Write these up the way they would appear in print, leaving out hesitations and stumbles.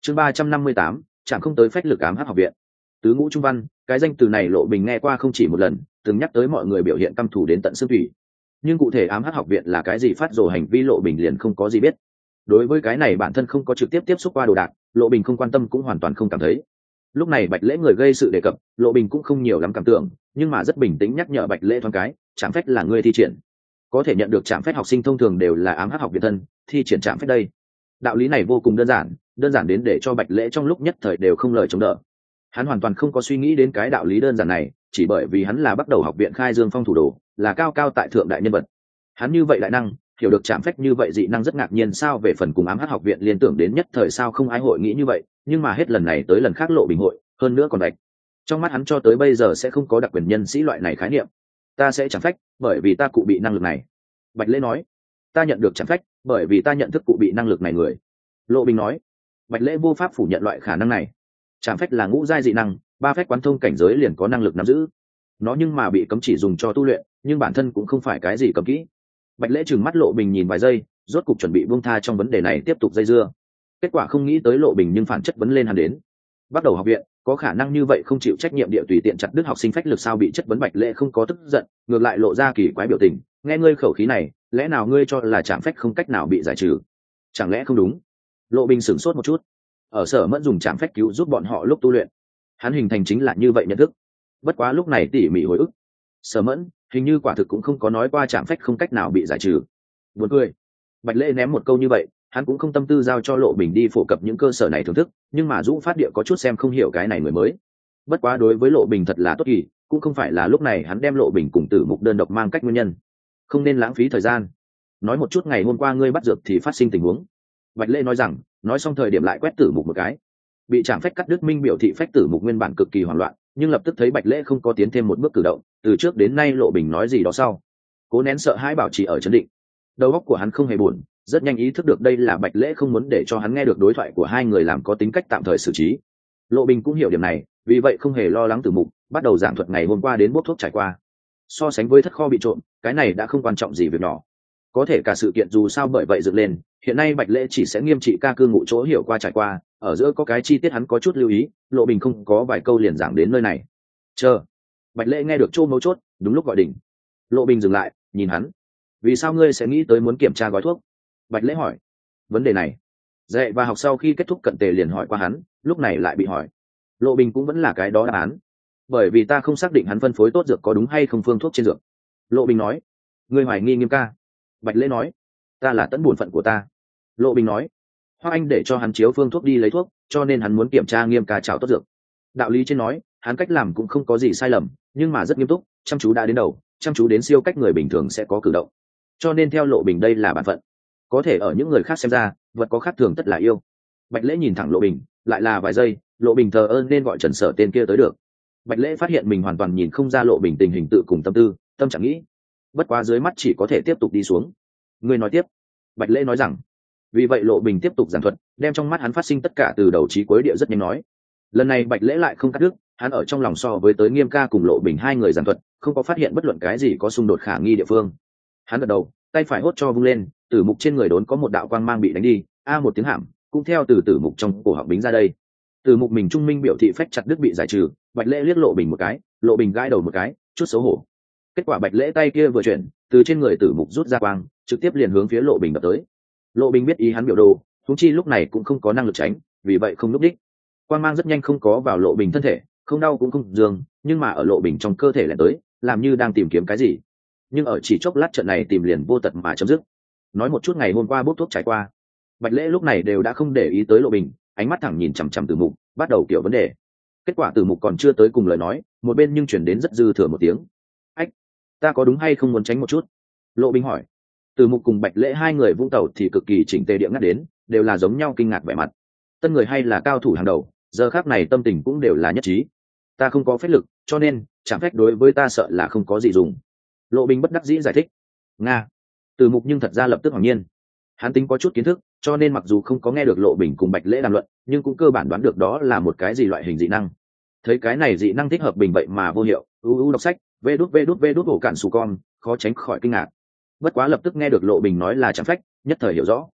chương 358, chẳng không tới phách lực ám hắc học viện. Tứ ngũ trung văn, cái danh từ này Lộ Bình nghe qua không chỉ một lần, từng nhắc tới mọi người biểu hiện căm thù đến tận xương thủy. Nhưng cụ thể ám hắc học viện là cái gì phát rồ hành vi Lộ Bình liền không có gì biết. Đối với cái này bản thân không có trực tiếp tiếp xúc qua đồ đạc, Lộ Bình không quan tâm cũng hoàn toàn không cảm thấy. Lúc này Bạch Lễ người gây sự đề cập, Lộ Bình cũng không nhiều lắm cảm tưởng, nhưng mà rất bình tĩnh nhắc nhở Bạch Lễ thoáng cái, trảm phách là người thi triển. Có thể nhận được trảm phách học sinh thông thường đều là ám hắc học viện thân, thi triển trảm phách đây. Đạo lý này vô cùng đơn giản đến để cho Bạch Lễ trong lúc nhất thời đều không lời chống đỡ. Hắn hoàn toàn không có suy nghĩ đến cái đạo lý đơn giản này, chỉ bởi vì hắn là bắt đầu học viện khai dương phong thủ đồ, là cao cao tại thượng đại nhân vật. Hắn như vậy đại năng, hiểu được trảm phách như vậy dị năng rất ngạc nhiên sao về phần cùng ám hắc học viện liên tưởng đến nhất thời sao không ai hội nghĩ như vậy, nhưng mà hết lần này tới lần khác Lộ Bình hội, hơn nữa còn Bạch. Trong mắt hắn cho tới bây giờ sẽ không có đặc quyền nhân sĩ loại này khái niệm. Ta sẽ trảm phách, bởi vì ta cụ bị năng lực này. Bạch Lễ nói. Ta nhận được trảm phách, bởi vì ta nhận thức cụ bị năng lực này người. Lộ Bình nói. Bạch Lễ vô pháp phủ nhận loại khả năng này. Trảm phách là ngũ giai dị năng, ba phách quán thông cảnh giới liền có năng lực nắm giữ. Nó nhưng mà bị cấm chỉ dùng cho tu luyện, nhưng bản thân cũng không phải cái gì cấm kỹ. Bạch Lễ trừng mắt Lộ Bình nhìn vài giây, rốt cục chuẩn bị buông tha trong vấn đề này tiếp tục dây dưa. Kết quả không nghĩ tới Lộ Bình nhưng phản chất vấn lên hắn đến. Bắt đầu học viện, có khả năng như vậy không chịu trách nhiệm địa tùy tiện chặt đứt học sinh phách lực sao bị chất vấn. Bạch Lễ không có tức giận, ngược lại lộ ra kỳ quái biểu tình, nghe ngươi khẩu khí này, lẽ nào ngươi cho là trảm phách không cách nào bị giải trừ? Chẳng lẽ không đúng? Lộ Bình sửng sốt một chút. Ở Sở Mẫn dùng trảm phách cứu giúp bọn họ lúc tu luyện, hắn hình thành chính là như vậy nhận thức. Bất quá lúc này tỉ mỉ hồi ức, Sở Mẫn hình như quả thực cũng không có nói qua trảm phách không cách nào bị giải trừ. Buồn cười. Bạch Lễ ném một câu như vậy, hắn cũng không tâm tư giao cho Lộ Bình đi phổ cập những cơ sở này thưởng thức, nhưng mà Dũ Phát Địa có chút xem không hiểu cái này người mới. Bất quá đối với Lộ Bình thật là tốt kỳ, cũng không phải là lúc này hắn đem Lộ Bình cùng Tử Mục đơn độc mang cách nguyên nhân. Không nên lãng phí thời gian. Nói một chút ngày hôm qua ngươi bắt dược thì phát sinh tình huống. Bạch Lễ nói rằng, nói xong thời điểm lại quét Tử Mục một cái. Bị trảm phách cắt đứt minh biểu thị phách Tử Mục nguyên bản cực kỳ hoảng loạn, nhưng lập tức thấy Bạch Lễ không có tiến thêm một bước cử động, từ trước đến nay Lộ Bình nói gì đó sau, cố nén sợ hãi bảo trì ở trấn định. Đầu óc của hắn không hề buồn, rất nhanh ý thức được đây là Bạch Lễ không muốn để cho hắn nghe được đối thoại của hai người làm có tính cách tạm thời xử trí. Lộ Bình cũng hiểu điểm này, vì vậy không hề lo lắng Tử Mục, bắt đầu giảng thuật ngày hôm qua đến bốc thuốc trải qua. So sánh với thất kho bị trộm, cái này đã không quan trọng gì việc nhỏ. Có thể cả sự kiện dù sao bởi vậy dựng lên, hiện nay Bạch Lễ chỉ sẽ nghiêm trị ca cư ngụ chỗ hiểu qua trải qua, ở giữa có cái chi tiết hắn có chút lưu ý, Lộ Bình không có vài câu liền giảng đến nơi này. Chờ. Bạch Lễ nghe được chỗ mấu chốt, đúng lúc gọi đỉnh. Lộ Bình dừng lại, nhìn hắn. Vì sao ngươi sẽ nghĩ tới muốn kiểm tra gói thuốc? Bạch Lễ hỏi. Vấn đề này, dạy và học sau khi kết thúc cận tề liền hỏi qua hắn, lúc này lại bị hỏi. Lộ Bình cũng vẫn là cái đó đáp án. Bởi vì ta không xác định hắn phân phối tốt dược có đúng hay không phương thuốc trên dược. Lộ Bình nói. Ngươi hoài nghi Nghiêm ca. Bạch Lễ nói. Ta là tận bổn phận của ta. Lộ Bình nói. Hoa Anh để cho hắn chiếu phương thuốc đi lấy thuốc, cho nên hắn muốn kiểm tra Nghiêm ca chào tốt dược. Đạo lý trên nói, hắn cách làm cũng không có gì sai lầm, nhưng mà rất nghiêm túc, chăm chú đã đến đầu, chăm chú đến siêu cách người bình thường sẽ có cử động. Cho nên theo Lộ Bình đây là bản phận. Có thể ở những người khác xem ra, vật có khác thường tất là yêu. Bạch Lễ nhìn thẳng Lộ Bình, lại là vài giây, Lộ Bình thờ ơ nên gọi Trần Sở tên kia tới được. Bạch Lễ phát hiện mình hoàn toàn nhìn không ra Lộ Bình tình hình tự cùng tâm tư, tâm chẳng nghĩ. Bất quá dưới mắt chỉ có thể tiếp tục đi xuống. Người nói tiếp. Bạch Lễ nói rằng. Vì vậy Lộ Bình tiếp tục giảng thuật, đem trong mắt hắn phát sinh tất cả từ đầu chí cuối địa rất nhanh nói. Lần này Bạch Lễ lại không cắt đứt, hắn ở trong lòng so với tới Nghiêm ca cùng Lộ Bình hai người giảng thuật, không có phát hiện bất luận cái gì có xung đột khả nghi địa phương. Hắn gật đầu, tay phải hốt cho vung lên, Tử Mục trên người đốn có một đạo quang mang bị đánh đi, một tiếng hàm, cũng theo từ Tử Mục trong cổ họng bính ra đây. Tử Mục mình trung minh biểu thị phách chặt đứt bị giải trừ, Bạch Lễ liếc Lộ Bình một cái, Lộ Bình gãi đầu một cái, chút xấu hổ. Kết quả Bạch Lễ tay kia vừa chuyển, từ trên người Tử Mục rút ra quang, trực tiếp liền hướng phía Lộ Bình đập tới. Lộ Bình biết ý hắn biểu đồ, huống chi lúc này cũng không có năng lực tránh, vì vậy không lúc đích. Quang mang rất nhanh không có vào Lộ Bình thân thể, không đau cũng không dương, nhưng mà ở Lộ Bình trong cơ thể lại tới, làm như đang tìm kiếm cái gì. Nhưng ở chỉ chốc lát trận này tìm liền vô tật mà chấm dứt. Nói một chút ngày hôm qua bốc thuốc trải qua. Bạch Lễ lúc này đều đã không để ý tới Lộ Bình, ánh mắt thẳng nhìn chằm chằm Tử Mục, bắt đầu kiểu vấn đề. Kết quả Tử Mục còn chưa tới cùng lời nói, một bên nhưng chuyển đến rất dư thừa một tiếng. Ách, ta có đúng hay không muốn tránh một chút? Lộ Bình hỏi. Tử Mục cùng Bạch Lễ hai người vung tẩu thì cực kỳ chỉnh tề địa ngắt đến, đều là giống nhau kinh ngạc vẻ mặt. Tân người hay là cao thủ hàng đầu, giờ khác này tâm tình cũng đều là nhất trí. Ta không có phép lực, cho nên chẳng phép đối với ta sợ là không có gì dùng. Lộ Bình bất đắc dĩ giải thích. Nga. Tử Mục nhưng thật ra lập tức hoàng nhiên. Hắn tính có chút kiến thức, cho nên mặc dù không có nghe được Lộ Bình cùng Bạch Lễ đàm luận, nhưng cũng cơ bản đoán được đó là một cái gì loại hình dị năng. Thấy cái này dị năng thích hợp Bình vậy mà vô hiệu, đọc sách, vê đút ổ cản sù con, khó tránh khỏi kinh ngạc. Bất quá lập tức nghe được Lộ Bình nói là chẳng phách, nhất thời hiểu rõ.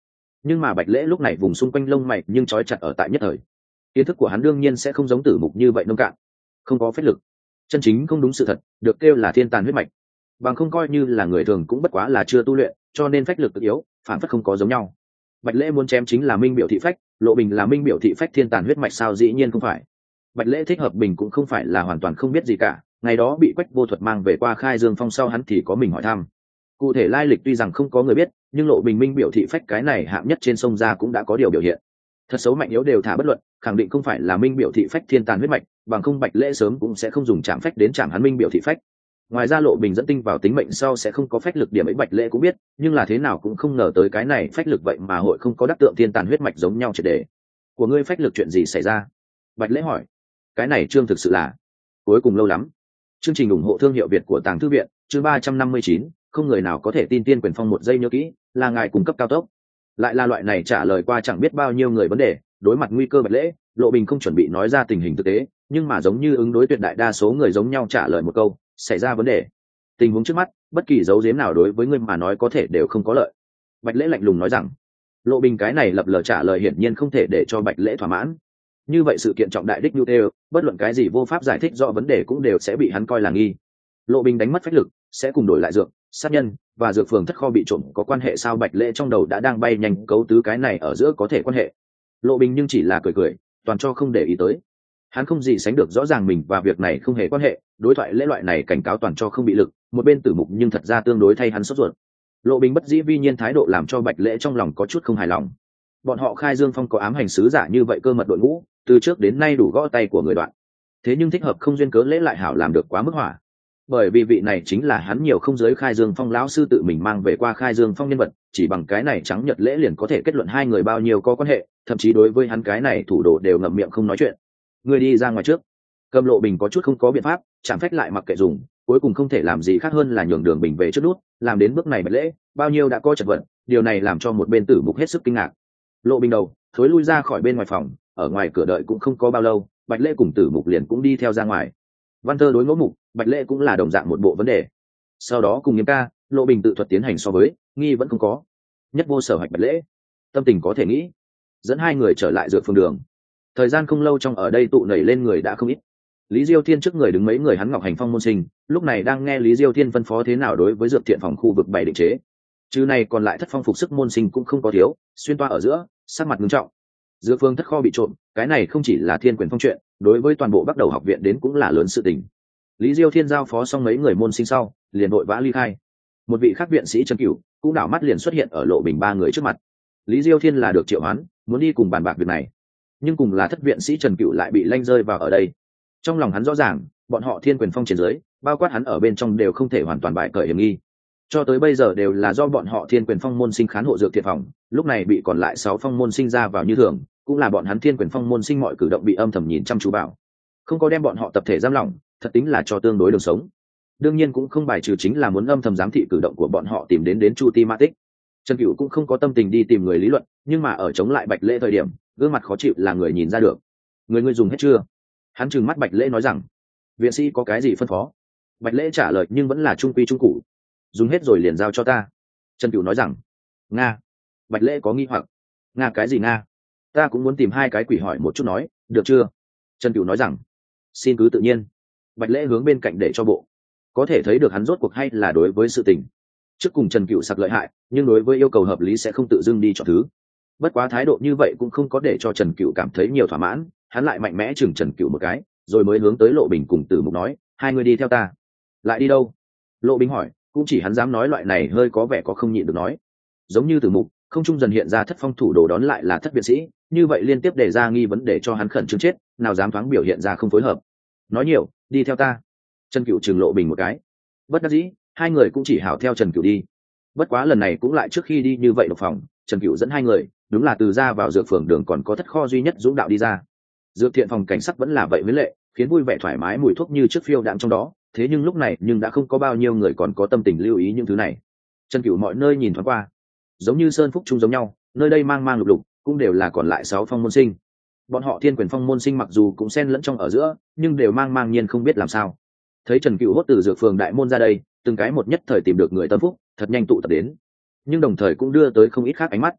Nhưng mà Bạch Lễ lúc này vùng xung quanh lông mày nhưng trói chặt ở tại nhất thời. Kiến thức của hắn đương nhiên sẽ không giống Tử Mục như vậy nông cạn, không có phép lực, chân chính không đúng sự thật, được kêu là thiên tàn huyết mạch. Bằng không coi như là người thường cũng bất quá là chưa tu luyện, cho nên phách lực cực yếu, phản phất không có giống nhau. Bạch Lễ muốn chém chính là minh biểu thị phách, Lộ Bình là minh biểu thị phách thiên tàn huyết mạch sao? Dĩ nhiên không phải. Bạch Lễ thích hợp bình cũng không phải là hoàn toàn không biết gì cả, ngày đó bị Quách Vô Thuật mang về qua Khai Dương Phong sau hắn thì có mình hỏi thăm. Cụ thể lai lịch tuy rằng không có người biết, nhưng Lộ Bình minh biểu thị phách cái này hạng nhất trên sông ra cũng đã có điều biểu hiện. Thật xấu mạnh yếu đều thả bất luận, khẳng định không phải là minh biểu thị phách thiên tàn huyết mạch, bằng không Bạch Lễ sớm cũng sẽ không dùng chạm phách đến chạm hắn minh biểu thị phách. Ngoài ra Lộ Bình dẫn tinh vào tính mệnh sau sẽ không có phách lực, điểm ấy Bạch Lễ cũng biết, nhưng là thế nào cũng không ngờ tới cái này phách lực vậy mà hội không có đắc tượng thiên tàn huyết mạch giống nhau triệt để. Của ngươi phách lực chuyện gì xảy ra? Bạch Lễ hỏi. Cái này chương thực sự là cuối cùng lâu lắm. Chương trình ủng hộ thương hiệu Việt của Tàng Thư viện, chương 359, không người nào có thể tin Tiên Quyền Phong một giây nhớ kỹ, là ngài cung cấp cao tốc. Lại là loại này trả lời qua chẳng biết bao nhiêu người vấn đề, đối mặt nguy cơ Bạch Lễ, Lộ Bình không chuẩn bị nói ra tình hình thực tế, nhưng mà giống như ứng đối tuyệt đại đa số người giống nhau trả lời một câu, xảy ra vấn đề. Tình huống trước mắt, bất kỳ dấu giếm nào đối với người mà nói có thể đều không có lợi. Bạch Lễ lạnh lùng nói rằng. Lộ Bình cái này lập lờ trả lời hiển nhiên không thể để cho Bạch Lễ thỏa mãn. Như vậy sự kiện trọng đại đích như đều, bất luận cái gì vô pháp giải thích rõ vấn đề cũng đều sẽ bị hắn coi là nghi. Lộ Bình đánh mất phách lực, sẽ cùng đổi lại dược, sát nhân và dược phường thất kho bị trộm có quan hệ sao? Bạch Lễ trong đầu đã đang bay nhanh cấu tứ cái này ở giữa có thể quan hệ. Lộ Bình nhưng chỉ là cười cười, toàn cho không để ý tới. Hắn không gì sánh được rõ ràng mình và việc này không hề quan hệ, đối thoại lễ loại này cảnh cáo toàn cho không bị lực, một bên Tử Mục nhưng thật ra tương đối thay hắn sốt ruột. Lộ Bình bất dĩ vi nhiên thái độ làm cho Bạch Lễ trong lòng có chút không hài lòng. Bọn họ Khai Dương Phong có ám hành sứ giả như vậy cơ mật đội ngũ, từ trước đến nay đủ gõ tay của người đoạn. Thế nhưng thích hợp không duyên cớ Lễ lại hảo làm được quá mức hỏa. Bởi vì vị này chính là hắn nhiều không giới Khai Dương Phong lão sư tự mình mang về qua Khai Dương Phong nhân vật, chỉ bằng cái này trắng nhật Lễ liền có thể kết luận hai người bao nhiêu có quan hệ, thậm chí đối với hắn cái này thủ đồ đều ngậm miệng không nói chuyện. Người đi ra ngoài trước. Cầm Lộ Bình có chút không có biện pháp, chẳng phách lại mặc kệ dùng, cuối cùng không thể làm gì khác hơn là nhường đường Bình về trước nút, làm đến bước này Bạch Lễ, bao nhiêu đã có chật vật, điều này làm cho một bên Tử Mục hết sức kinh ngạc. Lộ Bình đầu thối lui ra khỏi bên ngoài phòng, ở ngoài cửa đợi cũng không có bao lâu, Bạch Lễ cùng Tử Mục liền cũng đi theo ra ngoài. Văn Thơ đối ngỗ mục, Bạch Lễ cũng là đồng dạng một bộ vấn đề. Sau đó cùng Nghiêm ca, Lộ Bình tự thuật tiến hành so với, nghi vẫn không có. Nhất vô sở hạch Bạch Lễ, tâm tình có thể nghĩ, dẫn hai người trở lại dược phương đường. Thời gian không lâu trong ở đây tụ nảy lên người đã không ít. Lý Diêu Thiên trước người đứng mấy người hắn Ngọc Hành Phong môn sinh, lúc này đang nghe Lý Diêu Thiên phân phó thế nào đối với dược thiện phòng khu vực bày định chế. Chứ này còn lại thất phong phục sức môn sinh cũng không có thiếu, xuyên toa ở giữa, sắc mặt nghiêm trọng. Dược phương thất kho bị trộm, cái này không chỉ là Thiên Quyền Phong chuyện, đối với toàn bộ Bắc Đầu học viện đến cũng là lớn sự tình. Lý Diêu Thiên giao phó xong mấy người môn sinh sau, liền vội vã ly khai. Một vị khác viện sĩ Trần Cửu cũng đảo mắt liền xuất hiện ở Lộ Bình ba người trước mặt. Lý Diêu Thiên là được triệu hoán, muốn đi cùng bàn bạc việc này, nhưng cùng là thất viện sĩ Trần Cửu lại bị lanh rơi vào ở đây. Trong lòng hắn rõ ràng, bọn họ Thiên Quyền Phong trên dưới, bao quát hắn ở bên trong đều không thể hoàn toàn bại cởi hiểm nghi. Cho tới bây giờ đều là do bọn họ Thiên Quyền Phong môn sinh khán hộ dược thiện phòng, lúc này bị còn lại 6 phong môn sinh ra vào như thường, cũng là bọn hắn Thiên Quyền Phong môn sinh mọi cử động bị âm thầm nhìn chăm chú vào. Không có đem bọn họ tập thể giam lỏng, thật tính là cho tương đối đường sống. Đương nhiên cũng không bài trừ chính là muốn âm thầm giám thị cử động của bọn họ tìm đến Chu Ti Ma Tích. Trần Cửu cũng không có tâm tình đi tìm người lý luận, nhưng mà ở chống lại Bạch Lễ thời điểm, gương mặt khó chịu là người nhìn ra được. Người dùng hết chưa? Hắn trừng mắt Bạch Lễ nói rằng, viện sĩ có cái gì phân phó? Bạch Lễ trả lời nhưng vẫn là trung quy trung cụ, dùng hết rồi liền giao cho ta. Trần Cửu nói rằng, nga. Bạch Lễ có nghi hoặc, nga cái gì nga? Ta cũng muốn tìm 2 cái quỷ hỏi một chút nói, được chưa? Trần Cửu nói rằng, xin cứ tự nhiên. Bạch Lễ hướng bên cạnh để cho bộ, có thể thấy được hắn rốt cuộc hay là đối với sự tình. Trước cùng Trần Cửu sặc lợi hại, nhưng đối với yêu cầu hợp lý sẽ không tự dưng đi chọn thứ. Bất quá thái độ như vậy cũng không có để cho Trần Cửu cảm thấy nhiều thỏa mãn, hắn lại mạnh mẽ chừng Trần Cửu một cái, rồi mới hướng tới Lộ Bình cùng Tử Mục nói, 2 người đi theo ta. Lại đi đâu? Lộ Bình hỏi, cũng chỉ hắn dám nói loại này hơi có vẻ có không nhịn được nói. Giống như Tử Mục, không trung dần hiện ra thất phong thủ đồ đón lại là thất viện sĩ, như vậy liên tiếp để ra nghi vấn để cho hắn khẩn trương chết, nào dám thoáng biểu hiện ra không phối hợp. Nói nhiều, đi theo ta. Trần Cửu chừng Lộ Bình một cái. Bất đắc dĩ, 2 người cũng chỉ hảo theo Trần Cửu đi. Bất quá lần này cũng lại trước khi đi như vậy độc phòng, Trần Cửu dẫn 2 người, đúng là từ ra vào dược phường đường còn có thất kho duy nhất dũng đạo đi ra. Dược thiện phòng cảnh sắc vẫn là vậy với lệ, khiến vui vẻ thoải mái mùi thuốc như trước phiêu đạm trong đó, thế nhưng lúc này nhưng đã không có bao nhiêu người còn có tâm tình lưu ý những thứ này. Trần Cửu mọi nơi nhìn thoáng qua, giống như sơn phúc chung giống nhau, nơi đây mang mang lục lục, cũng đều là còn lại 6 phong môn sinh. Bọn họ Thiên Quyền Phong môn sinh mặc dù cũng xen lẫn trong ở giữa, nhưng đều mang mang nhiên không biết làm sao. Thấy Trần Cửu hốt từ dược phường đại môn ra đây, từng cái một nhất thời tìm được người tâm phúc, thật nhanh tụ tập đến, nhưng đồng thời cũng đưa tới không ít khác ánh mắt.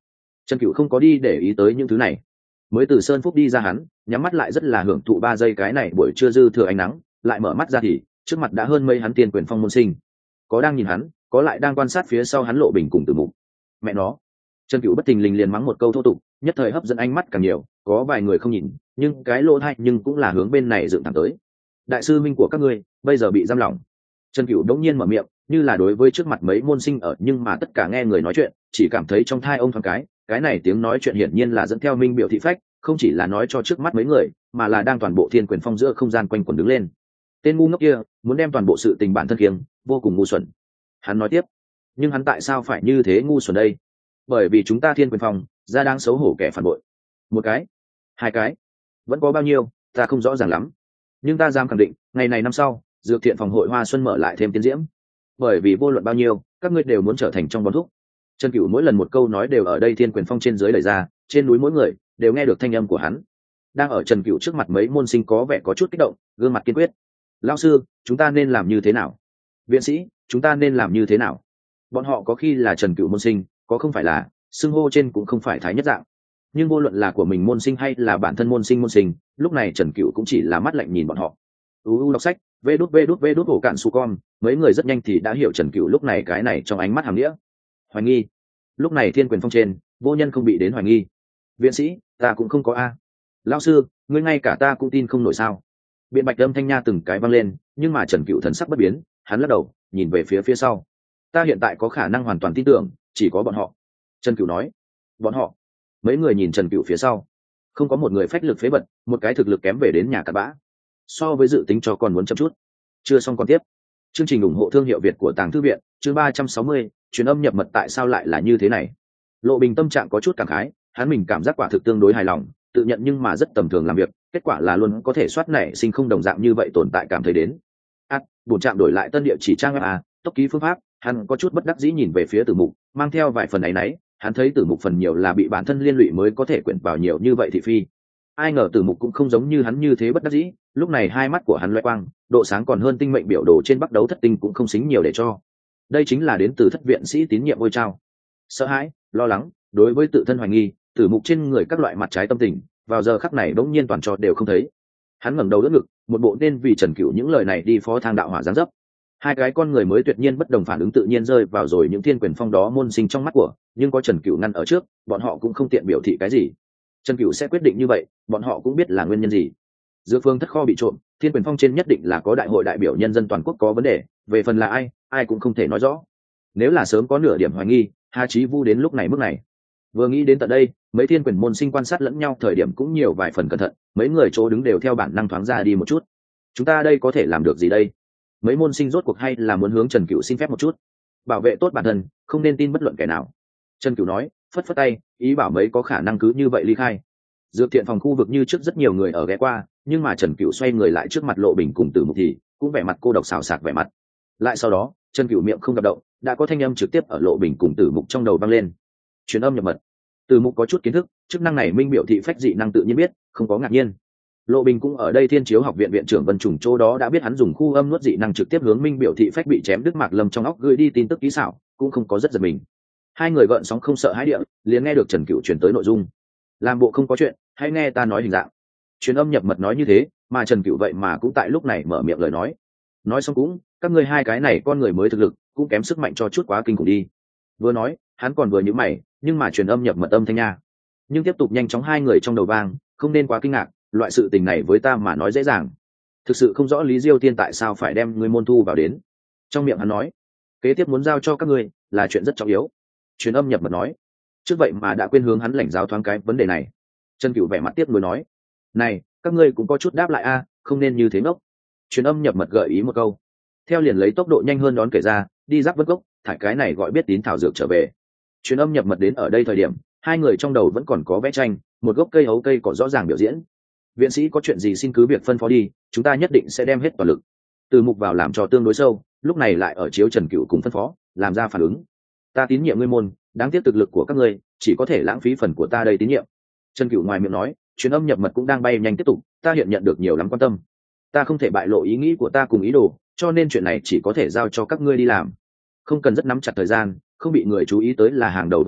Trần Cửu không có đi để ý tới những thứ này, mới từ sơn phúc đi ra, hắn nhắm mắt lại rất là hưởng thụ 3 giây cái này buổi trưa dư thừa ánh nắng, lại mở mắt ra thì trước mặt đã hơn mấy hắn tiên quyền phong môn sinh, có đang nhìn hắn, có lại đang quan sát phía sau hắn Lộ Bình cùng Tử Mục. Mẹ nó! Trần Cửu bất thình lình liền mắng một câu thô tục, nhất thời hấp dẫn ánh mắt càng nhiều, có vài người không nhìn, nhưng cái lỗ thay nhưng cũng là hướng bên này dựng thẳng tới. Đại sư minh của các ngươi bây giờ bị giam lỏng. Trần Cửu đống nhiên mở miệng, như là đối với trước mặt mấy môn sinh ở, nhưng mà tất cả nghe người nói chuyện, chỉ cảm thấy trong thai ông thoáng cái này tiếng nói chuyện hiển nhiên là dẫn theo minh biểu thị phách, không chỉ là nói cho trước mắt mấy người, mà là đang toàn bộ thiên quyền phong giữa không gian quanh quẩn đứng lên. Tên ngu ngốc kia muốn đem toàn bộ sự tình bản thân kiêng, vô cùng ngu xuẩn. Hắn nói tiếp, nhưng hắn tại sao phải như thế ngu xuẩn đây? Bởi vì chúng ta thiên quyền phong ra đang xấu hổ kẻ phản bội. Một cái, hai cái, vẫn có bao nhiêu ta không rõ ràng lắm, nhưng ta dám khẳng định ngày này năm sau dược thiện phòng hội hoa xuân mở lại thêm tiến diễm, bởi vì vô luận bao nhiêu các ngươi đều muốn trở thành trong bón thuốc. Trần Cửu mỗi lần một câu nói đều ở đây thiên quyền phong trên dưới đẩy ra, trên núi mỗi người đều nghe được thanh âm của hắn. Đang ở Trần Cửu trước mặt mấy môn sinh có vẻ có chút kích động, gương mặt kiên quyết. Lão sư, chúng ta nên làm như thế nào? Viện sĩ, chúng ta nên làm như thế nào? Bọn họ có khi là Trần Cửu môn sinh, có không phải là xưng hô trên cũng không phải thái nhất dạng, nhưng vô luận là của mình môn sinh hay là bản thân môn sinh, lúc này Trần Cửu cũng chỉ là mắt lạnh nhìn bọn họ. Đọc sách, vê đút hổ cạn su con, mấy người rất nhanh thì đã hiểu Trần Cửu lúc này cái này trong ánh mắt hàm nghĩa. Hoài nghi. Lúc này thiên quyền phong trên, vô nhân không bị đến hoài nghi. Viện sĩ, ta cũng không có a. Lão sư, ngươi ngay cả ta cũng tin không nổi sao? Biện bạch âm thanh nha từng cái vang lên, nhưng mà Trần Cửu thần sắc bất biến, hắn lắc đầu, nhìn về phía sau. Ta hiện tại có khả năng hoàn toàn tin tưởng, chỉ có bọn họ. Trần Cửu nói. Bọn họ? Mấy người nhìn Trần Cửu phía sau, không có một người phách lực phế bật, một cái thực lực kém về đến nhà cặn bã, so với dự tính cho còn muốn chậm chút. Chưa xong còn tiếp. Chương trình ủng hộ thương hiệu Việt của Tàng Thư Viện, chương 360, truyền âm nhập mật tại sao lại là như thế này. Lộ Bình tâm trạng có chút cảm khái, hắn mình cảm giác quả thực tương đối hài lòng, tự nhận nhưng mà rất tầm thường làm việc, kết quả là luôn có thể soát nảy sinh không đồng dạng như vậy tồn tại cảm thấy đến. Bổn trạm đổi lại tân địa chỉ trang web tốc ký phương pháp, hắn có chút bất đắc dĩ nhìn về phía Tử Mục, mang theo vài phần áy náy, hắn thấy Tử Mục phần nhiều là bị bản thân liên lụy mới có thể quyển vào nhiều như vậy thị phi. Ai ngờ Tử Mục cũng không giống như hắn như thế bất đắc dĩ, lúc này hai mắt của hắn loé quang, độ sáng còn hơn tinh mệnh biểu đồ trên Bắc Đấu Thất Tinh cũng không xính nhiều để cho. Đây chính là đến từ thất viện sĩ tín nhiệm ôi trao. Sợ hãi, lo lắng, đối với tự thân hoài nghi, Tử Mục trên người các loại mặt trái tâm tình, vào giờ khắc này bỗng nhiên toàn trò đều không thấy. Hắn ngẩng đầu đỡ ngực, một bộ nên vì Trần Cửu những lời này đi phó thang đạo hỏa giáng dấp. Hai cái con người mới tuyệt nhiên bất đồng phản ứng tự nhiên rơi vào rồi những thiên quyền phong đó môn sinh trong mắt của, nhưng có Trần Cửu ngăn ở trước, bọn họ cũng không tiện biểu thị cái gì. Trần Cửu sẽ quyết định như vậy, bọn họ cũng biết là nguyên nhân gì. Dược phương thất kho bị trộm, thiên quyền phong trên nhất định là có đại hội đại biểu nhân dân toàn quốc có vấn đề, về phần là ai, ai cũng không thể nói rõ. Nếu là sớm có nửa điểm hoài nghi, Hà Chí Vu đến lúc này mức này. Vừa nghĩ đến tận đây, mấy thiên quyền môn sinh quan sát lẫn nhau thời điểm cũng nhiều vài phần cẩn thận, mấy người chỗ đứng đều theo bản năng thoáng ra đi một chút. Chúng ta đây có thể làm được gì đây? Mấy môn sinh rốt cuộc hay là muốn hướng Trần Cửu xin phép một chút, bảo vệ tốt bản thân, không nên tin bất luận kẻ nào. Trần Cửu nói, phất phất tay, ý bảo mấy có khả năng cứ như vậy ly khai. Dược thiện phòng khu vực như trước rất nhiều người ở ghé qua, nhưng mà Trần Cửu xoay người lại trước mặt Lộ Bình cùng Tử Mục thì cũng vẻ mặt cô độc xào xạc vẻ mặt. Lại sau đó, Trần Cửu miệng không gặp động, đã có thanh âm trực tiếp ở Lộ Bình cùng Tử Mục trong đầu vang lên. Truyền âm nhập mật. Tử Mục có chút kiến thức, chức năng này minh biểu thị phách dị năng tự nhiên biết, không có ngạc nhiên. Lộ Bình cũng ở đây Thiên Chiếu học viện viện trưởng Vân Trùng chỗ đó đã biết hắn dùng khu âm nuốt dị năng trực tiếp hướng minh biểu thị phách bị chém đứt Mạc Lâm trong óc gửi đi tin tức kỹ xảo, cũng không có rất giật mình. Hai người gợn sóng không sợ hãi địa, liền nghe được Trần Cửu truyền tới nội dung. Làm bộ không có chuyện, hãy nghe ta nói hình dạng. Truyền âm nhập mật nói như thế, mà Trần Cửu vậy mà cũng tại lúc này mở miệng lời nói. Nói xong cũng, các ngươi hai cái này con người mới thực lực, cũng kém sức mạnh cho chút quá kinh khủng đi. Vừa nói, hắn còn vừa nhíu mày, nhưng mà truyền âm nhập mật âm thanh nha. Nhưng tiếp tục nhanh chóng hai người trong đầu vang, không nên quá kinh ngạc, loại sự tình này với ta mà nói dễ dàng. Thực sự không rõ Lý Diêu Tiên tại sao phải đem ngươi môn thu vào đến. Trong miệng hắn nói, kế tiếp muốn giao cho các ngươi là chuyện rất trọng yếu. Truyền âm nhập mật nói, trước vậy mà đã quên hướng hắn lãnh giáo thoáng cái vấn đề này. Trần Cửu vẻ mặt tiếp nối nói, này, các ngươi cũng có chút đáp lại a, không nên như thế ngốc. Truyền âm nhập mật gợi ý một câu, theo liền lấy tốc độ nhanh hơn đón kể ra, đi giáp vất gốc, thải cái này gọi biết tín thảo dược trở về. Truyền âm nhập mật đến ở đây thời điểm, hai người trong đầu vẫn còn có vẽ tranh, một gốc cây hấu cây cỏ rõ ràng biểu diễn. Viện sĩ có chuyện gì xin cứ việc phân phó đi, chúng ta nhất định sẽ đem hết toàn lực. Từ Mục vào làm cho tương đối sâu, lúc này lại ở chiếu Trần Cửu cùng phân phó, làm ra phản ứng. Ta tín nhiệm ngươi môn, đáng tiếc thực lực của các ngươi chỉ có thể lãng phí phần của ta đây tín nhiệm. Trần Cửu ngoài miệng nói, truyền âm nhập mật cũng đang bay nhanh tiếp tục, ta hiện nhận được nhiều lắm quan tâm, ta không thể bại lộ ý nghĩ của ta cùng ý đồ, cho nên chuyện này chỉ có thể giao cho các ngươi đi làm, không cần rất nắm chặt thời gian, không bị người chú ý tới là hàng đầu vấn đề,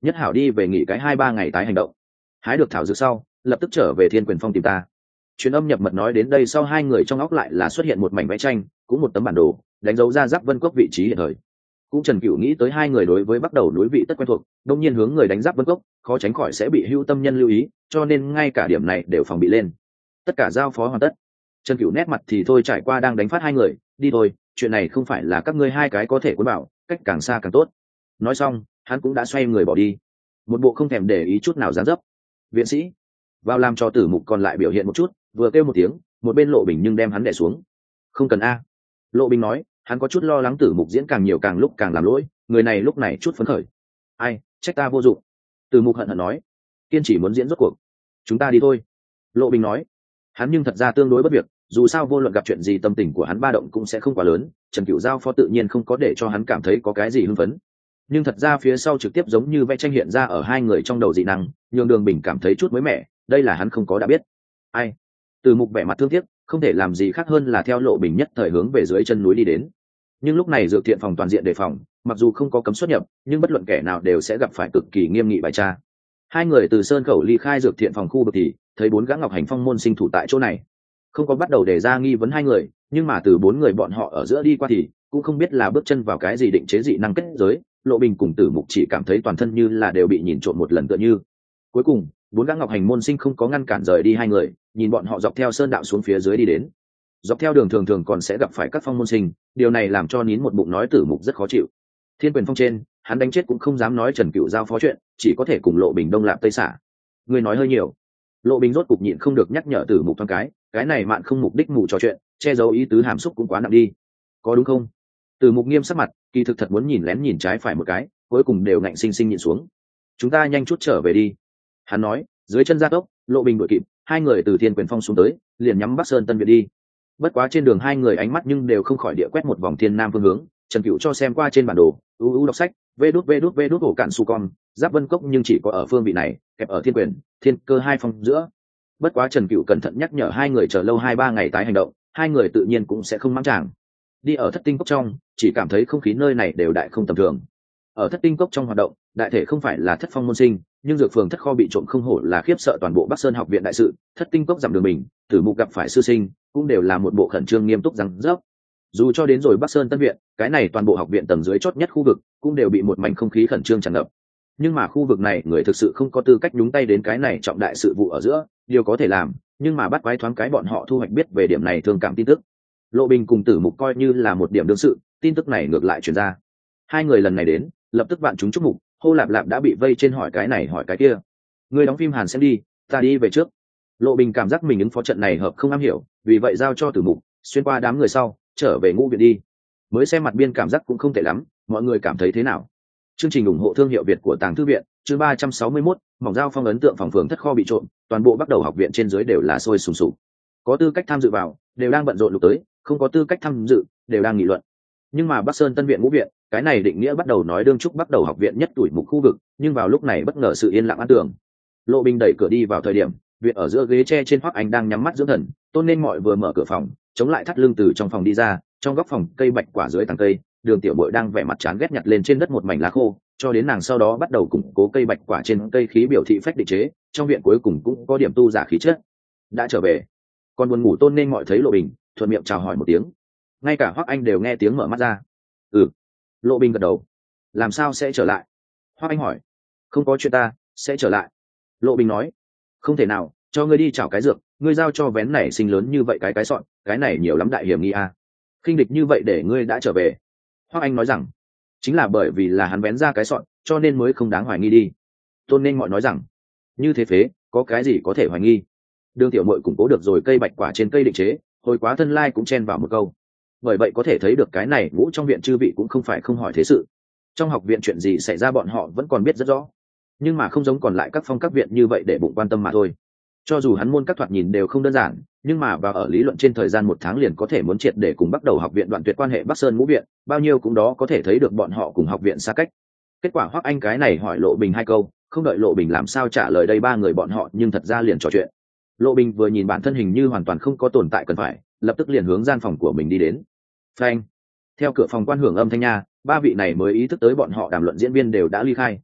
nhất hảo đi về nghỉ cái 2-3 ngày tái hành động. Hái được thảo dược sau, lập tức trở về Thiên Quyền Phong tìm ta. Truyền âm nhập mật nói đến đây sau, hai người trong óc lại là xuất hiện một mảnh vẽ tranh, cũng một tấm bản đồ đánh dấu ra Giáp Vân Cốc vị trí hiện thời. Cũng Trần Cửu nghĩ tới hai người đối với bắt đầu núi vị tất quen thuộc, đông nhiên hướng người đánh Giáp Vân Cốc, khó tránh khỏi sẽ bị hưu tâm nhân lưu ý, cho nên ngay cả điểm này đều phòng bị lên. Tất cả giao phó hoàn tất, Trần Cửu nét mặt thì thôi trải qua đang đánh phát hai người, đi thôi, chuyện này không phải là các ngươi hai cái có thể cuốn bảo, cách càng xa càng tốt. Nói xong, hắn cũng đã xoay người bỏ đi, một bộ không thèm để ý chút nào dáng dấp. Viện sĩ vào làm cho Tử Mục còn lại biểu hiện một chút, vừa kêu một tiếng, một bên Lộ Bình nhưng đem hắn đè xuống. Không cần a. Lộ Bình nói, hắn có chút lo lắng Tử Mục diễn càng nhiều càng lúc càng làm lỗi, người này lúc này chút phấn khởi. Ai, trách ta vô dụng. Tử Mục hận hận nói, kiên chỉ muốn diễn rốt cuộc. Chúng ta đi thôi. Lộ Bình nói, hắn nhưng thật ra tương đối bất việc, dù sao vô luận gặp chuyện gì tâm tình của hắn ba động cũng sẽ không quá lớn. Trần Cửu giao phó tự nhiên không có để cho hắn cảm thấy có cái gì hưng phấn, nhưng thật ra phía sau trực tiếp giống như vẽ tranh hiện ra ở hai người trong đầu dị năng, nhường Đường Bình cảm thấy chút mới mẻ, đây là hắn không có đã biết. Ai? Từ Mục vẻ mặt thương tiếc, không thể làm gì khác hơn là theo Lộ Bình nhất thời hướng về dưới chân núi đi đến. Nhưng lúc này dược thiện phòng toàn diện đề phòng, mặc dù không có cấm xuất nhập, nhưng bất luận kẻ nào đều sẽ gặp phải cực kỳ nghiêm nghị bài tra. Hai người từ sơn khẩu ly khai dược thiện phòng khu vực thì thấy 4 gã Ngọc Hành Phong môn sinh thủ tại chỗ này, không có bắt đầu đề ra nghi vấn hai người, nhưng mà từ 4 người bọn họ ở giữa đi qua thì cũng không biết là bước chân vào cái gì định chế dị năng kết giới. Lộ Bình cùng Tử Mục chỉ cảm thấy toàn thân như là đều bị nhìn trộm một lần tựa như. Cuối cùng 4 gã Ngọc Hành môn sinh không có ngăn cản rời đi hai người, nhìn bọn họ dọc theo sơn đạo xuống phía dưới đi đến. Dọc theo đường thường thường còn sẽ gặp phải các phong môn sinh, điều này làm cho nín một bụng nói Tử Mục rất khó chịu. Thiên Quyền Phong trên, hắn đánh chết cũng không dám nói Trần Cửu giao phó chuyện, chỉ có thể cùng Lộ Bình đông lạp tây xả. Người nói hơi nhiều. Lộ Bình rốt cục nhịn không được nhắc nhở Tử Mục thoáng cái này mạn không mục đích mù trò chuyện, che giấu ý tứ hàm xúc cũng quá nặng đi. Có đúng không? Tử Mục nghiêm sắc mặt, kỳ thực thật muốn nhìn lén nhìn trái phải một cái, cuối cùng đều ngạnh sinh sinh nhịn xuống. Chúng ta nhanh chút trở về đi. Hắn nói, dưới chân gia tốc, Lộ Bình đuổi kịp, hai người từ Thiên Quyền Phong xuống tới, liền nhắm Bắc Sơn Tân Việt đi. Bất quá trên đường hai người ánh mắt nhưng đều không khỏi địa quét một vòng thiên nam phương hướng. Trần Cửu cho xem qua trên bản đồ, đọc sách, vê đút ổ cạn su con, Giáp Vân Cốc nhưng chỉ có ở phương vị này, kẹp ở Thiên Quyền, Thiên Cơ hai phong giữa. Bất quá Trần Cửu cẩn thận nhắc nhở hai người chờ lâu 2-3 ngày tái hành động, hai người tự nhiên cũng sẽ không mắng chàng. Đi ở Thất Tinh Cốc trong, chỉ cảm thấy không khí nơi này đều đại không tầm thường. Ở Thất Tinh Cốc trong hoạt động, đại thể không phải là thất phong môn sinh, nhưng dược phường thất kho bị trộm không hổ là khiếp sợ toàn bộ Bắc Sơn học viện đại sự. Thất Tinh Cốc giảm đường mình, Tử Mục gặp phải sư sinh, cũng đều là một bộ khẩn trương nghiêm túc rằng dốc. Dù cho đến rồi Bắc Sơn Tân viện, cái này toàn bộ học viện tầng dưới chót nhất khu vực, cũng đều bị một mảnh không khí khẩn trương tràn ngập. Nhưng mà khu vực này người thực sự không có tư cách nhúng tay đến cái này trọng đại sự vụ ở giữa, điều có thể làm, nhưng mà bắt quái thoáng cái bọn họ thu hoạch biết về điểm này thương cảm tin tức. Lộ Bình cùng Tử Mục coi như là một điểm đương sự, tin tức này ngược lại truyền ra. Hai người lần này đến, lập tức vạn chúng chúc mục, hô lạp lạp đã bị vây trên hỏi cái này hỏi cái kia. Người đóng phim Hàn xem đi, ta đi về trước. Lộ Bình cảm giác mình ứng phó trận này hợp không am hiểu, vì vậy giao cho Tử Mục, xuyên qua đám người sau, trở về ngũ viện đi. Mới xem mặt biên cảm giác cũng không tệ lắm, mọi người cảm thấy thế nào? Chương trình ủng hộ thương hiệu Việt của Tàng Thư viện, chương 361, mỏng dao phong ấn tượng phòng phường thất kho bị trộm, toàn bộ bắt đầu học viện trên dưới đều là sôi sùng sục. Có tư cách tham dự vào, đều đang bận rộn lục tới, không có tư cách tham dự, đều đang nghị luận. Nhưng mà Bắc Sơn Tân viện ngũ viện, cái này định nghĩa bắt đầu nói đương trúc bắt đầu học viện nhất tuổi mục khu vực, nhưng vào lúc này bất ngờ sự yên lặng an tường. Lộ Bình đẩy cửa đi vào thời điểm, viện ở giữa ghế tre trên Hoắc Anh đang nhắm mắt dưỡng thần, Tôn Nên mọi vừa mở cửa phòng, chống lại thắt lưng từ trong phòng đi ra, trong góc phòng cây bạch quả dưới tàng cây, Đường Tiểu Bội đang vẻ mặt chán ghét nhặt lên trên đất một mảnh lá khô, cho đến nàng sau đó bắt đầu củng cố cây bạch quả trên cây khí biểu thị phách định chế, trong viện cuối cùng cũng có điểm tu giả khí chất. Đã trở về. Còn buồn ngủ Tôn Nên mọi thấy Lộ Bình, thuận miệng chào hỏi một tiếng. Ngay cả Hoắc Anh đều nghe tiếng mở mắt ra. Ừ. Lộ Bình gật đầu. Làm sao sẽ trở lại? Hoắc Anh hỏi. Không có chuyện, ta sẽ trở lại. Lộ Bình nói. Không thể nào, cho ngươi đi chảo cái dược, ngươi giao cho vén này sinh lớn như vậy cái sọn, cái này nhiều lắm đại hiểm nghi a. Khinh địch như vậy để ngươi đã trở về. Hoắc Anh nói rằng, chính là bởi vì là hắn vén ra cái sọn, cho nên mới không đáng hoài nghi đi. Tôn Nên mọi nói rằng, như thế phế, có cái gì có thể hoài nghi? Đường Tiểu Mội củng cố được rồi cây bạch quả trên cây định chế, hồi quá thân lai cũng chen vào một câu. Bởi vậy có thể thấy được cái này ngũ trong viện chư vị cũng không phải không hỏi thế sự. Trong học viện chuyện gì xảy ra bọn họ vẫn còn biết rất rõ, nhưng mà không giống còn lại các phong các viện như vậy để bụng quan tâm mà thôi. Cho dù hắn môn các thoạt nhìn đều không đơn giản, nhưng mà vào ở lý luận trên thời gian 1 tháng liền có thể muốn triệt để cùng bắt đầu học viện đoạn tuyệt quan hệ Bắc Sơn ngũ viện, bao nhiêu cũng đó có thể thấy được bọn họ cùng học viện xa cách. Kết quả Hoắc Anh cái này hỏi Lộ Bình 2 câu, không đợi Lộ Bình làm sao trả lời đây 3 người bọn họ nhưng thật ra liền trò chuyện. Lộ Bình vừa nhìn bản thân hình như hoàn toàn không có tồn tại cần phải, lập tức liền hướng gian phòng của mình đi đến. Phanh. Theo cửa phòng quan hưởng âm thanh nha, 3 vị này mới ý thức tới bọn họ đàm luận diễn viên đều đã ly khai.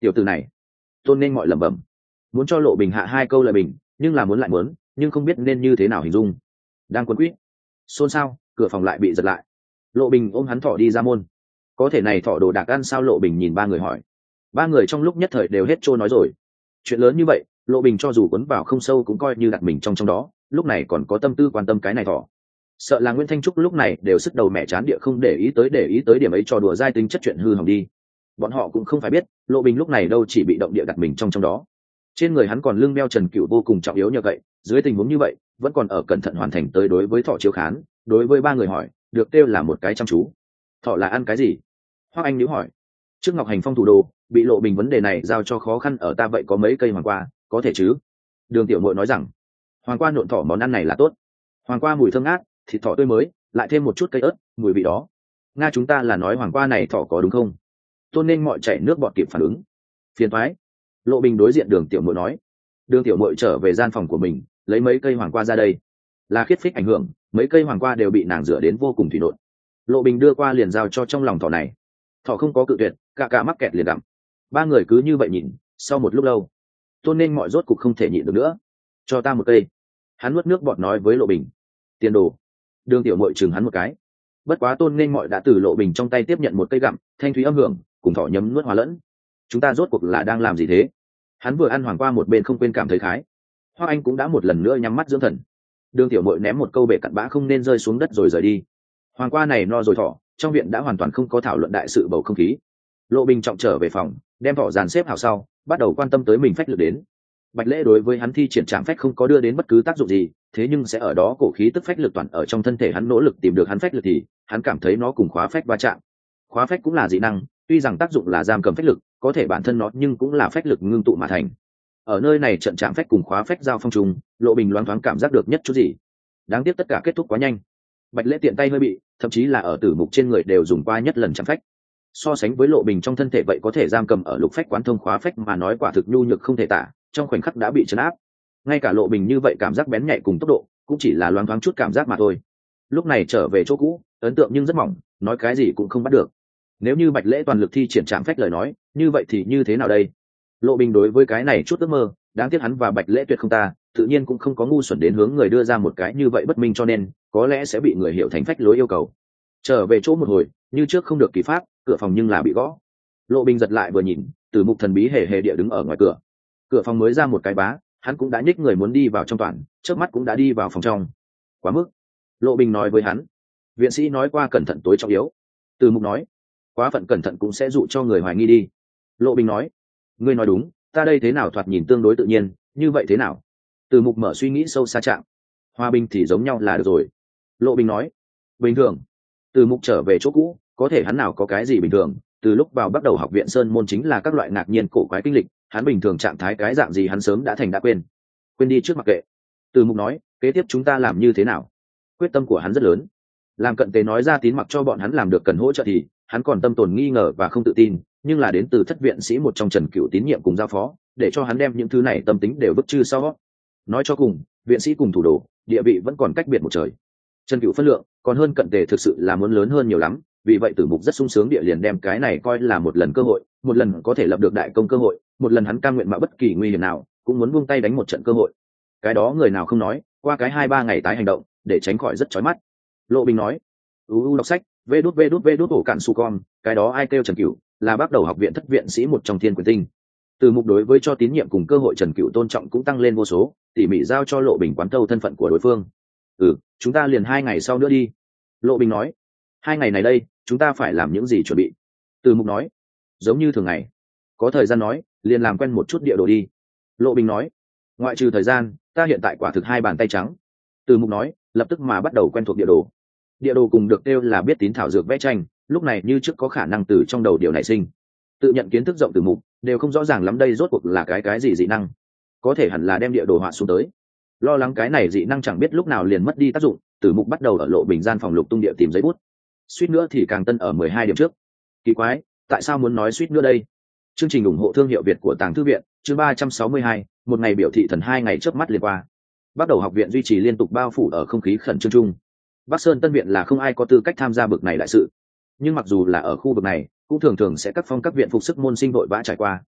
tiểu tử này. Tôn nên mọi lẩm bẩm, muốn cho Lộ Bình hạ hai câu lời bình, nhưng là muốn lại muốn, nhưng không biết nên như thế nào hình dung. Đang quấn quýt, xôn xao, cửa phòng lại bị giật lại. Lộ Bình ôm hắn thỏ đi ra môn. Có thể này thỏ đồ đạc ăn sao? Lộ Bình nhìn ba người hỏi. Ba người trong lúc nhất thời đều hết trôi nói rồi. Chuyện lớn như vậy, Lộ Bình cho dù quấn vào không sâu cũng coi như đặt mình trong đó, lúc này còn có tâm tư quan tâm cái này thỏ. Sợ là Nguyễn Thanh Trúc lúc này đều sức đầu mẹ chán địa, không để ý tới điểm ấy, trò đùa dai tính chất chuyện hư hỏng đi. Bọn họ cũng không phải biết, Lộ Bình lúc này đâu chỉ bị động địa đặt mình trong đó. Trên người hắn còn lưng đeo Trần Cựu vô cùng trọng yếu, nhờ vậy dưới tình huống như vậy vẫn còn ở cẩn thận hoàn thành tới đối với thọ chiếu khán. Đối với ba người hỏi, được kêu là một cái chăm chú. Thọ là ăn cái gì? Hoắc Anh nhíu hỏi. Trước Ngọc Hành Phong thủ đồ bị Lộ Bình vấn đề này giao cho khó khăn ở ta, vậy có mấy cây hoàng qua có thể chứ? Đường Tiểu Muội nói rằng hoàng qua nộn thọ món ăn này là tốt. Hoàng qua mùi thơm ngát, thịt thọ tươi mới, lại thêm một chút cây ớt, mùi vị đó. Nga, chúng ta là nói hoàng qua này thọ có đúng không? Tôn nên mọi chảy nước bọt kịp phản ứng. Phiền toái. Lộ Bình đối diện Đường Tiểu Muội nói. Đường Tiểu Muội trở về gian phòng của mình, lấy mấy cây hoàng qua ra đây. Là khiết phích ảnh hưởng, mấy cây hoàng qua đều bị nàng rửa đến vô cùng thủy nộn. Lộ Bình đưa qua liền giao cho trong lòng thỏ này. Thỏ không có cự tuyệt, cả mắc kẹt liền gặm. Ba người cứ như vậy nhìn, sau một lúc lâu, Tôn nên mọi rốt cục không thể nhịn được nữa. Cho ta một cây. Hắn nuốt nước bọt nói với Lộ Bình. Tiền đồ. Đường Tiểu Muội chừng hắn một cái. Bất quá Tôn nên mọi đã từ Lộ Bình trong tay tiếp nhận một cây gặm, thanh thúy âm hưởng, cùng thỏ nhấm nuốt hòa lẫn. Chúng ta rốt cuộc là đang làm gì thế? Hắn vừa ăn hoàng qua một bên không quên cảm thấy khái. Hoắc Anh cũng đã một lần nữa nhắm mắt dưỡng thần. Đường Tiểu Muội ném một câu bể cặn bã không nên rơi xuống đất rồi rời đi. Hoàng qua này no rồi thỏ, trong viện đã hoàn toàn không có thảo luận đại sự bầu không khí. Lộ Bình trọng trở về phòng, đem thỏ dàn xếp hảo sau, bắt đầu quan tâm tới mình phách lực đến. Bạch Lễ đối với hắn thi triển trảm phách không có đưa đến bất cứ tác dụng gì, thế nhưng sẽ ở đó cổ khí tức phách lực toàn ở trong thân thể hắn, nỗ lực tìm được hắn phách lực thì hắn cảm thấy nó cùng khóa phách va chạm. Khóa phách cũng là dị năng, tuy rằng tác dụng là giam cầm phách lực, có thể bản thân nó nhưng cũng là phách lực ngưng tụ mà thành. Ở nơi này trận trạm phách cùng khóa phách giao phong trùng, Lộ Bình loáng thoáng cảm giác được nhất chút gì. Đáng tiếc tất cả kết thúc quá nhanh. Bạch Lễ tiện tay hơi bị, thậm chí là ở tử mục trên người đều dùng qua nhất lần chạm phách. So sánh với Lộ Bình trong thân thể vậy có thể giam cầm ở lục phách quán thông khóa phách mà nói quả thực nhu nhược không thể tả, trong khoảnh khắc đã bị trấn áp. Ngay cả Lộ Bình như vậy cảm giác bén nhạy cùng tốc độ cũng chỉ là loáng thoáng chút cảm giác mà thôi. Lúc này trở về chỗ cũ, ấn tượng nhưng rất mỏng, nói cái gì cũng không bắt được. Nếu như Bạch Lễ toàn lực thi triển trạm phách lời nói, như vậy thì như thế nào đây? Lộ Bình đối với cái này chút ước mơ, đáng tiếc hắn và Bạch Lễ tuyệt không ta, tự nhiên cũng không có ngu xuẩn đến hướng người đưa ra một cái như vậy bất minh, cho nên có lẽ sẽ bị người hiểu thành phách lối yêu cầu. Trở về chỗ một hồi, như trước không được kỳ pháp, cửa phòng nhưng là bị gõ. Lộ Bình giật lại vừa nhìn, Tử Mục thần bí hề hề địa đứng ở ngoài cửa. Cửa phòng mới ra một cái bá, hắn cũng đã nhích người muốn đi vào trong toàn, trước mắt cũng đã đi vào phòng trong. Quá mức. Lộ Bình nói với hắn. Viện sĩ nói qua cẩn thận tối trọng yếu. Tử Mục nói, quá phận cẩn thận cũng sẽ dụ cho người hoài nghi đi. Lộ Bình nói, ngươi nói đúng, ta đây thế nào thoạt nhìn tương đối tự nhiên, như vậy thế nào? Từ Mục mở suy nghĩ sâu xa chạm. Hòa bình thì giống nhau là được rồi. Lộ Bình nói, bình thường. Từ Mục trở về chỗ cũ, có thể hắn nào có cái gì bình thường, từ lúc vào bắt đầu học viện Sơn môn chính là các loại ngạc nhiên cổ quái kinh lịch, hắn bình thường trạng thái cái dạng gì hắn sớm đã thành đã quên. Quên đi trước mặc kệ. Từ Mục nói, kế tiếp chúng ta làm như thế nào? Quyết tâm của hắn rất lớn. Làm cận tế nói ra tín mặc cho bọn hắn làm được cần hỗ trợ thì hắn còn tâm tồn nghi ngờ và không tự tin, nhưng là đến từ thất viện sĩ một trong Trần Cựu tín nhiệm cùng giao phó, để cho hắn đem những thứ này tâm tính đều vứt chư sau. Nói cho cùng, viện sĩ cùng thủ đồ địa vị vẫn còn cách biệt một trời. Trần Cựu phân lượng còn hơn cận tề thực sự là muốn lớn hơn nhiều lắm, vì vậy Tử Mục rất sung sướng địa liền đem cái này coi là một lần cơ hội, một lần có thể lập được đại công cơ hội, một lần hắn cam nguyện mà bất kỳ nguy hiểm nào cũng muốn buông tay đánh một trận cơ hội. Cái đó người nào không nói, qua cái 2-3 ngày tái hành động để tránh khỏi rất chói mắt. Lộ Bình nói, đọc sách, vê đút ổ cạn su con, cái đó ai kêu Trần Cựu là bắt đầu học viện thất viện sĩ một trong thiên quyền tinh. Từ Mục đối với cho tín nhiệm cùng cơ hội Trần Cựu tôn trọng cũng tăng lên vô số, tỉ mỉ giao cho Lộ Bình quán thâu thân phận của đối phương. Chúng ta liền 2 ngày sau nữa đi. Lộ Bình nói, 2 ngày này đây chúng ta phải làm những gì chuẩn bị? Từ Mục nói, giống như thường ngày, có thời gian nói liền làm quen một chút địa đồ đi. Lộ Bình nói, ngoại trừ thời gian ta hiện tại quả thực 2 bàn tay trắng. Từ Mục nói, lập tức mà bắt đầu quen thuộc địa đồ. Địa đồ cùng được kêu là biết tín thảo dược vẽ tranh, lúc này như trước có khả năng từ trong đầu điều nảy sinh. Tự nhận kiến thức rộng Từ Mục đều không rõ ràng lắm đây rốt cuộc là cái gì dị năng, có thể hẳn là đem địa đồ họa xuống tới. Lo lắng cái này dị năng chẳng biết lúc nào liền mất đi tác dụng, Tử Mục bắt đầu ở Lộ Bình gian phòng lục tung địa tìm giấy bút. Suýt nữa thì càng tân ở 12 điểm trước. Kỳ quái, tại sao muốn nói suýt nữa đây? Chương trình ủng hộ thương hiệu Việt của Tàng Thư viện, chương 362, một ngày biểu thị thần 2 ngày chớp mắt liền qua. Bắt đầu học viện duy trì liên tục bao phủ ở không khí khẩn trương chung. Bắc Sơn Tân viện là không ai có tư cách tham gia bực này đại sự, nhưng mặc dù là ở khu vực này cũng thường thường sẽ các phong các viện phục sức môn sinh vội vã trải qua.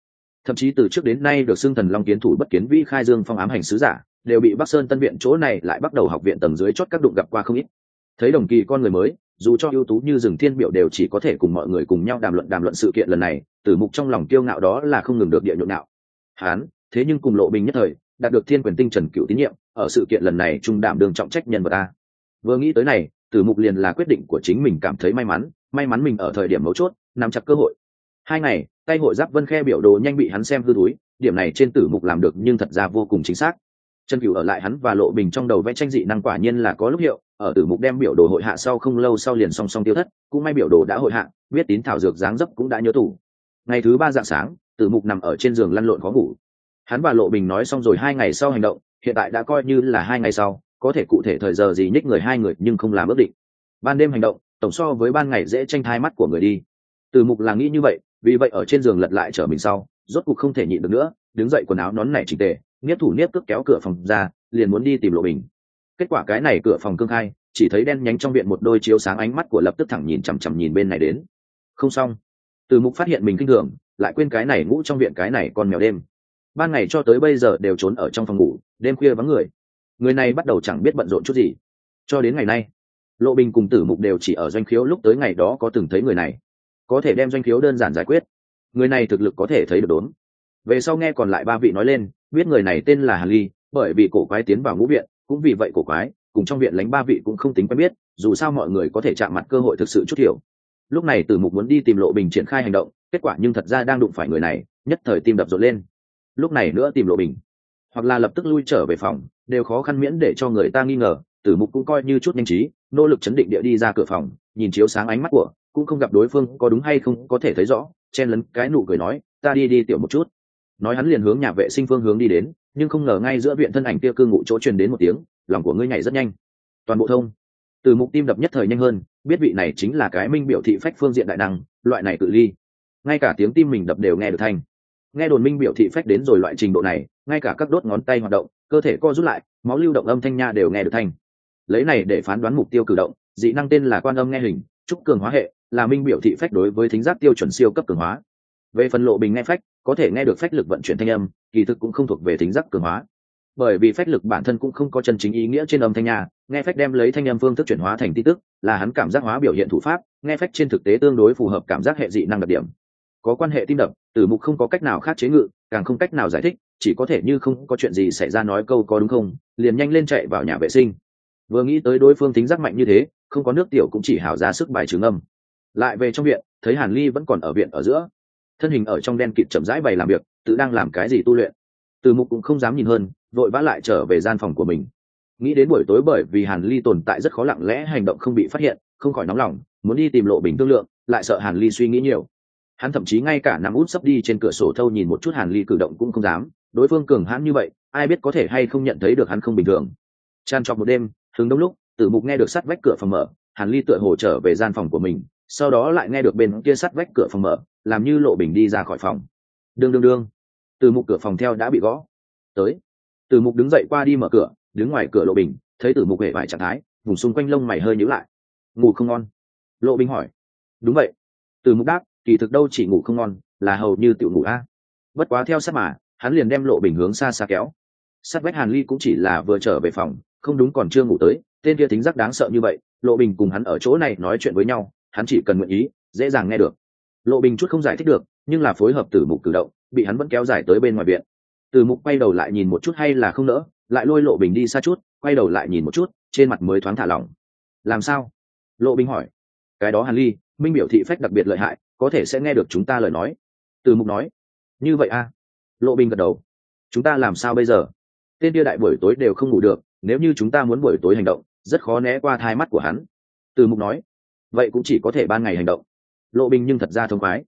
thậm chí từ trước đến nay được xưng thần long kiến thủ bất kiến vĩ khai dương phong ám hành sứ giả đều bị Bắc Sơn Tân viện chỗ này lại bắt đầu học viện tầng dưới chót các đụng gặp qua không ít. Thấy đồng kỳ con người mới, dù cho ưu tú như rừng thiên biểu đều chỉ có thể cùng mọi người cùng nhau đàm luận sự kiện lần này, Tử Mục trong lòng kiêu ngạo đó là không ngừng được địa nhộn nạo. Hán, thế nhưng cùng Lộ Bình nhất thời, đạt được Thiên Quyền Tinh Trần Cửu tín nhiệm, ở sự kiện lần này trung đảm đường trọng trách nhân vật ta. Vừa nghĩ tới này, Tử Mục liền là quyết định của chính mình cảm thấy may mắn mình ở thời điểm mấu chốt, nắm chặt cơ hội. 2 ngày, tay hội giáp vân khe biểu đồ nhanh bị hắn xem hư túi, điểm này trên Tử Mục làm được nhưng thật ra vô cùng chính xác. Trần Cửu ở lại hắn và Lộ Bình trong đầu vẽ tranh dị năng quả nhiên là có lúc hiệu, ở Tử Mục đem biểu đồ hội hạ sau không lâu sau liền song song tiêu thất, cũng may biểu đồ đã hội hạ, biết tín thảo dược dáng dấp cũng đã nhớ tủ. Ngày thứ 3 rạng sáng, Tử Mục nằm ở trên giường lăn lộn khó ngủ. Hắn và Lộ Bình nói xong rồi 2 ngày sau hành động, hiện tại đã coi như là 2 ngày sau, có thể cụ thể thời giờ gì nhích người hai người nhưng không làm ước định. Ban đêm hành động, tổng so với ban ngày dễ tranh thai mắt của người đi. Tử Mục là nghĩ như vậy, vì vậy ở trên giường lật lại trở mình sau, rốt cục không thể nhịn được nữa, đứng dậy quần áo nón nảy chỉnh tề, niếp thủ niếp cước kéo cửa phòng ra, liền muốn đi tìm Lộ Bình. Kết quả cái này cửa phòng cương khai, chỉ thấy đen nhánh trong viện một đôi chiếu sáng ánh mắt của lập tức thẳng nhìn chằm chằm nhìn bên này đến. Không xong. Tử Mục phát hiện mình kinh thường, lại quên cái này ngủ trong viện cái này con mèo đêm. Ban ngày cho tới bây giờ đều trốn ở trong phòng ngủ, đêm khuya vắng người. Người này bắt đầu chẳng biết bận rộn chút gì. Cho đến ngày nay, Lộ Bình cùng Tử Mục đều chỉ ở doanh khiếu lúc tới ngày đó có từng thấy người này. Có thể đem doanh khiếu đơn giản giải quyết. Người này thực lực có thể thấy được đốn. Về sau nghe còn lại 3 vị nói lên, biết người này tên là Hàn Ly, bởi vì cổ quái tiến vào ngũ viện, cũng vì vậy cổ quái, cùng trong viện lánh 3 vị cũng không tính quen biết, dù sao mọi người có thể chạm mặt cơ hội thực sự chút thiểu. Lúc này Tử Mục muốn đi tìm Lộ Bình triển khai hành động, kết quả nhưng thật ra đang đụng phải người này, nhất thời tim đập rộn lên. Lúc này nữa tìm Lộ Bình, hoặc là lập tức lui trở về phòng, đều khó khăn miễn để cho người ta nghi ngờ. Tử Mục cũng coi như chút nhanh trí, nỗ lực chấn định địa đi ra cửa phòng, nhìn chiếu sáng ánh mắt của, cũng không gặp đối phương có đúng hay không có thể thấy rõ, chen lấn cái nụ cười nói, ta đi tiểu một chút. Nói hắn liền hướng nhà vệ sinh phương hướng đi đến, nhưng không ngờ ngay giữa viện thân ảnh kia cư ngụ chỗ truyền đến một tiếng, lòng của ngươi nhảy rất nhanh. Toàn bộ thông. Tử Mục tim đập nhất thời nhanh hơn, biết vị này chính là cái minh biểu thị phách phương diện đại năng, loại này cự ly, ngay cả tiếng tim mình đập đều nghe được thanh. Nghe đồn minh biểu thị phách đến rồi loại trình độ này, ngay cả các đốt ngón tay hoạt động, cơ thể co rút lại, máu lưu động âm thanh nha đều nghe được thanh. Lấy này để phán đoán mục tiêu cử động, dị năng tên là quan âm nghe hình, trúc cường hóa hệ, là minh biểu thị phách đối với thính giác tiêu chuẩn siêu cấp cường hóa. Về phần Lộ Bình nghe phách, có thể nghe được phách lực vận chuyển thanh âm, kỳ thực cũng không thuộc về thính giác cường hóa, bởi vì phách lực bản thân cũng không có chân chính ý nghĩa trên âm thanh nha. Nghe phách đem lấy thanh âm phương thức chuyển hóa thành tin tức, là hắn cảm giác hóa biểu hiện thủ pháp. Nghe phách trên thực tế tương đối phù hợp cảm giác hệ dị năng đặc điểm, có quan hệ tim đập. Tử Mục không có cách nào khác chế ngự, càng không cách nào giải thích, chỉ có thể như không có chuyện gì xảy ra nói câu có đúng không, liền nhanh lên chạy vào nhà vệ sinh. Vừa nghĩ tới đối phương thính giác mạnh như thế, không có nước tiểu cũng chỉ hảo ra sức bài trừ âm. Lại về trong viện, thấy Hàn Ly vẫn còn ở viện ở giữa, thân hình ở trong đen kịt chậm rãi bày làm việc, tự đang làm cái gì tu luyện. Tử Mục cũng không dám nhìn hơn, vội vã lại trở về gian phòng của mình. Nghĩ đến buổi tối bởi vì Hàn Ly tồn tại rất khó lặng lẽ hành động không bị phát hiện, không khỏi nóng lòng, muốn đi tìm Lộ Bình thương lượng, lại sợ Hàn Ly suy nghĩ nhiều. Hắn thậm chí ngay cả nằm út sấp đi trên cửa sổ thâu nhìn một chút Hàn Ly cử động cũng không dám, đối phương cường hãn như vậy, ai biết có thể hay không nhận thấy được hắn không bình thường. Tràn trọc một đêm, hứng đông lúc, Tử Mục nghe được sắt vách cửa phòng mở, Hàn Ly tựa hồ trở về gian phòng của mình, sau đó lại nghe được bên kia sắt vách cửa phòng mở, làm như Lộ Bình đi ra khỏi phòng. Đương. Tử Mục cửa phòng theo đã bị gõ. Tới. Tử Mục đứng dậy qua đi mở cửa, đứng ngoài cửa Lộ Bình, thấy Tử Mục hề vải trạng thái, vùng xung quanh lông mày hơi nhíu lại. Ngủ không ngon? Lộ Bình hỏi. Đúng vậy. Tử Mục đáp, kỳ thực đâu chỉ ngủ không ngon, là hầu như tiểu ngủ a. Bất quá theo sát mà, hắn liền đem Lộ Bình hướng xa xa kéo. Sát vách Hàn Ly cũng chỉ là vừa trở về phòng, không đúng còn chưa ngủ tới, tên kia thính giác đáng sợ như vậy, Lộ Bình cùng hắn ở chỗ này nói chuyện với nhau, hắn chỉ cần nguyện ý, dễ dàng nghe được. Lộ Bình chút không giải thích được, nhưng là phối hợp Tử Mục cử động, bị hắn vẫn kéo dài tới bên ngoài viện. Tử Mục quay đầu lại nhìn một chút hay là không nỡ, lại lôi Lộ Bình đi xa chút, quay đầu lại nhìn một chút, trên mặt mới thoáng thả lỏng. Làm sao? Lộ Bình hỏi. Cái đó Hàn Ly, minh biểu thị phách đặc biệt lợi hại, có thể sẽ nghe được chúng ta lời nói. Tử Mục nói. Như vậy a? Lộ Bình gật đầu. Chúng ta làm sao bây giờ? Tên kia đại buổi tối đều không ngủ được, nếu như chúng ta muốn buổi tối hành động, rất khó né qua thai mắt của hắn. Tử Mục nói. Vậy cũng chỉ có thể ban ngày hành động. Lộ Bình nhưng thật ra thông khoái.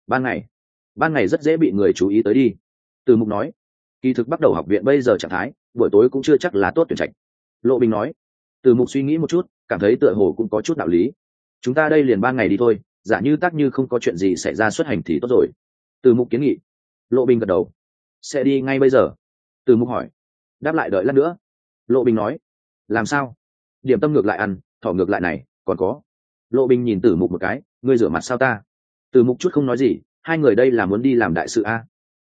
Ban ngày rất dễ bị người chú ý tới đi. Tử Mục nói. Kỳ thực bắt đầu học viện bây giờ trạng thái, buổi tối cũng chưa chắc là tốt tuyển trạch. Lộ Bình nói. Tử Mục suy nghĩ một chút, cảm thấy tựa hồ cũng có chút đạo lý. Chúng ta đây liền ban ngày đi thôi, giả như tác như không có chuyện gì xảy ra xuất hành thì tốt rồi. Tử Mục kiến nghị. Lộ Bình gật đầu. Sẽ đi ngay bây giờ? Tử Mục hỏi. Đáp lại đợi lát nữa. Lộ Bình nói. Làm sao? Điểm tâm ngược lại ăn, thỏ ngược lại này, còn có. Lộ Bình nhìn Tử Mục một cái, ngươi rửa mặt sao ta? Tử Mục chút không nói gì, hai người đây là muốn đi làm đại sự a.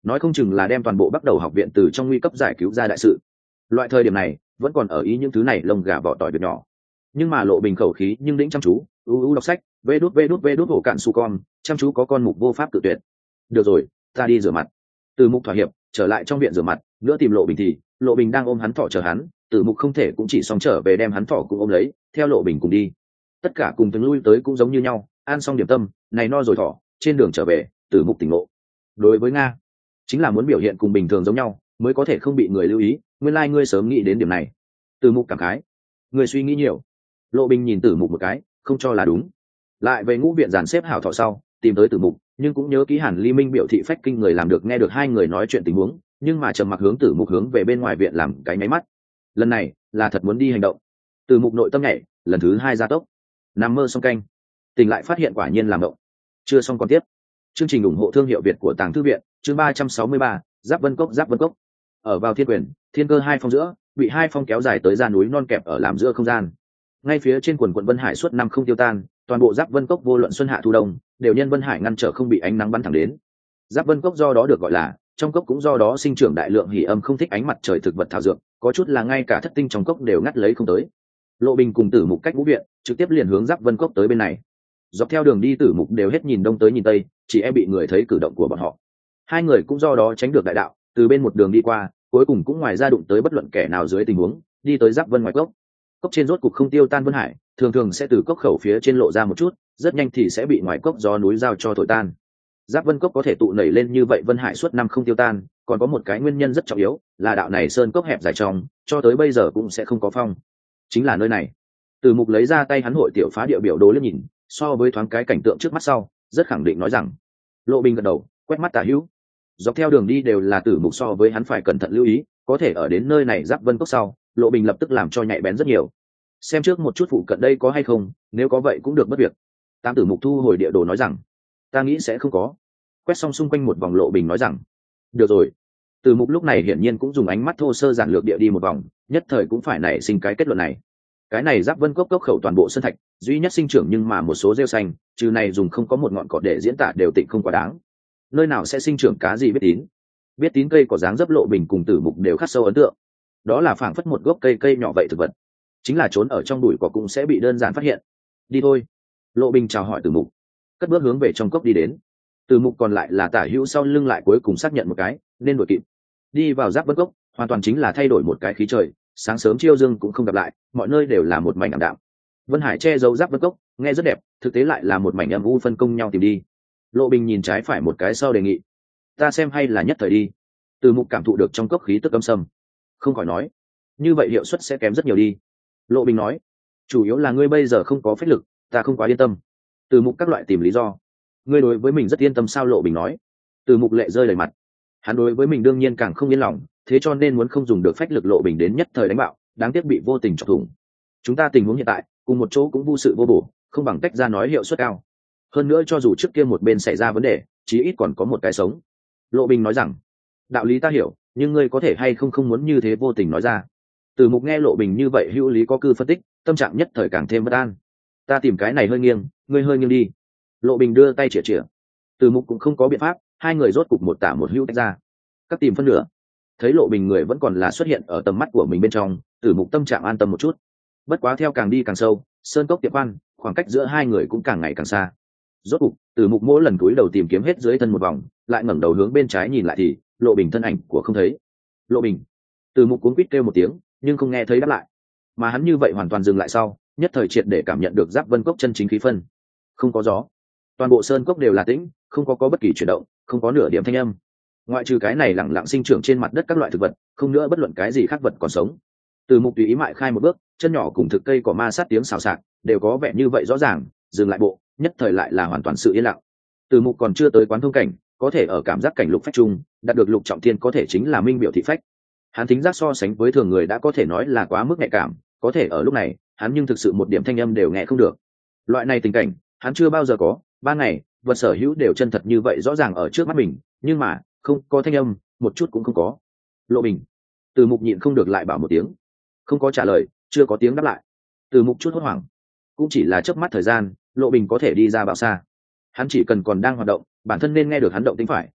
nói không chừng là đem toàn bộ bắt đầu học viện từ trong nguy cấp giải cứu ra đại sự. Loại thời điểm này vẫn còn ở ý những thứ này lông gà vỏ tỏi việc nhỏ, nhưng mà Lộ Bình khẩu khí nhưng đĩnh chăm chú, đọc sách, vê đút hổ cạn su con, chăm chú có con mục vô pháp tự tuyệt. Được rồi, ta đi rửa mặt. Từ Mục thỏa hiệp, trở lại trong viện rửa mặt, nữa tìm Lộ Bình thì Lộ Bình đang ôm hắn thỏ chờ hắn, Từ Mục không thể cũng chỉ xong trở về đem hắn thỏ cũng ôm lấy, theo Lộ Bình cùng đi. Tất cả cùng từng lui tới cũng giống như nhau, ăn xong điểm tâm, này no rồi thỏ, trên đường trở về, Từ Mục tỉnh ngộ. Đối với Nga, chính là muốn biểu hiện cùng bình thường giống nhau, mới có thể không bị người lưu ý, nguyên lai ngươi sớm nghĩ đến điểm này. Từ Mục cảm khái, người suy nghĩ nhiều. Lộ Bình nhìn Tử Mục một cái, không cho là đúng. Lại về ngũ viện dàn xếp hảo thọ sau, tìm tới Tử Mục, nhưng cũng nhớ ký Hàn Ly Minh biểu thị phách kinh người làm được nghe được hai người nói chuyện tình huống, nhưng mà trầm mặc hướng Tử Mục hướng về bên ngoài viện làm cái nháy mắt. Lần này là thật muốn đi hành động. Tử Mục nội tâm nhảy, lần thứ hai gia tốc. Nằm mơ xong canh, tỉnh lại phát hiện quả nhiên làm động. Chưa xong còn tiếp. Chương trình ủng hộ thương hiệu Việt của Tàng Thư viện, chương 363, Giáp Vân Cốc, Giáp Vân Cốc. Ở vào Thiên Quyền, Thiên Cơ hai phong giữa, bị hai phong kéo dài tới ra núi non kẹp ở làm giữa không gian. Ngay phía trên quần quận Vân Hải suốt năm không tiêu tan, toàn bộ Giáp Vân Cốc vô luận xuân hạ thu đông, đều nhân Vân Hải ngăn trở không bị ánh nắng bắn thẳng đến. Giáp Vân Cốc do đó được gọi là, trong cốc cũng do đó sinh trưởng đại lượng hỉ âm không thích ánh mặt trời thực vật thảo dược, có chút là ngay cả thất tinh trong cốc đều ngắt lấy không tới. Lộ Bình cùng Tử Mục cách ngũ viện, trực tiếp liền hướng Giáp Vân Cốc tới bên này. Dọc theo đường đi Tử Mục đều hết nhìn đông tới nhìn tây, chỉ e bị người thấy cử động của bọn họ. Hai người cũng do đó tránh được đại đạo, từ bên một đường đi qua, cuối cùng cũng ngoài ra đụng tới bất luận kẻ nào dưới tình huống, đi tới Giáp Vân ngoài cốc. Cốc trên rốt cục không tiêu tan Vân Hải, thường thường sẽ từ cốc khẩu phía trên lộ ra một chút, rất nhanh thì sẽ bị ngoài cốc gió núi giao cho thổi tan. Giáp Vân Cốc có thể tụ nảy lên như vậy Vân Hải suốt năm không tiêu tan, còn có một cái nguyên nhân rất trọng yếu, là đạo này sơn cốc hẹp dài trong, cho tới bây giờ cũng sẽ không có phong. Chính là nơi này. Từ Mục lấy ra tay hắn hội tiểu phá địa biểu đồ liếc nhìn, so với thoáng cái cảnh tượng trước mắt sau, rất khẳng định nói rằng. Lộ Bình gật đầu, quét mắt tả hữu. Dọc theo đường đi đều là Tử Mục so với hắn phải cẩn thận lưu ý, có thể ở đến nơi này Giáp Vân Cốc sau, Lộ Bình lập tức làm cho nhạy bén rất nhiều. Xem trước một chút phụ cận đây có hay không, nếu có vậy cũng được bất việc. Tam Tử Mục thu hồi địa đồ nói rằng, ta nghĩ sẽ không có. Quét xong xung quanh một vòng Lộ Bình nói rằng, được rồi. Tử Mục lúc này hiển nhiên cũng dùng ánh mắt thô sơ giản lược địa đi một vòng, nhất thời cũng phải nảy sinh cái kết luận này. Cái này Giáp Vân Cốc cốc khẩu toàn bộ sơn thạch, duy nhất sinh trưởng nhưng mà một số rêu xanh, trừ này dùng không có một ngọn cỏ để diễn tả đều tịnh không quá đáng. Nơi nào sẽ sinh trưởng cá gì biết tín? Biết tín cây có dáng dấp Lộ Bình cùng Tử Mục đều khắc sâu ấn tượng. Đó là phảng phất một gốc cây nhỏ vậy thực vật, chính là trốn ở trong bụi cỏ cũng sẽ bị đơn giản phát hiện. Đi thôi. Lộ Bình chào hỏi Tử Mục, cất bước hướng về trong cốc đi đến. Tử Mục còn lại là tả hữu sau lưng lại cuối cùng xác nhận một cái, nên đuổi kịp. Đi vào Giáp Vân Cốc, hoàn toàn chính là thay đổi một cái khí trời, sáng sớm chiêu dương cũng không gặp lại, mọi nơi đều là một mảnh ảm đạm. Vân Hải che giấu Giáp Vân Cốc, nghe rất đẹp, thực tế lại là một mảnh âm u phân công nhau tìm đi. Lộ Bình nhìn trái phải một cái sau đề nghị, ta xem hay là nhất thời đi. Tử Mục cảm thụ được trong cốc khí tức âm sầm, không khỏi nói, như vậy hiệu suất sẽ kém rất nhiều đi. Lộ Bình nói, chủ yếu là ngươi bây giờ không có phách lực, ta không quá yên tâm. Tử Mục các loại tìm lý do, ngươi đối với mình rất yên tâm sao? Lộ Bình nói. Tử Mục lệ rơi đầy mặt, hắn đối với mình đương nhiên càng không yên lòng, thế cho nên muốn không dùng được phách lực Lộ Bình đến nhất thời đánh bạo, đáng tiếc bị vô tình chọc thủng. Chúng ta tình huống hiện tại cùng một chỗ cũng vô sự vô bổ, không bằng tách ra nói hiệu suất cao hơn nữa, cho dù trước kia một bên xảy ra vấn đề, chí ít còn có một cái sống. Lộ Bình nói rằng, đạo lý ta hiểu, nhưng ngươi có thể hay không muốn như thế vô tình nói ra. Tử Mục nghe Lộ Bình như vậy hữu lý có cư phân tích, tâm trạng nhất thời càng thêm bất an. Ta tìm cái này hơi nghiêng, ngươi hơi nghiêng đi. Lộ Bình đưa tay chĩa. Tử Mục cũng không có biện pháp, hai người rốt cục một tả một hữu tách ra. Các tìm phân nửa. Thấy Lộ Bình người vẫn còn là xuất hiện ở tầm mắt của mình bên trong, Tử Mục tâm trạng an tâm một chút. Bất quá theo càng đi càng sâu, sơn cốc tiệm văn, khoảng cách giữa hai người cũng càng ngày càng xa. Rốt cục, Tử Mục mỗi lần cúi đầu tìm kiếm hết dưới thân một vòng, lại ngẩng đầu hướng bên trái nhìn lại thì Lộ Bình thân ảnh của không thấy. Lộ Bình. Tử Mục cuống quýt kêu một tiếng, nhưng không nghe thấy đáp lại. Mà hắn như vậy hoàn toàn dừng lại sau, nhất thời triệt để cảm nhận được Giáp Vân Cốc chân chính khí phân. Không có gió, toàn bộ sơn cốc đều là tĩnh, không có bất kỳ chuyển động, không có nửa điểm thanh âm. Ngoại trừ cái này lặng lặng sinh trưởng trên mặt đất các loại thực vật, không nữa bất luận cái gì khác vật còn sống. Tử Mục tùy ý mại khai một bước, chân nhỏ cùng thực cây cỏ ma sát tiếng xào xạc, đều có vẻ như vậy rõ ràng, dừng lại bộ, nhất thời lại là hoàn toàn sự yên lặng. Tử Mục còn chưa tới quán thông cảnh, có thể ở cảm giác cảnh lục phách trung, đạt được lục trọng thiên có thể chính là minh biểu thị phách. Hắn thính giác so sánh với thường người đã có thể nói là quá mức nhạy cảm, có thể ở lúc này, hắn nhưng thực sự một điểm thanh âm đều nghe không được. Loại này tình cảnh, hắn chưa bao giờ có, ban ngày, vật sở hữu đều chân thật như vậy rõ ràng ở trước mắt mình, nhưng mà, không có thanh âm, một chút cũng không có. Lộ Bình. Tử Mục nhịn không được lại bảo một tiếng. Không có trả lời, chưa có tiếng đáp lại. Tử Mục chút hốt hoảng. Cũng chỉ là chớp mắt thời gian, Lộ Bình có thể đi ra bao xa. Hắn chỉ cần còn đang hoạt động, bản thân nên nghe được hắn động tĩnh phải.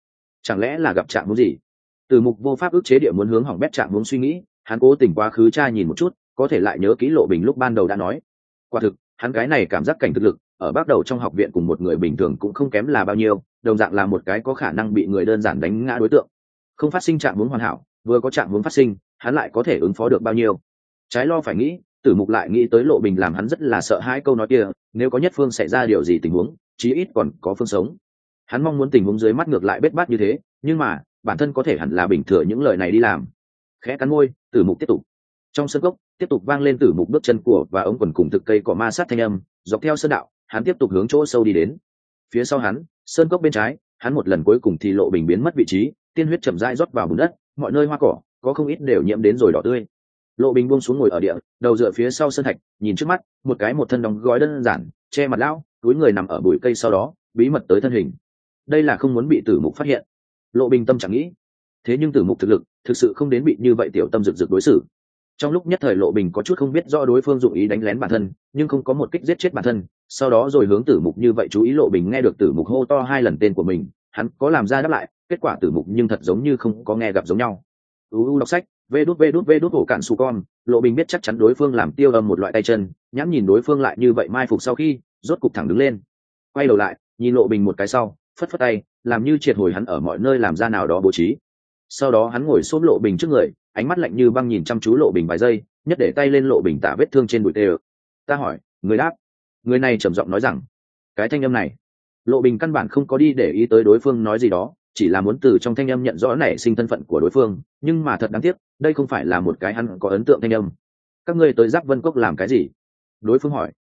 chẳng lẽ là gặp trạng huống gì? Tử Mục vô pháp ức chế địa muốn hướng hỏng bét trạng huống suy nghĩ, hắn cố tình quá khứ tra nhìn một chút, có thể lại nhớ kỹ Lộ Bình lúc ban đầu đã nói. Quả thực, hắn cái này cảm giác cảnh thực lực ở bắt đầu trong học viện cùng một người bình thường cũng không kém là bao nhiêu, đồng dạng là một cái có khả năng bị người đơn giản đánh ngã đối tượng. Không phát sinh trạng huống hoàn hảo, vừa có trạng huống phát sinh, hắn lại có thể ứng phó được bao nhiêu? Trái lo phải nghĩ, Tử Mục lại nghĩ tới Lộ Bình làm hắn rất là sợ hãi câu nói kia, nếu có nhất phương xảy ra điều gì tình huống, chí ít còn có phương sống. Hắn mong muốn tình huống dưới mắt ngược lại bết bát như thế, nhưng mà bản thân có thể hẳn là bình thường những lời này đi làm. Khẽ cắn môi, Tử Mục tiếp tục. Trong sân cốc tiếp tục vang lên Tử Mục bước chân của và ống quần cùng thực cây cỏ ma sát thanh âm, dọc theo sơn đạo, hắn tiếp tục hướng chỗ sâu đi đến. Phía sau hắn, sơn cốc bên trái, hắn một lần cuối cùng thì Lộ Bình biến mất vị trí, tiên huyết chậm rãi rót vào bùn đất, mọi nơi hoa cỏ có không ít đều nhiễm đến rồi đỏ tươi. Lộ Bình buông xuống ngồi ở địa, đầu dựa phía sau sơn thạch, nhìn trước mắt, một cái một thân đóng gói đơn giản, che mặt lão, túi người nằm ở bụi cây sau đó, bí mật tới thân hình. Đây là không muốn bị Tử Mục phát hiện. Lộ Bình tâm chẳng nghĩ. Thế nhưng Tử Mục thực lực, thực sự không đến bị như vậy tiểu tâm rực rực đối xử. Trong lúc nhất thời Lộ Bình có chút không biết rõ đối phương dụng ý đánh lén bản thân, nhưng không có một kích giết chết bản thân, sau đó rồi hướng Tử Mục như vậy chú ý. Lộ Bình nghe được Tử Mục hô to 2 lần tên của mình, hắn có làm ra đáp lại, kết quả Tử Mục nhưng thật giống như không có nghe gặp giống nhau. Đọc sách, vê đút hổ cạn su con. Lộ Bình biết chắc chắn đối phương làm tiêu âm một loại tay chân, nhãn nhìn đối phương lại như vậy mai phục sau khi rốt cục thẳng đứng lên, quay đầu lại nhìn Lộ Bình một cái sau, phất phất tay làm như triệt hồi hắn ở mọi nơi làm ra nào đó bố trí. Sau đó hắn ngồi xổm Lộ Bình trước người, ánh mắt lạnh như băng nhìn chăm chú Lộ Bình vài giây, nhất để tay lên Lộ Bình tả vết thương trên bụi tê. Ta hỏi, người đáp. Người này trầm giọng nói rằng, cái thanh âm này. Lộ Bình căn bản không có đi để ý tới đối phương nói gì đó, chỉ là muốn từ trong thanh âm nhận rõ nảy sinh thân phận của đối phương, nhưng mà thật đáng tiếc, đây không phải là một cái hắn có ấn tượng thanh âm. Các ngươi tới Giáp Vân Cốc làm cái gì? Đối phương hỏi.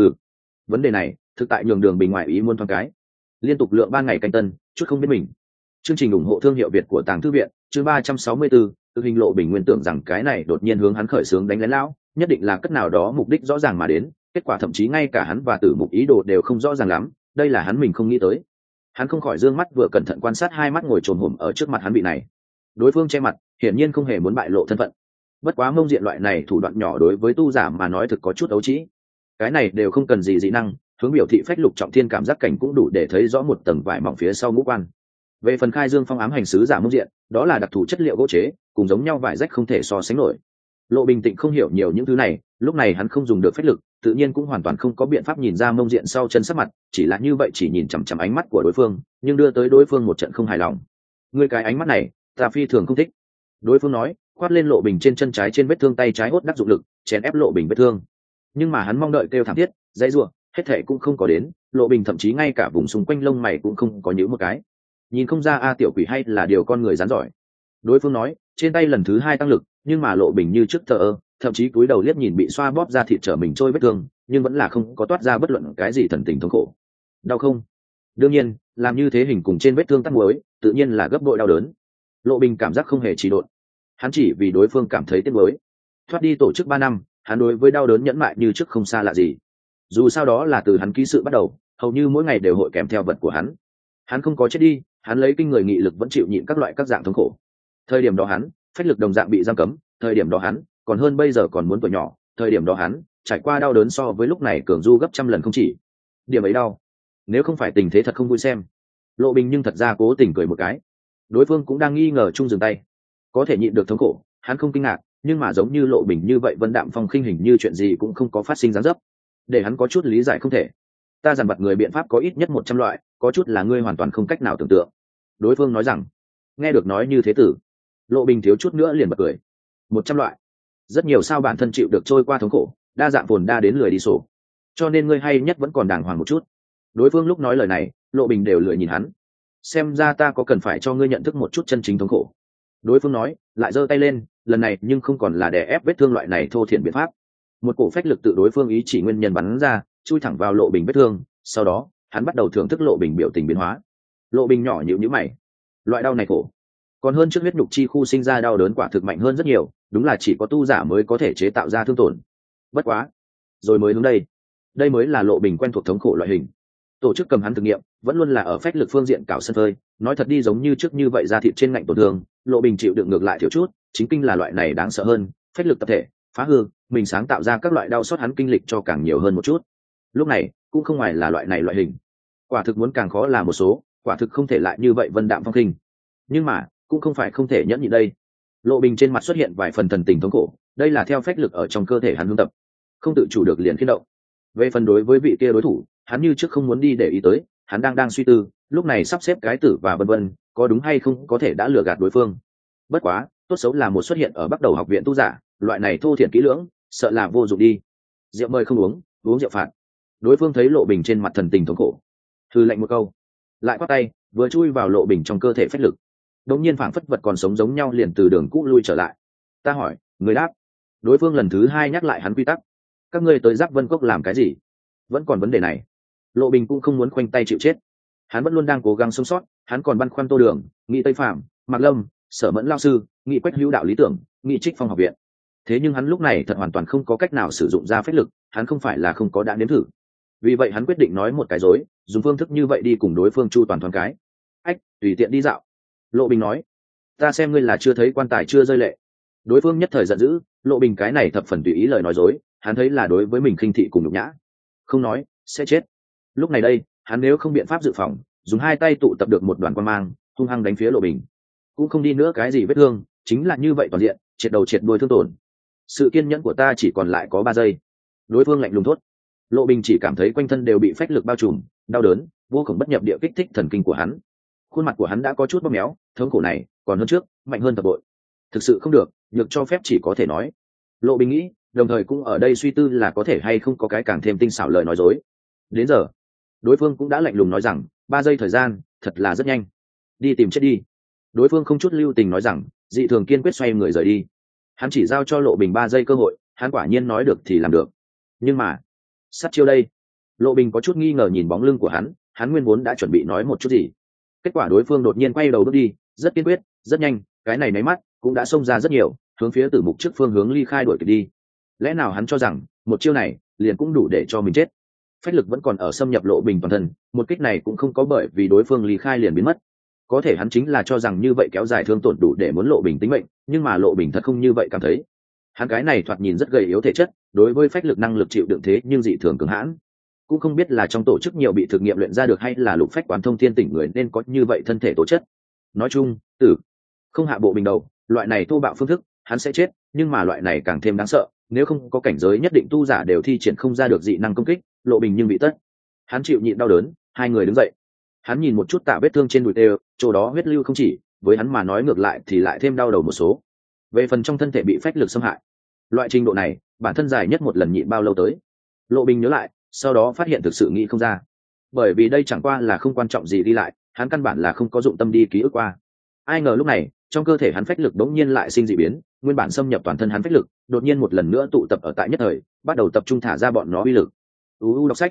Vấn đề này thực tại nhường Đường Bình ngoại ý muốn thoáng cái. Liên tục lượng 3 ngày canh tân, chút không biết mình. Chương trình ủng hộ thương hiệu Việt của Tàng Thư viện, chương 364, Tự hình Lộ Bình nguyên tưởng rằng cái này đột nhiên hướng hắn khởi xướng đánh lén lão, nhất định là cất nào đó mục đích rõ ràng mà đến, kết quả thậm chí ngay cả hắn và Tử Mục ý đồ đều không rõ ràng lắm, đây là hắn mình không nghĩ tới. Hắn không khỏi dương mắt vừa cẩn thận quan sát 2 mắt ngồi trồm hổm ở trước mặt hắn vị này. Đối phương che mặt, hiển nhiên không hề muốn bại lộ thân phận. Bất quá mông diện loại này thủ đoạn nhỏ đối với tu giả mà nói thực có chút ấu trĩ. Cái này đều không cần gì dị năng, hướng biểu thị phách lục trọng thiên cảm giác cảnh cũng đủ để thấy rõ một tầng vải mỏng phía sau ngũ quan. Về phần khai dương phong ám hành sứ giả mông diện, đó là đặc thù chất liệu gỗ chế, cùng giống nhau vải rách không thể so sánh nổi. Lộ Bình Tĩnh không hiểu nhiều những thứ này, lúc này hắn không dùng được phách lực, tự nhiên cũng hoàn toàn không có biện pháp nhìn ra mông diện sau chân sắc mặt, chỉ là như vậy chỉ nhìn chằm chằm ánh mắt của đối phương, nhưng đưa tới đối phương một trận không hài lòng. Ngươi cái ánh mắt này, ta phi thường không thích. Đối phương nói, quát lên Lộ Bình trên chân trái trên vết thương tay trái hốt đắc dụng lực, chèn ép Lộ Bình vết thương. Nhưng mà hắn mong đợi kêu thảm thiết, dãy rủa, hết thảy cũng không có đến, Lộ Bình thậm chí ngay cả vùng xung quanh lông mày cũng không có nhíu một cái. Nhìn không ra a tiểu quỷ hay là điều con người rắn giỏi. Đối phương nói, trên tay lần thứ 2 tăng lực, nhưng mà Lộ Bình như trước thờ ơ, thậm chí cúi đầu liếc nhìn bị xoa bóp ra thịt trở mình trôi vết thương, nhưng vẫn là không có toát ra bất luận cái gì thần tình thống khổ. Đau không? Đương nhiên, làm như thế hình cùng trên vết thương tắc muối, tự nhiên là gấp bội đau đớn. Lộ Bình cảm giác không hề trì độn, hắn chỉ vì đối phương cảm thấy tiếc nuối. Thoát đi tổ chức 3 năm, hắn đối với đau đớn nhẫn mại như trước không xa lạ gì. Dù sao đó là từ hắn ký sự bắt đầu, hầu như mỗi ngày đều hội kèm theo vật của hắn. Hắn không có chết đi, hắn lấy kinh người nghị lực vẫn chịu nhịn các loại các dạng thống khổ. Thời điểm đó hắn, phách lực đồng dạng bị giam cấm, thời điểm đó hắn, còn hơn bây giờ còn muốn tuổi nhỏ, thời điểm đó hắn, trải qua đau đớn so với lúc này cường du gấp trăm lần không chỉ. Điểm ấy đau, nếu không phải tình thế thật không vui xem. Lộ Bình nhưng thật ra cố tình cười một cái. Đối phương cũng đang nghi ngờ chung dừng tay, có thể nhịn được thống khổ, hắn không kinh ngạc, nhưng mà giống như Lộ Bình như vậy vân đạm phong khinh hình như chuyện gì cũng không có phát sinh dáng dấp, để hắn có chút lý giải không thể. Ta dằn vặt người biện pháp có ít nhất 100 loại, có chút là ngươi hoàn toàn không cách nào tưởng tượng. Đối phương nói rằng. Nghe được nói như thế tử, Lộ Bình thiếu chút nữa liền bật cười. 100 loại, rất nhiều sao bản thân chịu được trôi qua thống khổ, đa dạng phồn đa đến lười đi sổ, cho nên ngươi hay nhất vẫn còn đàng hoàng một chút. Đối phương lúc nói lời này, Lộ Bình đều lười nhìn hắn. Xem ra ta có cần phải cho ngươi nhận thức một chút chân chính thống khổ. Đối phương nói, lại giơ tay lên, lần này nhưng không còn là đè ép vết thương loại này thô thiển biện pháp. Một cổ phách lực tự đối phương ý chỉ nguyên nhân bắn ra, chui thẳng vào Lộ Bình vết thương, sau đó hắn bắt đầu thưởng thức Lộ Bình biểu tình biến hóa. Lộ Bình nhỏ nhíu nhíu mày, loại đau này khổ còn hơn trước huyết nhục chi khu sinh ra đau đớn quả thực mạnh hơn rất nhiều, đúng là chỉ có tu giả mới có thể chế tạo ra thương tổn. Bất quá rồi mới đúng đây mới là Lộ Bình quen thuộc thống khổ loại hình. Tổ chức cầm hắn thử nghiệm vẫn luôn là ở phách lực phương diện cạo sân phơi, nói thật đi giống như trước như vậy ra thịt trên ngạnh tổn thương, Lộ Bình chịu đựng ngược lại thiểu chút, chính kinh là loại này đáng sợ hơn, phách lực tập thể phá hư mình sáng tạo ra các loại đau xót hắn kinh lịch cho càng nhiều hơn một chút. Lúc này cũng không ngoài là loại này loại hình, quả thực muốn càng khó là một số, quả thực không thể lại như vậy vân đạm phong khinh. nhưng mà cũng không phải không thể nhẫn nhịn đây. Lộ Bình trên mặt xuất hiện vài phần thần tình thống khổ, đây là theo phách lực ở trong cơ thể hắn hướng tập, không tự chủ được liền khiên động. Về phần đối với vị kia đối thủ, hắn như trước không muốn đi để ý tới, hắn đang suy tư, lúc này sắp xếp cái tử và vân vân, có đúng hay không có thể đã lừa gạt đối phương. Bất quá, tốt xấu là một xuất hiện ở Bắc Đầu học viện tu giả, loại này thô thiển kỹ lưỡng, sợ là vô dụng đi. Rượu mời không uống, uống rượu phạt. Đối phương thấy Lộ Bình trên mặt thần tình thống khổ, thư lạnh một câu, lại quát tay, vừa chui vào Lộ Bình trong cơ thể phách lực. Đột nhiên phảng phất vật còn sống giống nhau liền từ đường cũ lui trở lại. Ta hỏi, người đáp. Đối phương lần thứ hai nhắc lại hắn quy tắc. Các ngươi tới Giáp Vân Cốc làm cái gì? Vẫn còn vấn đề này. Lộ Bình cũng không muốn khoanh tay chịu chết. Hắn vẫn luôn đang cố gắng sống sót, hắn còn băn khoăn Tô Đường, nghĩ Tây Phạm, Mạc Lâm, Sở Mẫn lao sư, nghĩ Quách Hữu đạo lý tưởng, nghĩ Trích Phong học viện. Thế nhưng hắn lúc này thật hoàn toàn không có cách nào sử dụng ra phách lực, hắn không phải là không có đã nếm thử. Vì vậy hắn quyết định nói một cái dối, dùng phương thức như vậy đi cùng đối phương chu toàn thoáng cái. Ách, tùy tiện đi dạo. Lộ Bình nói, ta xem ngươi là chưa thấy quan tài chưa rơi lệ. Đối phương nhất thời giận dữ, Lộ Bình cái này thập phần tùy ý lời nói dối, hắn thấy là đối với mình khinh thị cùng nhục nhã, không nói sẽ chết. Lúc này đây, hắn nếu không biện pháp dự phòng, dùng hai tay tụ tập được một đoàn quan mang, hung hăng đánh phía Lộ Bình. Cũng không đi nữa cái gì vết thương, chính là như vậy toàn diện, triệt đầu triệt đuôi thương tổn. Sự kiên nhẫn của ta chỉ còn lại có 3 giây. Đối phương lạnh lùng thốt. Lộ Bình chỉ cảm thấy quanh thân đều bị phách lực bao trùm, đau đớn vô cùng bất nhập địa kích thích thần kinh của hắn. Khuôn mặt của hắn đã có chút bóp méo, thống khổ này còn hơn trước, mạnh hơn thập bội. Thực sự không được, nhược cho phép chỉ có thể nói. Lộ Bình nghĩ, đồng thời cũng ở đây suy tư là có thể hay không có cái càng thêm tinh xảo lời nói dối. Đến giờ, đối phương cũng đã lạnh lùng nói rằng 3 giây thời gian thật là rất nhanh, đi tìm chết đi. Đối phương không chút lưu tình nói rằng, dị thường kiên quyết xoay người rời đi. Hắn chỉ giao cho Lộ Bình 3 giây cơ hội, hắn quả nhiên nói được thì làm được. Nhưng mà sát chiêu đây. Lộ Bình có chút nghi ngờ nhìn bóng lưng của hắn nguyên vốn đã chuẩn bị nói một chút gì, kết quả đối phương đột nhiên quay đầu bước đi, rất kiên quyết, rất nhanh, cái này nháy mắt cũng đã xông ra rất nhiều, hướng phía Tử Mục trước phương hướng ly khai đuổi kịp đi. Lẽ nào hắn cho rằng một chiêu này liền cũng đủ để cho mình chết? Phách lực vẫn còn ở xâm nhập Lộ Bình toàn thân, một kích này cũng không có bởi vì đối phương ly khai liền biến mất. Có thể hắn chính là cho rằng như vậy kéo dài thương tổn đủ để muốn Lộ Bình tính mệnh, nhưng mà Lộ Bình thật không như vậy cảm thấy. Hắn cái này thoạt nhìn rất gầy yếu thể chất, đối với phách lực năng lực chịu đựng thế nhưng dị thường cường hãn. Cũng không biết là trong tổ chức nhiều bị thực nghiệm luyện ra được hay là lục phách quán thông thiên tỉnh người nên có như vậy thân thể tố chất. Nói chung, tử không hạ bộ bình đầu, loại này thô bạo phương thức, hắn sẽ chết, nhưng mà loại này càng thêm đáng sợ, nếu không có cảnh giới nhất định tu giả đều thi triển không ra được dị năng công kích, Lộ Bình nhưng bị tất. Hắn chịu nhịn đau đớn, hai người đứng dậy. Hắn nhìn một chút tạ vết thương trên đùi tê, chỗ đó huyết lưu không chỉ, với hắn mà nói ngược lại thì lại thêm đau đầu một số. Về phần trong thân thể bị phách lực xâm hại, loại trình độ này, bản thân dài nhất một lần nhịn bao lâu tới. Lộ Bình nhớ lại, sau đó phát hiện thực sự nghĩ không ra, bởi vì đây chẳng qua là không quan trọng gì đi lại, hắn căn bản là không có dụng tâm đi ký ức qua. Ai ngờ lúc này trong cơ thể hắn phách lực đống nhiên lại sinh dị biến, nguyên bản xâm nhập toàn thân hắn phách lực đột nhiên một lần nữa tụ tập ở tại nhất thời, bắt đầu tập trung thả ra bọn nó uy lực. Đọc sách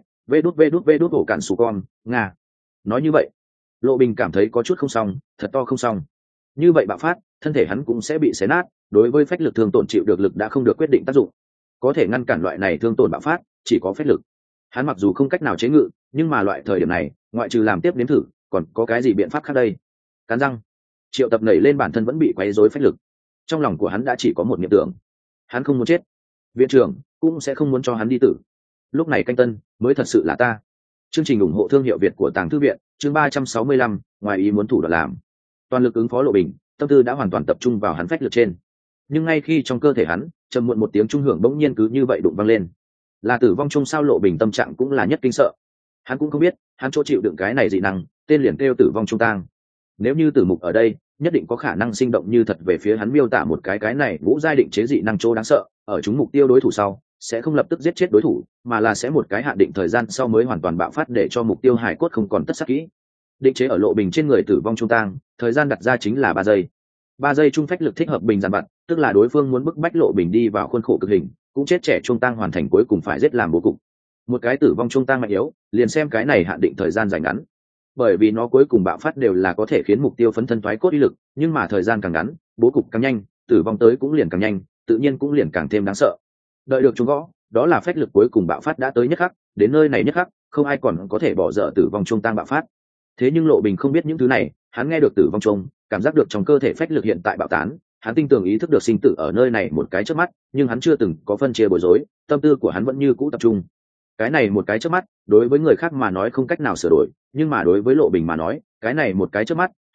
vê đút ổ cản sù con nga. Nói như vậy, Lộ Bình cảm thấy có chút không xong, thật to không xong. Như vậy bạo phát, thân thể hắn cũng sẽ bị xé nát, đối với phách lực thương tổn chịu được lực đã không được quyết định tác dụng. Có thể ngăn cản loại này thương tổn bạo phát, chỉ có phách lực. Hắn mặc dù không cách nào chế ngự, nhưng mà loại thời điểm này, ngoại trừ làm tiếp nếm thử, còn có cái gì biện pháp khác đây? Cắn răng, Triệu Tập nảy lên bản thân vẫn bị quấy rối phách lực. Trong lòng của hắn đã chỉ có một niệm tưởng, hắn không muốn chết, viện trưởng cũng sẽ không muốn cho hắn đi tử. Lúc này canh tân mới thật sự là ta. Chương trình ủng hộ thương hiệu Việt của Tàng Thư viện, chương 365, ngoài ý muốn thủ đoạn làm. Toàn lực ứng phó Lộ Bình, tâm tư đã hoàn toàn tập trung vào hắn phách lực trên. Nhưng ngay khi trong cơ thể hắn trầm muộn một tiếng trung hưởng bỗng nhiên cứ như vậy đụng vang lên, là tử vong chung sao. Lộ Bình tâm trạng cũng là nhất kinh sợ. Hắn cũng không biết hắn chỗ chịu đựng cái này dị năng, tên liền kêu tử vong trung tang. Nếu như Tử Mục ở đây, nhất định có khả năng sinh động như thật về phía hắn miêu tả một cái này ngũ giai định chế dị năng chỗ đáng sợ, ở chúng mục tiêu đối thủ sau sẽ không lập tức giết chết đối thủ, mà là sẽ một cái hạn định thời gian sau mới hoàn toàn bạo phát để cho mục tiêu hải cốt không còn tất sát kỹ. Định chế ở Lộ Bình trên người tử vong trung tang, thời gian đặt ra chính là 3 giây. 3 giây trung phách lực thích hợp bình giàn vặt, tức là đối phương muốn bức bách Lộ Bình đi vào khuôn khổ cực hình, cũng chết trẻ trung tang hoàn thành cuối cùng phải giết làm bố cục. Một cái tử vong trung tang mạnh yếu, liền xem cái này hạn định thời gian dài ngắn. Bởi vì nó cuối cùng bạo phát đều là có thể khiến mục tiêu phấn thân thoái cốt uy lực, nhưng mà thời gian càng ngắn, bố cục càng nhanh, tử vong tới cũng liền càng nhanh, tự nhiên cũng liền càng thêm đáng sợ. Đợi được chúng gõ, đó là phách lực cuối cùng bạo phát đã tới nhất khắc, đến nơi này nhất khắc, không ai còn có thể bỏ dở tử vong trung tang bạo phát. Thế nhưng Lộ Bình không biết những thứ này, hắn nghe được tử vong trung, cảm giác được trong cơ thể phách lực hiện tại bạo tán, hắn tin tưởng ý thức được sinh tử ở nơi này một cái chớp mắt, nhưng hắn chưa từng có phân chia bối rối, tâm tư của hắn vẫn như cũ tập trung. Cái này một cái chớp mắt, đối với người khác mà nói không cách nào sửa đổi, nhưng mà đối với Lộ Bình mà nói, cái này một cái chớp mắt,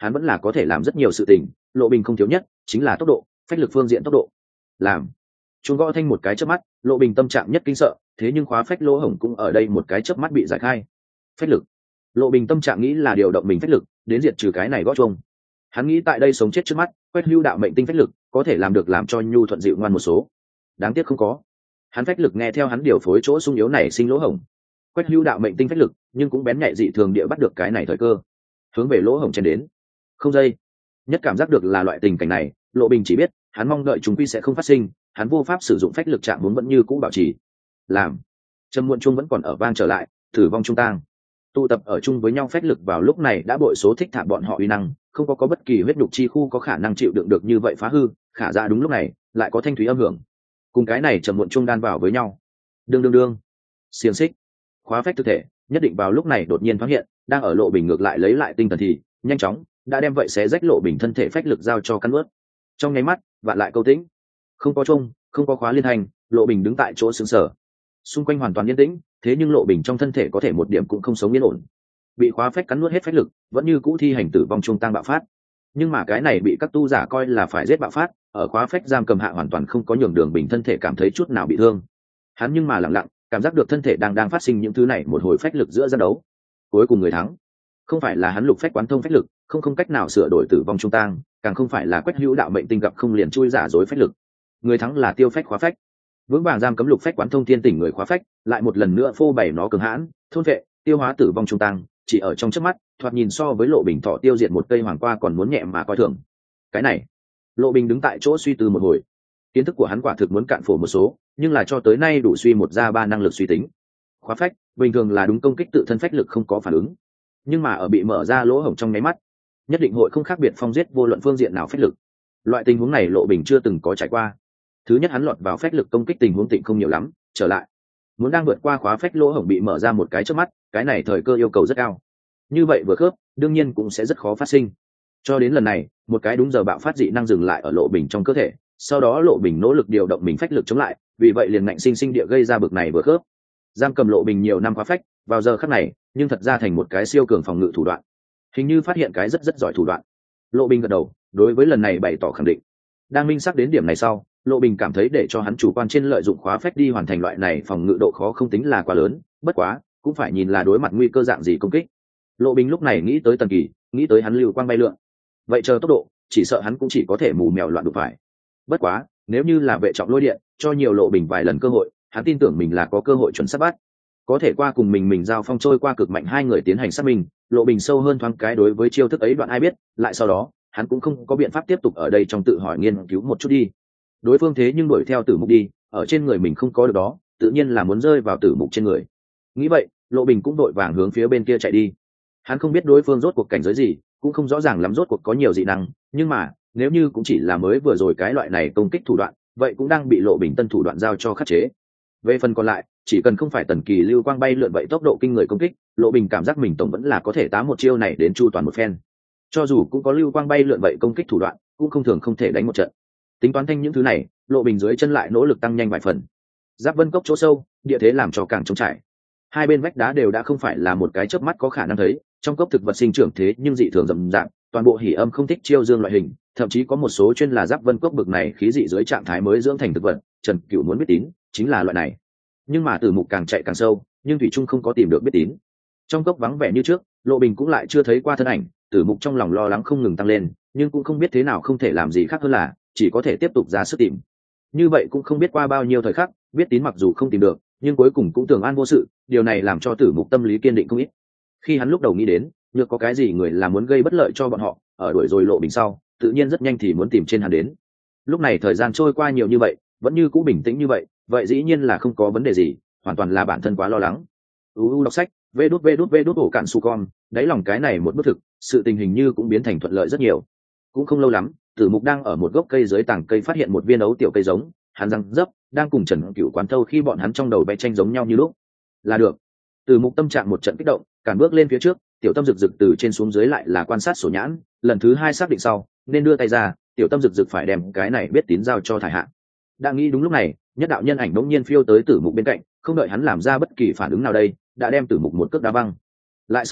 hắn vẫn là có thể làm rất nhiều sự tình. Lộ Bình không thiếu nhất chính là tốc độ, phách lực phương diện tốc độ. Làm chuông gõ thanh một cái chớp mắt, Lộ Bình tâm trạng nhất kinh sợ, thế nhưng khóa phách lỗ hổng cũng ở đây một cái chớp mắt bị giải khai. Phách lực. Lộ Bình tâm trạng nghĩ là điều động mình phách lực đến diệt trừ cái này gõ chuông. Hắn nghĩ tại đây sống chết trước mắt, Quách Hữu Đạo mệnh tinh phách lực có thể làm được làm cho nhu thuận dịu ngoan một số. Đáng tiếc không có. Hắn phách lực nghe theo hắn điều phối chỗ sung yếu này sinh lỗ hổng. Quách Hữu Đạo mệnh tinh phách lực, nhưng cũng bén nhạy dị thường địa bắt được cái này thời cơ, hướng về lỗ hổng chen đến. Không dây. Nhất cảm giác được là loại tình cảnh này, Lộ Bình chỉ biết, hắn mong đợi chúng quy sẽ không phát sinh, hắn vô pháp sử dụng phách lực chạm muốn vẫn như cũ bảo trì. Làm. Trầm muộn chuông vẫn còn ở vang trở lại, thử vong trung tang. Tụ tập ở chung với nhau phách lực vào lúc này đã bội số thích thả bọn họ uy năng, không có bất kỳ huyết nhục chi khu có khả năng chịu đựng được như vậy phá hư, khả ra đúng lúc này, lại có thanh thúy âm hưởng. Cùng cái này trầm muộn chuông đan vào với nhau. Đương đương đương. Xiềng xích. Khóa phách thực thể, nhất định vào lúc này đột nhiên thoáng hiện, đang ở Lộ Bình ngược lại lấy lại tinh thần thì, nhanh chóng, đã đem vậy xé rách Lộ Bình thân thể phách lực giao cho cắn nuốt. Trong nháy mắt, vạn lại câu tĩnh. Không có chuông, không có khóa liên hành, Lộ Bình đứng tại chỗ sững sờ. Xung quanh hoàn toàn yên tĩnh, thế nhưng Lộ Bình trong thân thể có thể một điểm cũng không sống yên ổn. Bị khóa phách cắn nuốt hết phách lực, vẫn như cũ thi hành tử vong trung tăng bạo phát. Nhưng mà cái này bị các tu giả coi là phải giết bạo phát, ở khóa phách giam cầm hạ hoàn toàn không có nhường Đường Bình thân thể cảm thấy chút nào bị thương. Hắn nhưng mà lặng lặng, cảm giác được thân thể đang phát sinh những thứ này một hồi phách lực giữa giao đấu. Cuối cùng người thắng, không phải là hắn lục phách quán thông phách lực, không cách nào sửa đổi tử vong trung tăng, càng không phải là Quách Hữu Đạo mệnh tinh gặp không liền chui giả dối phách lực. Người thắng là Tiêu Phách khóa phách. Vững vàng giam cấm lục phách quán thông thiên tỉnh người khóa phách, lại một lần nữa phô bày nó cường hãn, thôn vệ, tiêu hóa tử vong trung tăng, chỉ ở trong chớp mắt, thoạt nhìn so với Lộ Bình thọ tiêu diệt một cây hoàng qua còn muốn nhẹ mà coi thường. Cái này, Lộ Bình đứng tại chỗ suy tư một hồi. Kiến thức của hắn quả thực muốn cạn phổ một số, nhưng là cho tới nay đủ suy một ra ba năng lực suy tính. Khóa phách, bình thường là đúng công kích tự thân phách lực không có phản ứng, nhưng mà ở bị mở ra lỗ hổng trong nháy mắt, nhất định hội không khác biệt phong giết vô luận phương diện nào phách lực. Loại tình huống này Lộ Bình chưa từng có trải qua. Thứ nhất, hắn lọt vào phách lực công kích tình huống tịnh không nhiều lắm, trở lại muốn đang vượt qua khóa phách lỗ hổng bị mở ra một cái trước mắt, cái này thời cơ yêu cầu rất cao, như vậy vừa khớp đương nhiên cũng sẽ rất khó phát sinh. Cho đến lần này, một cái đúng giờ bạo phát dị năng dừng lại ở Lộ Bình trong cơ thể, sau đó Lộ Bình nỗ lực điều động mình phách lực chống lại, vì vậy liền ngạnh sinh sinh địa gây ra bực này vừa khớp. Giam cầm Lộ Bình nhiều năm khóa phách, vào giờ khắc này nhưng thật ra thành một cái siêu cường phòng ngự thủ đoạn, hình như phát hiện cái rất giỏi thủ đoạn. Lộ Bình gật đầu, đối với lần này bày tỏ khẳng định. Đang minh xác đến điểm này sau, Lộ Bình cảm thấy để cho hắn chủ quan trên lợi dụng khóa phách đi hoàn thành loại này phòng ngự độ khó không tính là quá lớn, bất quá cũng phải nhìn là đối mặt nguy cơ dạng gì công kích. Lộ Bình lúc này nghĩ tới Tần Kỳ, nghĩ tới hắn lưu quang bay lượn, vậy chờ tốc độ, chỉ sợ hắn cũng chỉ có thể mù mèo loạn đụng phải. Bất quá, nếu như là vệ trọng lôi điện, cho nhiều Lộ Bình vài lần cơ hội, hắn tin tưởng mình là có cơ hội chuẩn xác bắt. Có thể qua cùng mình giao phong trôi qua cực mạnh hai người tiến hành xác minh, Lộ Bình sâu hơn thoáng cái đối với chiêu thức ấy đoạn ai biết, lại sau đó, hắn cũng không có biện pháp tiếp tục ở đây trong tự hỏi nghiên cứu một chút đi. Đối phương thế nhưng đuổi theo Tử Mục đi, ở trên người mình không có được đó, tự nhiên là muốn rơi vào Tử Mục trên người. Nghĩ vậy, Lộ Bình cũng đội vàng hướng phía bên kia chạy đi. Hắn không biết đối phương rốt cuộc cảnh giới gì, cũng không rõ ràng lắm rốt cuộc có nhiều dị năng, nhưng mà nếu như cũng chỉ là mới vừa rồi cái loại này công kích thủ đoạn, vậy cũng đang bị Lộ Bình tân thủ đoạn giao cho khắc chế. Về phần còn lại, chỉ cần không phải Tần Kỳ lưu quang bay lượn vậy tốc độ kinh người công kích, Lộ Bình cảm giác mình tổng vẫn là có thể tá một chiêu này đến chu toàn một phen. Cho dù cũng có lưu quang bay lượn vậy công kích thủ đoạn, cũng không thường không thể đánh một trận. Tính toán thanh những thứ này, Lộ Bình dưới chân lại nỗ lực tăng nhanh vài phần. Giáp Vân Cốc chỗ sâu, địa thế làm cho càng trống trải. Hai bên vách đá đều đã không phải là một cái chớp mắt có khả năng thấy, trong cốc thực vật sinh trưởng thế nhưng dị thường rậm rạp, toàn bộ hỉ âm không thích chiêu dương loại hình, thậm chí có một số chuyên là Giáp Vân Cốc bực này khí dị dưới trạng thái mới dưỡng thành thực vật, Trần Cửu muốn biết tín, chính là loại này. Nhưng mà Tử Mục càng chạy càng sâu, nhưng thủy trung không có tìm được biết tín. Trong cốc vắng vẻ như trước, Lộ Bình cũng lại chưa thấy qua thân ảnh, Tử Mục trong lòng lo lắng không ngừng tăng lên, nhưng cũng không biết thế nào không thể làm gì khác hơn là chỉ có thể tiếp tục ra sức tìm. Như vậy cũng không biết qua bao nhiêu thời khắc, biết tín mặc dù không tìm được, nhưng cuối cùng cũng tưởng an vô sự, điều này làm cho Tử Mục tâm lý kiên định không ít. Khi hắn lúc đầu nghĩ đến, nhược có cái gì người là muốn gây bất lợi cho bọn họ, ở đuổi rồi Lộ Bình sau, tự nhiên rất nhanh thì muốn tìm trên hắn đến. Lúc này thời gian trôi qua nhiều như vậy, vẫn như cũ bình tĩnh như vậy dĩ nhiên là không có vấn đề gì, hoàn toàn là bản thân quá lo lắng. Đọc sách, vê đút ổ cạn su con, đáy lòng cái này một bức thực, sự tình hình như cũng biến thành thuận lợi rất nhiều. Cũng không lâu lắm, Tử Mục đang ở một gốc cây dưới tảng cây phát hiện một viên ấu tiểu cây giống, hắn răng dấp, đang cùng Trần Cửu quán thâu khi bọn hắn trong đầu vẽ tranh giống nhau như lúc. Là được. Tử Mục tâm trạng một trận kích động, cản bước lên phía trước, tiểu tâm rực rực từ trên xuống dưới lại là quan sát sổ nhãn, lần thứ hai xác định sau, nên đưa tay ra, tiểu tâm rực rực phải đem cái này biết tín giao cho Thải Hạ. Đang nghĩ đúng lúc này, nhất đạo nhân ảnh bỗng nhiên phiêu tới Tử Mục bên cạnh, không đợi hắn làm ra bất kỳ phản ứng nào đây, đã đem Tử Mục một cước đá văng. Lại sau đó,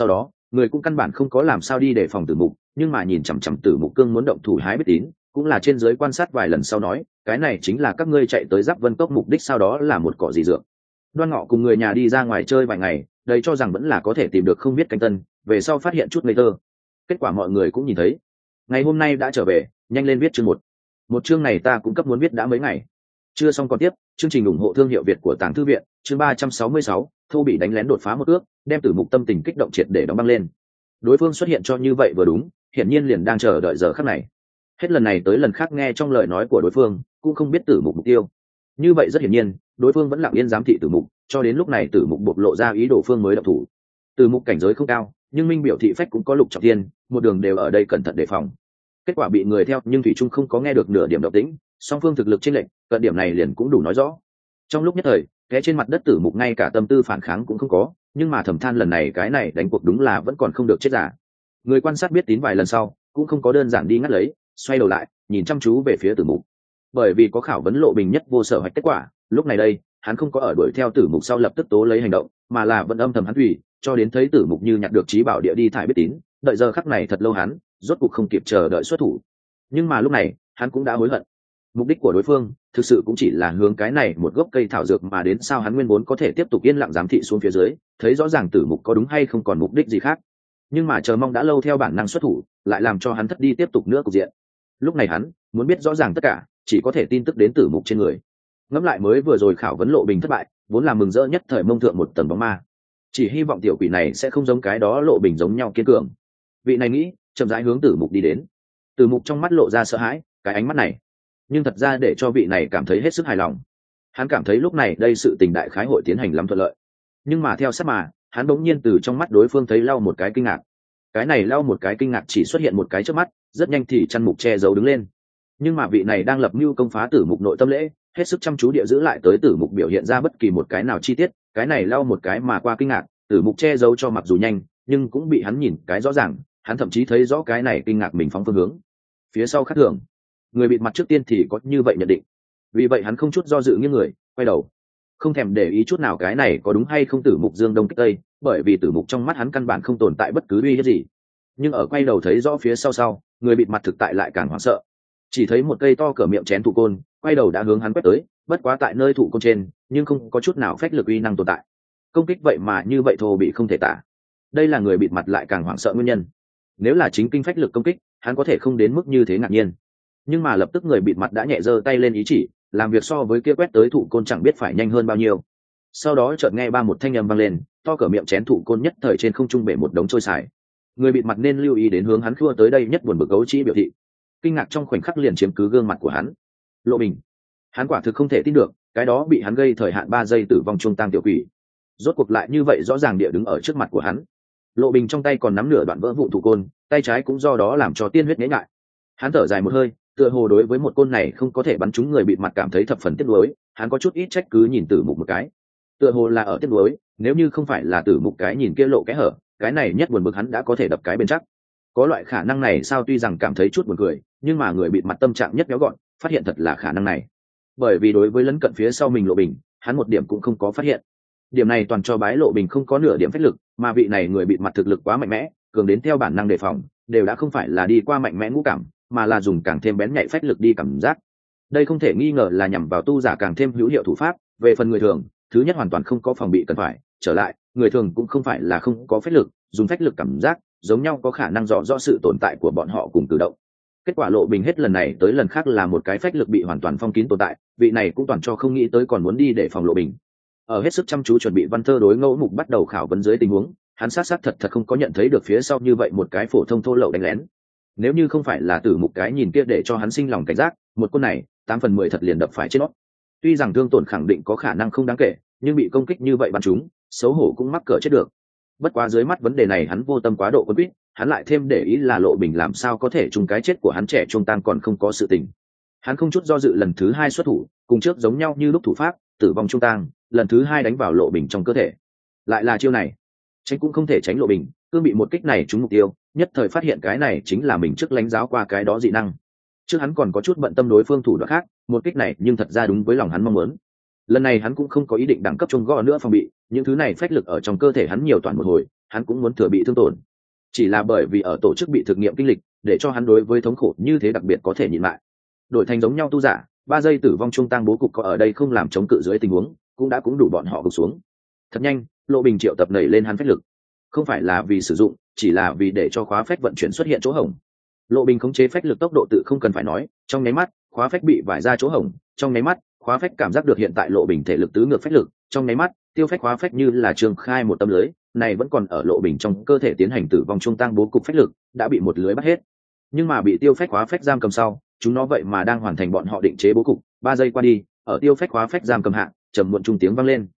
người cũng căn bản không có làm sao đi để phòng Tử Mục, nhưng mà nhìn chằm chằm Tử Mục cương muốn động thủ hái biết tín, cũng là trên dưới quan sát vài lần sau nói, cái này chính là các ngươi chạy tới Giáp Vân Cốc mục đích, sau đó là một cỏ gì dược. Đoan Ngọ cùng người nhà đi ra ngoài chơi vài ngày, đây cho rằng vẫn là có thể tìm được không biết canh tân, về sau phát hiện chút ngây thơ. Kết quả mọi người cũng nhìn thấy, ngày hôm nay đã trở về, nhanh lên viết chương một chương này ta cũng cấp muốn viết đã mấy ngày. Chưa xong còn tiếp, chương trình ủng hộ thương hiệu Việt của Tàng Thư viện, chương 366, Thô bị đánh lén đột phá một ước, đem Tử Mục tâm tình kích động triệt để đóng băng lên. Đối phương xuất hiện cho như vậy vừa đúng, hiển nhiên liền đang chờ đợi giờ khắc này. Hết lần này tới lần khác nghe trong lời nói của đối phương, cũng không biết Tử Mục mục tiêu. Như vậy rất hiển nhiên, đối phương vẫn lặng yên giám thị Tử Mục, cho đến lúc này Tử Mục bộc lộ ra ý đồ phương mới động thủ. Tử Mục cảnh giới không cao, nhưng minh biểu thị phách cũng có lục trọng thiên, một đường đều ở đây cẩn thận đề phòng. Kết quả bị người theo, nhưng thủy trung không có nghe được nửa điểm động tĩnh, song phương thực lực chênh lệch, cận điểm này liền cũng đủ nói rõ. Trong lúc nhất thời, té trên mặt đất Tử Mục ngay cả tâm tư phản kháng cũng không có, nhưng mà thầm than lần này cái này đánh cuộc đúng là vẫn còn không được chết giả. Người quan sát biết tín vài lần sau, cũng không có đơn giản đi ngắt lấy, xoay đầu lại, nhìn chăm chú về phía Tử Mục. Bởi vì có khảo vấn Lộ Bình nhất vô sở hoạch kết quả, lúc này đây, hắn không có ở đuổi theo Tử Mục sau lập tức tố lấy hành động, mà là vẫn âm thầm hắn thủy, cho đến thấy Tử Mục như nhặt được trí bảo địa đi thải biết tín, đợi giờ khắc này thật lâu hắn, rốt cuộc không kịp chờ đợi xuất thủ. Nhưng mà lúc này, hắn cũng đã hối hận. Mục đích của đối phương thực sự cũng chỉ là hướng cái này một gốc cây thảo dược mà đến, sao hắn nguyên vốn có thể tiếp tục yên lặng giám thị xuống phía dưới, thấy rõ ràng Tử Mục có đúng hay không còn mục đích gì khác. Nhưng mà chờ mong đã lâu theo bản năng xuất thủ, lại làm cho hắn thất đi tiếp tục nữa cục diện. Lúc này hắn muốn biết rõ ràng tất cả, chỉ có thể tin tức đến Tử Mục trên người. Ngẫm lại mới vừa rồi khảo vấn Lộ Bình thất bại, vốn là mừng rỡ nhất thời mông thượng một tầng bóng ma. Chỉ hy vọng tiểu quỷ này sẽ không giống cái đó Lộ Bình giống nhau kiên cường. Vị này nghĩ, chậm rãi hướng Tử Mục đi đến. Tử Mục trong mắt lộ ra sợ hãi, cái ánh mắt này, nhưng thật ra để cho vị này cảm thấy hết sức hài lòng. Hắn cảm thấy lúc này đây sự tình đại khái hội tiến hành lắm thuận lợi. Nhưng mà theo sát mà, hắn bỗng nhiên từ trong mắt đối phương thấy lau một cái kinh ngạc. Cái này lau một cái kinh ngạc chỉ xuất hiện một cái trước mắt, rất nhanh thì chăn mục che giấu đứng lên. Nhưng mà vị này đang lập mưu công phá Tử Mục nội tâm lễ, hết sức chăm chú địa giữ lại tới Tử Mục biểu hiện ra bất kỳ một cái nào chi tiết, cái này lau một cái mà qua kinh ngạc, Tử Mục che giấu cho mặc dù nhanh, nhưng cũng bị hắn nhìn cái rõ ràng, hắn thậm chí thấy rõ cái này kinh ngạc mình phóng phương hướng. Phía sau khác thường, người bịt mặt trước tiên thì có như vậy nhận định. Vì vậy hắn không chút do dự nghiêng người, quay đầu, không thèm để ý chút nào cái này có đúng hay không Tử Mục dương đông kích tây, bởi vì Tử Mục trong mắt hắn căn bản không tồn tại bất cứ uy hiếp gì. Nhưng ở quay đầu thấy rõ phía sau, người bịt mặt thực tại lại càng hoảng sợ. Chỉ thấy một cây to cỡ miệng chén thụ côn, quay đầu đã hướng hắn quét tới, bất quá tại nơi thụ côn trên, nhưng không có chút nào phách lực uy năng tồn tại. Công kích vậy mà như vậy thô bị không thể tả. Đây là người bịt mặt lại càng hoảng sợ nguyên nhân. Nếu là chính kinh phách lực công kích, hắn có thể không đến mức như thế ngạc nhiên. Nhưng mà lập tức người bịt mặt đã nhẹ giơ tay lên ý chỉ, làm việc so với kia quét tới thụ côn chẳng biết phải nhanh hơn bao nhiêu. Sau đó chợt nghe ba một thanh âm vang lên, to cỡ miệng chén thụ côn nhất thời trên không trung bể một đống trôi xài. Người bịt mặt nên lưu ý đến hướng hắn khua tới đây nhất buồn bực gấu trĩ biểu thị. Kinh ngạc trong khoảnh khắc liền chiếm cứ gương mặt của hắn. Lộ Bình, hắn quả thực không thể tin được, cái đó bị hắn gây thời hạn 3 giây tử vong trung tang tiểu quỷ, rốt cuộc lại như vậy rõ ràng địa đứng ở trước mặt của hắn. Lộ Bình trong tay còn nắm nửa đoạn vỡ vụn thụ côn, tay trái cũng do đó làm cho tiên huyết nhễ ngại. Hắn thở dài một hơi, tựa hồ đối với một côn này không có thể bắn trúng người bịt mặt cảm thấy thập phần tiếc nuối, hắn có chút ít trách cứ nhìn Tử Mục một cái. Tựa hồ là ở tiếc nuối, nếu như không phải là Tử Mục cái nhìn kia lộ cái hở, cái này nhất buồn bực hắn đã có thể đập cái bên chắc. Có loại khả năng này sao, tuy rằng cảm thấy chút buồn cười, nhưng mà người bịt mặt tâm trạng nhất béo gọn, phát hiện thật là khả năng này. Bởi vì đối với lấn cận phía sau mình Lộ Bình, hắn một điểm cũng không có phát hiện. Điểm này toàn cho bái Lộ Bình không có nửa điểm phách lực, mà vị này người bịt mặt thực lực quá mạnh mẽ, cường đến theo bản năng đề phòng, đều đã không phải là đi qua mạnh mẽ ngũ cảm, mà là dùng càng thêm bén nhạy phách lực đi cảm giác. Đây không thể nghi ngờ là nhằm vào tu giả càng thêm hữu hiệu thủ pháp. Về phần người thường, thứ nhất hoàn toàn không có phòng bị cần phải, trở lại, người thường cũng không phải là không có phách lực, dùng phách lực cảm giác, giống nhau có khả năng rõ rõ sự tồn tại của bọn họ cùng cử động. Kết quả Lộ Bình hết lần này tới lần khác là một cái phách lực bị hoàn toàn phong kín tồn tại, vị này cũng toàn cho không nghĩ tới còn muốn đi để phòng Lộ Bình. Ở hết sức chăm chú chuẩn bị văn thơ đối ngẫu mục bắt đầu khảo vấn dưới tình huống, hắn sát thật không có nhận thấy được phía sau như vậy một cái phổ thông thô lậu đánh lén. Nếu như không phải là Tử Mục cái nhìn kia để cho hắn sinh lòng cảnh giác, một côn này 8/10 thật liền đập phải trên nó. Tuy rằng thương tổn khẳng định có khả năng không đáng kể, nhưng bị công kích như vậy bắn chúng, xấu hổ cũng mắc cỡ chết được. Bất quá dưới mắt vấn đề này hắn vô tâm quá độ quân quýt, hắn lại thêm để ý là Lộ Bình làm sao có thể chung cái chết của hắn trẻ trung tang còn không có sự tình. Hắn không chút do dự lần thứ 2 xuất thủ, cùng trước giống nhau như lúc thủ pháp, tử vong trung tang, lần thứ 2 đánh vào Lộ Bình trong cơ thể. Lại là chiêu này, tránh cũng không thể tránh Lộ Bình, cứ bị một kích này trúng mục tiêu, nhất thời phát hiện cái này chính là mình trước lánh giáo qua cái đó dị năng. Trước hắn còn có chút bận tâm đối phương thủ đoạn khác, một kích này nhưng thật ra đúng với lòng hắn mong muốn. Lần này hắn cũng không có ý định đẳng cấp chung gõ nữa phòng bị, những thứ này phách lực ở trong cơ thể hắn nhiều toàn một hồi, hắn cũng muốn thừa bị thương tổn. chỉ là bởi vì ở tổ chức bị thực nghiệm kinh lịch để cho hắn đối với thống khổ như thế đặc biệt có thể nhịn lại. Đổi thành giống nhau tu giả, 3 giây tử vong trung tăng bố cục có ở đây không làm chống cự dưới tình huống cũng đủ bọn họ gục xuống. Thật nhanh, Lộ Bình triệu tập nảy lên hắn phách lực, không phải là vì sử dụng, chỉ là vì để cho khóa phách vận chuyển xuất hiện chỗ hổng. Lộ Bình khống chế phách lực tốc độ tự không cần phải nói, trong nháy mắt khóa phách bị vải ra chỗ hổng, trong nháy mắt khóa phách cảm giác được hiện tại Lộ Bình thể lực tứ ngược phách lực, trong nháy mắt tiêu phách khóa phách như là trường khai một tấm lưới, này vẫn còn ở Lộ Bình trong cơ thể tiến hành tử vong trung tăng bố cục phách lực đã bị một lưới bắt hết. Nhưng mà bị tiêu phách khóa phách giam cầm sau, chúng nó vậy mà đang hoàn thành bọn họ định chế bố cục. 3 giây qua đi, ở tiêu phách khóa phách giam cầm hạ, trầm muộn trung tiếng vang lên.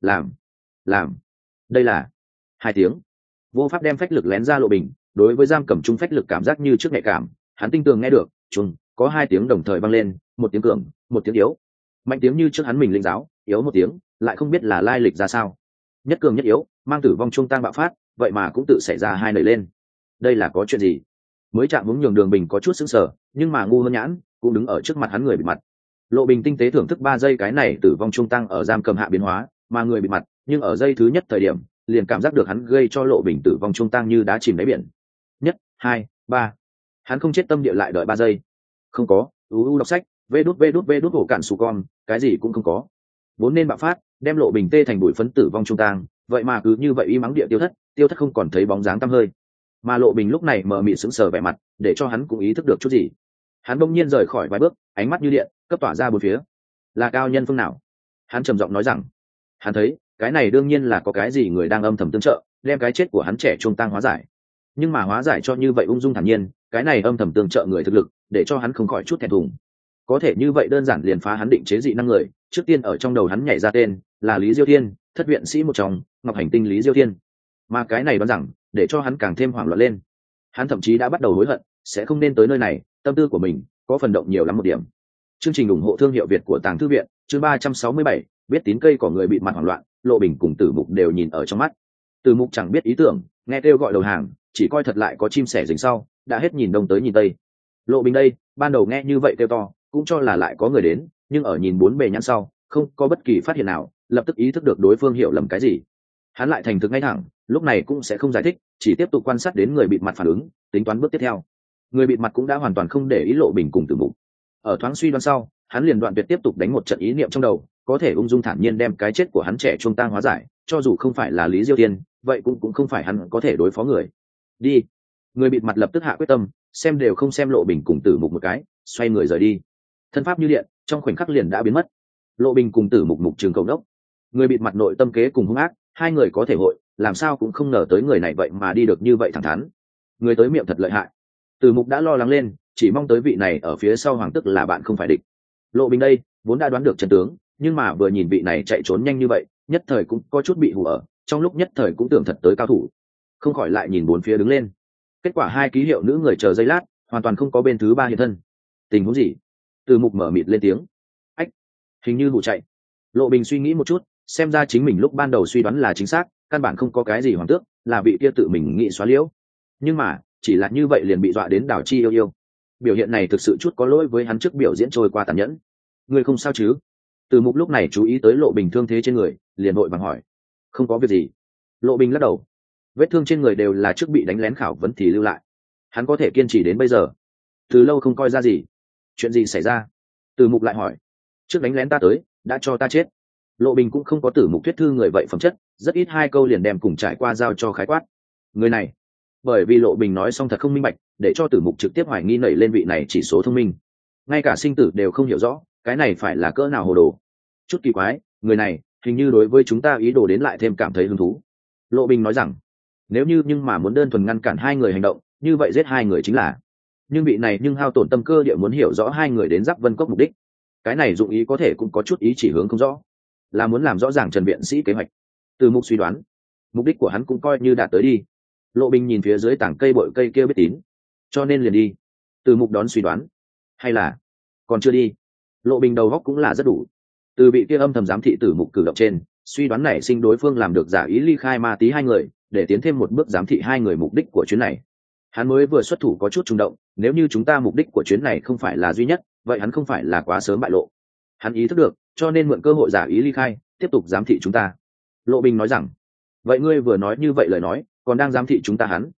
Làm. Đây là 2 tiếng. Vô pháp đem phách lực lén ra Lộ Bình, đối với giam cầm trung phách lực cảm giác như trước nhạy cảm, hắn tinh tường nghe được, chung có 2 tiếng đồng thời vang lên, một tiếng cường, một tiếng yếu. Mạnh tiếng như trước hắn mình linh giáo, yếu một tiếng, lại không biết là lai lịch ra sao. Nhất cường nhất yếu, mang tử vong trung tăng bạo phát, vậy mà cũng tự xảy ra hai nảy lên. Đây là có chuyện gì? Mới chạm muốn nhường Đường Bình có chút sững sờ, nhưng mà ngu hơn nhãn cũng đứng ở trước mặt hắn người bị mặt. Lộ Bình tinh tế thưởng thức 3 giây cái này tử vong trung tăng ở giam cầm hạ biến hóa, mà người bị mặt, nhưng ở giây thứ nhất thời điểm, liền cảm giác được hắn gây cho Lộ Bình tử vong trung tăng như đá chìm đáy biển. 1, 2, 3. Hắn không chết tâm địa lại đợi 3 giây. Không có, đọc sách, vê đút hổ cản sù con, cái gì cũng không có. Vốn nên bạo phát, đem Lộ Bình tê thành bụi phấn tử vong trung tăng, vậy mà cứ như vậy y mắng địa tiêu thất không còn thấy bóng dáng tăm hơi. Mà Lộ Bình lúc này mờ mịt sững sờ vẻ mặt, để cho hắn cũng ý thức được chút gì. Hắn bỗng nhiên rời khỏi vài bước, ánh mắt như điện, cấp tỏa ra bốn phía. Là cao nhân phương nào? Hắn trầm giọng nói rằng, hắn thấy cái này đương nhiên là có cái gì người đang âm thầm tương trợ, đem cái chết của hắn trẻ trung tăng hóa giải. Nhưng mà hóa giải cho như vậy ung dung thản nhiên, cái này âm thầm tương trợ người thực lực, để cho hắn không khỏi chút thẹn thùng. Có thể như vậy đơn giản liền phá hắn định chế dị năng người, trước tiên ở trong đầu hắn nhảy ra tên là Lý Diêu Thiên, thất viện sĩ một trong, Ngọc Hành Tinh Lý Diêu Thiên. Mà cái này đoán rằng để cho hắn càng thêm hoảng loạn lên. Hắn thậm chí đã bắt đầu hối hận, sẽ không nên tới nơi này, tâm tư của mình có phần động nhiều lắm một điểm. Chương trình ủng hộ thương hiệu Việt của Tàng Thư viện, chương 367, biết tín cây cỏ người bị mặt hoảng loạn, Lộ Bình cùng Tử Mục đều nhìn ở trong mắt. Tử Mục chẳng biết ý tưởng, nghe kêu gọi đầu hàng, chỉ coi thật lại có chim sẻ dính sau, đã hết nhìn đông tới nhìn tây. Lộ Bình đây, ban đầu nghe như vậy kêu to, cũng cho là lại có người đến, nhưng ở nhìn bốn bề nhãn sau, không có bất kỳ phát hiện nào, lập tức ý thức được đối phương hiểu lầm cái gì. Hắn lại thành thực ngay thẳng, lúc này cũng sẽ không giải thích, chỉ tiếp tục quan sát đến người bịt mặt phản ứng, tính toán bước tiếp theo. Người bịt mặt cũng đã hoàn toàn không để ý Lộ Bình cùng Tử Mục. Ở thoáng suy đoán sau, hắn liền đoạn tuyệt tiếp tục đánh một trận ý niệm trong đầu, có thể ung dung thản nhiên đem cái chết của hắn trẻ trung tang hóa giải, cho dù không phải là Lý Diêu Tiên, vậy cũng không phải hắn có thể đối phó người. Đi. Người bịt mặt lập tức hạ quyết tâm, xem đều không xem Lộ Bình cùng Tử Mục một cái, xoay người rời đi. Thân pháp như điện, trong khoảnh khắc liền đã biến mất. Lộ Bình cùng Tử Mục mục trường cầu đốc. Người bịt mặt nội tâm kế cùng hung ác, hai người có thể hội, làm sao cũng không ngờ tới người này vậy mà đi được như vậy thẳng thắn. Người tới miệng thật lợi hại. Tử Mục đã lo lắng lên, chỉ mong tới vị này ở phía sau hoàng tức là bạn không phải địch. Lộ Bình đây vốn đã đoán được chân tướng, nhưng mà vừa nhìn vị này chạy trốn nhanh như vậy, nhất thời cũng có chút bị hù ở, trong lúc nhất thời cũng tưởng thật tới cao thủ, không khỏi lại nhìn bốn phía đứng lên. Kết quả hai ký hiệu nữ người chờ giây lát, hoàn toàn không có bên thứ ba hiện thân. Tình huống gì? Từ Mục mở mịt lên tiếng. Ách, hình như hụ chạy. Lộ Bình suy nghĩ một chút, xem ra chính mình lúc ban đầu suy đoán là chính xác, căn bản không có cái gì hoàng tước, là vị kia tự mình nghĩ xóa liễu. Nhưng mà chỉ là như vậy liền bị dọa đến đảo chi yêu yêu. Biểu hiện này thực sự chút có lỗi với hắn trước biểu diễn trôi qua tàn nhẫn. Người không sao chứ? Từ Mục lúc này chú ý tới Lộ Bình thương thế trên người, liền vội vàng hỏi. Không có việc gì. Lộ Bình lắc đầu. Vết thương trên người đều là trước bị đánh lén khảo vấn thì lưu lại, hắn có thể kiên trì đến bây giờ. Từ lâu không coi ra gì. Chuyện gì xảy ra? Từ Mục lại hỏi. Trước đánh lén ta tới, đã cho ta chết. Lộ Bình cũng không có Tử Mục thuyết thư người vậy phẩm chất, rất ít hai câu liền đem cùng trải qua giao cho khái quát. Người này, bởi vì Lộ Bình nói xong thật không minh bạch, để cho Tử Mục trực tiếp hoài nghi nảy lên vị này chỉ số thông minh, ngay cả sinh tử đều không hiểu rõ, cái này phải là cỡ nào hồ đồ. Chút kỳ quái, người này hình như đối với chúng ta ý đồ đến lại thêm cảm thấy hứng thú. Lộ Bình nói rằng, nếu như nhưng mà muốn đơn thuần ngăn cản hai người hành động, như vậy giết hai người chính là. Nhưng vị này nhưng hao tổn tâm cơ địa muốn hiểu rõ hai người đến Giáp Vân Cốc mục đích. Cái này dụng ý có thể cũng có chút ý chỉ hướng không rõ, là muốn làm rõ ràng Trần viện sĩ kế hoạch. Từ Mục suy đoán, mục đích của hắn cũng coi như đạt tới đi. Lộ Bình nhìn phía dưới tảng cây bội cây kia biết tín, cho nên liền đi. Từ Mục đón suy đoán, hay là còn chưa đi. Lộ Bình đầu góc cũng là rất đủ. Từ vị kia âm thầm giám thị Tử Mục cử động trên, suy đoán nảy sinh đối phương làm được giả ý ly khai ma tí hai người, để tiến thêm một bước giám thị hai người mục đích của chuyến này. Hắn mới vừa xuất thủ có chút trùng động, nếu như chúng ta mục đích của chuyến này không phải là duy nhất, vậy hắn không phải là quá sớm bại lộ. Hắn ý thức được, cho nên mượn cơ hội giả ý ly khai, tiếp tục giám thị chúng ta. Lộ Bình nói rằng, vậy ngươi vừa nói như vậy lời nói, còn đang giám thị chúng ta hắn,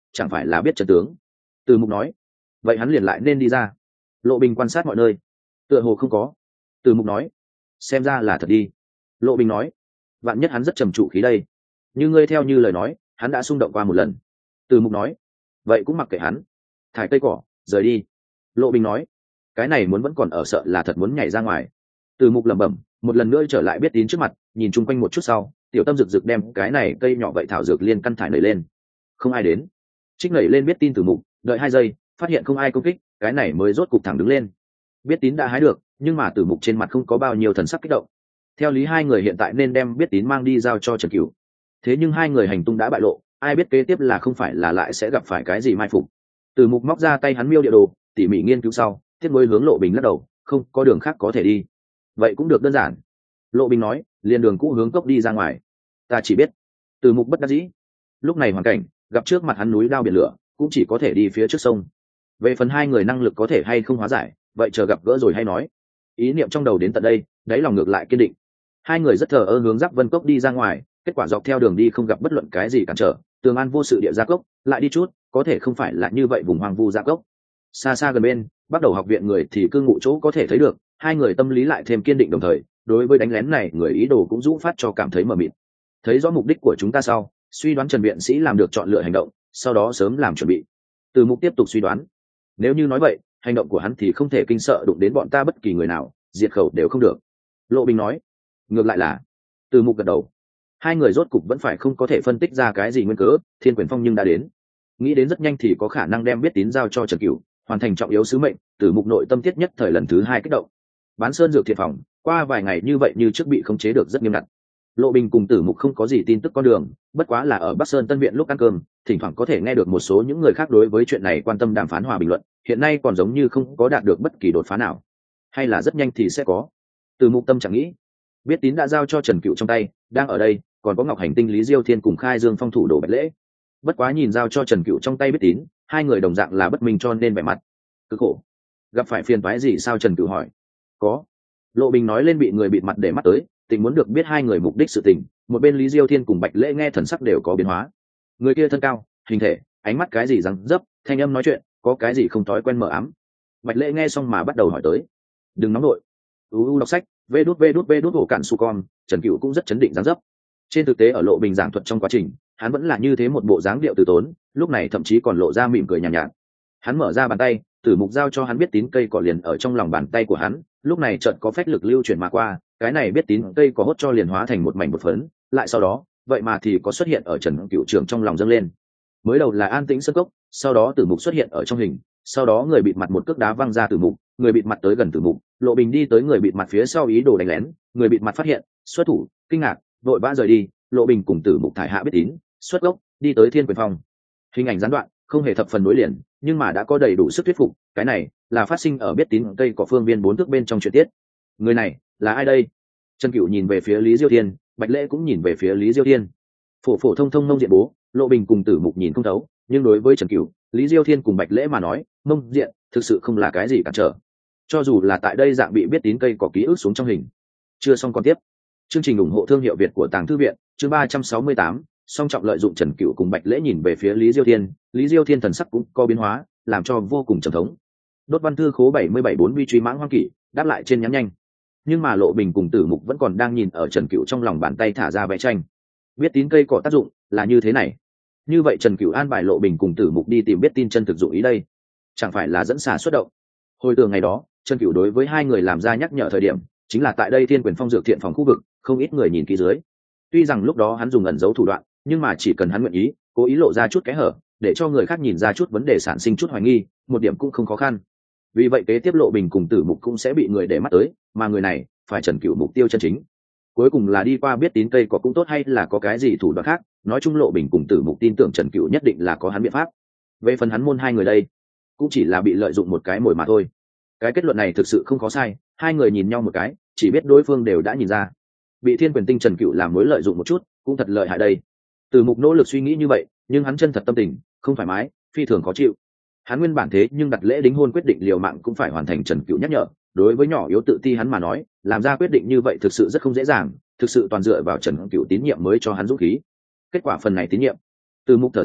chẳng phải là biết trận tướng. Từ Mục nói. Vậy hắn liền lại nên đi ra. Lộ Bình quan sát mọi nơi, tựa hồ không có. Từ Mục nói. Xem ra là thật đi. Lộ Bình nói. Vạn nhất hắn rất trầm trụ khí đây. Như ngươi theo như lời nói, hắn đã xung động qua một lần. Từ Mục nói. Vậy cũng mặc kệ hắn, thải cây cỏ rời đi. Lộ Bình nói. Cái này muốn vẫn còn ở sợ là thật muốn nhảy ra ngoài. Từ Mục lẩm bẩm, một lần nữa trở lại biết tín trước mặt, nhìn chung quanh một chút sau, tiểu tâm rực rực đem cái này cây nhỏ vậy thảo dược liên căn thải nảy lên. Không ai đến. Trích nảy lên biết tin Từ Mục, đợi 2 giây, phát hiện không ai công kích, cái này mới rốt cục thẳng đứng lên. Biết tín đã hái được, nhưng mà Từ Mục trên mặt không có bao nhiêu thần sắc kích động. Theo lý hai người hiện tại nên đem biết tín mang đi giao cho Trần Cửu. Thế nhưng hai người hành tung đã bại lộ, ai biết kế tiếp là không phải là lại sẽ gặp phải cái gì mai phục. Từ Mục móc ra tay hắn miêu địa đồ, tỉ mỉ nghiên cứu sau, tiếp nối hướng Lộ Bình lắc đầu, không có đường khác có thể đi. Vậy cũng được đơn giản. Lộ Bình nói, liền đường cũ hướng cốc đi ra ngoài. Ta chỉ biết. Từ Mục bất đắc dĩ. Lúc này hoàn cảnh, gặp trước mặt hắn núi đao biển lửa, cũng chỉ có thể đi phía trước sông. Về phần hai người năng lực có thể hay không hóa giải, vậy chờ gặp gỡ rồi hay nói. Ý niệm trong đầu đến tận đây, đáy lòng ngược lại kiên định. Hai người rất thờ ơ hướng Giáp Vân Cốc đi ra ngoài, kết quả dọc theo đường đi không gặp bất luận cái gì cản trở, tường an vô sự địa gia cốc, lại đi chút, có thể không phải là như vậy vùng hoang vu gia cốc. Xa xa gần bên, bắt đầu học viện người thì cư ngụ chỗ có thể thấy được, hai người tâm lý lại thêm kiên định đồng thời, đối với đánh lén này người ý đồ cũng rũ phát cho cảm thấy mờ mịt. Thấy rõ mục đích của chúng ta sau, suy đoán Trần viện sĩ làm được chọn lựa hành động, sau đó sớm làm chuẩn bị. Từ Mục tiếp tục suy đoán, nếu như nói vậy, hành động của hắn thì không thể kinh sợ đụng đến bọn ta bất kỳ người nào, diệt khẩu đều không được. Lộ Bình nói, ngược lại là. Từ Mục gật đầu. Hai người rốt cục vẫn phải không có thể phân tích ra cái gì nguyên cớ, Thiên Quyền Phong nhưng đã đến. Nghĩ đến rất nhanh thì có khả năng đem biết tín giao cho Trần Cửu, hoàn thành trọng yếu sứ mệnh. Từ Mục nội tâm tiết nhất thời lần thứ 2 kích động. Bán sơn dược thiệt phòng, qua vài ngày như vậy như trước bị khống chế được rất nghiêm ngặt. Lộ Bình cùng Tử Mục không có gì tin tức con đường, bất quá là ở Bắc Sơn Tân Viện lúc ăn cơm, thỉnh thoảng có thể nghe được một số những người khác đối với chuyện này quan tâm đàm phán hòa bình luận, hiện nay còn giống như không có đạt được bất kỳ đột phá nào, hay là rất nhanh thì sẽ có. Tử Mục tâm chẳng nghĩ, biết tín đã giao cho Trần Cựu trong tay, đang ở đây, còn có Ngọc Hành Tinh Lý Diêu Thiên cùng Khai Dương Phong thủ đồ Bạch Lễ. Bất quá nhìn giao cho Trần Cựu trong tay biết tín, hai người đồng dạng là bất minh cho nên vẻ mặt cực khổ. Gặp phải phiền toái gì sao? Trần Cựu hỏi. Có. Lộ Bình nói lên bị người bịt mặt để mắt tới, tình muốn được biết hai người mục đích sự tình. Một bên Lý Diêu Thiên cùng Bạch Lễ nghe thần sắc đều có biến hóa. Người kia thân cao, hình thể, ánh mắt cái gì răng dấp, thanh âm nói chuyện, có cái gì không thói quen mờ ám. Bạch Lễ nghe xong mà bắt đầu hỏi tới. Đừng nóng nội. Đọc sách, vê đút hổ cản su con. Trần Cựu cũng rất chấn định dáng dấp. Trên thực tế ở Lộ Bình giảng thuật trong quá trình, hắn vẫn là như thế một bộ dáng điệu từ tốn, lúc này thậm chí còn lộ ra mỉm cười nhàn nhạt. Hắn mở ra bàn tay, Tử Mục giao cho hắn biết tín cây cỏ liền ở trong lòng bàn tay của hắn, lúc này chợt có phách lực lưu chuyển mà qua, cái này biết tín cây cỏ hốt cho liền hóa thành một mảnh bột phấn, lại sau đó, vậy mà thì có xuất hiện ở Trần Cựu trưởng trong lòng dâng lên. Mới đầu là an tĩnh sân cốc, sau đó Tử Mục xuất hiện ở trong hình, sau đó người bịt mặt một cước đá văng ra Tử Mục, người bịt mặt tới gần Tử Mục, Lộ Bình đi tới người bịt mặt phía sau ý đồ đánh lén, người bịt mặt phát hiện, xuất thủ, kinh ngạc, vội vã rời đi, Lộ Bình cùng Tử Mục thải hạ biết tín, xuất gốc, đi tới Thiên Quyền Phong. Hình ảnh gián đoạn, không hề thập phần nối liền, nhưng mà đã có đầy đủ sức thuyết phục, cái này là phát sinh ở biết tín cây cỏ phương viên 4 thước bên trong chuyện tiết. Người này là ai đây? Trần Cựu nhìn về phía Lý Diêu Thiên, Bạch Lễ cũng nhìn về phía Lý Diêu Thiên. Phổ phổ thông thông nông diện bố, Lộ Bình cùng Tử Mục nhìn không thấu, nhưng đối với Trần Cựu, Lý Diêu Thiên cùng Bạch Lễ mà nói, nông diện thực sự không là cái gì cản trở. Cho dù là tại đây dạng bị biết tín cây cỏ ký ức xuống trong hình. Chưa xong còn tiếp. Chương trình ủng hộ thương hiệu Việt của Tàng Thư viện, chương 368, song trọng lợi dụng. Trần Cựu cùng Bạch Lễ nhìn về phía Lý Diêu Thiên, Lý Diêu Thiên thần sắc cũng có biến hóa, làm cho vô cùng trầm thống. Đốt văn thư khố 77-4 vi truy mãng hoang kỷ, đáp lại trên nhắn nhanh. Nhưng mà Lộ Bình cùng Tử Mục vẫn còn đang nhìn ở Trần Cựu trong lòng bàn tay thả ra vẽ tranh. Biết tín cây cỏ tác dụng là như thế này. Như vậy Trần Cựu an bài Lộ Bình cùng Tử Mục đi tìm biết tin chân thực dụng ý đây, chẳng phải là dẫn xà xuất động. Hồi tưởng ngày đó, Trần Cựu đối với hai người làm ra nhắc nhở thời điểm, chính là tại đây Thiên Quyền Phong dược thiện phòng khu vực, không ít người nhìn kỹ dưới. Tuy rằng lúc đó hắn dùng ẩn dấu thủ đoạn, nhưng mà chỉ cần hắn nguyện ý, cố ý lộ ra chút kẽ hở, để cho người khác nhìn ra chút vấn đề sản sinh chút hoài nghi, một điểm cũng không khó khăn. Vì vậy kế tiếp Lộ Bình cùng Tử Mục cũng sẽ bị người để mắt tới, mà người này phải Trần Cựu mục tiêu chân chính. Cuối cùng là đi qua biết tín cây có cũng tốt hay là có cái gì thủ đoạn khác, nói chung Lộ Bình cùng Tử Mục tin tưởng Trần Cựu nhất định là có hắn biện pháp. Về phần hắn môn hai người đây, cũng chỉ là bị lợi dụng một cái mồi mà thôi. Cái kết luận này thực sự không có sai, hai người nhìn nhau một cái, chỉ biết đối phương đều đã nhìn ra. Bị Thiên Quyền Tinh Trần Cựu làm mối lợi dụng một chút, cũng thật lợi hại đây. Tử Mục nỗ lực suy nghĩ như vậy, nhưng hắn chân thật tâm tình không thoải mái, phi thường khó chịu. Hắn nguyên bản thế nhưng đặt lễ đính hôn quyết định liều mạng cũng phải hoàn thành. Trần Cựu nhắc nhở, đối với nhỏ yếu tự ti hắn mà nói, làm ra quyết định như vậy thực sự rất không dễ dàng, thực sự toàn dựa vào Trần Cựu tín nhiệm mới cho hắn dũng khí. Kết quả phần này tín nhiệm. Tử Mục thở dài,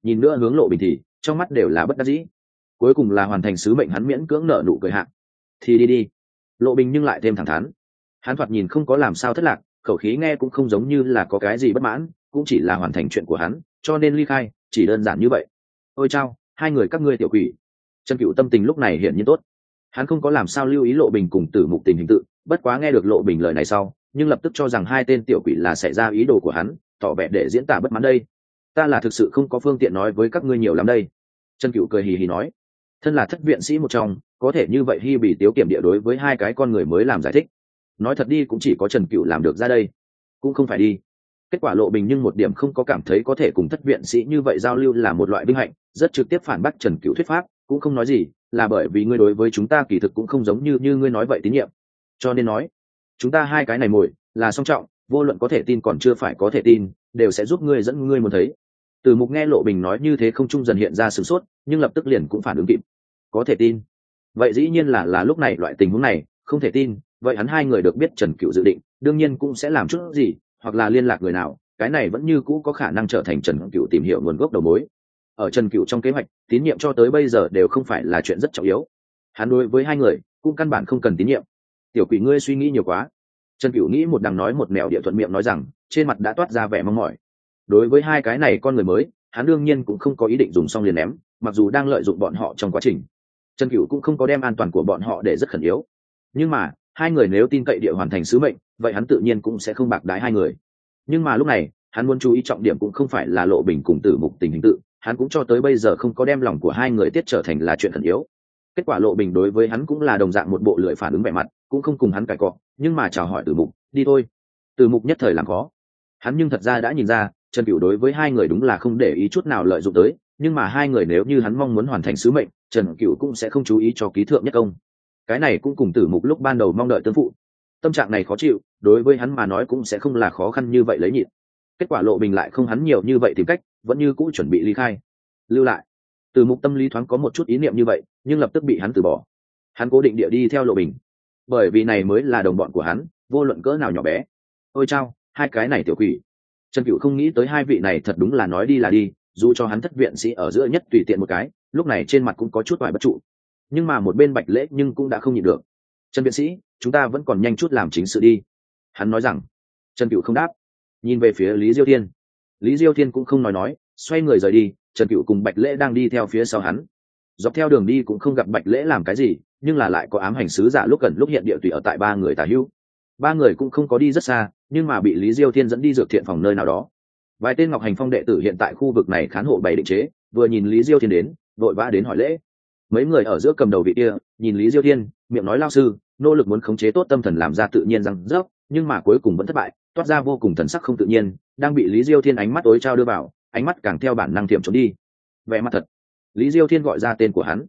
nhìn nữa hướng Lộ Bình thì trong mắt đều là bất đắc dĩ. Cuối cùng là hoàn thành sứ mệnh, hắn miễn cưỡng nở nụ cười hạ. Thì đi đi. Lộ Bình nhưng lại thêm thẳng thắn. Hắn thoạt nhìn không có làm sao thất lạc, khẩu khí nghe cũng không giống như là có cái gì bất mãn, cũng chỉ là hoàn thành chuyện của hắn, cho nên ly khai, chỉ đơn giản như vậy. Ôi chao, hai người các ngươi tiểu quỷ. Trần Cựu tâm tình lúc này hiển nhiên tốt. Hắn không có làm sao lưu ý Lộ Bình cùng Tử Mục tình hình tự, bất quá nghe được Lộ Bình lời này sau, nhưng lập tức cho rằng hai tên tiểu quỷ là xảy ra ý đồ của hắn, tỏ vẻ để diễn tả bất mãn đây. Ta là thực sự không có phương tiện nói với các ngươi nhiều lắm đây. Trần Cựu cười hì hì nói, thân là thất viện sĩ một trong, có thể như vậy Hi Bỉ Tiếu Kiểm địa đối với hai cái con người mới làm giải thích. Nói thật đi cũng chỉ có Trần Cựu làm được ra đây, cũng không phải đi. Kết quả Lộ Bình nhưng một điểm không có cảm thấy có thể cùng thất viện sĩ như vậy giao lưu là một loại vinh hạnh, rất trực tiếp phản bác Trần Cựu thuyết pháp, cũng không nói gì, là bởi vì ngươi đối với chúng ta kỳ thực cũng không giống như ngươi nói vậy tín nhiệm. Cho nên nói, chúng ta hai cái này mồi là song trọng, vô luận có thể tin còn chưa phải có thể tin, đều sẽ giúp ngươi dẫn ngươi muốn thấy. Từ Mục nghe Lộ Bình nói như thế không trung dần hiện ra sửng sốt, nhưng lập tức liền cũng phản ứng kịp. Có thể tin? Vậy dĩ nhiên là lúc này loại tình huống này, không thể tin, vậy hắn hai người được biết Trần Cựu dự định, đương nhiên cũng sẽ làm chút gì, hoặc là liên lạc người nào, cái này vẫn như cũ có khả năng trở thành Trần Cựu tìm hiểu nguồn gốc đầu mối. Ở Trần Cựu trong kế hoạch, tín nhiệm cho tới bây giờ đều không phải là chuyện rất trọng yếu. Hắn đối với hai người cũng căn bản không cần tín nhiệm. Tiểu quỷ ngươi suy nghĩ nhiều quá. Trần Cựu nghĩ một đằng nói một mẹo địa thuận miệng nói rằng, trên mặt đã toát ra vẻ mong mỏi. Đối với hai cái này con người mới, hắn đương nhiên cũng không có ý định dùng xong liền ném, mặc dù đang lợi dụng bọn họ trong quá trình. Trần Cựu cũng không có đem an toàn của bọn họ để rất khẩn yếu. Nhưng mà, hai người nếu tin cậy địa hoàn thành sứ mệnh, vậy hắn tự nhiên cũng sẽ không bạc đái hai người. Nhưng mà lúc này, hắn muốn chú ý trọng điểm cũng không phải là Lộ Bình cùng Tử Mục tình hình tự, hắn cũng cho tới bây giờ không có đem lòng của hai người tiết trở thành là chuyện khẩn yếu. Kết quả Lộ Bình đối với hắn cũng là đồng dạng một bộ lưỡi phản ứng vẻ mặt, cũng không cùng hắn cãi cọ, nhưng mà chào hỏi Tử Mục, đi thôi. Tử Mục nhất thời làm khó. Hắn nhưng thật ra đã nhìn ra, Trần Cựu đối với hai người đúng là không để ý chút nào lợi dụng tới, nhưng mà hai người nếu như hắn mong muốn hoàn thành sứ mệnh, Trần Cựu cũng sẽ không chú ý cho ký thượng nhất công. Cái này cũng cùng Tử Mục lúc ban đầu mong đợi tương phụ. Tâm trạng này khó chịu, đối với hắn mà nói cũng sẽ không là khó khăn như vậy lấy nhịn. Kết quả Lộ Bình lại không hắn nhiều như vậy tìm cách, vẫn như cũ chuẩn bị ly khai. Lưu lại. Tử Mục tâm lý thoáng có một chút ý niệm như vậy, nhưng lập tức bị hắn từ bỏ. Hắn cố định địa đi theo Lộ Bình, bởi vì này mới là đồng bọn của hắn, vô luận cỡ nào nhỏ bé. Ôi chao, hai cái này tiểu quỷ. Trần Cựu không nghĩ tới hai vị này thật đúng là nói đi là đi, dù cho hắn thất viện sĩ ở giữa nhất tùy tiện một cái, lúc này trên mặt cũng có chút oải bất trụ. Nhưng mà một bên Bạch Lễ nhưng cũng đã không nhịn được. Trần viện sĩ, chúng ta vẫn còn nhanh chút làm chính sự đi. Hắn nói rằng. Trần Cựu không đáp, nhìn về phía Lý Diêu Thiên. Lý Diêu Thiên cũng không nói, xoay người rời đi. Trần Cựu cùng Bạch Lễ đang đi theo phía sau hắn. Dọc theo đường đi cũng không gặp Bạch Lễ làm cái gì, nhưng là lại có ám hành sứ giả lúc gần lúc hiện địa tùy ở tại ba người tả hữu. Ba người cũng không có đi rất xa, nhưng mà bị Lý Diêu Thiên dẫn đi dược thiện phòng nơi nào đó. Vài tên Ngọc Hành Phong đệ tử hiện tại khu vực này khán hộ bày định chế, vừa nhìn Lý Diêu Thiên đến, vội vã đến hỏi lễ. Mấy người ở giữa cầm đầu vị kia, nhìn Lý Diêu Thiên, miệng nói lao sư, nỗ lực muốn khống chế tốt tâm thần làm ra tự nhiên răng rớp, nhưng mà cuối cùng vẫn thất bại, toát ra vô cùng thần sắc không tự nhiên, đang bị Lý Diêu Thiên ánh mắt tối trao đưa vào, ánh mắt càng theo bản năng tiệm trốn đi. Vẻ mặt thật. Lý Diêu Thiên gọi ra tên của hắn.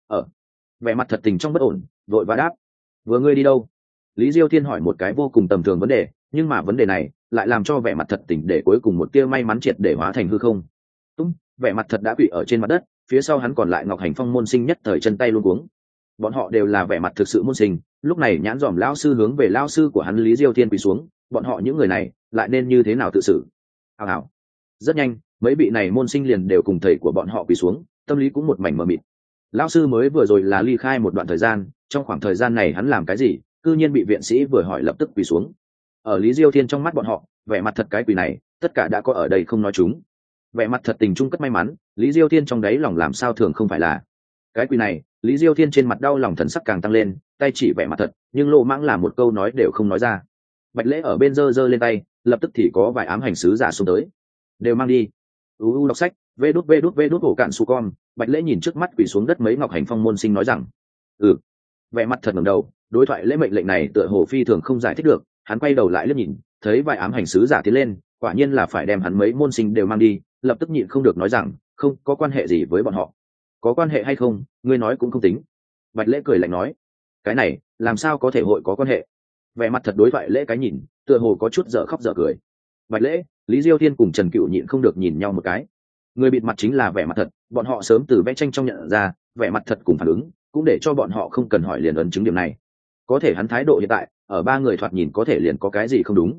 Vẻ mặt thật tình trong bất ổn, vội vã đáp. Vừa ngươi đi đâu? Lý Diêu Thiên hỏi một cái vô cùng tầm thường vấn đề, nhưng mà vấn đề này lại làm cho vẻ mặt thật tình để cuối cùng một tia may mắn triệt để hóa thành hư không. Vẻ mặt thật đã quỵ ở trên mặt đất, phía sau hắn còn lại Ngọc Hành Phong môn sinh nhất thời chân tay luống cuống. Bọn họ đều là vẻ mặt thực sự môn sinh, lúc này nhãn dòm lão sư hướng về lão sư của hắn Lý Diêu Thiên quỳ xuống, bọn họ những người này lại nên như thế nào tự xử? Hảo. Rất nhanh, mấy vị này môn sinh liền đều cùng thầy của bọn họ quỳ xuống, tâm lý cũng một mảnh mờ mịt. Lão sư mới vừa rồi là ly khai một đoạn thời gian, trong khoảng thời gian này hắn làm cái gì, cư nhiên bị viện sĩ vừa hỏi lập tức quỳ xuống. Ở Lý Diêu Thiên trong mắt bọn họ, vẻ mặt thật cái quỳ này, tất cả đã có ở đây không nói chúng. Vẻ mặt thật tình trung cất may mắn, Lý Diêu Thiên trong đáy lòng làm sao thường không phải là. Cái quỳ này, Lý Diêu Thiên trên mặt đau lòng thần sắc càng tăng lên, tay chỉ vẻ mặt thật, nhưng lô mãng là một câu nói đều không nói ra. Bạch Lễ ở bên giơ lên tay, lập tức thì có vài ám hành sứ giả xuống tới. Đều mang đi. Đọc sách, vê đút hổ cạn su con. Bạch Lễ nhìn trước mắt quỳ xuống đất mấy Ngọc Hành Phong môn sinh nói rằng, vẻ mặt thật ngẩng đầu, đối thoại lễ mệnh lệnh này tựa hồ phi thường không giải thích được, hắn quay đầu lại liếc nhìn, thấy vài ám hành sứ giả tiến lên, quả nhiên là phải đem hắn mấy môn sinh đều mang đi, lập tức nhịn không được nói rằng, không có quan hệ gì với bọn họ. Có quan hệ hay không, ngươi nói cũng không tính. Bạch Lễ cười lạnh nói, cái này làm sao có thể hội có quan hệ? Vẻ mặt thật đối thoại lễ cái nhìn, tựa hồ có chút dở khóc dở cười. Bạch Lễ, Lý Diêu Thiên cùng Trần Cựu nhịn không được nhìn nhau một cái. Người bịt mặt chính là vẻ mặt thật, bọn họ sớm từ vẽ tranh trong nhận ra, vẻ mặt thật cùng phản ứng, cũng để cho bọn họ không cần hỏi liền ấn chứng điểm này. Có thể hắn thái độ hiện tại, ở ba người thoạt nhìn có thể liền có cái gì không đúng.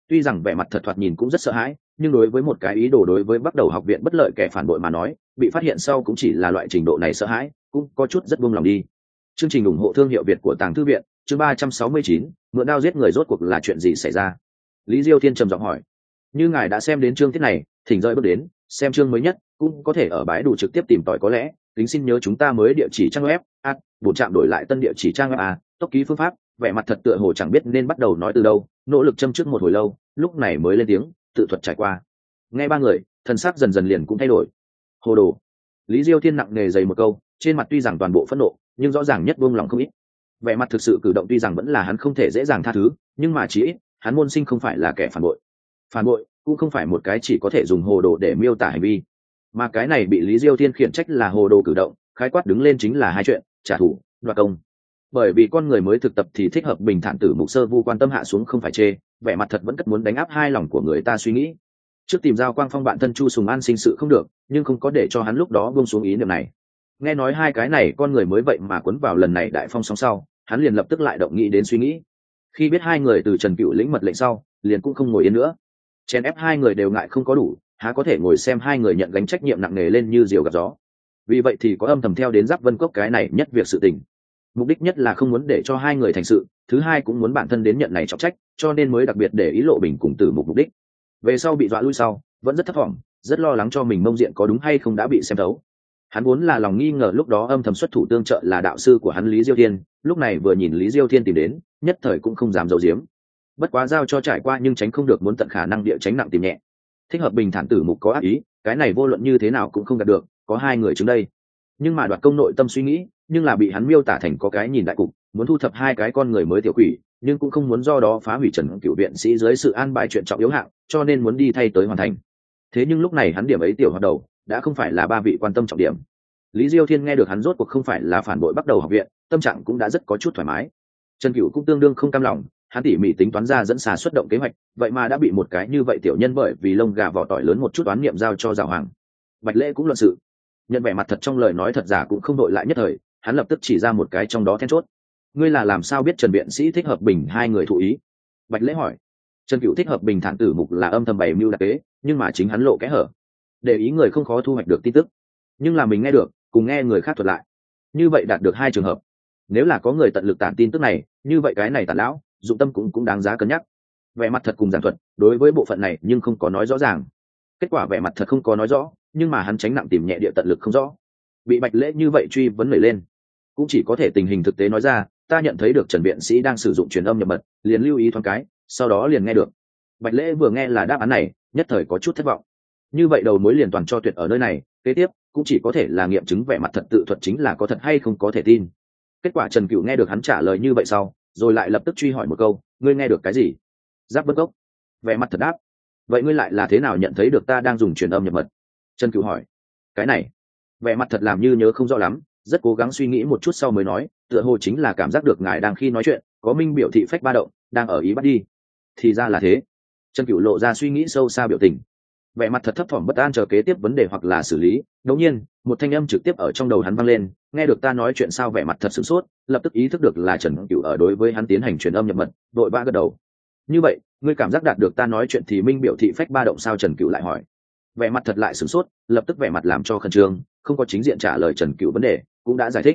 tuy rằng vẻ mặt thật thoạt nhìn cũng rất sợ hãi, nhưng đối với một cái ý đồ đối với bắt đầu học viện bất lợi kẻ phản bội mà nói, bị phát hiện sau cũng chỉ là loại trình độ này sợ hãi, cũng có chút rất buông lòng đi. Chương trình ủng hộ thương hiệu Việt của Tàng Thư viện, chương 369, mượn đao giết người rốt cuộc là chuyện gì xảy ra? Lý Diêu Thiên trầm giọng hỏi. Như ngài đã xem đến chương tiết này, thỉnh rời bước đến, xem chương mới nhất, cũng có thể ở bãi đủ trực tiếp tìm tòi có lẽ, kính xin nhớ chúng ta mới địa chỉ trang web, bổn trạm đổi lại tân địa chỉ trang web tốc ký phương pháp, vẻ mặt thật tựa hồ chẳng biết nên bắt đầu nói từ đâu, nỗ lực châm trước một hồi lâu, lúc này mới lên tiếng, tự thuật trải qua. Nghe ba người, thần sắc dần dần liền cũng thay đổi. Hồ đồ. Lý Diêu Thiên nặng nề dày một câu, trên mặt tuy rằng toàn bộ phẫn nộ, nhưng rõ ràng nhất buông lòng không ít. Vẻ mặt thực sự cử động tuy rằng vẫn là hắn không thể dễ dàng tha thứ, nhưng mà chí ít, hắn môn sinh không phải là kẻ phản bội. Phản bội cũng không phải một cái chỉ có thể dùng hồ đồ để miêu tả hành vi, mà cái này bị Lý Diêu Thiên khiển trách là hồ đồ cử động, khái quát đứng lên chính là hai chuyện: trả thù, đoạt công. Bởi vì con người mới thực tập thì thích hợp bình thản tử mục sơ vu quan tâm hạ xuống không phải chê, vẻ mặt thật vẫn cất muốn đánh áp hai lòng của người ta suy nghĩ. Trước tìm Giao Quang Phong bạn thân Chu Sùng An sinh sự không được, nhưng không có để cho hắn lúc đó buông xuống ý niệm này. Nghe nói hai cái này con người mới vậy mà cuốn vào lần này đại phong sóng sau, hắn liền lập tức lại động nghĩ đến suy nghĩ. Khi biết hai người từ Trần Cựu lĩnh mật lệnh sau, liền cũng không ngồi yên nữa. Chèn ép hai người đều ngại không có đủ, há có thể ngồi xem hai người nhận gánh trách nhiệm nặng nề lên như diều gặp gió. Vì vậy thì có âm thầm theo đến Giáp Vân Cốc cái này nhất việc sự tình. Mục đích nhất là không muốn để cho hai người thành sự, thứ hai cũng muốn bản thân đến nhận này trọng trách, cho nên mới đặc biệt để ý Lộ Bình cùng Tử Mục mục đích. Về sau bị dọa lui sau, vẫn rất thất vọng, rất lo lắng cho mình mông diện có đúng hay không đã bị xem thấu. Hắn vốn là lòng nghi ngờ lúc đó âm thầm xuất thủ tương trợ là đạo sư của hắn Lý Diêu Thiên, lúc này vừa nhìn Lý Diêu Thiên tìm đến, nhất thời cũng không dám giấu giếm. Bất quá giao cho trải qua nhưng tránh không được muốn tận khả năng địa tránh nặng tìm nhẹ. Thích hợp bình thản Tử Mục có ác ý, cái này vô luận như thế nào cũng không đạt được, có hai người chứng đây. Nhưng mà đoạt công nội tâm suy nghĩ, nhưng là bị hắn miêu tả thành có cái nhìn đại cục, muốn thu thập hai cái con người mới tiểu quỷ, nhưng cũng không muốn do đó phá hủy Trần Cựu viện sĩ dưới sự an bài chuyện trọng yếu hạng, cho nên muốn đi thay tới hoàn thành. Thế nhưng lúc này hắn điểm ấy tiểu hoạt đầu, đã không phải là ba vị quan tâm trọng điểm. Lý Diêu Thiên nghe được hắn rốt cuộc không phải là phản bội bắt đầu học viện, tâm trạng cũng đã rất có chút thoải mái. Trần Cựu cũng tương đương không cam lòng, hắn tỉ mỉ tính toán ra dẫn xà xuất động kế hoạch, vậy mà đã bị một cái như vậy tiểu nhân bởi vì lông gà vỏ tỏi lớn một chút oán niệm giao cho Giảo Hoàng. Bạch Lễ cũng luận sự, nhận vẻ mặt thật trong lời nói thật giả cũng không đội lại nhất thời, hắn lập tức chỉ ra một cái trong đó then chốt. Ngươi là làm sao biết Trần viện sĩ thích hợp bình hai người thụ ý? Bạch Lễ hỏi. Trần Cựu thích hợp bình thản Tử Mục là âm thầm bày mưu đặc kế, nhưng mà chính hắn lộ kẽ hở, để ý người không khó thu hoạch được tin tức, nhưng là mình nghe được cùng nghe người khác thuật lại, như vậy đạt được hai trường hợp. Nếu là có người tận lực tản tin tức này, như vậy cái này tản lão dụng tâm cũng đáng giá cân nhắc. Vẻ mặt thật cùng giảng thuật đối với bộ phận này nhưng không có nói rõ ràng. Kết quả vẻ mặt thật không có nói rõ, nhưng mà hắn tránh nặng tìm nhẹ địa tận lực không rõ. Bị Bạch Lễ như vậy truy vấn nảy lên, cũng chỉ có thể tình hình thực tế nói ra, ta nhận thấy được Trần viện sĩ đang sử dụng truyền âm nhập mật, liền lưu ý thoáng cái, sau đó liền nghe được. Bạch Lễ vừa nghe là đáp án này, nhất thời có chút thất vọng. Như vậy đầu mối liền toàn cho tuyệt ở nơi này, kế tiếp cũng chỉ có thể là nghiệm chứng vẻ mặt thật tự thuật chính là có thật hay không có thể tin. Kết quả Trần Cựu nghe được hắn trả lời như vậy sau, rồi lại lập tức truy hỏi một câu, ngươi nghe được cái gì? Giáp Vân Cốc. Vẻ mặt thật đáp. Vậy ngươi lại là thế nào nhận thấy được ta đang dùng truyền âm nhập mật? Trần Cựu hỏi. Cái này, vẻ mặt thật làm như nhớ không rõ lắm, rất cố gắng suy nghĩ một chút sau mới nói, tựa hồ chính là cảm giác được ngài đang khi nói chuyện có minh biểu thị phách ba động, đang ở ý bắt đi. Thì ra là thế. Trần Cựu lộ ra suy nghĩ sâu xa biểu tình, vẻ mặt thật thấp thỏm bất an chờ kế tiếp vấn đề hoặc là xử lý. Đột nhiên một thanh âm trực tiếp ở trong đầu hắn vang lên, nghe được ta nói chuyện sao? Vẻ mặt thật sửng sốt, lập tức ý thức được là Trần Cựu ở đối với hắn tiến hành truyền âm nhập mật, đội ba gật đầu. Như vậy ngươi cảm giác đạt được ta nói chuyện thì minh biểu thị phách ba động sao? Trần Cựu lại hỏi. Vẻ mặt thật lại sửng sốt, lập tức vẻ mặt làm cho khẩn trương, không có chính diện trả lời Trần Cựu vấn đề, cũng đã giải thích,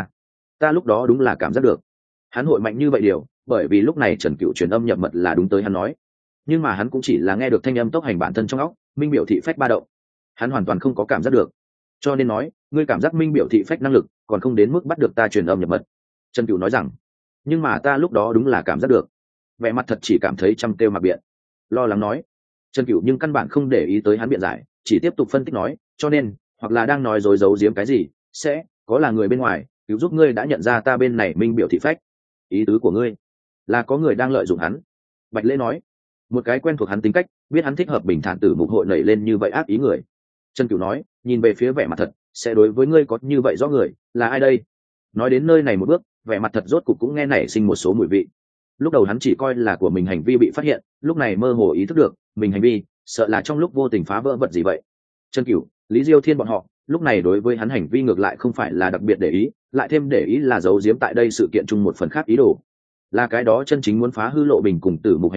ta lúc đó đúng là cảm giác được. Hắn hội mạnh như vậy điều, bởi vì lúc này Trần Cựu truyền âm nhập mật là đúng tới hắn nói, nhưng mà hắn cũng chỉ là nghe được thanh âm tốc hành bản thân trong óc, minh biểu thị phách ba động, hắn hoàn toàn không có cảm giác được. Cho nên nói, ngươi cảm giác minh biểu thị phách năng lực còn không đến mức bắt được ta truyền âm nhập mật. Trần Cựu nói rằng, nhưng mà ta lúc đó đúng là cảm giác được. Vẻ mặt thật chỉ cảm thấy trăm kêu mà biện, lo lắng nói. Trần Cựu nhưng căn bản không để ý tới hắn biện giải, chỉ tiếp tục phân tích nói, cho nên hoặc là đang nói dối giấu giếm cái gì, sẽ có là người bên ngoài cứu giúp ngươi đã nhận ra ta bên này minh biểu thị phách. Ý tứ của ngươi là có người đang lợi dụng hắn. Bạch Lễ nói, một cái quen thuộc hắn tính cách, biết hắn thích hợp bình thản Tử Mục hội nảy lên như vậy ác ý người. Trần Cửu nói, nhìn về phía vẻ mặt thật, sẽ đối với ngươi có như vậy rõ người là ai đây? Nói đến nơi này một bước, vẻ mặt thật rốt cục cũng nghe nảy sinh một số mùi vị. Lúc đầu hắn chỉ coi là của mình hành vi bị phát hiện, lúc này mơ hồ ý thức được mình hành vi sợ là trong lúc vô tình phá vỡ vật gì vậy. Trần Cửu, Lý Diêu Thiên bọn họ lúc này đối với hắn hành vi ngược lại không phải là đặc biệt để ý, lại thêm để ý là giấu giếm tại đây sự kiện chung một phần khác ý đồ, là cái đó chân chính muốn phá hư Lộ Bình cùng Tử Mục hành động,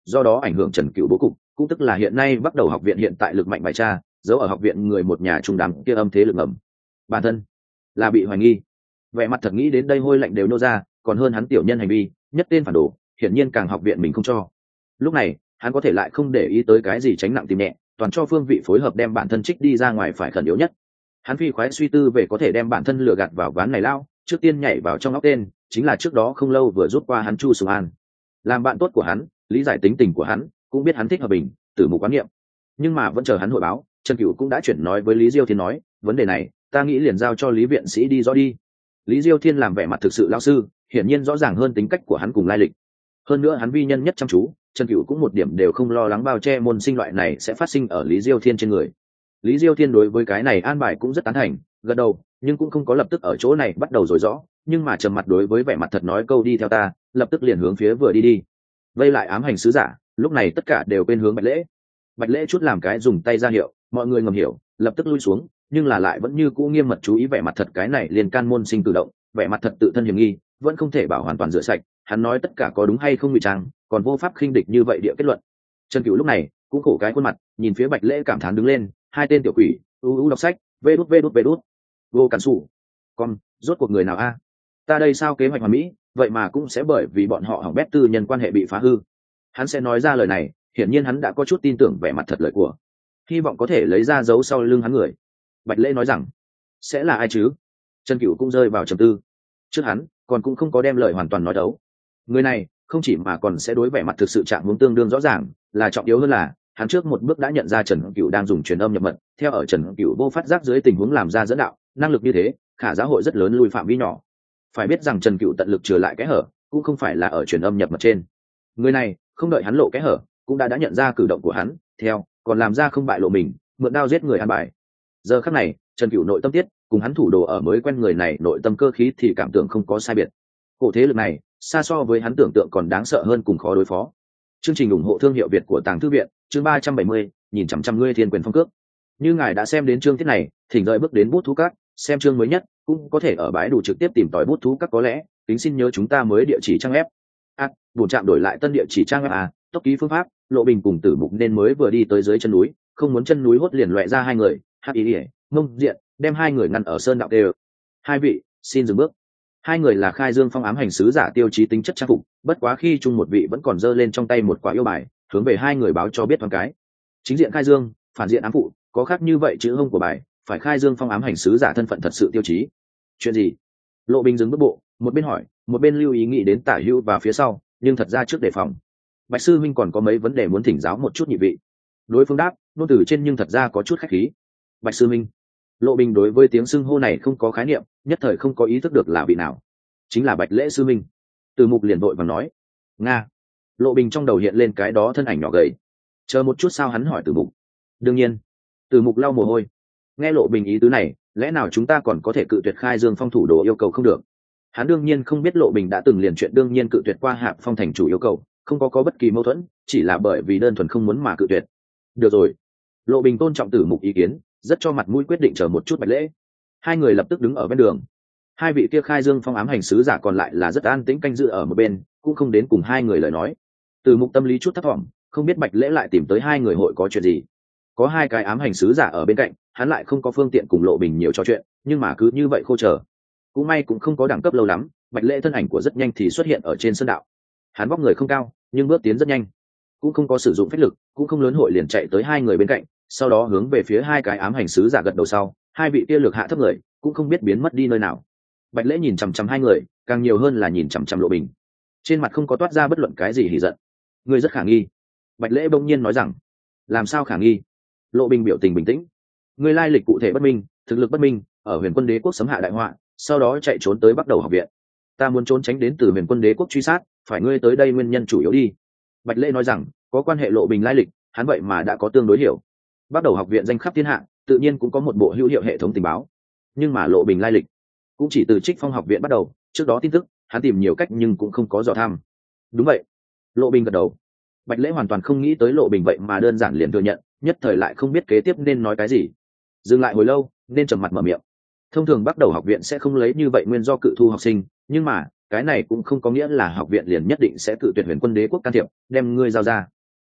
do đó ảnh hưởng Trần Cửu bố cục, cũng tức là hiện nay bắt đầu học viện hiện tại lực mạnh bài tra, giấu ở học viện người một nhà trung đám kia âm thế lực ngầm. Bản thân là bị hoài nghi. Vẻ mặt thật nghĩ đến đây hôi lạnh đều nô ra, còn hơn hắn tiểu nhân hành vi, nhất tên phản đồ, hiển nhiên càng học viện mình không cho. Lúc này, hắn có thể lại không để ý tới cái gì tránh nặng tìm nhẹ, toàn cho phương vị phối hợp đem bản thân trích đi ra ngoài phải khẩn yếu nhất. Hắn phi khoái suy tư về có thể đem bản thân lừa gạt vào ván này lao, trước tiên nhảy vào trong óc tên, chính là trước đó không lâu vừa rút qua hắn Chu Sùng An. Làm bạn tốt của hắn, lý giải tính tình của hắn, cũng biết hắn thích hòa bình, tử mục quán niệm. Nhưng mà vẫn chờ hắn hội báo, Trần Cửu cũng đã chuyển nói với Lý Diêu Thiên nói, vấn đề này, ta nghĩ liền giao cho Lý viện sĩ đi rõ đi. Lý Diêu Thiên làm vẻ mặt thực sự lão sư, hiển nhiên rõ ràng hơn tính cách của hắn cùng lai lịch. Hơn nữa hắn vi nhân nhất chăm chú, Trần Cửu cũng một điểm đều không lo lắng bao che môn sinh loại này sẽ phát sinh ở Lý Diêu Thiên trên người. Lý Diêu Thiên đối với cái này an bài cũng rất tán thành, gật đầu, nhưng cũng không có lập tức ở chỗ này bắt đầu rồi rõ, nhưng mà trầm mặt đối với vẻ mặt thật nói câu đi theo ta, lập tức liền hướng phía vừa đi. Vây lại ám hành sứ giả, lúc này tất cả đều bên hướng Bạch Lễ. Bạch Lễ chút làm cái dùng tay ra hiệu, mọi người ngầm hiểu, lập tức lui xuống, nhưng là lại vẫn như cũ nghiêm mật chú ý vẻ mặt thật cái này liền can môn sinh cử động, vẻ mặt thật tự thân hiểm nghi, vẫn không thể bảo hoàn toàn rửa sạch, hắn nói tất cả có đúng hay không ngụy trang, còn vô pháp khinh địch như vậy địa kết luận. Trần Cửu lúc này cũng khổ cái khuôn mặt, nhìn phía Bạch Lễ cảm thán đứng lên, hai tên tiểu quỷ, đọc sách, vê đút, vô cản sủ. Con, rốt cuộc người nào a? Ta đây sao kế hoạch hoàn mỹ, vậy mà cũng sẽ bởi vì bọn họ hỏng bét tư nhân quan hệ bị phá hư. Hắn sẽ nói ra lời này, hiển nhiên hắn đã có chút tin tưởng vẻ mặt thật lời của, hy vọng có thể lấy ra dấu sau lưng hắn người. Bạch Lễ nói rằng, sẽ là ai chứ? Trần Cửu cũng rơi vào trầm tư. Trước hắn còn cũng không có đem lời hoàn toàn nói đấu. Người này không chỉ mà còn sẽ đối vẻ mặt thực sự trạng hướng tương đương rõ ràng, là trọng yếu hơn là hắn trước một bước đã nhận ra Trần Cửu đang dùng truyền âm nhập mật, theo ở Trần Cửu vô phát giác dưới tình huống làm ra dẫn đạo, năng lực như thế, khả giá hội rất lớn lui phạm vi nhỏ. Phải biết rằng Trần Cửu tận lực trừ lại cái hở, cũng không phải là ở truyền âm nhập mật trên. Người này không đợi hắn lộ cái hở, cũng đã nhận ra cử động của hắn, theo còn làm ra không bại lộ mình, mượn đao giết người an bài. Giờ khắc này, Trần Cửu nội tâm tiết, cùng hắn thủ đồ ở mới quen người này nội tâm cơ khí thì cảm tưởng không có sai biệt. Cổ thế lực này, xa so với hắn tưởng tượng còn đáng sợ hơn cùng khó đối phó. Chương trình ủng hộ thương hiệu Việt của Tàng Thư viện, chương 370, nhìn chằm chằm ngươi thiên quyền phong cước. Như ngài đã xem đến chương tiết này, thỉnh đợi bước đến bút thú các, xem chương mới nhất, cũng có thể ở bãi đủ trực tiếp tìm tòi bút thú các có lẽ, tính xin nhớ chúng ta mới địa chỉ trang web. Buồn trạm đổi lại tân địa chỉ trang web tốc ký phương pháp, Lộ Bình cùng Tử Mục nên mới vừa đi tới dưới chân núi, không muốn chân núi hốt liền loẹ ra hai người, Hắc Ý Liễu, Mông Diện, đem hai người ngăn ở sơn đạo đều. Hai vị, xin dừng bước. Hai người là Khai Dương Phong ám hành sứ giả tiêu chí tính chất trang phục, bất quá khi chung một vị vẫn còn giơ lên trong tay một quả yêu bài, hướng về hai người báo cho biết thoáng cái. Chính diện Khai Dương, phản diện ám phụ, có khác như vậy chữ hông của bài, phải Khai Dương Phong ám hành sứ giả thân phận thật sự tiêu chí. Chuyện gì? Lộ Bình dừng bước bộ, một bên hỏi, một bên lưu ý nghĩ đến Tả Hữu và phía sau, nhưng thật ra trước đề phòng. Bạch sư huynh còn có mấy vấn đề muốn thỉnh giáo một chút nhị vị. Đối phương đáp, ngôn từ trên nhưng thật ra có chút khách khí. Bạch sư huynh. Lộ Bình đối với tiếng xưng hô này không có khái niệm, nhất thời không có ý thức được là vị nào. Chính là Bạch Lễ sư huynh. Từ Mục liền vội và nói, nga. Lộ Bình trong đầu hiện lên cái đó thân ảnh nhỏ gầy. Chờ một chút, sao hắn hỏi Từ Mục? Đương nhiên. Từ Mục lau mồ hôi. Nghe Lộ Bình ý tứ này, lẽ nào chúng ta còn có thể cự tuyệt Khai Dương Phong thủ đồ yêu cầu không được? Hắn đương nhiên không biết Lộ Bình đã từng liền chuyện đương nhiên cự tuyệt qua Hạp Phong thành chủ yêu cầu, không có bất kỳ mâu thuẫn, chỉ là bởi vì đơn thuần không muốn mà cự tuyệt. Được rồi. Lộ Bình tôn trọng Tử Mục ý kiến, rất cho mặt mũi quyết định chờ một chút Bạch Lễ. Hai người lập tức đứng ở bên đường. Hai vị kia Khai Dương Phong ám hành sứ giả còn lại là rất an tĩnh canh giữ ở một bên, cũng không đến cùng hai người lời nói. Tử Mục tâm lý chút thấp thỏm, không biết Bạch Lễ lại tìm tới hai người hội có chuyện gì. Có hai cái ám hành sứ giả ở bên cạnh, hắn lại không có phương tiện cùng Lộ Bình nhiều trò chuyện, nhưng mà cứ như vậy khô chờ. Cũng may cũng không có đẳng cấp lâu lắm, Bạch Lễ thân ảnh của rất nhanh thì xuất hiện ở trên sơn đạo. Hắn vóc người không cao, nhưng bước tiến rất nhanh, cũng không có sử dụng phách lực, cũng không lớn hội liền chạy tới hai người bên cạnh, sau đó hướng về phía hai cái ám hành sứ giả gật đầu sau, hai vị kia lược hạ thấp người, cũng không biết biến mất đi nơi nào. Bạch Lễ nhìn chằm chằm hai người, càng nhiều hơn là nhìn chằm chằm Lộ Bình, trên mặt không có toát ra bất luận cái gì hỉ giận. Ngươi rất khả nghi. Bạch Lễ bỗng nhiên nói rằng. Làm sao khả nghi? Lộ Bình biểu tình bình tĩnh. Ngươi lai lịch cụ thể bất minh, thực lực bất minh, ở Huyền Quân Đế quốc sấm hạ đại họa, sau đó chạy trốn tới Bắc Đầu học viện. Ta muốn trốn tránh đến từ Huyền Quân Đế quốc truy sát, phải ngươi tới đây nguyên nhân chủ yếu đi. Bạch Lễ nói rằng, có quan hệ Lộ Bình lai lịch, hắn vậy mà đã có tương đối hiểu. Bắc Đầu học viện danh khắp thiên hạ, tự nhiên cũng có một bộ hữu hiệu hệ thống tình báo. Nhưng mà Lộ Bình lai lịch cũng chỉ từ Trích Phong học viện bắt đầu, trước đó tin tức hắn tìm nhiều cách nhưng cũng không có dò thăm. Đúng vậy. Lộ Bình gật đầu. Bạch Lễ hoàn toàn không nghĩ tới Lộ Bình vậy mà đơn giản liền thừa nhận, nhất thời lại không biết kế tiếp nên nói cái gì. Dừng lại hồi lâu, nên trầm mặt mở miệng. Thông thường Bắc Đầu học viện sẽ không lấy như vậy nguyên do cự thu học sinh, nhưng mà cái này cũng không có nghĩa là học viện liền nhất định sẽ cự tuyệt Huyền Quân Đế quốc can thiệp, đem ngươi giao ra.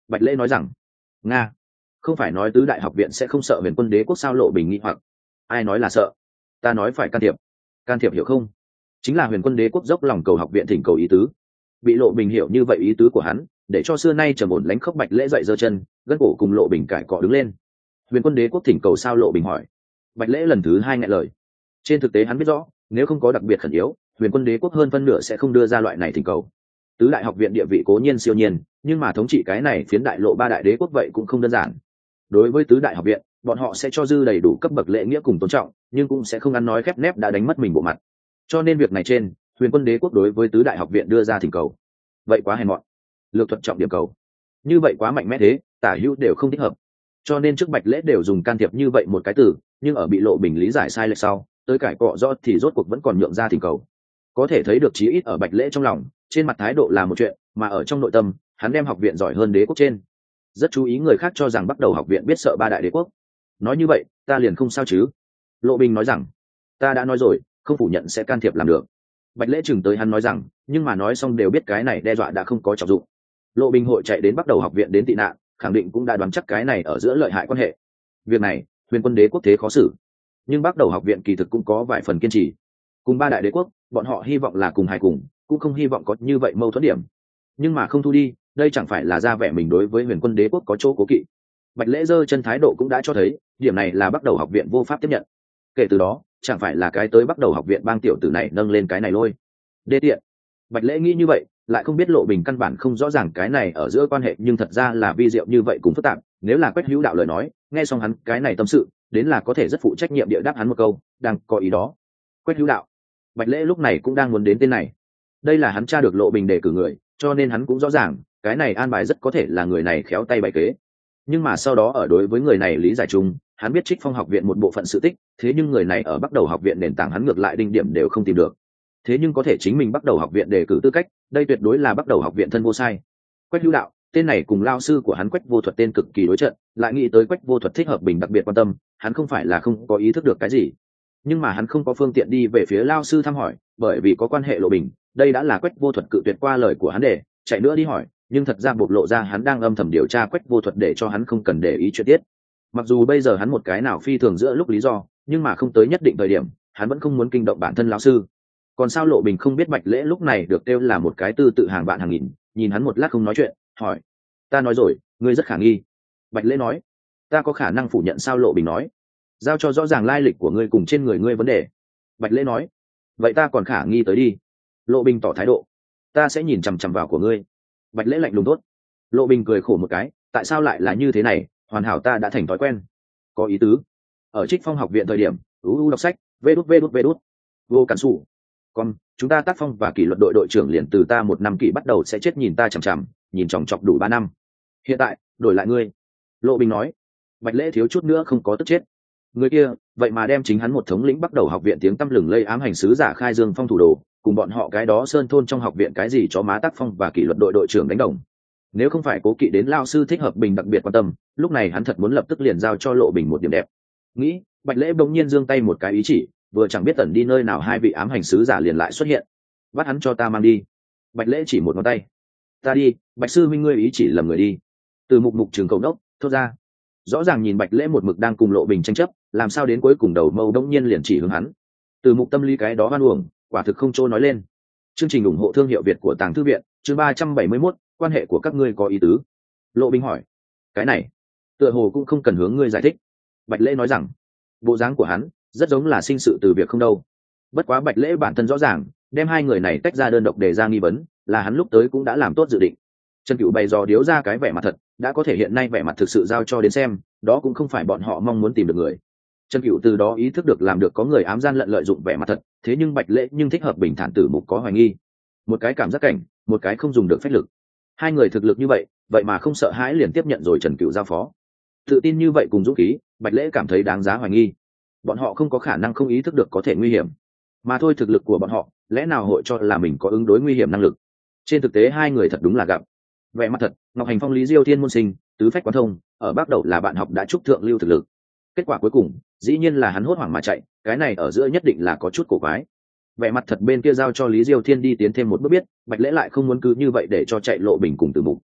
Bạch Lễ nói rằng, nga, không phải nói tứ đại học viện sẽ không sợ Huyền Quân Đế Quốc sao? Lộ Bình nghi hoặc. Ai nói là sợ? Ta nói phải can thiệp. Can thiệp hiểu không? Chính là Huyền Quân Đế Quốc dốc lòng cầu học viện thỉnh cầu ý tứ. Bị Lộ Bình hiểu như vậy ý tứ của hắn, để cho xưa nay trầm ổn lánh khốc Bạch Lễ dậy giơ chân, gân cổ cùng Lộ Bình cãi cọ đứng lên. Huyền Quân Đế Quốc thỉnh cầu sao? Lộ Bình hỏi. Bạch Lễ lần thứ hai nghẹn lời. Trên thực tế hắn biết rõ, nếu không có đặc biệt khẩn yếu, Huyền Quân Đế Quốc hơn phân nửa sẽ không đưa ra loại này thỉnh cầu. Tứ đại học viện địa vị cố nhiên siêu nhiên, nhưng mà thống trị cái này phiến đại lộ ba đại đế quốc vậy cũng không đơn giản. Đối với tứ đại học viện, bọn họ sẽ cho dư đầy đủ cấp bậc lễ nghĩa cùng tôn trọng, nhưng cũng sẽ không ăn nói khép nép đã đánh mất mình bộ mặt. Cho nên việc này trên, Huyền Quân Đế Quốc đối với tứ đại học viện đưa ra thỉnh cầu, vậy quá hèn mọn. Lược thuận trọng điểm cầu, như vậy quá mạnh mẽ thế, tả hữu đều không thích hợp. Cho nên trước Bạch Lễ đều dùng can thiệp như vậy một cái từ, nhưng ở bị Lộ Bình lý giải sai lệch sau, tới cãi cọ rõ thì rốt cuộc vẫn còn nhượng ra thỉnh cầu. Có thể thấy được chí ít ở Bạch Lễ trong lòng, trên mặt thái độ là một chuyện, mà ở trong nội tâm, hắn đem học viện giỏi hơn đế quốc trên. Rất chú ý người khác cho rằng bắt đầu học viện biết sợ ba đại đế quốc. Nói như vậy, ta liền không sao chứ? Lộ Bình nói rằng, ta đã nói rồi, không phủ nhận sẽ can thiệp làm được. Bạch Lễ chừng tới hắn nói rằng, nhưng mà nói xong đều biết cái này đe dọa đã không có trọng dụng. Lộ Bình hội chạy đến bắt đầu học viện đến tị nạn, khẳng định cũng đã đoán chắc cái này ở giữa lợi hại quan hệ. Việc này, Huyền Quân Đế Quốc thế khó xử, nhưng bắt đầu học viện kỳ thực cũng có vài phần kiên trì. Cùng ba đại đế quốc, bọn họ hy vọng là cùng hài cùng, cũng không hy vọng có như vậy mâu thuẫn điểm. Nhưng mà không thu đi, đây chẳng phải là ra vẻ mình đối với Huyền Quân Đế Quốc có chỗ cố kỵ. Bạch Lễ giơ chân thái độ cũng đã cho thấy, điểm này là bắt đầu học viện vô pháp tiếp nhận. Kể từ đó, chẳng phải là cái tới bắt đầu học viện bang tiểu tử này nâng lên cái này lôi đê tiện. Bạch Lễ nghĩ như vậy, lại không biết Lộ Bình căn bản không rõ ràng cái này ở giữa quan hệ, nhưng thật ra là vi diệu như vậy cũng phức tạp. Nếu là Quách Hữu Đạo lời nói, nghe xong hắn cái này tâm sự, đến là có thể rất phụ trách nhiệm địa đáp hắn một câu, đang có ý đó. Quách Hữu Đạo. Bạch Lễ lúc này cũng đang muốn đến tên này. Đây là hắn tra được Lộ Bình đề cử người, cho nên hắn cũng rõ ràng, cái này an bài rất có thể là người này khéo tay bày kế. Nhưng mà sau đó ở đối với người này lý giải chung, hắn biết Trích Phong học viện một bộ phận sự tích, thế nhưng người này ở bắt đầu học viện nền tảng hắn ngược lại đinh điểm đều không tìm được. Thế nhưng có thể chính mình bắt đầu học viện đề cử tư cách, đây tuyệt đối là bắt đầu học viện thân vô sai. Quách Hữu Đạo, tên này cùng lao sư của hắn Quách Vô Thuật tên cực kỳ đối trận, lại nghĩ tới Quách Vô Thuật thích hợp bình đặc biệt quan tâm, hắn không phải là không có ý thức được cái gì, nhưng mà hắn không có phương tiện đi về phía lao sư thăm hỏi, bởi vì có quan hệ Lộ Bình, đây đã là Quách Vô Thuật cự tuyệt qua lời của hắn để chạy nữa đi hỏi, nhưng thật ra bộc lộ ra hắn đang âm thầm điều tra Quách Vô Thuật để cho hắn không cần để ý chuyện tiết. Mặc dù bây giờ hắn một cái nào phi thường giữa lúc lý do, nhưng mà không tới nhất định thời điểm, hắn vẫn không muốn kinh động bản thân lão sư. Còn sao Lộ Bình không biết Bạch Lễ lúc này được kêu là một cái tư tự hàng vạn hàng nghìn, nhìn hắn một lát không nói chuyện, hỏi: ta nói rồi, ngươi rất khả nghi. Bạch Lễ nói: ta có khả năng phủ nhận sao? Lộ Bình nói: giao cho rõ ràng lai lịch của ngươi cùng trên người ngươi vấn đề. Bạch Lễ nói: vậy ta còn khả nghi tới đi. Lộ Bình tỏ thái độ: ta sẽ nhìn chằm chằm vào của ngươi. Bạch Lễ lạnh lùng tốt. Lộ Bình cười khổ một cái: tại sao lại là như thế này? Hoàn hảo, ta đã thành thói quen. Có ý tứ. Ở Trích Phong học viện thời điểm, đọc sách, vê đút vô cản sủ. Còn chúng ta tác phong và kỷ luật đội đội trưởng liền từ ta 1 năm kỷ bắt đầu sẽ chết nhìn ta chằm chằm, nhìn chòng chọc đủ 3 năm. Hiện tại đổi lại ngươi. Lộ Bình nói. Bạch Lễ thiếu chút nữa không có tức chết. Người kia vậy mà đem chính hắn một thống lĩnh bắt đầu học viện tiếng tăm lừng lây ám hành sứ giả khai dương phong thủ đồ, cùng bọn họ cái đó sơn thôn trong học viện cái gì chó má tác phong và kỷ luật đội đội trưởng đánh đồng. Nếu không phải cố kỵ đến lao sư thích hợp bình đặc biệt quan tâm, lúc này hắn thật muốn lập tức liền giao cho Lộ Bình một điểm đẹp. Nghĩ, Bạch Lễ bỗng nhiên giương tay một cái ý chỉ, vừa chẳng biết tẩn đi nơi nào hai vị ám hành sứ giả liền lại xuất hiện. Bắt hắn cho ta mang đi. Bạch Lễ chỉ một ngón tay. Ta đi. Bạch sư minh, ngươi ý chỉ lầm người đi. Từ mục trường cầu đốc thốt ra. Rõ ràng nhìn Bạch Lễ một mực đang cùng Lộ Bình tranh chấp, làm sao đến cuối cùng đầu mâu đống nhiên liền chỉ hướng hắn. Từ mục tâm lý cái đó hoan uổng, quả thực không trôi nói lên. Chương trình ủng hộ thương hiệu Việt của Tàng Thư viện, chương 371, quan hệ của các ngươi có ý tứ. Lộ Bình hỏi: cái này tựa hồ cũng không cần hướng ngươi giải thích. Bạch Lễ nói rằng bộ dáng của hắn rất giống là sinh sự từ việc không đâu. Bất quá Bạch Lễ bản thân rõ ràng, đem hai người này tách ra đơn độc đề ra nghi vấn, là hắn lúc tới cũng đã làm tốt dự định. Trần Cửu bày dò điếu ra cái vẻ mặt thật, đã có thể hiện nay vẻ mặt thực sự giao cho đến xem, đó cũng không phải bọn họ mong muốn tìm được người. Trần Cửu từ đó ý thức được làm được có người ám gian lận lợi dụng vẻ mặt thật, thế nhưng Bạch Lễ nhưng thích hợp bình thản tử mục có hoài nghi. Một cái cảm giác cảnh, một cái không dùng được phách lực. Hai người thực lực như vậy, vậy mà không sợ hãi liền tiếp nhận rồi Trần Cửu giao phó. Tự tin như vậy cùng dũng khí, Bạch Lễ cảm thấy đáng giá hoài nghi. Bọn họ không có khả năng không ý thức được có thể nguy hiểm, mà thôi thực lực của bọn họ, lẽ nào hội cho là mình có ứng đối nguy hiểm năng lực. Trên thực tế hai người thật đúng là gặp vẻ mặt thật. Ngọc Hành Phong Lý Diêu Thiên môn sinh, tứ phách quán thông, ở bắt đầu là bạn học đã trúc thượng lưu thực lực. Kết quả cuối cùng, dĩ nhiên là hắn hốt hoảng mà chạy, cái này ở giữa nhất định là có chút cổ quái. Vẻ mặt thật bên kia giao cho Lý Diêu Thiên đi tiến thêm một bước biết, Bạch Lễ lại không muốn cứ như vậy để cho chạy Lộ Bình cùng Từ Mục.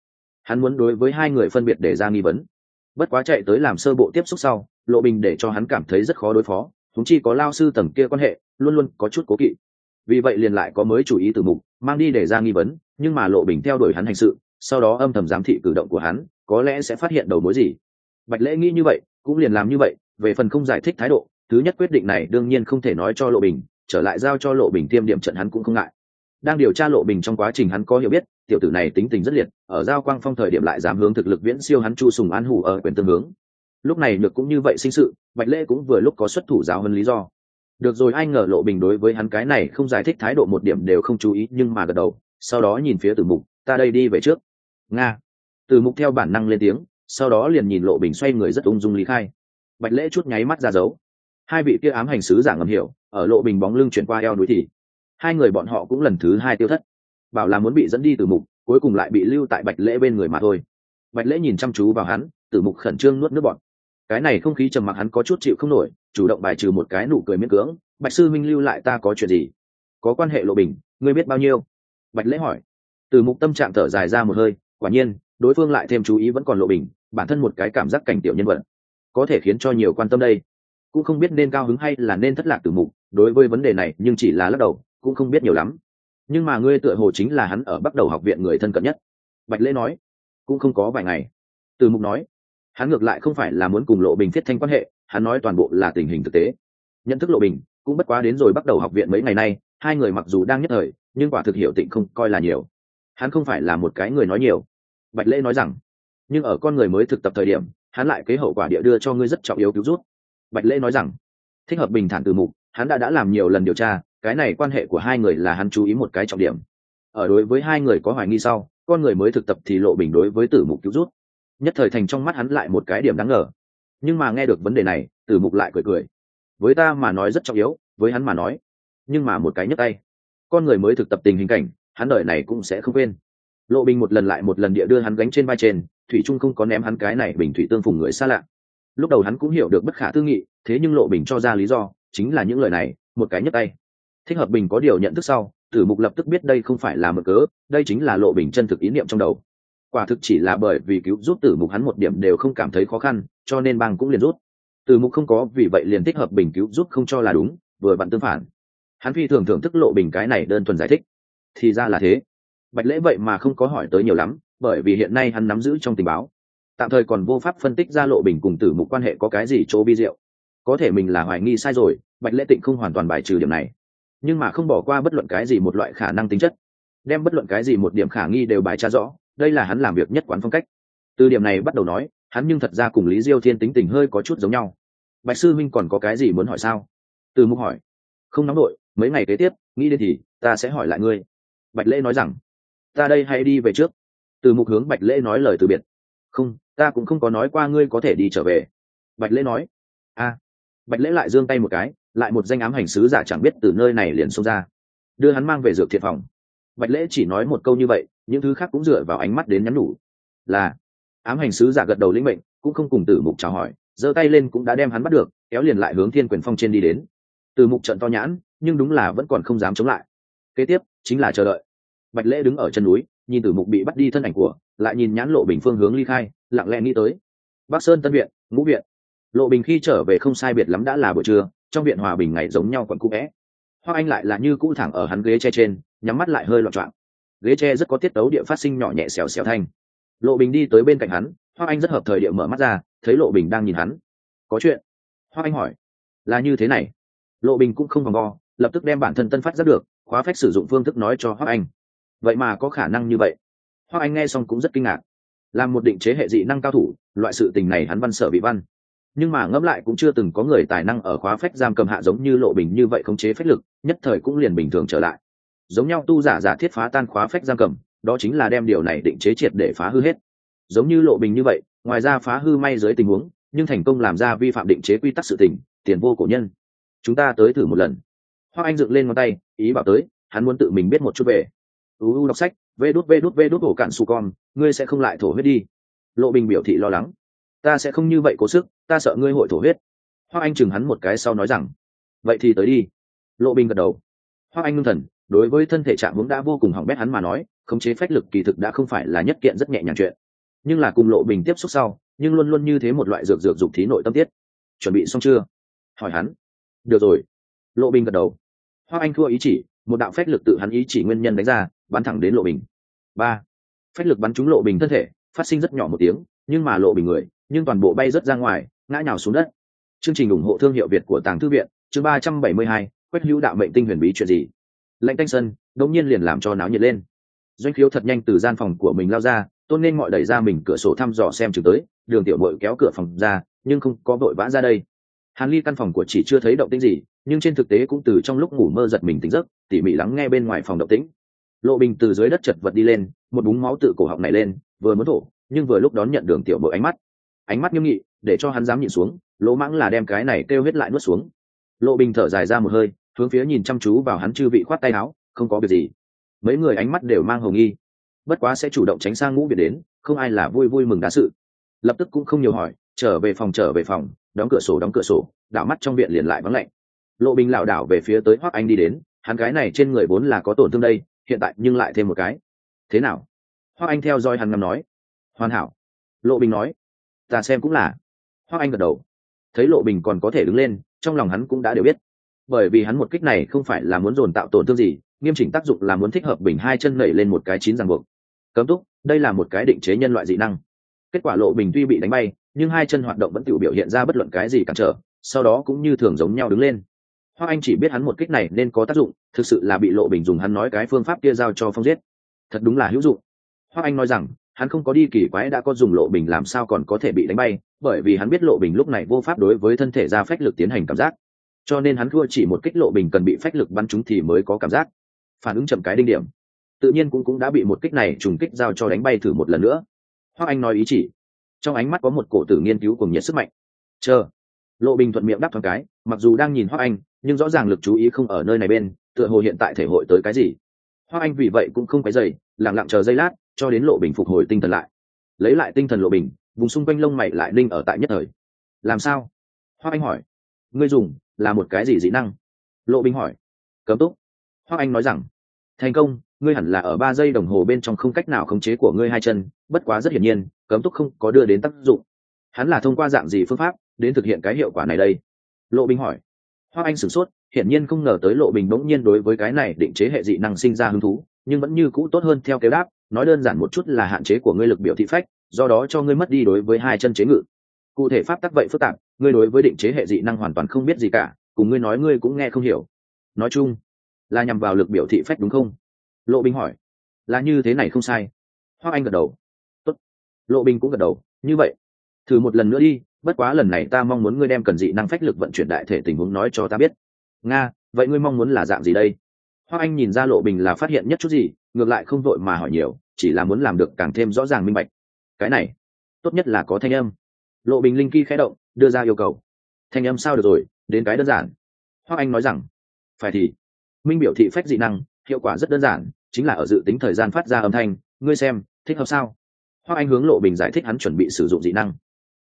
hắn muốn đối với hai người phân biệt để ra nghi vấn. Bất quá chạy tới làm sơ bộ tiếp xúc sau, Lộ Bình để cho hắn cảm thấy rất khó đối phó, chúng chi có lao sư tầng kia quan hệ luôn luôn có chút cố kỵ. Vì vậy liền lại có mới chủ ý Tử Mục mang đi để ra nghi vấn, nhưng mà Lộ Bình theo đuổi hắn hành sự, sau đó âm thầm giám thị cử động của hắn, có lẽ sẽ phát hiện đầu mối gì. Bạch Lễ nghĩ như vậy cũng liền làm như vậy. Về phần không giải thích thái độ, thứ nhất quyết định này đương nhiên không thể nói cho Lộ Bình, trở lại giao cho Lộ Bình tiêm điểm trận hắn cũng không ngại. Đang điều tra Lộ Bình trong quá trình hắn có hiểu biết, tiểu tử này tính tình rất liệt, ở giao quang phong thời điểm lại dám hướng thực lực viễn siêu hắn Chu Sùng An Hủ ở quyền tương hướng. Lúc này được cũng như vậy sinh sự, Bạch Lễ cũng vừa lúc có xuất thủ giáo hơn lý do. Được rồi, ai ngờ Lộ Bình đối với hắn cái này không giải thích thái độ một điểm đều không chú ý, nhưng mà gật đầu, sau đó nhìn phía Tử Mục, ta đây đi về trước. Nga. Tử Mục theo bản năng lên tiếng, sau đó liền nhìn Lộ Bình xoay người rất ung dung lý khai. Bạch Lễ chút nháy mắt ra dấu. Hai vị kia ám hành sứ giả ngầm hiểu, ở Lộ Bình bóng lưng chuyển qua eo núi thì hai người bọn họ cũng lần thứ hai tiêu thất. Bảo là muốn bị dẫn đi Tử Mục, cuối cùng lại bị lưu tại Bạch Lễ bên người mà thôi. Bạch Lễ nhìn chăm chú vào hắn, Tử Mục khẩn trương nuốt nước bọt. Cái này không khí trầm mặc hắn có chút chịu không nổi, chủ động bài trừ một cái nụ cười miễn cưỡng. Bạch sư minh lưu lại ta có chuyện gì? Có quan hệ Lộ Bình, ngươi biết bao nhiêu? Bạch Lễ hỏi. Tử Mục tâm trạng thở dài ra một hơi, quả nhiên đối phương lại thêm chú ý vẫn còn Lộ Bình, bản thân một cái cảm giác cảnh tiểu nhân vật có thể khiến cho nhiều quan tâm đây. Cũng không biết nên cao hứng hay là nên thất lạc. Tử Mục đối với vấn đề này nhưng chỉ là lắc đầu, cũng không biết nhiều lắm. Nhưng mà ngươi tựa hồ chính là hắn ở Bắc Đầu học viện người thân cận nhất. Bạch Lễ nói. Cũng không có vài ngày. Tử Mục nói. Hắn ngược lại không phải là muốn cùng Lộ Bình thiết thanh quan hệ, hắn nói toàn bộ là tình hình thực tế. Nhận thức Lộ Bình cũng bất quá đến rồi Bắc Đầu học viện mấy ngày nay, hai người mặc dù đang nhất thời, nhưng quả thực hiểu Tịnh không coi là nhiều. Hắn không phải là một cái người nói nhiều. Bạch Lễ nói rằng, nhưng ở con người mới thực tập thời điểm, hắn lại kế hậu quả địa đưa cho ngươi rất trọng yếu cứu rút. Bạch Lễ nói rằng, thích hợp bình thản Tử Mục, hắn đã làm nhiều lần điều tra, cái này quan hệ của hai người là hắn chú ý một cái trọng điểm. Ở đối với hai người có hoài nghi sau, con người mới thực tập thì Lộ Bình đối với Tử Mục cứu rút, nhất thời thành trong mắt hắn lại một cái điểm đáng ngờ. Nhưng mà nghe được vấn đề này, Tử Mục lại cười cười. Với ta mà nói rất trọng yếu, với hắn mà nói, nhưng mà một cái nhấc tay, con người mới thực tập tình hình cảnh, hắn đời này cũng sẽ không quên. Lộ Bình một lần lại một lần địa đưa hắn gánh trên vai trên, thủy trung không có ném hắn cái này bình thủy tương phùng người xa lạ. Lúc đầu hắn cũng hiểu được bất khả tư nghị, thế nhưng Lộ Bình cho ra lý do chính là những lời này, một cái nhấc tay. Thích hợp Bình có điều nhận thức sau, Tử Mục lập tức biết đây không phải là mượn cớ, đây chính là Lộ Bình chân thực ý niệm trong đầu. Quả thực chỉ là bởi vì cứu giúp Tử Mục hắn một điểm đều không cảm thấy khó khăn, cho nên bang cũng liền rút. Tử Mục không có vì vậy liền thích hợp Bình cứu giúp không cho là đúng, vừa vặn tương phản. Hắn phi thường thưởng thức Lộ Bình cái này đơn thuần giải thích. Thì ra là thế. Bạch Lễ vậy mà không có hỏi tới nhiều lắm, bởi vì hiện nay hắn nắm giữ trong tình báo, tạm thời còn vô pháp phân tích ra Lộ Bình cùng Tử Mục quan hệ có cái gì chỗ bi diệu. Có thể mình là hoài nghi sai rồi, Bạch Lễ Tịnh không hoàn toàn bài trừ điểm này, nhưng mà không bỏ qua bất luận cái gì một loại khả năng tính chất, đem bất luận cái gì một điểm khả nghi đều bài tra rõ, đây là hắn làm việc nhất quán phong cách. Từ điểm này bắt đầu nói, hắn nhưng thật ra cùng Lý Diêu Thiên tính tình hơi có chút giống nhau. Bạch sư minh còn có cái gì muốn hỏi sao? Từ Mục hỏi. Không nóng nổi, mấy ngày kế tiếp nghĩ đến thì ta sẽ hỏi lại ngươi. Bạch Lễ nói rằng, ta đây hay đi về trước. Từ Mục hướng Bạch Lễ nói lời từ biệt. Không, ta cũng không có nói qua ngươi có thể đi trở về. Bạch Lễ nói. Bạch Lễ lại giương tay một cái, lại một danh ám hành sứ giả chẳng biết từ nơi này liền xông ra, đưa hắn mang về dược thiện phòng. Bạch Lễ chỉ nói một câu như vậy, những thứ khác cũng dựa vào ánh mắt đến nhắn nhủ. Là. Ám hành sứ giả gật đầu lĩnh mệnh, cũng không cùng Tử Mục chào hỏi, giơ tay lên cũng đã đem hắn bắt được, kéo liền lại hướng Thiên Quyền Phong trên đi đến. Tử Mục trợn to nhãn, nhưng đúng là vẫn còn không dám chống lại. Kế tiếp chính là chờ đợi. Bạch Lễ đứng ở chân núi, nhìn Tử Mục bị bắt đi thân ảnh của, lại nhìn Nhãn Lộ Bình phương hướng ly khai, lặng lẽ nghĩ tới Bắc Sơn Tân viện, Ngũ viện. Lộ Bình khi trở về không sai biệt lắm đã là buổi trưa, trong viện hòa bình ngày giống nhau quận cũ vẽ. Hoa Anh lại là như cũ thẳng ở hắn ghế tre trên, nhắm mắt lại hơi loạn choạng. Ghế tre rất có tiết tấu địa phát sinh nhỏ nhẹ xèo xèo thanh. Lộ Bình đi tới bên cạnh hắn, Hoa Anh rất hợp thời địa mở mắt ra, thấy Lộ Bình đang nhìn hắn. Có chuyện? Hoa Anh hỏi. Là như thế này. Lộ Bình cũng không vòng vo, lập tức đem bản thân tân phát giác được, khóa phách sử dụng phương thức nói cho Hoa Anh. Vậy mà có khả năng như vậy? Hoa Anh nghe xong cũng rất kinh ngạc. Làm một định chế hệ dị năng cao thủ, loại sự tình này hắn văn sở bị văn, nhưng mà ngẫm lại cũng chưa từng có người tài năng ở khóa phách giam cầm hạ giống như Lộ Bình như vậy khống chế phách lực, nhất thời cũng liền bình thường trở lại. Giống nhau tu giả giả thiết phá tan khóa phách giam cầm, đó chính là đem điều này định chế triệt để phá hư hết. Giống như Lộ Bình như vậy, ngoài ra phá hư may dưới tình huống, nhưng thành công làm ra vi phạm định chế quy tắc sự tình, tiền vô cổ nhân. Chúng ta tới thử một lần. Hoắc Anh dựng lên ngón tay, ý bảo tới, hắn muốn tự mình biết một chút về. Đọc sách, vê đút hổ cạn su con, ngươi sẽ không lại thổ huyết đi. Lộ Bình biểu thị lo lắng. Ta sẽ không như vậy cố sức, ta sợ ngươi hội thổ huyết. Hoắc Anh chừng hắn một cái sau nói rằng, vậy thì tới đi. Lộ Bình gật đầu. Hoắc Anh ngưng thần, đối với thân thể trạng huống đã vô cùng hỏng bét hắn mà nói, khống chế phách lực kỳ thực đã không phải là nhất kiện rất nhẹ nhàng chuyện. nhưng là cùng Lộ Bình tiếp xúc sau, nhưng luôn luôn như thế một loại dược dục thí nội tâm tiết. Chuẩn bị xong chưa? Hỏi hắn. Được rồi. Lộ Bình gật đầu. Hoắc Anh thua ý chỉ, một đạo phách lực tự hắn ý chỉ nguyên nhân đánh ra, bắn thẳng đến Lộ Bình. Ba. Phách lực bắn trúng Lộ Bình thân thể, phát sinh rất nhỏ một tiếng, nhưng mà Lộ Bình người, nhưng toàn bộ bay rất ra ngoài, ngã nhào xuống đất. Chương trình ủng hộ thương hiệu Việt của Tàng Thư viện, chương 372, Quách Hữu đạo mệnh tinh huyền bí chuyện gì? Lệnh Thanh Sơn, đột nhiên liền làm cho náo nhiệt lên. Doanh Khiếu thật nhanh từ gian phòng của mình lao ra, Tôn nên mọi đẩy ra mình cửa sổ thăm dò xem chừng tới, Đường Tiểu Bội kéo cửa phòng ra, nhưng không có vội vã ra đây. Hàn Ly căn phòng của chỉ chưa thấy động tĩnh gì, nhưng trên thực tế cũng từ trong lúc ngủ mơ giật mình tỉnh giấc, tỉ mỉ lắng nghe bên ngoài phòng động tĩnh. Lộ Bình từ dưới đất chật vật đi lên, một búng máu tự cổ họng này lên, vừa muốn thổ, nhưng vừa lúc đón nhận Đường Tiểu Bội ánh mắt nghiêm nghị, để cho hắn dám nhìn xuống, lỗ mãng là đem cái này kêu huyết lại nuốt xuống. Lộ Bình thở dài ra một hơi, hướng phía nhìn chăm chú vào hắn chư vị khoát tay áo, không có việc gì. Mấy người ánh mắt đều mang hồng nghi, bất quá sẽ chủ động tránh sang ngũ biệt đến, không ai là vui vui mừng đá sự. Lập tức cũng không nhiều hỏi, trở về phòng, đóng cửa sổ, đảo mắt trong viện liền lại vắng lạnh. Lộ Bình lảo đảo về phía tới Hoắc Anh đi đến, hắn cái này trên người vốn là có tổn thương đây, hiện tại nhưng lại thêm một cái. Thế nào? Hoắc Anh theo dõi hắn ngắm nói. Hoàn hảo. Lộ Bình nói. Ta xem cũng là. Hoắc Anh gật đầu. Thấy Lộ Bình còn có thể đứng lên, trong lòng hắn cũng đã đều biết, bởi vì hắn một kích này không phải là muốn dồn tạo tổn thương gì, nghiêm chỉnh tác dụng là muốn thích hợp Bình hai chân nảy lên một cái chín ràng buộc. Cấm túc, đây là một cái định chế nhân loại dị năng. Kết quả Lộ Bình tuy bị đánh bay, nhưng hai chân hoạt động vẫn tự biểu hiện ra bất luận cái gì cản trở, sau đó cũng như thường giống nhau đứng lên. Hoắc Anh chỉ biết hắn một kích này nên có tác dụng, thực sự là bị Lộ Bình dùng hắn nói cái phương pháp kia giao cho Phong giết. Thật đúng là hữu dụng. Hoắc Anh nói rằng, hắn không có đi kỳ quái đã có dùng Lộ Bình làm sao còn có thể bị đánh bay, bởi vì hắn biết Lộ Bình lúc này vô pháp đối với thân thể ra phách lực tiến hành cảm giác, cho nên hắn thua chỉ một kích Lộ Bình cần bị phách lực bắn trúng thì mới có cảm giác, phản ứng chậm cái đinh điểm, tự nhiên cũng đã bị một kích này trùng kích giao cho đánh bay thử một lần nữa. Hoắc Anh nói ý chỉ, trong ánh mắt có một cổ tử nghiên cứu cùng nhiệt sức mạnh. Chờ. Lộ Bình thuận miệng đáp thoáng cái, mặc dù đang nhìn Hoắc Anh, nhưng rõ ràng lực chú ý không ở nơi này bên, tựa hồ hiện tại thể hội tới cái gì. Hoắc Anh vì vậy cũng không quấy rầy, lặng lặng chờ giây lát, cho đến Lộ Bình phục hồi tinh thần lại. Lấy lại tinh thần Lộ Bình, vùng xung quanh lông mày lại ninh ở tại nhất thời. Làm sao? Hoắc Anh hỏi. Ngươi dùng là một cái gì dị năng? Lộ Bình hỏi. Cấm túc. Hoắc Anh nói rằng, thành công, ngươi hẳn là ở 3 giây đồng hồ bên trong không cách nào khống chế của ngươi hai chân, bất quá rất hiển nhiên, cấm túc không có đưa đến tác dụng. Hắn là thông qua dạng gì phương pháp đến thực hiện cái hiệu quả này đây? Lộ Bình hỏi. Hoắc Anh sửng sốt, hiển nhiên không ngờ tới Lộ Bình bỗng nhiên đối với cái này định chế hệ dị năng sinh ra hứng thú, nhưng vẫn như cũ tốt hơn theo kế đáp, nói đơn giản một chút là hạn chế của ngươi lực biểu thị phách, do đó cho ngươi mất đi đối với hai chân chế ngự. Cụ thể pháp tắc vậy phức tạp, ngươi đối với định chế hệ dị năng hoàn toàn không biết gì cả, cùng ngươi nói ngươi cũng nghe không hiểu. Nói chung là nhằm vào lực biểu thị phách đúng không? Lộ Bình hỏi. Là như thế này không sai. Hoắc Anh gật đầu. Tốt. Lộ Bình cũng gật đầu. Như vậy thử một lần nữa đi, bất quá lần này ta mong muốn ngươi đem cần dị năng phách lực vận chuyển đại thể tình huống nói cho ta biết. Nga, vậy ngươi mong muốn là dạng gì đây? Hoắc Anh nhìn ra Lộ Bình là phát hiện nhất chút gì, ngược lại không vội mà hỏi nhiều, chỉ là muốn làm được càng thêm rõ ràng minh bạch. Cái này tốt nhất là có thanh âm. Lộ Bình linh ki khẽ động, đưa ra yêu cầu. Thanh âm sao được rồi, đến cái đơn giản. Hoắc Anh nói rằng, phải thì minh biểu thị phách dị năng, hiệu quả rất đơn giản, chính là ở dự tính thời gian phát ra âm thanh, ngươi xem thích hợp sao? Hoắc Anh hướng Lộ Bình giải thích hắn chuẩn bị sử dụng dị năng.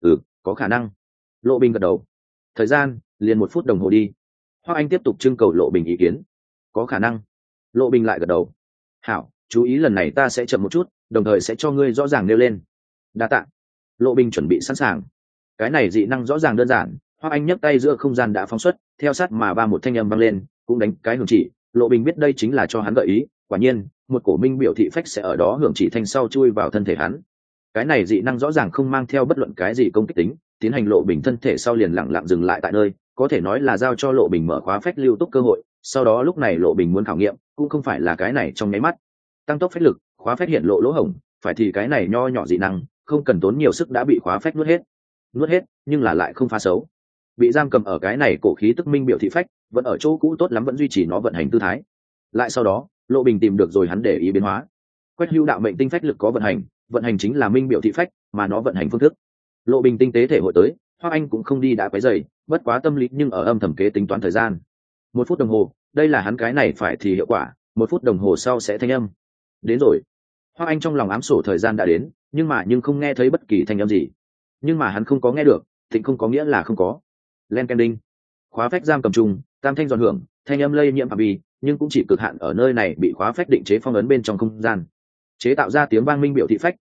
Có khả năng. Lộ Bình gật đầu. Thời gian liền 1 phút đồng hồ đi. Hoắc Anh tiếp tục trưng cầu Lộ Bình ý kiến. Có khả năng. Lộ Bình lại gật đầu. Hảo, chú ý lần này ta sẽ chậm một chút, đồng thời sẽ cho ngươi rõ ràng nêu lên. Đa tạ. Lộ Bình chuẩn bị sẵn sàng. Cái này dị năng rõ ràng đơn giản. Hoắc Anh nhấc tay giữa không gian đã phóng xuất, theo sát mà ba một thanh âm vang lên, cũng đánh cái hưởng chỉ. Lộ Bình biết đây chính là cho hắn gợi ý, quả nhiên một cổ minh biểu thị phách sẽ ở đó hưởng chỉ thanh sau chui vào thân thể hắn. Cái này dị năng rõ ràng không mang theo bất luận cái gì công kích tính, tiến hành Lộ Bình thân thể sau liền lặng lặng dừng lại tại nơi, có thể nói là giao cho Lộ Bình mở khóa phách lưu túc cơ hội. Sau đó lúc này Lộ Bình muốn khảo nghiệm cũng không phải là cái này trong nháy mắt tăng tốc phách lực, khóa phách hiện lộ lỗ hổng, phải thì cái này nho nhỏ dị năng không cần tốn nhiều sức đã bị khóa phách nuốt hết, nhưng là lại không phá xấu. Bị giam cầm ở cái này cổ khí tức minh biểu thị phách vẫn ở chỗ cũ tốt lắm, vẫn duy trì nó vận hành tư thái. Lại sau đó Lộ Bình tìm được rồi hắn để ý biến hóa. Quách Hữu đạo mệnh tinh phách lực có vận hành chính là minh biểu thị phách, mà nó vận hành phương thức Lộ Bình tinh tế thể hội tới. Hoắc Anh cũng không đi đã quấy rầy, bất quá tâm lý nhưng ở âm thầm kế tính toán thời gian. 1 phút đồng hồ, đây là hắn cái này phải thì hiệu quả, 1 phút đồng hồ sau sẽ thanh âm. Đến rồi. Hoắc Anh trong lòng ám sổ thời gian đã đến, nhưng không nghe thấy bất kỳ thanh âm gì. Nhưng mà hắn không có nghe được, thịnh không có nghĩa là không có. Len ken đinh. Khóa phách giam cầm trùng, tam thanh giòn hưởng, thanh âm lây nhiễm phạm vi, nhưng cũng chỉ cực hạn ở nơi này bị khóa phách định chế phong ấn bên trong không gian. Chế tạo ra tiếng vang minh biểu thị phách,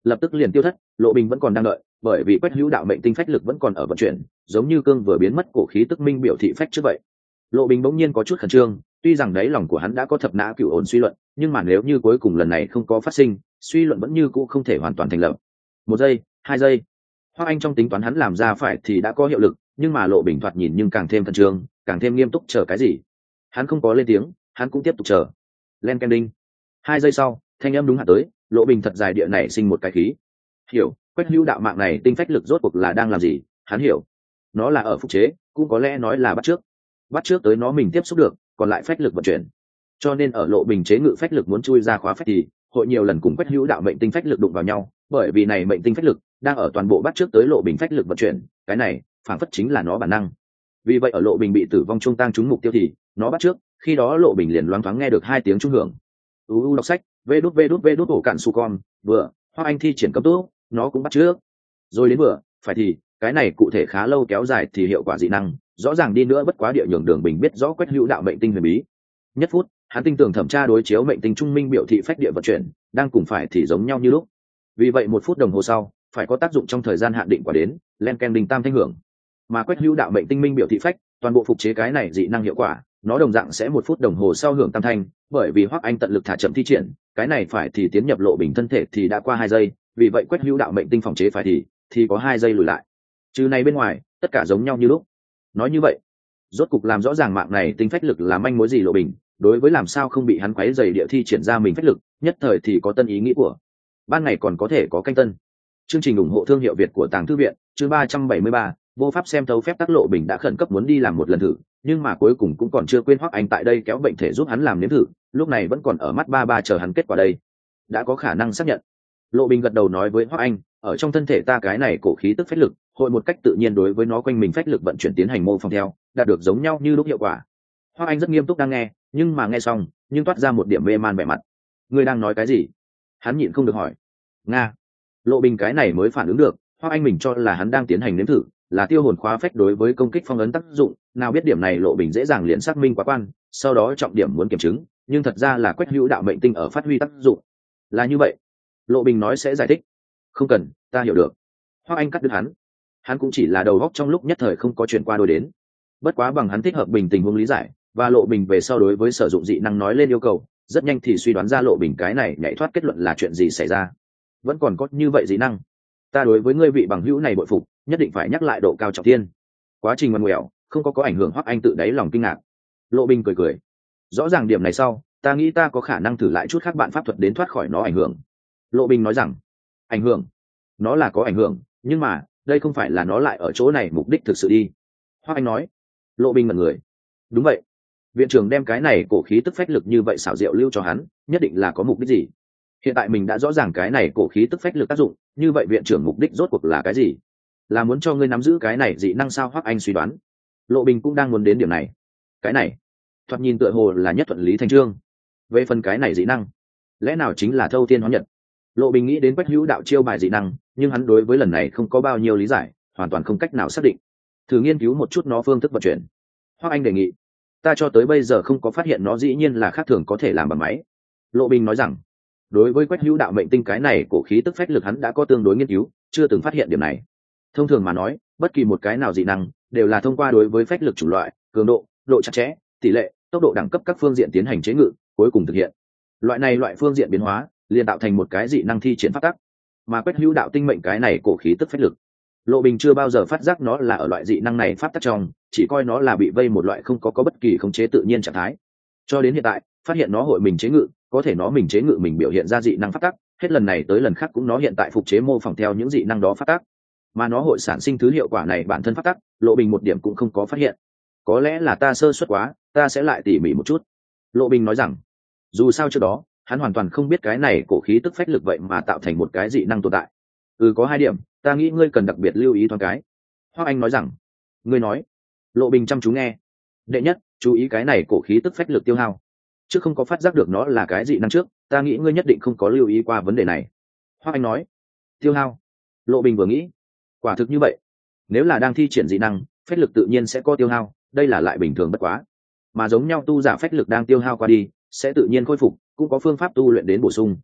lập tức liền tiêu thất. Lộ Bình vẫn còn đang đợi, bởi vì Quách Hữu đạo mệnh tinh phách lực vẫn còn ở vận chuyển, giống như cương vừa biến mất cổ khí tức minh biểu thị phách trước vậy. Lộ Bình bỗng nhiên có chút khẩn trương, tuy rằng đáy lòng của hắn đã có thập nã cửu ổn suy luận, nhưng mà nếu như cuối cùng lần này không có phát sinh, suy luận vẫn như cũ không thể hoàn toàn thành lập. 1 giây, 2 giây, Hoắc Anh trong tính toán hắn làm ra phải thì đã có hiệu lực, nhưng mà Lộ Bình thoạt nhìn nhưng càng thêm khẩn trương, càng thêm nghiêm túc chờ cái gì. Hắn không có lên tiếng, hắn cũng tiếp tục chờ. Len ken đinh. 2 giây sau, thanh âm đúng hạn tới, Lộ Bình thật dài địa này sinh một cái khí. Hiểu, Quách Hữu đạo mạng này tinh phách lực rốt cuộc là đang làm gì, hắn hiểu. Nó là ở phục chế, cũng có lẽ nói là bắt trước tới nó mình tiếp xúc được, còn lại phách lực vận chuyển. Cho nên ở Lộ Bình chế ngự phách lực muốn chui ra khóa phách thì hội nhiều lần cùng Quách Hữu đạo mệnh tinh phách lực đụng vào nhau, bởi vì này mệnh tinh phách lực đang ở toàn bộ bắt trước tới Lộ Bình phách lực vận chuyển, cái này phản phất chính là nó bản năng. Vì vậy ở Lộ Bình bị tử vong trung tăng trúng mục tiêu thì nó bắt trước, khi đó Lộ Bình liền loáng thoáng nghe được 2 tiếng trung hưởng. Đọc sách, vê đút ổ cạn su con, vừa, Hoắc Anh thi triển cấp tốc, nó cũng bắt trước. Rồi đến vừa, phải thì, cái này cụ thể khá lâu kéo dài thì hiệu quả dị năng, rõ ràng đi nữa bất quá địa nhường Đường Bình biết rõ Quách Hữu đạo mệnh tinh huyền bí. Nhất phút, hắn tinh tường thẩm tra đối chiếu mệnh tinh trung minh biểu thị phách địa vận chuyển, đang cùng phải thì giống nhau như lúc. Vì vậy 1 phút đồng hồ sau, phải có tác dụng trong thời gian hạn định quả đến, len ken đinh tam thanh hưởng. Mà Quách Hữu đạo mệnh tinh minh biểu thị phách, toàn bộ phục chế cái này dị năng hiệu quả, nó đồng dạng sẽ 1 phút đồng hồ sau hưởng tam thanh, bởi vì Hoắc Anh tận lực thả chậm thi triển, cái này phải thì tiến nhập Lộ Bình thân thể thì đã qua 2 giây, vì vậy Quách Hữu đạo mệnh tinh phòng chế phải thì có 2 giây lùi lại. Trừ này bên ngoài, tất cả giống nhau như lúc. Nói như vậy, rốt cục làm rõ ràng mạng này tinh phách lực là manh mối gì Lộ Bình, đối với làm sao không bị hắn quấy rầy địa thi triển ra mình phách lực, nhất thời thì có tân ý nghĩ của. Ban ngày còn có thể có canh tân. Chương trình ủng hộ thương hiệu Việt của Tàng Thư viện, chương 373, vô pháp xem thấu phép tắc. Lộ Bình đã khẩn cấp muốn đi làm một lần thử, nhưng mà cuối cùng cũng còn chưa quên Hoắc Anh tại đây kéo bệnh thể giúp hắn làm nếm thử, lúc này vẫn còn ở mắt ba chờ hắn kết quả đây. Đã có khả năng xác nhận. Lộ Bình gật đầu nói với Hoắc Anh, ở trong thân thể ta cái này cổ khí tức phách lực, hội một cách tự nhiên đối với nó quanh mình phách lực vận chuyển tiến hành mô phỏng theo, đạt được giống nhau như lúc hiệu quả. Hoắc Anh rất nghiêm túc đang nghe, nhưng mà nghe xong, nhưng toát ra một điểm mê man vẻ mặt. Ngươi đang nói cái gì? Hắn nhịn không được hỏi. Nga. Lộ Bình cái này mới phản ứng được, Hoắc Anh mình cho là hắn đang tiến hành nếm thử, là tiêu hồn khóa phách đối với công kích phong ấn tác dụng, nào biết điểm này Lộ Bình dễ dàng liền xác minh quá quan, sau đó trọng điểm muốn kiểm chứng, nhưng thật ra là Quách Hữu đạo mệnh tinh ở phát huy tác dụng. Là như vậy. Lộ Bình nói sẽ giải thích. Không cần, ta hiểu được. Hoắc Anh cắt đứt hắn cũng chỉ là đầu góc trong lúc nhất thời không có chuyện qua đôi đến. Bất quá bằng hắn thích hợp bình tình huống lý giải, và Lộ Bình về sau đối với sử dụng dị năng nói lên yêu cầu, rất nhanh thì suy đoán ra Lộ Bình cái này nhảy thoát kết luận là chuyện gì xảy ra. Vẫn còn có như vậy dị năng. Ta đối với ngươi vị bằng hữu này bội phục, nhất định phải nhắc lại độ cao trọng thiên. Quá trình ngoằn ngoèo, không có ảnh hưởng. Hoắc Anh tự đáy lòng kinh ngạc. Lộ Bình cười. Rõ ràng điểm này sau, ta nghĩ ta có khả năng thử lại chút khác bạn pháp thuật đến thoát khỏi nó ảnh hưởng. Lộ Bình nói rằng, ảnh hưởng, nó là có ảnh hưởng, nhưng mà đây không phải là nó lại ở chỗ này mục đích thực sự đi. Hoắc Anh nói. Lộ Bình ngẩn người. Đúng vậy, viện trưởng đem cái này cổ khí tức phách lực như vậy xảo diệu lưu cho hắn, nhất định là có mục đích gì. Hiện tại mình đã rõ ràng cái này cổ khí tức phách lực tác dụng, như vậy viện trưởng mục đích rốt cuộc là cái gì? Là muốn cho ngươi nắm giữ cái này dị năng sao? Hoắc Anh suy đoán. Lộ Bình cũng đang muốn đến điểm này. Cái này thoạt nhìn tựa hồ là nhất thuận lý thành trương. Về phần cái này dị năng, lẽ nào chính là thâu thiên hóa nhật? Lộ Bình nghĩ đến Quách Hữu đạo chiêu bài dị năng, nhưng hắn đối với lần này không có bao nhiêu lý giải, hoàn toàn không cách nào xác định. Thử nghiên cứu một chút nó phương thức vận chuyển. Hoắc Anh đề nghị. Ta cho tới bây giờ không có phát hiện nó dĩ nhiên là khác thường có thể làm bằng máy. Lộ Bình nói rằng, đối với Quách Hữu đạo mệnh tinh cái này cổ khí tức phách lực hắn đã có tương đối nghiên cứu, chưa từng phát hiện điểm này. Thông thường mà nói, bất kỳ một cái nào dị năng đều là thông qua đối với phách lực chủng loại, cường độ, độ chặt chẽ, tỷ lệ, tốc độ, đẳng cấp các phương diện tiến hành chế ngự, cuối cùng thực hiện. Loại phương diện biến hóa, liền tạo thành một cái dị năng thi triển pháp tắc. Mà Quách Hữu đạo tinh mệnh cái này cổ khí tức phách lực, Lộ Bình chưa bao giờ phát giác nó là ở loại dị năng này pháp tắc trong, chỉ coi nó là bị vây một loại không có bất kỳ khống chế tự nhiên trạng thái. Cho đến hiện tại, phát hiện nó hội mình chế ngự, có thể nó mình chế ngự mình biểu hiện ra dị năng pháp tắc, hết lần này tới lần khác cũng nó hiện tại phục chế mô phỏng theo những dị năng đó pháp tắc, mà nó hội sản sinh thứ hiệu quả này bản thân pháp tắc, Lộ Bình một điểm cũng không có phát hiện. Có lẽ là ta sơ suất quá, ta sẽ lại tỉ mỉ một chút. Lộ Bình nói rằng, dù sao trước đó hắn hoàn toàn không biết cái này cổ khí tức phách lực vậy mà tạo thành một cái dị năng tồn tại. Có 2 điểm, ta nghĩ ngươi cần đặc biệt lưu ý thoáng cái. Hoắc Anh nói rằng. Ngươi nói. Lộ Bình chăm chú nghe. Đệ nhất, chú ý cái này cổ khí tức phách lực tiêu hao. Chứ không có phát giác được nó là cái dị năng trước, ta nghĩ ngươi nhất định không có lưu ý qua vấn đề này. Hoắc Anh nói. Tiêu hao. Lộ Bình vừa nghĩ. Quả thực như vậy. Nếu là đang thi triển dị năng, phách lực tự nhiên sẽ có tiêu hao, đây là lại bình thường bất quá. Mà giống nhau tu giả phách lực đang tiêu hao qua đi, sẽ tự nhiên khôi phục, cũng có phương pháp tu luyện đến bổ sung.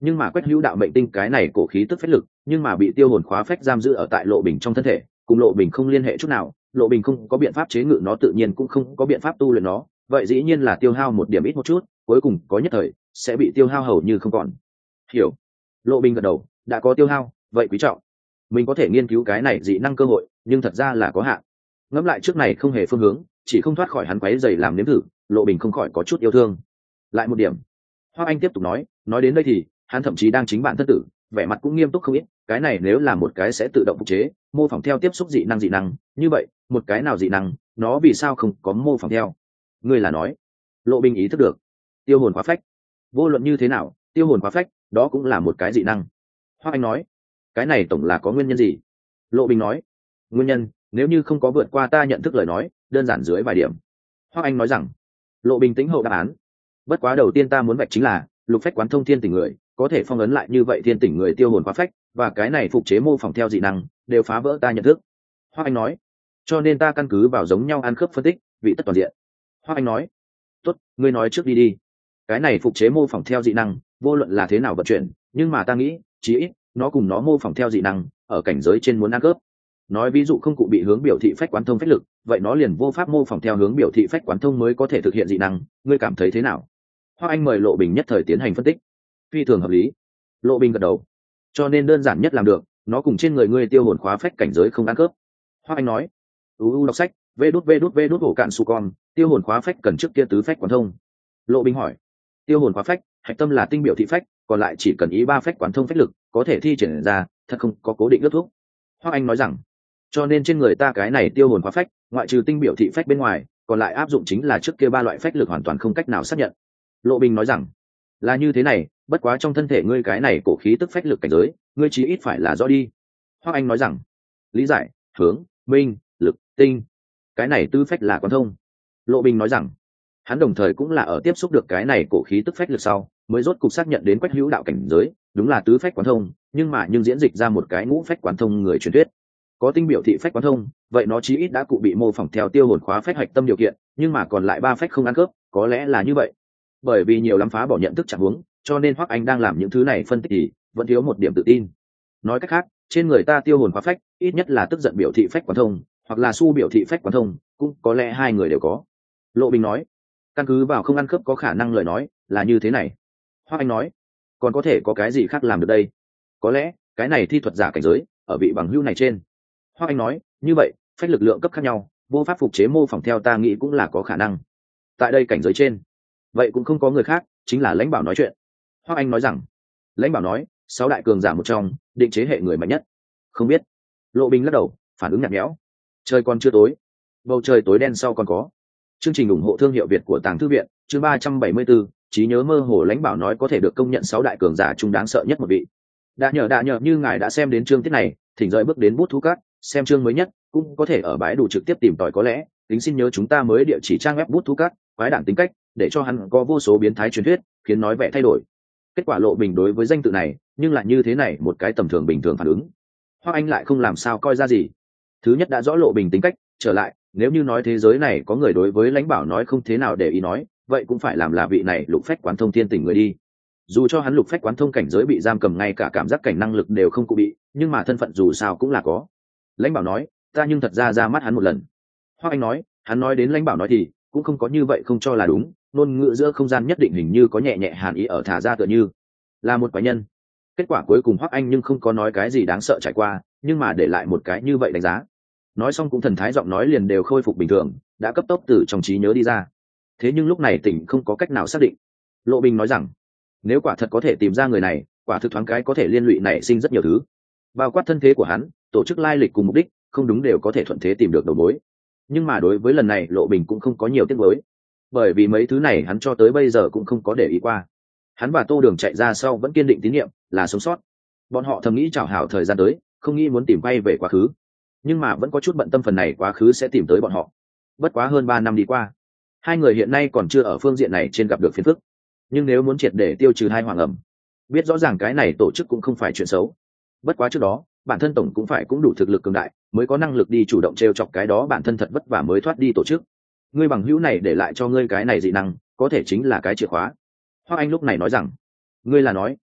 nhưng mà quách hữu đạo mệnh tinh cái này cổ khí tức phách lực nhưng mà bị tiêu hồn khóa phách giam giữ ở tại Lộ Bình trong thân thể, cùng Lộ Bình không liên hệ chút nào. Lộ Bình không có biện pháp chế ngự nó, tự nhiên cũng không có biện pháp tu luyện nó, vậy dĩ nhiên là tiêu hao một điểm ít một chút, cuối cùng có nhất thời sẽ bị tiêu hao hầu như không còn. Hiểu. Lộ Bình gật đầu, đã có tiêu hao vậy quý trọng, mình có thể nghiên cứu cái này dị năng cơ hội, nhưng thật ra là có hạn. Ngẫm lại trước này không hề phương hướng, chỉ không thoát khỏi hắn quấy rầy làm nếm thử, Lộ Bình không khỏi có chút yêu thương. Lại một điểm. Hoắc Anh tiếp tục nói đến đây thì hắn thậm chí đang chính bản thân tử, vẻ mặt cũng nghiêm túc không ít. Cái này nếu là một cái sẽ tự động phục chế mô phỏng theo tiếp xúc dị năng, như vậy một cái nào dị năng nó vì sao không có mô phỏng theo? Ngươi là nói? Lộ Bình ý thức được, tiêu hồn khóa phách, vô luận như thế nào tiêu hồn khóa phách đó cũng là một cái dị năng. Hoắc Anh nói, cái này tổng là có nguyên nhân gì? Lộ Bình nói, nguyên nhân nếu như không có vượt qua ta nhận thức lời nói, đơn giản dưới vài điểm. Hoắc Anh nói rằng. Lộ Bình tĩnh hậu đáp án, bất quá đầu tiên ta muốn vạch chính là lục phách quán thông thiên tỉnh người có thể phong ấn lại như vậy thiên tỉnh người tiêu hồn khóa phách, và cái này phục chế mô phỏng theo dị năng đều phá vỡ ta nhận thức. Hoắc Anh nói, cho nên ta căn cứ vào giống nhau ăn khớp phân tích vị tất toàn diện. Hoắc Anh nói, tốt, ngươi nói trước đi. Cái này phục chế mô phỏng theo dị năng vô luận là thế nào vận chuyển, nhưng mà ta nghĩ chí ít nó cùng nó mô phỏng theo dị năng ở cảnh giới trên muốn ăn cướp. Nói ví dụ không cụ bị hướng biểu thị phách quán thông phách lực, vậy nó liền vô pháp mô phỏng theo hướng biểu thị phách quán thông mới có thể thực hiện dị năng. Ngươi cảm thấy thế nào? Hoắc Anh mời Lộ Bình nhất thời tiến hành phân tích. Phi thường hợp lý. Lộ Bình gật đầu. Cho nên đơn giản nhất làm được, nó cùng trên người ngươi tiêu hồn khóa phách cảnh giới không ăn cướp. Hoắc Anh nói, đọc sách, vê đút hổ cạn su con, tiêu hồn khóa phách cần trước kia tứ phách quán thông. Lộ Bình hỏi, tiêu hồn khóa phách hạch tâm là tinh biểu thị phách, còn lại chỉ cần ý ba phách quán thông phách lực có thể thi triển ra, thật không có cố định ước thúc. Hoắc Anh nói rằng, cho nên trên người ta cái này tiêu hồn khóa phách ngoại trừ tinh biểu thị phách bên ngoài, còn lại áp dụng chính là trước kia ba loại phách lực hoàn toàn không cách nào xác nhận. Lộ Bình nói rằng, là như thế này, bất quá trong thân thể ngươi cái này cổ khí tức phách lực cảnh giới ngươi chí ít phải là rõ đi. Hoắc Anh nói rằng, lý giải, hướng, minh, lực, tinh, cái này tư phách là quán thông. Lộ Bình nói rằng, hắn đồng thời cũng là ở tiếp xúc được cái này cổ khí tức phách lực sau mới rốt cục xác nhận đến quách hữu đạo cảnh giới đúng là tứ phách quán thông, nhưng diễn dịch ra một cái ngũ phách quán thông người truyền thuyết. Có tinh biểu thị phách quán thông, vậy nó chí ít đã cụ bị mô phỏng theo tiêu hồn khóa phách hạch tâm điều kiện, nhưng mà còn lại ba phách không ăn cướp, có lẽ là như vậy. Bởi vì nhiều lắm phá bỏ nhận thức trạng huống, cho nên Hoắc Anh đang làm những thứ này phân tích thì vẫn thiếu một điểm tự tin. Nói cách khác, trên người ta tiêu hồn khóa phách ít nhất là tức giận biểu thị phách quán thông, hoặc là su biểu thị phách quán thông, cũng có lẽ hai người đều có. Lộ Bình nói, căn cứ vào không ăn cướp có khả năng lời nói là như thế này. Hoắc Anh nói, còn có thể có cái gì khác làm được đây? Có lẽ cái này thi thuật giả cảnh giới ở vị bằng hữu này trên. Hoắc Anh nói, như vậy phách lực lượng cấp khác nhau, vô pháp phục chế mô phỏng theo ta nghĩ cũng là có khả năng. Tại đây cảnh giới trên, vậy cũng không có người khác, chính là Lãnh Bảo nói chuyện. Hoắc Anh nói rằng, Lãnh Bảo nói, 6 đại cường giả một trong, định chế hệ người mạnh nhất. Không biết. Lộ Bình lắc đầu, phản ứng nhạt nhẽo. Trời còn chưa tối, bầu trời tối đen sau còn có. Chương trình ủng hộ thương hiệu Việt của Tàng Thư viện, chương 374, trí nhớ mơ hồ. Lãnh Bảo nói có thể được công nhận 6 đại cường giả trung đáng sợ nhất một vị. Đã nhờ như ngài đã xem đến chương tiết này, thỉnh rời bước đến bút thú cát, xem chương mới nhất, cũng có thể ở bãi đủ trực tiếp tìm tòi có lẽ, tính xin nhớ chúng ta mới địa chỉ trang web bút thú cát, quái đản tính cách, để cho hắn có vô số biến thái truyền thuyết, khiến nói vẻ thay đổi. Kết quả Lộ Bình đối với danh tự này, nhưng lại như thế này một cái tầm thường bình thường phản ứng. Hoắc Anh lại không làm sao coi ra gì. Thứ nhất đã rõ Lộ Bình tính cách, trở lại, nếu như nói thế giới này có người đối với Lãnh Bảo nói không thế nào để ý nói, vậy cũng phải làm là vị này lục phách quán thông thiên tỉnh người đi. Dù cho hắn lục phách quán thông cảnh giới bị giam cầm, ngay cả cảm giác cảnh năng lực đều không cụ bị, nhưng mà thân phận dù sao cũng là có. Lãnh Bảo nói, ta nhưng thật ra mắt hắn một lần. Hoắc Anh nói, hắn nói đến Lãnh Bảo nói thì cũng không có như vậy không cho là đúng, ngôn ngữ giữa không gian nhất định hình như có nhẹ nhẹ hàn ý ở thả ra, tựa như là một quái nhân. Kết quả cuối cùng Hoắc Anh nhưng không có nói cái gì đáng sợ trải qua, nhưng mà để lại một cái như vậy đánh giá. Nói xong cũng thần thái giọng nói liền đều khôi phục bình thường, đã cấp tốc từ trong trí nhớ đi ra. Thế nhưng lúc này tỉnh không có cách nào xác định. Lộ Bình nói rằng, nếu quả thật có thể tìm ra người này, quả thực thoáng cái có thể liên lụy nảy sinh rất nhiều thứ, bao quát thân thế của hắn, tổ chức lai lịch cùng mục đích, không đúng đều có thể thuận thế tìm được đầu mối. Nhưng mà đối với lần này Lộ Bình cũng không có nhiều tiếc nuối, bởi vì mấy thứ này hắn cho tới bây giờ cũng không có để ý qua. Hắn và Tô Đường chạy ra sau vẫn kiên định tín nhiệm là sống sót. Bọn họ thầm nghĩ chào hảo thời gian tới, không nghĩ muốn tìm quay về quá khứ, nhưng mà vẫn có chút bận tâm phần này quá khứ sẽ tìm tới bọn họ. Bất quá hơn 3 năm đi qua, hai người hiện nay còn chưa ở phương diện này trên gặp được phiền phức, nhưng nếu muốn triệt để tiêu trừ hai hoàng ẩm, biết rõ ràng cái này tổ chức cũng không phải chuyện xấu. Bất quá trước đó bản thân tổng cũng phải cũng đủ thực lực cường đại mới có năng lực đi chủ động t chọc cái đó bản thân thật vất vả mới thoát đi tổ chức. Ngươi bằng hữu này để lại cho ngươi cái này dị năng, có thể chính là cái chìa khóa. Hoắc Anh lúc này nói rằng, ngươi là nói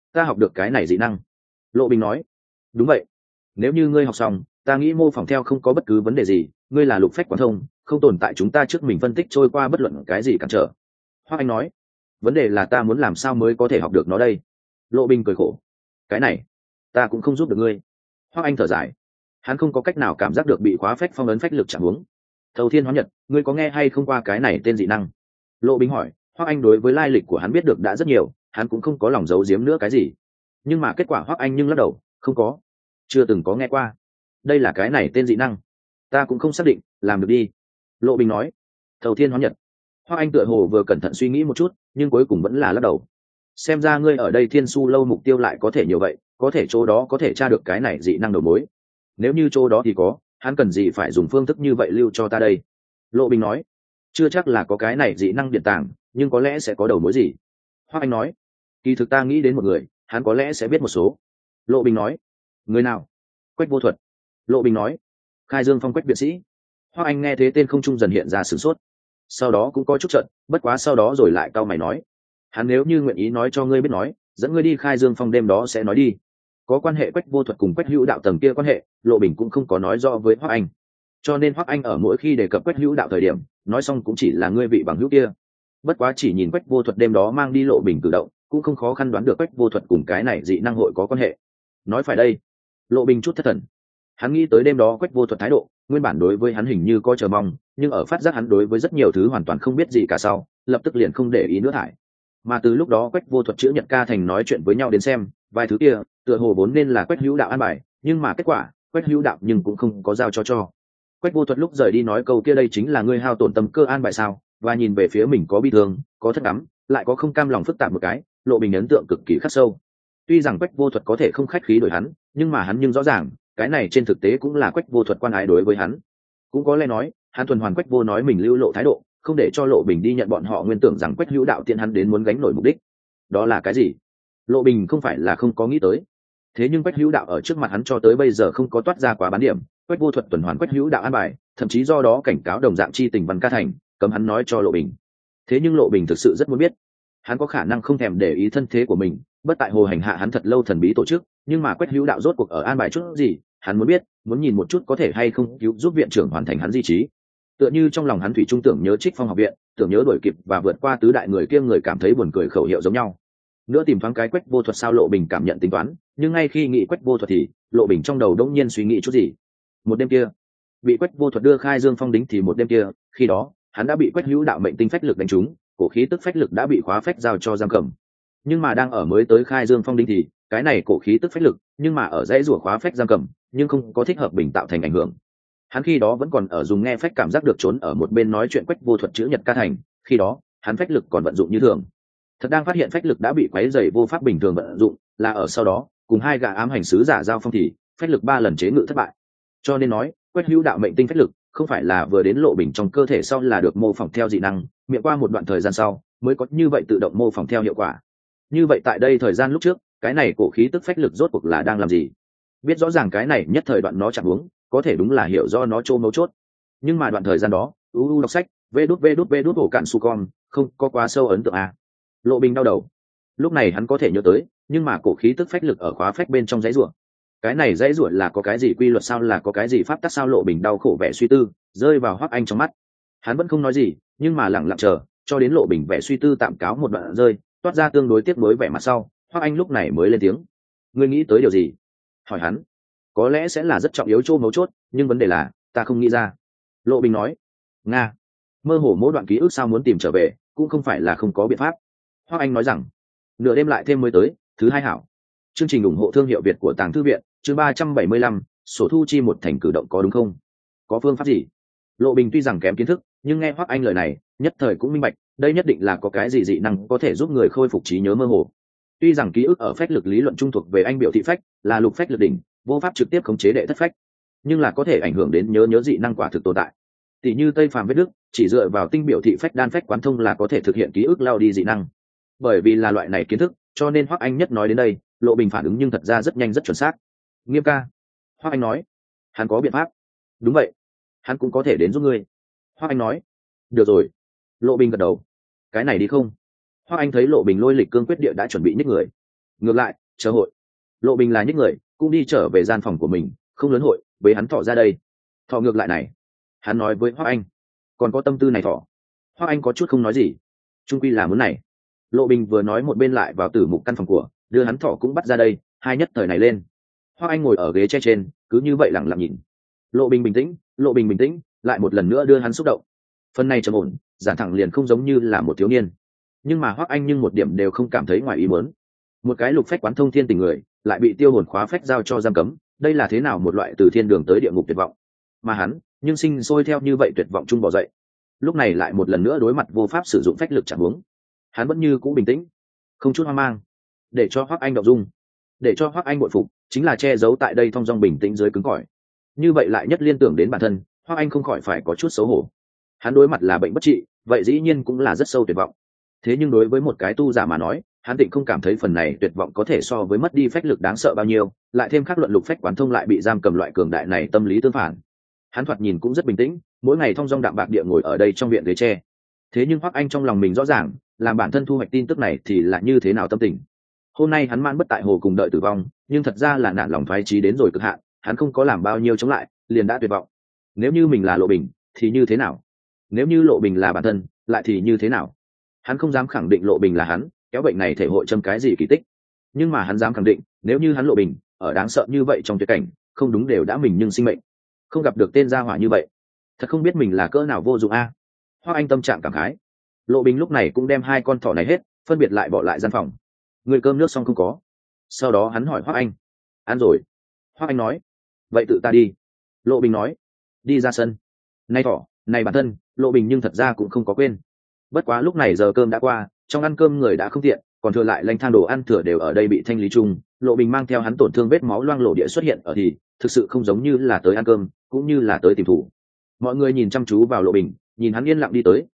ta học được cái này dị năng. Lộ Bình nói. Đúng vậy, nếu như ngươi học xong, ta nghĩ mô phỏng theo không có bất cứ vấn đề gì, ngươi là lục phách quán thông, không tồn tại chúng ta trước mình phân tích trôi qua bất luận cái gì cản trở. Hoắc Anh nói. Vấn đề là ta muốn làm sao mới có thể học được nó đây. Lộ Bình cười khổ. Cái này ta cũng không giúp được ngươi. Hoắc Anh thở dài. Hắn không có cách nào cảm giác được bị khóa phách phong ấn phách lực chạm hướng. Thầu Thiên Hóa Nhật, ngươi có nghe hay không qua cái này tên dị năng? Lộ Bình hỏi. Hoắc Anh đối với lai lịch của hắn biết được đã rất nhiều, hắn cũng không có lòng giấu giếm nữa cái gì. Nhưng mà kết quả Hoắc Anh nhưng lắc đầu, không có, chưa từng có nghe qua. Đây là cái này tên dị năng, ta cũng không xác định, làm được đi. Lộ Bình nói. Thầu Thiên Hóa Nhật. Hoắc Anh tựa hồ vừa cẩn thận suy nghĩ một chút, nhưng cuối cùng vẫn là lắc đầu. Xem ra ngươi ở đây Thiên Su lâu mục tiêu lại có thể nhiều vậy, có thể chỗ đó có thể tra được cái này dị năng đầu mối. Nếu như chỗ đó thì có, hắn cần gì phải dùng phương thức như vậy lưu cho ta đây? Lộ Bình nói. Chưa chắc là có cái này dị năng điện tàng, nhưng có lẽ sẽ có đầu mối gì. Hoắc Anh nói. Kỳ thực ta nghĩ đến một người, hắn có lẽ sẽ biết một số. Lộ Bình nói. Người nào? Quách Vô Thuật. Lộ Bình nói. Khai Dương Phong Quách viện sĩ. Hoắc Anh nghe thế tên không trung dần hiện ra sửng sốt, sau đó cũng có chút trận, bất quá sau đó rồi lại cau mày nói. Hắn nếu như nguyện ý nói cho ngươi biết nói, dẫn ngươi đi Khai Dương Phong đêm đó sẽ nói đi. Có quan hệ Quách Vô Thuật cùng Quách Hữu Đạo tầng kia quan hệ, Lộ Bình cũng không có nói rõ với Hoắc Anh. Cho nên Hoắc Anh ở mỗi khi đề cập Quách Hữu Đạo thời điểm, nói xong cũng chỉ là ngươi vị bằng hữu kia. Bất quá chỉ nhìn Quách Vô Thuật đêm đó mang đi Lộ Bình cử động, cũng không khó khăn đoán được Quách Vô Thuật cùng cái này dị năng hội có quan hệ. Nói phải đây. Lộ Bình chút thất thần. Hắn nghĩ tới đêm đó Quách Vô Thuật thái độ, nguyên bản đối với hắn hình như có chờ mong, nhưng ở phát giác hắn đối với rất nhiều thứ hoàn toàn không biết gì cả sau, lập tức liền không để ý nữa thải. Mà từ lúc đó Quách Vô Thuật chữ Nhật Ca Thành nói chuyện với nhau đến xem, vài thứ kia tựa hồ vốn nên là Quách Hữu Đạo an bài, nhưng mà kết quả Quách Hữu Đạo nhưng cũng không có giao cho. Quách Vô Thuật lúc rời đi nói câu kia đây chính là ngươi hao tổn tâm cơ an bài sao? Và nhìn về phía mình có bi thương, có thất đắm, lại có không cam lòng phức tạp một cái, Lộ Bình ấn tượng cực kỳ khắc sâu. Tuy rằng Quách Vô Thuật có thể không khách khí đổi hắn, nhưng mà hắn nhưng rõ ràng, cái này trên thực tế cũng là Quách Vô Thuật quan ái đối với hắn. Cũng có lẽ nói, hắn thuần hoàn Quách Vô nói mình lưu lộ thái độ, không để cho Lộ Bình đi nhận bọn họ nguyên tưởng rằng Quách Hữu Đạo tiện hắn đến muốn gánh nổi mục đích. Đó là cái gì? Lộ Bình không phải là không có nghĩ tới. Thế nhưng Quách Hữu Đạo ở trước mặt hắn cho tới bây giờ không có toát ra quá bán điểm, Quách Vô Thuật tuần hoàn Quách Hữu Đạo an bài, thậm chí do đó cảnh cáo đồng dạng chi tình Văn Ca Thành, cấm hắn nói cho Lộ Bình. Thế nhưng Lộ Bình thực sự rất muốn biết, hắn có khả năng không thèm để ý thân thế của mình, bất tại hồ hành hạ hắn thật lâu thần bí tổ chức, nhưng mà Quách Hữu Đạo rốt cuộc ở an bài chút gì, hắn muốn biết, muốn nhìn một chút có thể hay không cứu giúp viện trưởng hoàn thành hắn di trí. Tựa như trong lòng hắn thủy trung tưởng nhớ Trích Phong học viện, tưởng nhớ đuổi kịp và vượt qua tứ đại người kia người cảm thấy buồn cười khẩu hiệu giống nhau. Nữa tìm thoáng cái Quách Vô Thuật sao Lộ Bình cảm nhận tính toán, nhưng ngay khi nghĩ Quách Vô Thuật thì Lộ Bình trong đầu đống nhiên suy nghĩ chút gì. Một đêm kia, bị Quách Vô Thuật đưa Khai Dương Phong đính thì một đêm kia, khi đó hắn đã bị Quách Hữu Đạo mệnh tinh phách lực đánh trúng, cổ khí tức phách lực đã bị khóa phách giao cho giam cầm. Nhưng mà đang ở mới tới Khai Dương Phong đính thì cái này cổ khí tức phách lực, nhưng mà ở dãy rủa khóa phách giam cầm, nhưng không có thích hợp bình tạo thành ảnh hưởng. Hắn khi đó vẫn còn ở dùng nghe phách cảm giác được trốn ở một bên nói chuyện Quách Vô Thuật chữ Nhật Ca Thành, khi đó hắn phách lực còn vận dụng như thường. Thật đang phát hiện phách lực đã bị quấy rầy vô pháp bình thường vận dụng, là ở sau đó cùng hai gã ám hành sứ giả giao phong thì phách lực 3 lần chế ngự thất bại. Cho nên nói Quách Hữu Đạo mệnh tinh phách lực không phải là vừa đến Lộ Bình trong cơ thể sau là được mô phỏng theo dị năng, miệng qua một đoạn thời gian sau mới có như vậy tự động mô phỏng theo hiệu quả. Như vậy tại đây thời gian lúc trước, cái này cổ khí tức phách lực rốt cuộc là đang làm gì? Biết rõ ràng cái này nhất thời đoạn nó chẳng uống, có thể đúng là hiểu do nó trô mấu chốt. Nhưng mà đoạn thời gian đó, đọc sách, vê đút ổ cạn su con, không có quá sâu ấn tượng à. Lộ Bình đau đầu. Lúc này hắn có thể nhớ tới, nhưng mà cổ khí tức phách lực ở khóa phách bên trong dãy rủa. Cái này dãy rủa là có cái gì quy luật sao, là có cái gì pháp tắc sao? Lộ Bình đau khổ vẻ suy tư, rơi vào Hoắc Anh trong mắt. Hắn vẫn không nói gì, nhưng mà lặng lặng chờ, cho đến Lộ Bình vẻ suy tư tạm cáo một đoạn rơi, toát ra tương đối tiếc nuối vẻ mặt sau, Hoắc Anh lúc này mới lên tiếng. Ngươi nghĩ tới điều gì? Hỏi hắn. Có lẽ sẽ là rất trọng yếu chỗ mấu chốt, nhưng vấn đề là ta không nghĩ ra. Lộ Bình nói. Nga. Mơ hồ mỗi đoạn ký ức sao muốn tìm trở về, cũng không phải là không có biện pháp. Hoắc Anh nói rằng. Nửa đêm lại thêm mới tới, thứ hai hảo. Chương trình ủng hộ thương hiệu Việt của Tàng Thư viện, chương 375, sổ thu chi một thành cử động có đúng không? Có phương pháp gì? Lộ Bình tuy rằng kém kiến thức, nhưng nghe Hoắc Anh lời này, nhất thời cũng minh bạch, đây nhất định là có cái gì dị năng có thể giúp người khôi phục trí nhớ mơ hồ. Tuy rằng ký ức ở phách lực lý luận trung thuộc về anh biểu thị phách, là lục phách lực đỉnh, vô pháp trực tiếp khống chế đệ thất phách, nhưng là có thể ảnh hưởng đến nhớ dị năng quả thực tồn tại. Tỷ như Tây Phàm Vết Đức, chỉ dựa vào tinh biểu thị phách đan phách quán thông là có thể thực hiện ký ức lao đi dị năng. Bởi vì là loại này kiến thức, cho nên Hoắc Anh nhất nói đến đây, Lộ Bình phản ứng nhưng thật ra rất nhanh rất chuẩn xác. Nghiêm ca. Hoắc Anh nói. Hắn có biện pháp. Đúng vậy, hắn cũng có thể đến giúp ngươi. Hoắc Anh nói. Được rồi. Lộ Bình gật đầu. Cái này đi không? Hoắc Anh thấy Lộ Bình lôi lịch cương quyết địa đã chuẩn bị nhích người. ngược lại chờ hội. Lộ Bình là những người cũng đi trở về gian phòng của mình, không lớn hội với hắn thọ ra đây. Thọ ngược lại này, hắn nói với Hoắc Anh, còn có tâm tư này thọ. Hoắc Anh có chút không nói gì, trung quy là muốn này. Lộ Bình vừa nói một bên lại vào tử mục căn phòng của, đưa hắn thọ cũng bắt ra đây, hai nhất thời này lên. Hoắc Anh ngồi ở ghế tre trên, cứ như vậy lặng lặng nhìn. Lộ Bình bình tĩnh, Lộ Bình bình tĩnh, lại một lần nữa đưa hắn xúc động. Phần này trầm ổn, giản thẳng liền không giống như là một thiếu niên. Nhưng mà Hoắc Anh nhưng một điểm đều không cảm thấy ngoài ý muốn. Một cái lục phách quán thông thiên tình người, lại bị tiêu hồn khóa phách giao cho giam cấm, đây là thế nào một loại từ thiên đường tới địa ngục tuyệt vọng. Mà hắn, nhưng sinh sôi theo như vậy tuyệt vọng chung bỏ dậy. Lúc này lại một lần nữa đối mặt vô pháp sử dụng phách lực chẳng huống, hắn vẫn như cũ bình tĩnh, không chút hoang mang. Để cho Hoắc Anh động dung, để cho Hoắc Anh bội phục, chính là che giấu tại đây thong dong bình tĩnh dưới cứng cỏi. Như vậy lại nhất liên tưởng đến bản thân, Hoắc Anh không khỏi phải có chút xấu hổ. Hắn đối mặt là bệnh bất trị, vậy dĩ nhiên cũng là rất sâu tuyệt vọng. Thế nhưng đối với một cái tu giả mà nói, hắn định không cảm thấy phần này tuyệt vọng có thể so với mất đi phách lực đáng sợ bao nhiêu, lại thêm khắc luận lục phách quán thông lại bị giam cầm loại cường đại này tâm lý tương phản. Hắn thoạt nhìn cũng rất bình tĩnh, mỗi ngày thong dong đạm bạc địa ngồi ở đây trong viện ghế tre. Thế nhưng Hoắc Anh trong lòng mình rõ ràng, làm bản thân thu hoạch tin tức này thì là như thế nào tâm tình. Hôm nay hắn mãn bất tại hồ cùng đợi tử vong, nhưng thật ra là nạn lòng thoái chí đến rồi cực hạn, hắn không có làm bao nhiêu chống lại, liền đã tuyệt vọng. Nếu như mình là Lộ Bình, thì như thế nào? Nếu như Lộ Bình là bản thân, lại thì như thế nào? Hắn không dám khẳng định Lộ Bình là hắn, kéo bệnh này thể hội châm cái gì kỳ tích. Nhưng mà hắn dám khẳng định, nếu như hắn Lộ Bình, ở đáng sợ như vậy trong tuyệt cảnh, không đúng đều đã mình nhưng sinh mệnh, không gặp được tên gia hỏa như vậy, thật không biết mình là cỡ nào vô dụng a. Hoắc Anh tâm trạng cảm khái. Lộ Bình lúc này cũng đem hai con thỏ này hết, phân biệt lại bỏ lại gian phòng. Người cơm nước xong không có? Sau đó hắn hỏi Hoắc Anh. Ăn rồi. Hoắc Anh nói. Vậy tự ta đi. Lộ Bình nói. Đi ra sân. Này thỏ, này bản thân, Lộ Bình nhưng thật ra cũng không có quên. Bất quá lúc này giờ cơm đã qua, trong ăn cơm người đã không tiện, còn thừa lại lanh thang đồ ăn thừa đều ở đây bị thanh lý chung. Lộ Bình mang theo hắn tổn thương vết máu loang lổ địa xuất hiện ở thì thực sự không giống như là tới ăn cơm, cũng như là tới tìm thủ. Mọi người nhìn chăm chú vào Lộ Bình, nhìn hắn yên lặng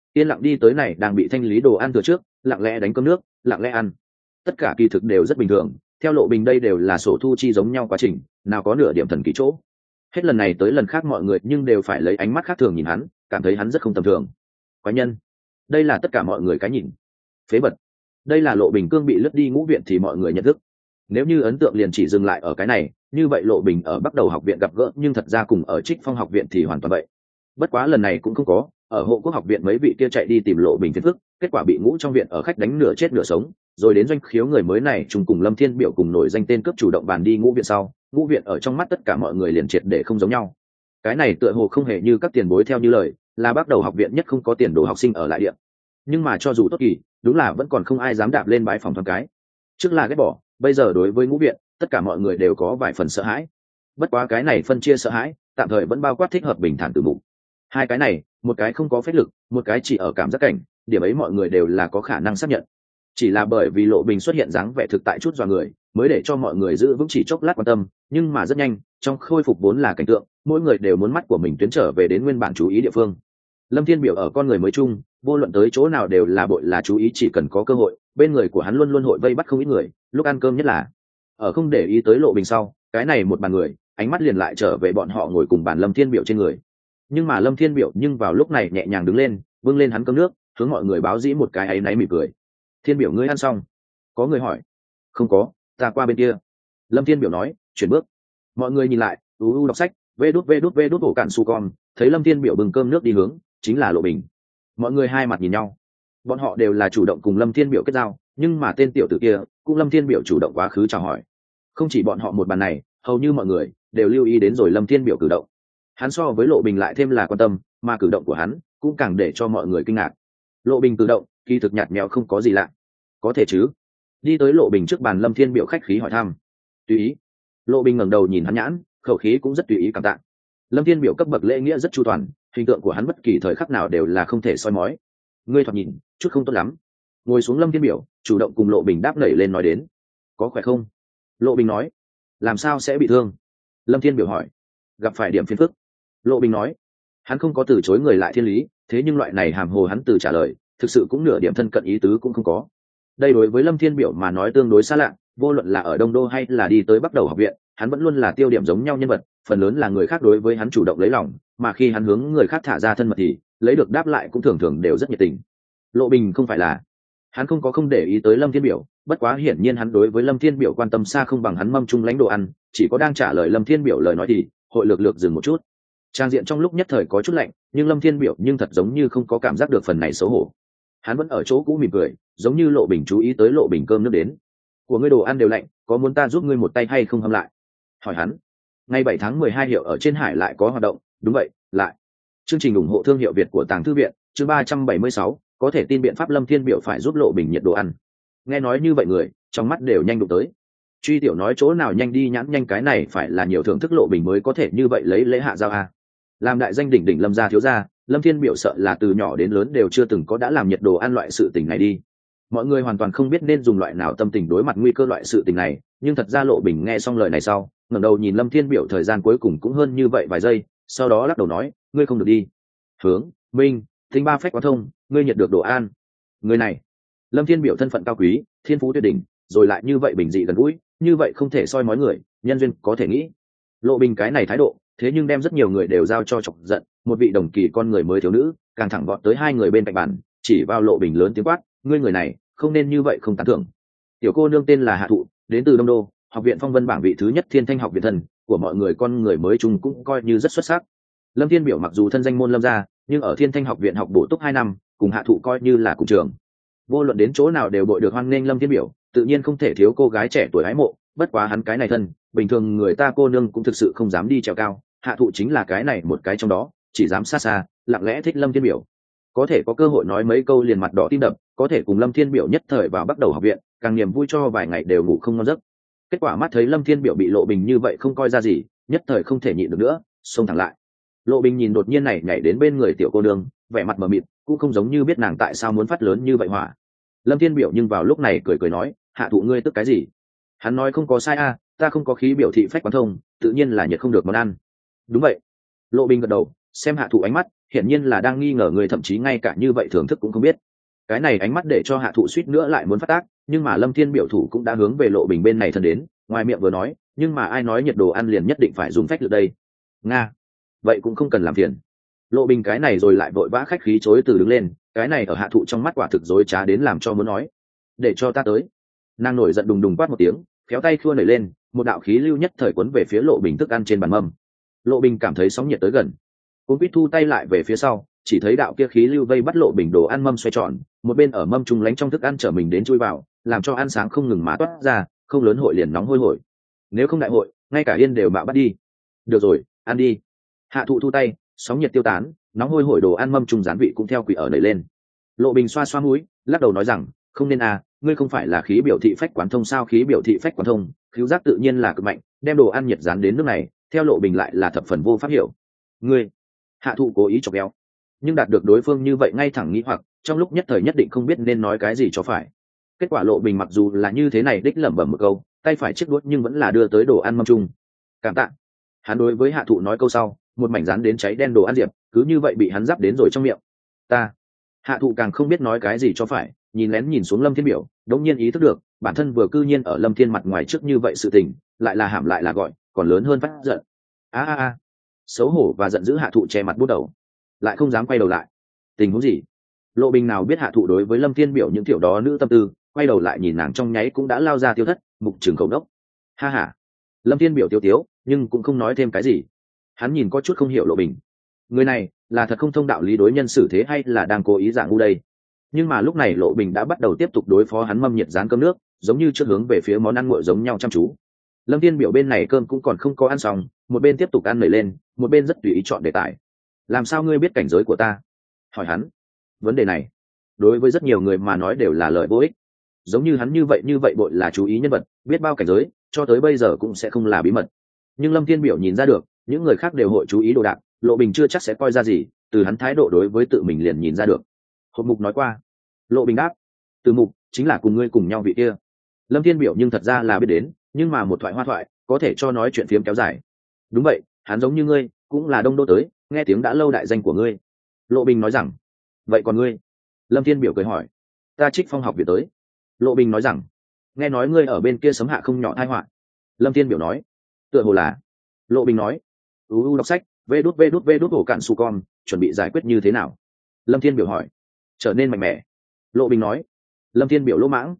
đi tới này đang bị thanh lý đồ ăn thừa trước, lặng lẽ đánh cơm nước, lặng lẽ ăn. Tất cả kỳ thực đều rất bình thường, theo Lộ Bình đây đều là sổ thu chi giống nhau quá trình, nào có nửa điểm thần kỳ chỗ. Hết lần này tới lần khác mọi người nhưng đều phải lấy ánh mắt khác thường nhìn hắn, cảm thấy hắn rất không tầm thường. Quái nhân, đây là tất cả mọi người cái nhìn. Phế vật, đây là Lộ Bình cương bị lướt đi ngũ viện thì mọi người nhận thức. Nếu như ấn tượng liền chỉ dừng lại ở cái này, như vậy Lộ Bình ở bắt đầu học viện gặp gỡ, nhưng thật ra cùng ở Trích Phong học viện thì hoàn toàn vậy. Bất quá lần này cũng không có, ở Hộ Quốc học viện mấy vị kia chạy đi tìm Lộ Bình phiền phức, kết quả bị ngũ trong viện ở khách đánh nửa chết nửa sống, rồi đến Doanh Khiếu người mới này chung cùng Lâm Thiên Biểu cùng nổi danh tên cướp chủ động bàn đi ngũ viện sau, ngũ viện ở trong mắt tất cả mọi người liền triệt để không giống nhau. Cái này tựa hồ không hề như các tiền bối theo như lời, là bắt đầu học viện nhất không có tiền đồ học sinh ở lại điện. Nhưng mà cho dù tốt kỳ, đúng là vẫn còn không ai dám đạp lên bãi phòng thoáng cái. Trước là ghét bỏ, bây giờ đối với ngũ viện, tất cả mọi người đều có vài phần sợ hãi. Bất quá cái này phân chia sợ hãi, tạm thời vẫn bao quát thích hợp bình thản từ mục. Hai cái này, một cái không có phép lực, một cái chỉ ở cảm giác cảnh, điểm ấy mọi người đều là có khả năng xác nhận. Chỉ là bởi vì Lộ Bình xuất hiện dáng vẻ thực tại chút dọa người, mới để cho mọi người giữ vững chỉ chốc lát quan tâm, nhưng mà rất nhanh, trong khôi phục vốn là cảnh tượng, mỗi người đều muốn mắt của mình tuyến trở về đến nguyên bản chú ý địa phương. Lâm Thiên Biểu ở con người mới chung, vô luận tới chỗ nào đều là bội là chú ý, chỉ cần có cơ hội, bên người của hắn luôn luôn hội vây bắt không ít người, lúc ăn cơm nhất là. Ở không để ý tới Lộ Bình sau, cái này một bàn người, ánh mắt liền lại trở về bọn họ ngồi cùng bàn Lâm Thiên Biểu trên người. Nhưng mà Lâm Thiên Biểu nhưng vào lúc này nhẹ nhàng đứng lên, vâng lên hắn cơm nước, hướng mọi người báo dĩ một cái áy náy mỉm cười. Thiên Biểu ngươi ăn xong? Có người hỏi. Không có, ta qua bên kia. Lâm Thiên Biểu nói, chuyển bước. Mọi người nhìn lại, đọc sách, vê đút ổ cạn su con, thấy Lâm Thiên Biểu bưng cơm nước đi hướng, chính là Lộ Bình. Mọi người hai mặt nhìn nhau. Bọn họ đều là chủ động cùng Lâm Thiên Biểu kết giao, nhưng mà tên tiểu tử kia, cũng Lâm Thiên Biểu chủ động quá khứ chào hỏi. Không chỉ bọn họ một bàn này, hầu như mọi người đều lưu ý đến rồi Lâm Thiên Biểu cử động. Hắn so với Lộ Bình lại thêm là quan tâm, mà cử động của hắn cũng càng để cho mọi người kinh ngạc. Lộ Bình cử động, kỳ thực nhạt nhẽo không có gì lạ. Có thể chứ? Đi tới Lộ Bình trước bàn Lâm Thiên Biểu khách khí hỏi thăm. Tùy ý. Lộ Bình ngẩng đầu nhìn hắn nhãn, khẩu khí cũng rất tùy ý cảm tạ. Lâm Thiên Biểu cấp bậc lễ nghĩa rất chu toàn, hình tượng của hắn bất kỳ thời khắc nào đều là không thể soi mói. Ngươi thoạt nhìn chút không tốt lắm. Ngồi xuống Lâm Thiên Biểu, chủ động cùng Lộ Bình đáp nảy lên nói đến. Có khỏe không? Lộ Bình nói. Làm sao sẽ bị thương? Lâm Thiên Biểu hỏi. Gặp phải điểm phiền phức. Lộ Bình nói. Hắn không có từ chối người lại thiên lý, thế nhưng loại này hàm hồ hắn từ trả lời, thực sự cũng nửa điểm thân cận ý tứ cũng không có. Đây đối với Lâm Thiên Biểu mà nói tương đối xa lạ, vô luận là ở Đông Đô hay là đi tới Bắc Đầu học viện, hắn vẫn luôn là tiêu điểm giống nhau nhân vật, phần lớn là người khác đối với hắn chủ động lấy lòng, mà khi hắn hướng người khác thả ra thân mật thì lấy được đáp lại cũng thường thường đều rất nhiệt tình. Lộ Bình không phải là, hắn không có không để ý tới Lâm Thiên Biểu, bất quá hiển nhiên hắn đối với Lâm Thiên Biểu quan tâm xa không bằng hắn mâm chung lãnh đồ ăn, chỉ có đang trả lời Lâm Thiên Biểu lời nói thì hội lược lược dừng một chút. Trang diện trong lúc nhất thời có chút lạnh, nhưng Lâm Thiên Biểu nhưng thật giống như không có cảm giác được phần này xấu hổ. Hắn vẫn ở chỗ cũ mỉm cười, giống như Lộ Bình chú ý tới Lộ Bình cơm nước đến. Của ngươi đồ ăn đều lạnh, có muốn ta giúp ngươi một tay hay không hâm lại? Hỏi hắn. Ngày 7 tháng 12 hiệu ở trên hải lại có hoạt động, đúng vậy, lại. Chương trình ủng hộ thương hiệu Việt của Tàng Thư viện, chương 376, có thể tin biện pháp Lâm Thiên Biểu phải giúp Lộ Bình nhiệt đồ ăn. Nghe nói như vậy người, trong mắt đều nhanh đụng tới. Truy tiểu nói chỗ nào nhanh đi nhãn nhanh, cái này phải là nhiều thưởng thức Lộ Bình mới có thể như vậy lấy lễ hạ giao a. Làm đại danh đỉnh đỉnh Lâm gia thiếu gia, Lâm Thiên Biểu sợ là từ nhỏ đến lớn đều chưa từng có đã làm nhiệt đồ ăn loại sự tình này đi. Mọi người hoàn toàn không biết nên dùng loại nào tâm tình đối mặt nguy cơ loại sự tình này, nhưng thật ra Lộ Bình nghe xong lời này sau, ngẩng đầu nhìn Lâm Thiên Biểu thời gian cuối cùng cũng hơn như vậy vài giây, sau đó lắc đầu nói, ngươi không được đi. Hướng, Minh, Thính ba phách quá thông, ngươi nhiệt được đồ ăn. Người này, Lâm Thiên Biểu thân phận cao quý, thiên phú tuyệt đỉnh, rồi lại như vậy bình dị gần gũi, như vậy không thể soi mói người, nhân duyên có thể nghĩ. Lộ Bình cái này thái độ, thế nhưng đem rất nhiều người đều giao cho chọc giận, một vị đồng kỳ con người mới thiếu nữ, càng thẳng gọn tới hai người bên cạnh bàn, chỉ vào Lộ Bình lớn tiếng quát, ngươi người này, không nên như vậy không tán thưởng. Tiểu cô nương tên là Hạ Thụ, đến từ Đông Đô, học viện Phong Vân bảng vị thứ nhất Thiên Thanh học viện thần của mọi người, con người mới chung cũng coi như rất xuất sắc. Lâm Thiên Biểu mặc dù thân danh môn Lâm gia, nhưng ở Thiên Thanh học viện học bổ túc 2 năm, cùng Hạ Thụ coi như là cùng trường. Vô luận đến chỗ nào đều bội được hoan nghênh Lâm Thiên Biểu, tự nhiên không thể thiếu cô gái trẻ tuổi ái mộ, bất quá hắn cái này thân, bình thường người ta cô nương cũng thực sự không dám đi trèo cao, Hạ Thụ chính là cái này một cái trong đó, chỉ dám xa xa, lặng lẽ thích Lâm Thiên Biểu. Có thể có cơ hội nói mấy câu liền mặt đỏ tim đập, có thể cùng Lâm Thiên Biểu nhất thời vào bắt đầu học viện, càng niềm vui cho vài ngày đều ngủ không ngon giấc. Kết quả mắt thấy Lâm Thiên Biểu bị Lộ Bình như vậy không coi ra gì, nhất thời không thể nhịn được nữa, xông thẳng lại. Lộ Bình nhìn đột nhiên này nhảy đến bên người tiểu cô nương, vẻ mặt mờ mịt, cũng không giống như biết nàng tại sao muốn phát lớn như vậy hỏa. Lâm Thiên Biểu nhưng vào lúc này cười cười nói, Hạ Thụ ngươi tức cái gì? Hắn nói không có sai a, ta không có khí biểu thị phách quán thông, tự nhiên là nhiệt không được món ăn. Đúng vậy. Lộ Bình gật đầu, xem Hạ Thụ ánh mắt, hiển nhiên là đang nghi ngờ người, thậm chí ngay cả như vậy thưởng thức cũng không biết. Cái này ánh mắt để cho Hạ Thụ suýt nữa lại muốn phát tác, nhưng mà Lâm Thiên Biểu thủ cũng đã hướng về Lộ Bình bên này thân đến, ngoài miệng vừa nói, nhưng mà ai nói nhiệt đồ ăn liền nhất định phải dùng phách được đây? Nga, vậy cũng không cần làm phiền. Lộ Bình cái này rồi lại vội vã khách khí chối từ đứng lên, cái này ở Hạ Thụ trong mắt quả thực dối trá đến làm cho muốn nói. Để cho ta tới. Nàng nổi giận đùng đùng quát một tiếng, kéo tay khua nổi lên, một đạo khí lưu nhất thời cuốn về phía Lộ Bình thức ăn trên bàn mâm. Lộ Bình cảm thấy sóng nhiệt tới gần, cũng biết thu tay lại về phía sau, chỉ thấy đạo kia khí lưu vây bắt Lộ Bình đồ ăn mâm xoay tròn, một bên ở mâm trùng lánh trong thức ăn trở mình đến chui vào, làm cho ăn sáng không ngừng má toát ra, không lớn hội liền nóng hôi hổi. Nếu không đại hội, ngay cả yên đều mạo bắt đi. Được rồi, ăn đi. Hạ Thụ thu tay, sóng nhiệt tiêu tán, nóng hôi hổi đồ ăn mâm trùng rán vị cũng theo quỷ ở nảy lên. Lộ Bình xoa xoa mũi, lắc đầu nói rằng, không nên à, ngươi không phải là khí biểu thị phách quán thông sao? Khí biểu thị phách quán thông, khiếu giác tự nhiên là cực mạnh, đem đồ ăn nhiệt dán đến nước này, theo Lộ Bình lại là thập phần vô pháp hiểu. Ngươi, Hạ Thụ cố ý chọc ghẹo, nhưng đạt được đối phương như vậy ngay thẳng nghĩ hoặc, trong lúc nhất thời nhất định không biết nên nói cái gì cho phải. Kết quả Lộ Bình mặc dù là như thế này đích lẩm bẩm một câu, tay phải chiếc đuốt nhưng vẫn là đưa tới đồ ăn mâm chung. Cảm tạ. Hắn đối với Hạ Thụ nói câu sau, một mảnh dán đến cháy đen đồ ăn diệp, cứ như vậy bị hắn giáp đến rồi trong miệng. Ta. Hạ Thụ càng không biết nói cái gì cho phải, nhìn lén nhìn xuống Lâm Thiên Biểu, đống nhiên ý thức được, bản thân vừa cư nhiên ở Lâm Thiên mặt ngoài trước như vậy sự tình, lại là hãm lại là gọi, còn lớn hơn phát giận. A. Xấu hổ và giận dữ Hạ Thụ che mặt bút đầu, lại không dám quay đầu lại. Tình huống gì? Lộ Bình nào biết Hạ Thụ đối với Lâm Thiên Biểu những tiểu đó nữ tâm tư, quay đầu lại nhìn nàng trong nháy cũng đã lao ra tiêu thất, mục trường khẩu đốc. Ha ha. Lâm Thiên Biểu tiêu tiếu, nhưng cũng không nói thêm cái gì. Hắn nhìn có chút không hiểu Lộ Bình, người này là thật không thông đạo lý đối nhân xử thế hay là đang cố ý dạng ngu đây? Nhưng mà lúc này Lộ Bình đã bắt đầu tiếp tục đối phó hắn mâm nhiệt dán cơm nước, giống như trước hướng về phía món ăn nguội giống nhau chăm chú. Lâm Thiên Biểu bên này cơm cũng còn không có ăn xong, một bên tiếp tục ăn nổi lên, một bên rất tùy ý chọn đề tài. Làm sao ngươi biết cảnh giới của ta? Hỏi hắn. Vấn đề này đối với rất nhiều người mà nói đều là lời vô ích. Giống như hắn như vậy bội là chú ý nhân vật, biết bao cảnh giới, cho tới bây giờ cũng sẽ không là bí mật. Nhưng Lâm Thiên Biểu nhìn ra được, những người khác đều hội chú ý đồ đạc, Lộ Bình chưa chắc sẽ coi ra gì, từ hắn thái độ đối với tự mình liền nhìn ra được. Hộp mục nói qua. Lộ Bình đáp, từ mục chính là cùng ngươi cùng nhau vị kia. Lâm Thiên Biểu nhưng thật ra là biết đến, nhưng mà một thoại hoa thoại có thể cho nói chuyện phiếm kéo dài. Đúng vậy, hắn giống như ngươi, cũng là Đông Đô tới, nghe tiếng đã lâu đại danh của ngươi. Lộ Bình nói rằng, vậy còn ngươi? Lâm Thiên Biểu cười hỏi, ta Trích Phong học viện tới. Lộ Bình nói rằng, nghe nói ngươi ở bên kia sấm hạ không nhỏ tai họa. Lâm Thiên Biểu nói, tựa hồ là. Lộ Bình nói, đọc sách, vê đút ổ cạn su con, chuẩn bị giải quyết như thế nào? Lâm Thiên Biểu hỏi, trở nên mạnh mẽ. Lộ Bình nói, Lâm Thiên Biểu lỗ mãng.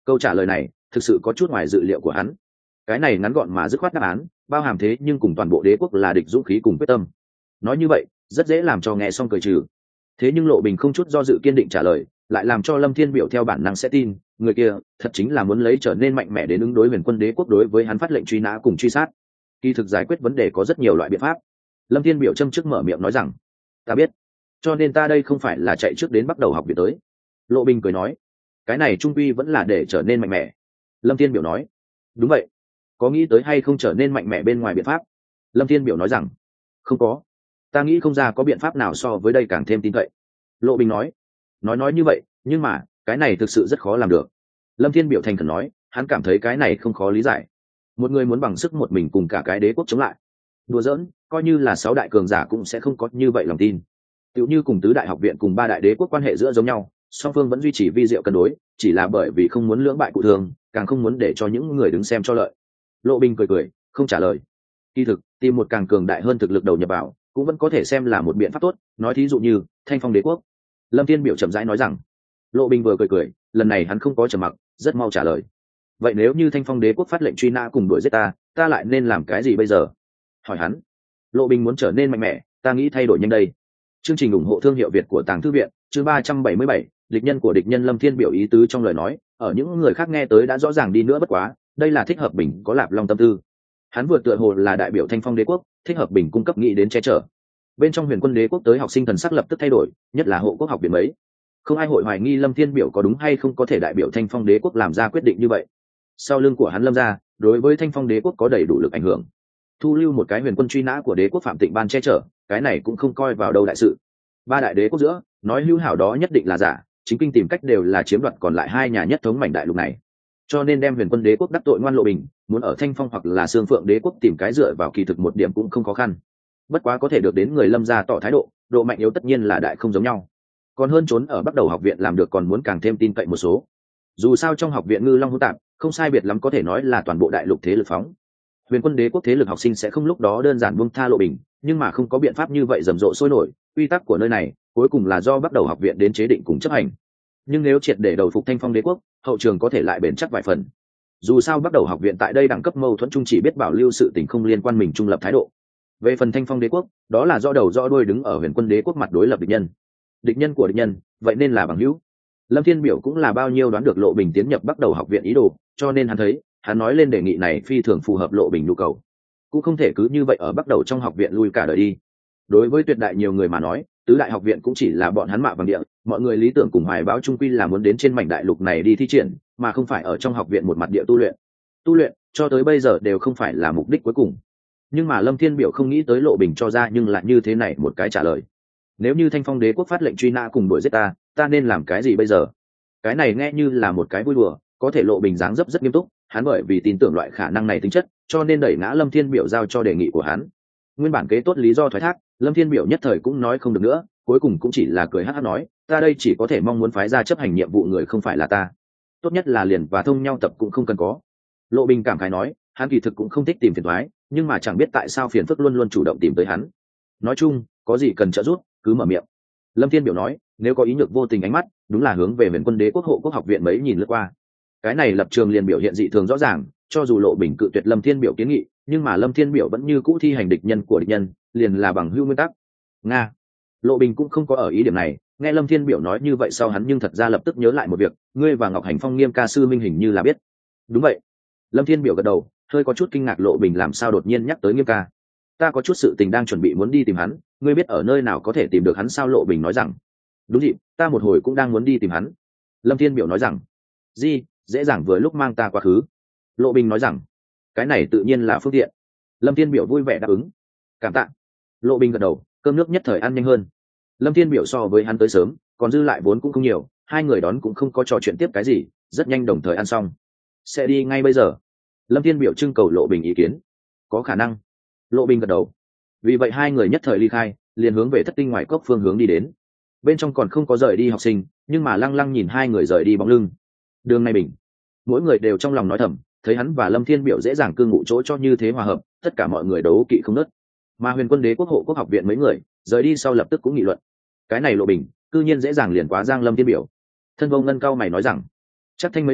Câu trả lời này thực sự có chút ngoài dự liệu của hắn. Cái này ngắn gọn mà dứt khoát đáp án, bao hàm thế nhưng cùng toàn bộ đế quốc là địch dũng khí cùng quyết tâm. Nói như vậy rất dễ làm cho nghe xong cười trừ. Thế nhưng Lộ Bình không chút do dự kiên định trả lời, lại làm cho Lâm Thiên Biểu theo bản năng sẽ tin, người kia thật chính là muốn lấy trở nên mạnh mẽ đến ứng đối Huyền Quân Đế quốc đối với hắn phát lệnh truy nã cùng truy sát. Kỳ thực giải quyết vấn đề có rất nhiều loại biện pháp. Lâm Thiên Biểu châm trước mở miệng nói rằng, ta biết, cho nên ta đây không phải là chạy trước đến bắt đầu học viện tới. Lộ Bình cười nói, cái này trung quy vẫn là để trở nên mạnh mẽ. Lâm Thiên Biểu nói, đúng vậy, có nghĩ tới hay không trở nên mạnh mẽ bên ngoài biện pháp? Lâm Thiên Biểu nói rằng, không có, ta nghĩ không ra có biện pháp nào so với đây càng thêm tin cậy. Lộ Bình nói như vậy, nhưng mà cái này thực sự rất khó làm được. Lâm Thiên Biểu thành khẩn nói, hắn cảm thấy cái này không khó lý giải. Một người muốn bằng sức một mình cùng cả cái đế quốc chống lại, đùa giỡn, coi như là 6 đại cường giả cũng sẽ không có như vậy lòng tin. Tựu như cùng tứ đại học viện cùng 3 đại đế quốc quan hệ giữa giống nhau, song phương vẫn duy trì vi diệu cân đối, chỉ là bởi vì không muốn lưỡng bại cụ thường, càng không muốn để cho những người đứng xem cho lợi. Lộ Bình cười, không trả lời. Kỳ thực, tìm một càng cường đại hơn thực lực đầu nhập vào, cũng vẫn có thể xem là một biện pháp tốt, nói thí dụ như Thanh Phong Đế quốc. Lâm Thiên Biểu chậm rãi nói rằng. Lộ Bình vừa cười, lần này hắn không có trầm mặc, rất mau trả lời. Vậy nếu như Thanh Phong Đế quốc phát lệnh truy nã cùng đuổi giết ta lại nên làm cái gì bây giờ? Hỏi hắn. Lộ Bình muốn trở nên mạnh mẽ, ta nghĩ thay đổi nhanh đây. Chương trình ủng hộ thương hiệu Việt của Tàng Thư viện, chương 377, địch nhân của địch nhân. Lâm Thiên Biểu ý tứ trong lời nói, ở những người khác nghe tới đã rõ ràng đi nữa bất quá, đây là thích hợp Bình có Lạp Long tâm tư. Hắn vừa tựa hồ là đại biểu Thanh Phong Đế quốc, thích hợp Bình cung cấp nghĩ đến che chở. Bên trong Huyền Quân Đế quốc tới học sinh thần sắc lập tức thay đổi, nhất là hộ quốc học viện mấy. Không ai hội hoài nghi Lâm Thiên Biểu có đúng hay không có thể đại biểu Thanh Phong Đế quốc làm ra quyết định như vậy. Sau lưng của hắn Lâm gia, đối với Thanh Phong Đế quốc có đầy đủ lực ảnh hưởng. Thu lưu một cái huyền quân truy nã của đế quốc Phạm Tịnh Ban che chở, cái này cũng không coi vào đâu đại sự. 3 đại đế quốc giữa, nói hữu hảo đó nhất định là giả, chính kinh tìm cách đều là chiếm đoạt còn lại 2 nhà nhất thống mảnh đại lục này. Cho nên đem Huyền Quân Đế quốc đắc tội ngoan Lộ Bình, muốn ở Thanh Phong hoặc là Sương Phượng Đế quốc tìm cái dựa vào kỳ thực một điểm cũng không khó khăn. Bất quá có thể được đến người Lâm gia tỏ thái độ mạnh yếu tất nhiên là đại không giống nhau. Còn hơn trốn ở Bắc Đầu học viện làm được còn muốn càng thêm tin cậy một số. Dù sao trong học viện ngư long hỗn tạp, không sai biệt lắm có thể nói là toàn bộ đại lục thế lực phóng. Huyền Quân Đế quốc thế lực học sinh sẽ không lúc đó đơn giản buông tha Lộ Bình, nhưng mà không có biện pháp như vậy rầm rộ sôi nổi, quy tắc của nơi này cuối cùng là do Bắc Đầu học viện đến chế định cùng chấp hành. Nhưng nếu triệt để đầu phục Thanh Phong Đế quốc, hậu trường có thể lại bền chắc vài phần. Dù sao Bắc Đầu học viện tại đây đẳng cấp mâu thuẫn chung chỉ biết bảo lưu sự tình không liên quan mình trung lập thái độ. Về phần Thanh Phong Đế quốc, đó là do đầu do đuôi đứng ở Huyền Quân Đế quốc mặt đối lập địch nhân. Địch nhân của địch nhân, vậy nên là bằng hữu. Lâm Thiên Biểu cũng là bao nhiêu đoán được Lộ Bình tiến nhập Bắc Đầu học viện ý đồ, cho nên hắn nói lên đề nghị này phi thường phù hợp Lộ Bình nhu cầu. Cũng không thể cứ như vậy ở Bắc Đầu trong học viện lui cả đời đi. Đối với tuyệt đại nhiều người mà nói, tứ đại học viện cũng chỉ là bọn hắn mạ vàng địa, mọi người lý tưởng cùng hoài bão trung quy là muốn đến trên mảnh đại lục này đi thi triển, mà không phải ở trong học viện một mặt địa tu luyện. Tu luyện cho tới bây giờ đều không phải là mục đích cuối cùng. Nhưng mà Lâm Thiên Biểu không nghĩ tới Lộ Bình cho ra nhưng lại như thế này một cái trả lời. Nếu như Thanh Phong Đế quốc phát lệnh truy nã cùng đuổi giết ta nên làm cái gì bây giờ? Cái này nghe như là một cái vui đùa, có thể Lộ Bình dáng dấp rất nghiêm túc, hắn bởi vì tin tưởng loại khả năng này tính chất, cho nên đẩy ngã Lâm Thiên Biểu giao cho đề nghị của hắn. Nguyên bản kế tốt lý do thoái thác, Lâm Thiên Biểu nhất thời cũng nói không được nữa, cuối cùng cũng chỉ là cười hắc hắc nói, ta đây chỉ có thể mong muốn phái ra chấp hành nhiệm vụ người không phải là ta. Tốt nhất là liền và thông nhau tập cũng không cần có. Lộ Bình cảm khái nói, hắn kỳ thực cũng không thích tìm phiền toái, nhưng mà chẳng biết tại sao phiền phức luôn luôn chủ động tìm tới hắn. Nói chung, có gì cần trợ giúp, cứ mở miệng. Lâm Thiên Biểu nói, nếu có ý nhược vô tình ánh mắt, đúng là hướng về Huyền Quân Đế quốc hộ quốc học viện mấy nhìn lướt qua. Cái này lập trường liền biểu hiện dị thường rõ ràng, cho dù Lộ Bình cự tuyệt Lâm Thiên Biểu kiến nghị, nhưng mà Lâm Thiên Biểu vẫn như cũ thi hành địch nhân của địch nhân, liền là bằng hữu nguyên tắc. Nga. Lộ Bình cũng không có ở ý điểm này, nghe Lâm Thiên Biểu nói như vậy sau hắn nhưng thật ra lập tức nhớ lại một việc, ngươi và Ngọc Hành Phong Nghiêm ca sư minh hình như là biết. Đúng vậy. Lâm Thiên Biểu gật đầu, hơi có chút kinh ngạc Lộ Bình làm sao đột nhiên nhắc tới Nghiêm ca. Ta có chút sự tình đang chuẩn bị muốn đi tìm hắn, ngươi biết ở nơi nào có thể tìm được hắn sao? Lộ Bình nói rằng. Đúng vậy, ta một hồi cũng đang muốn đi tìm hắn. Lâm Thiên Biểu nói rằng. Gì, dễ dàng vừa lúc mang ta quá khứ. Lộ Bình nói rằng. Cái này tự nhiên là phương tiện. Lâm Thiên Biểu vui vẻ đáp ứng. Cảm tạ. Lộ Bình gật đầu, cơm nước nhất thời ăn nhanh hơn. Lâm Thiên Biểu so với hắn tới sớm, còn dư lại vốn cũng không nhiều, hai người đón cũng không có trò chuyện tiếp cái gì, rất nhanh đồng thời ăn xong. Sẽ đi ngay bây giờ. Lâm Thiên Biểu trưng cầu Lộ Bình ý kiến. Có khả năng. Lộ Bình gật đầu. Vì vậy hai người nhất thời ly khai, liền hướng về Thất Tinh ngoài cốc phương hướng đi đến. Bên trong còn không có rời đi học sinh, nhưng mà lăng lăng nhìn hai người rời đi bóng lưng. Đường này Bình, mỗi người đều trong lòng nói thầm, thấy hắn và Lâm Thiên Biểu dễ dàng cư ngụ chỗ cho như thế hòa hợp, tất cả mọi người đấu kỵ không nớt. Mà Huyền Quân Đế quốc hộ quốc học viện mấy người rời đi sau lập tức cũng nghị luận, cái này Lộ Bình cư nhiên dễ dàng liền quá giang Lâm Thiên Biểu. Thân Vô Ngân cao mày nói rằng, chắc thanh mấy người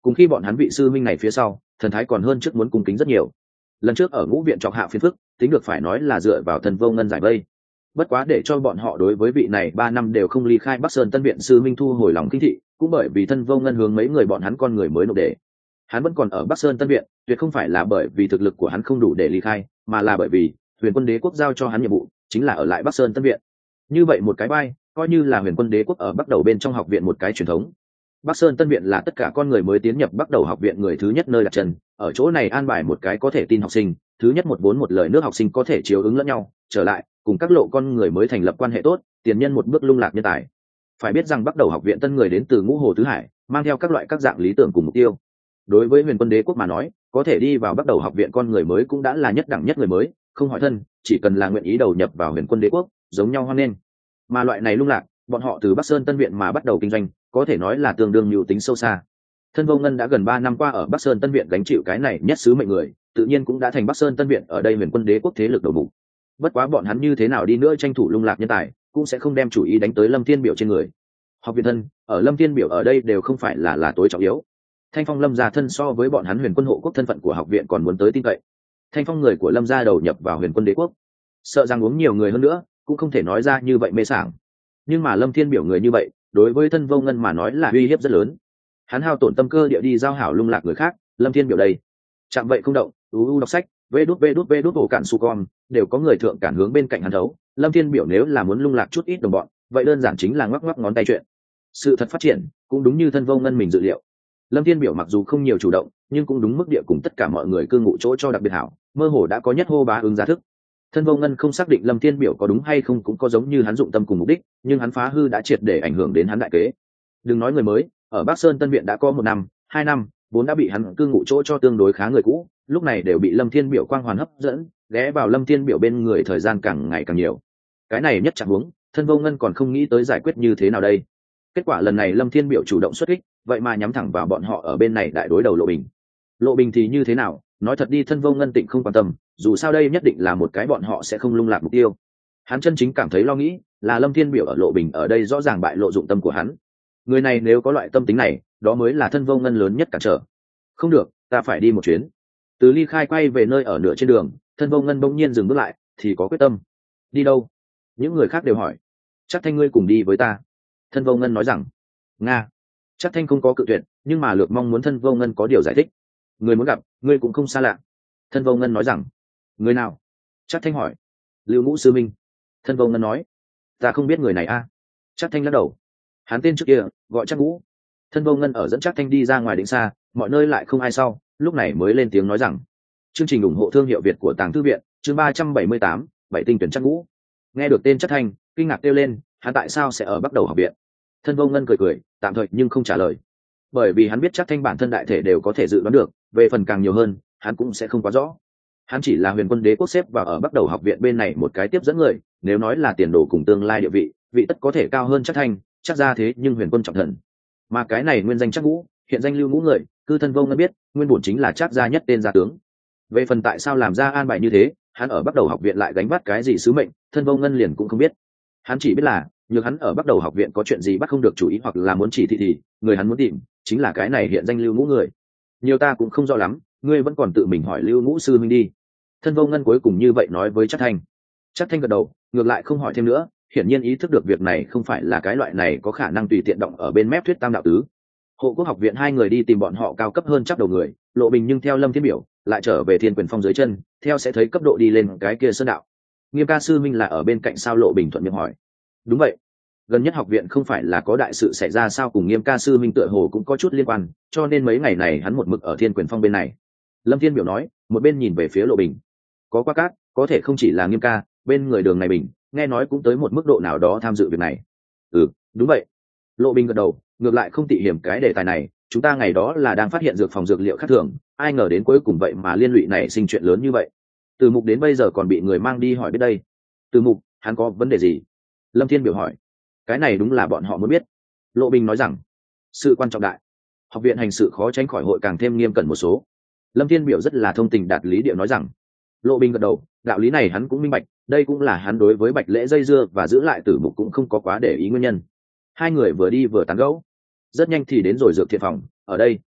cùng khi bọn hắn vị sư minh này phía sau thần thái còn hơn trước muốn cung kính rất nhiều. Lần trước ở ngũ viện trọc hạ phiền phức, tính được phải nói là dựa vào thần vô ngân giải vây. Bất quá để cho bọn họ đối với vị này 3 năm đều không ly khai Bắc Sơn Tân viện sư minh thu hồi lòng kinh thị, cũng bởi vì thân vô ngân hướng mấy người bọn hắn con người mới nộp để. Hắn vẫn còn ở Bắc Sơn Tân viện, tuyệt không phải là bởi vì thực lực của hắn không đủ để ly khai, mà là bởi vì Huyền Quân Đế quốc giao cho hắn nhiệm vụ chính là ở lại Bắc Sơn Tân viện. Như vậy một cái bay, coi như là Huyền Quân Đế quốc ở Bắc đầu bên trong học viện một cái truyền thống. Bắc Sơn Tân viện là tất cả con người mới tiến nhập Bắc đầu học viện người thứ nhất nơi đặt chân, ở chỗ này an bài một cái có thể tin học sinh, thứ nhất một vốn một lời nước học sinh có thể chiếu ứng lẫn nhau, trở lại cùng các lộ con người mới thành lập quan hệ tốt, tiền nhân một bước lung lạc nhân tài. Phải biết rằng Bắc đầu học viện tân người đến từ Ngũ Hồ tứ hải, mang theo các loại các dạng lý tưởng cùng mục tiêu. Đối với Huyền Quân Đế quốc mà nói, có thể đi vào Bắc đầu học viện con người mới cũng đã là nhất đẳng nhất người mới, không hỏi thân, chỉ cần là nguyện ý đầu nhập vào Huyền Quân Đế quốc, giống nhau hoan nghênh. Mà loại này lung lạc, bọn họ từ Bắc Sơn Tân viện mà bắt đầu kinh doanh, có thể nói là tương đương nhiều tính sâu xa. Thân vô ngân đã gần 3 năm qua ở Bắc Sơn Tân viện gánh chịu cái này nhất sứ mệnh người, tự nhiên cũng đã thành Bắc Sơn Tân viện ở đây Huyền Quân Đế quốc thế lực đầu mục. Bất quá bọn hắn như thế nào đi nữa tranh thủ lung lạc nhân tài, cũng sẽ không đem chủ ý đánh tới Lâm Thiên Biểu trên người. Học viện thân ở Lâm Thiên Biểu ở đây đều không phải là tối trọng yếu. Thanh Phong Lâm gia thân so với bọn hắn Huyền Quân hộ quốc thân phận của học viện còn muốn tới tin cậy. Thanh Phong người của Lâm gia đầu nhập vào Huyền Quân Đế quốc, sợ rằng uống nhiều người hơn nữa, cũng không thể nói ra như vậy mê sảng. Nhưng mà Lâm Thiên Biểu người như vậy, đối với thân vô ngân mà nói là uy hiếp rất lớn. Hắn hao tổn tâm cơ địa đi giao hảo lung lạc người khác, Lâm Thiên Biểu đây chạm vậy không động, đọc sách, vê đút ổ cản su con, đều có người thượng cản hướng bên cạnh hắn thấu. Lâm Thiên Biểu nếu là muốn lung lạc chút ít đồng bọn, vậy đơn giản chính là ngoắc ngoắc ngón tay chuyện. Sự thật phát triển cũng đúng như thân vô ngân mình dự liệu. Lâm Thiên Biểu mặc dù không nhiều chủ động, nhưng cũng đúng mức địa cùng tất cả mọi người cư ngụ chỗ cho đặc biệt hảo, mơ hồ đã có nhất hô bá ứng giá thức. Thân vô ngân không xác định Lâm Thiên Biểu có đúng hay không cũng có giống như hắn dụng tâm cùng mục đích, nhưng hắn phá hư đã triệt để ảnh hưởng đến hắn đại kế. Đừng nói người mới, ở Bắc Sơn Tân viện đã có 1 năm, 2 năm, vốn đã bị hắn cư ngụ chỗ cho tương đối khá người cũ, lúc này đều bị Lâm Thiên Biểu quang hoàn hấp dẫn, ghé vào Lâm Thiên Biểu bên người thời gian càng ngày càng nhiều. Cái này nhất chẳng huống, thân vô ngân còn không nghĩ tới giải quyết như thế nào đây. Kết quả lần này Lâm Thiên Biểu chủ động xuất kích, vậy mà nhắm thẳng vào bọn họ ở bên này đại đối đầu Lộ Bình. Lộ Bình thì như thế nào, nói thật đi thân vô ngân tịnh không quan tâm, dù sao đây nhất định là một cái bọn họ sẽ không lung lạc mục tiêu. Hắn chân chính cảm thấy lo nghĩ là Lâm Thiên Biểu ở Lộ Bình ở đây rõ ràng bại lộ dụng tâm của hắn. Người này nếu có loại tâm tính này, đó mới là thân vô ngân lớn nhất cản trở. Không được, ta phải đi một chuyến. Từ ly khai quay về nơi ở nửa trên đường, thân vô ngân bỗng nhiên dừng bước lại, thì có quyết tâm. Đi đâu? Những người khác đều hỏi. Chắc Thanh ngươi cùng đi với ta. Thân vô ngân nói rằng, nga. Chắc Thanh không có cự tuyệt, nhưng mà lược mong muốn thân vô ngân có điều giải thích. Người muốn gặp, ngươi cũng không xa lạ. Thân vô ngân nói rằng, người nào? Chắc Thanh hỏi. Lưu Ngũ sư minh. Thân vô ngân nói, ta không biết người này a. Chắc Thanh lắc đầu. Hắn tên trước kia gọi Chắc Ngũ. Thân vô ngân ở dẫn Chắc Thanh đi ra ngoài đỉnh xa, mọi nơi lại không ai sau, lúc này mới lên tiếng nói rằng, chương trình ủng hộ thương hiệu Việt của Tàng Thư viện, chương 378, 7 tinh tuyển Chắc Ngũ. Nghe được tên Chắc Thanh, kinh ngạc kêu lên, hắn tại sao sẽ ở Bắc đầu học viện? Thân vô ngân cười cười, tạm thời nhưng không trả lời, bởi vì hắn biết Chắc Thanh bản thân đại thể đều có thể dự đoán được, về phần càng nhiều hơn, hắn cũng sẽ không quá rõ. Hắn chỉ là Huyền Quân Đế quốc xếp vào ở Bắc đầu học viện bên này một cái tiếp dẫn người, nếu nói là tiền đồ cùng tương lai địa vị, vị tất có thể cao hơn Chắc Thanh, chắc ra thế nhưng Huyền Quân trọng thần. Mà cái này nguyên danh Chắc Ngũ, hiện danh Lưu Ngũ người, cư thân vô ngân biết, nguyên bổn chính là Chắc gia nhất tên gia tướng. Về phần tại sao làm ra an bài như thế, hắn ở Bắc đầu học viện lại gánh vác cái gì sứ mệnh, thân vô ngân liền cũng không biết. Hắn chỉ biết là, nhược hắn ở Bắc đầu học viện có chuyện gì bắt không được chủ ý hoặc là muốn chỉ thị thì người hắn muốn tìm chính là cái này hiện danh Lưu Ngũ người. Nhiều ta cũng không rõ lắm, ngươi vẫn còn tự mình hỏi Lưu Ngũ sư minh đi. Thân vô ngân cuối cùng như vậy nói với Chắc Thanh. Chắc Thanh gật đầu, ngược lại không hỏi thêm nữa, hiển nhiên ý thức được việc này không phải là cái loại này có khả năng tùy tiện động ở bên mép thuyết tam đạo tứ. Hộ quốc học viện 2 người đi tìm bọn họ cao cấp hơn chắc đầu người, Lộ Bình nhưng theo Lâm Thiên Biểu lại trở về Thiên Quyền Phong dưới chân, theo sẽ thấy cấp độ đi lên cái kia sơn đạo. Nghiêm ca sư minh là ở bên cạnh sao? Lộ Bình thuận miệng hỏi. Đúng vậy, gần nhất học viện không phải là có đại sự xảy ra sao, cùng Nghiêm ca sư minh tựa hồ cũng có chút liên quan, cho nên mấy ngày này hắn một mực ở Thiên Quyền Phong bên này. Lâm Thiên Biểu nói, một bên nhìn về phía Lộ Bình. Có quá cát, có thể không chỉ là Nghiêm ca, bên người Đường này Bình, nghe nói cũng tới một mức độ nào đó tham dự việc này. Ừ, đúng vậy. Lộ Bình gật đầu, ngược lại không tị hiểm cái đề tài này, chúng ta ngày đó là đang phát hiện dược phòng dược liệu khác thường, ai ngờ đến cuối cùng vậy mà liên lụy này sinh chuyện lớn như vậy. Từ Mục đến bây giờ còn bị người mang đi hỏi biết đây. Từ Mục, hắn có vấn đề gì? Lâm Thiên Biểu hỏi. Cái này đúng là bọn họ muốn biết. Lộ Bình nói rằng, sự quan trọng đại, học viện hành sự khó tránh khỏi hội càng thêm nghiêm cẩn một số. Lâm Thiên Biểu rất là thông tình đạt lý điệu nói rằng. Lộ Bình gật đầu, đạo lý này hắn cũng minh bạch, đây cũng là hắn đối với Bạch Lễ dây dưa và giữ lại Tử Mục cũng không có quá để ý nguyên nhân. 2 người vừa đi vừa tán gẫu, rất nhanh thì đến rồi dược thiện phòng. Ở đây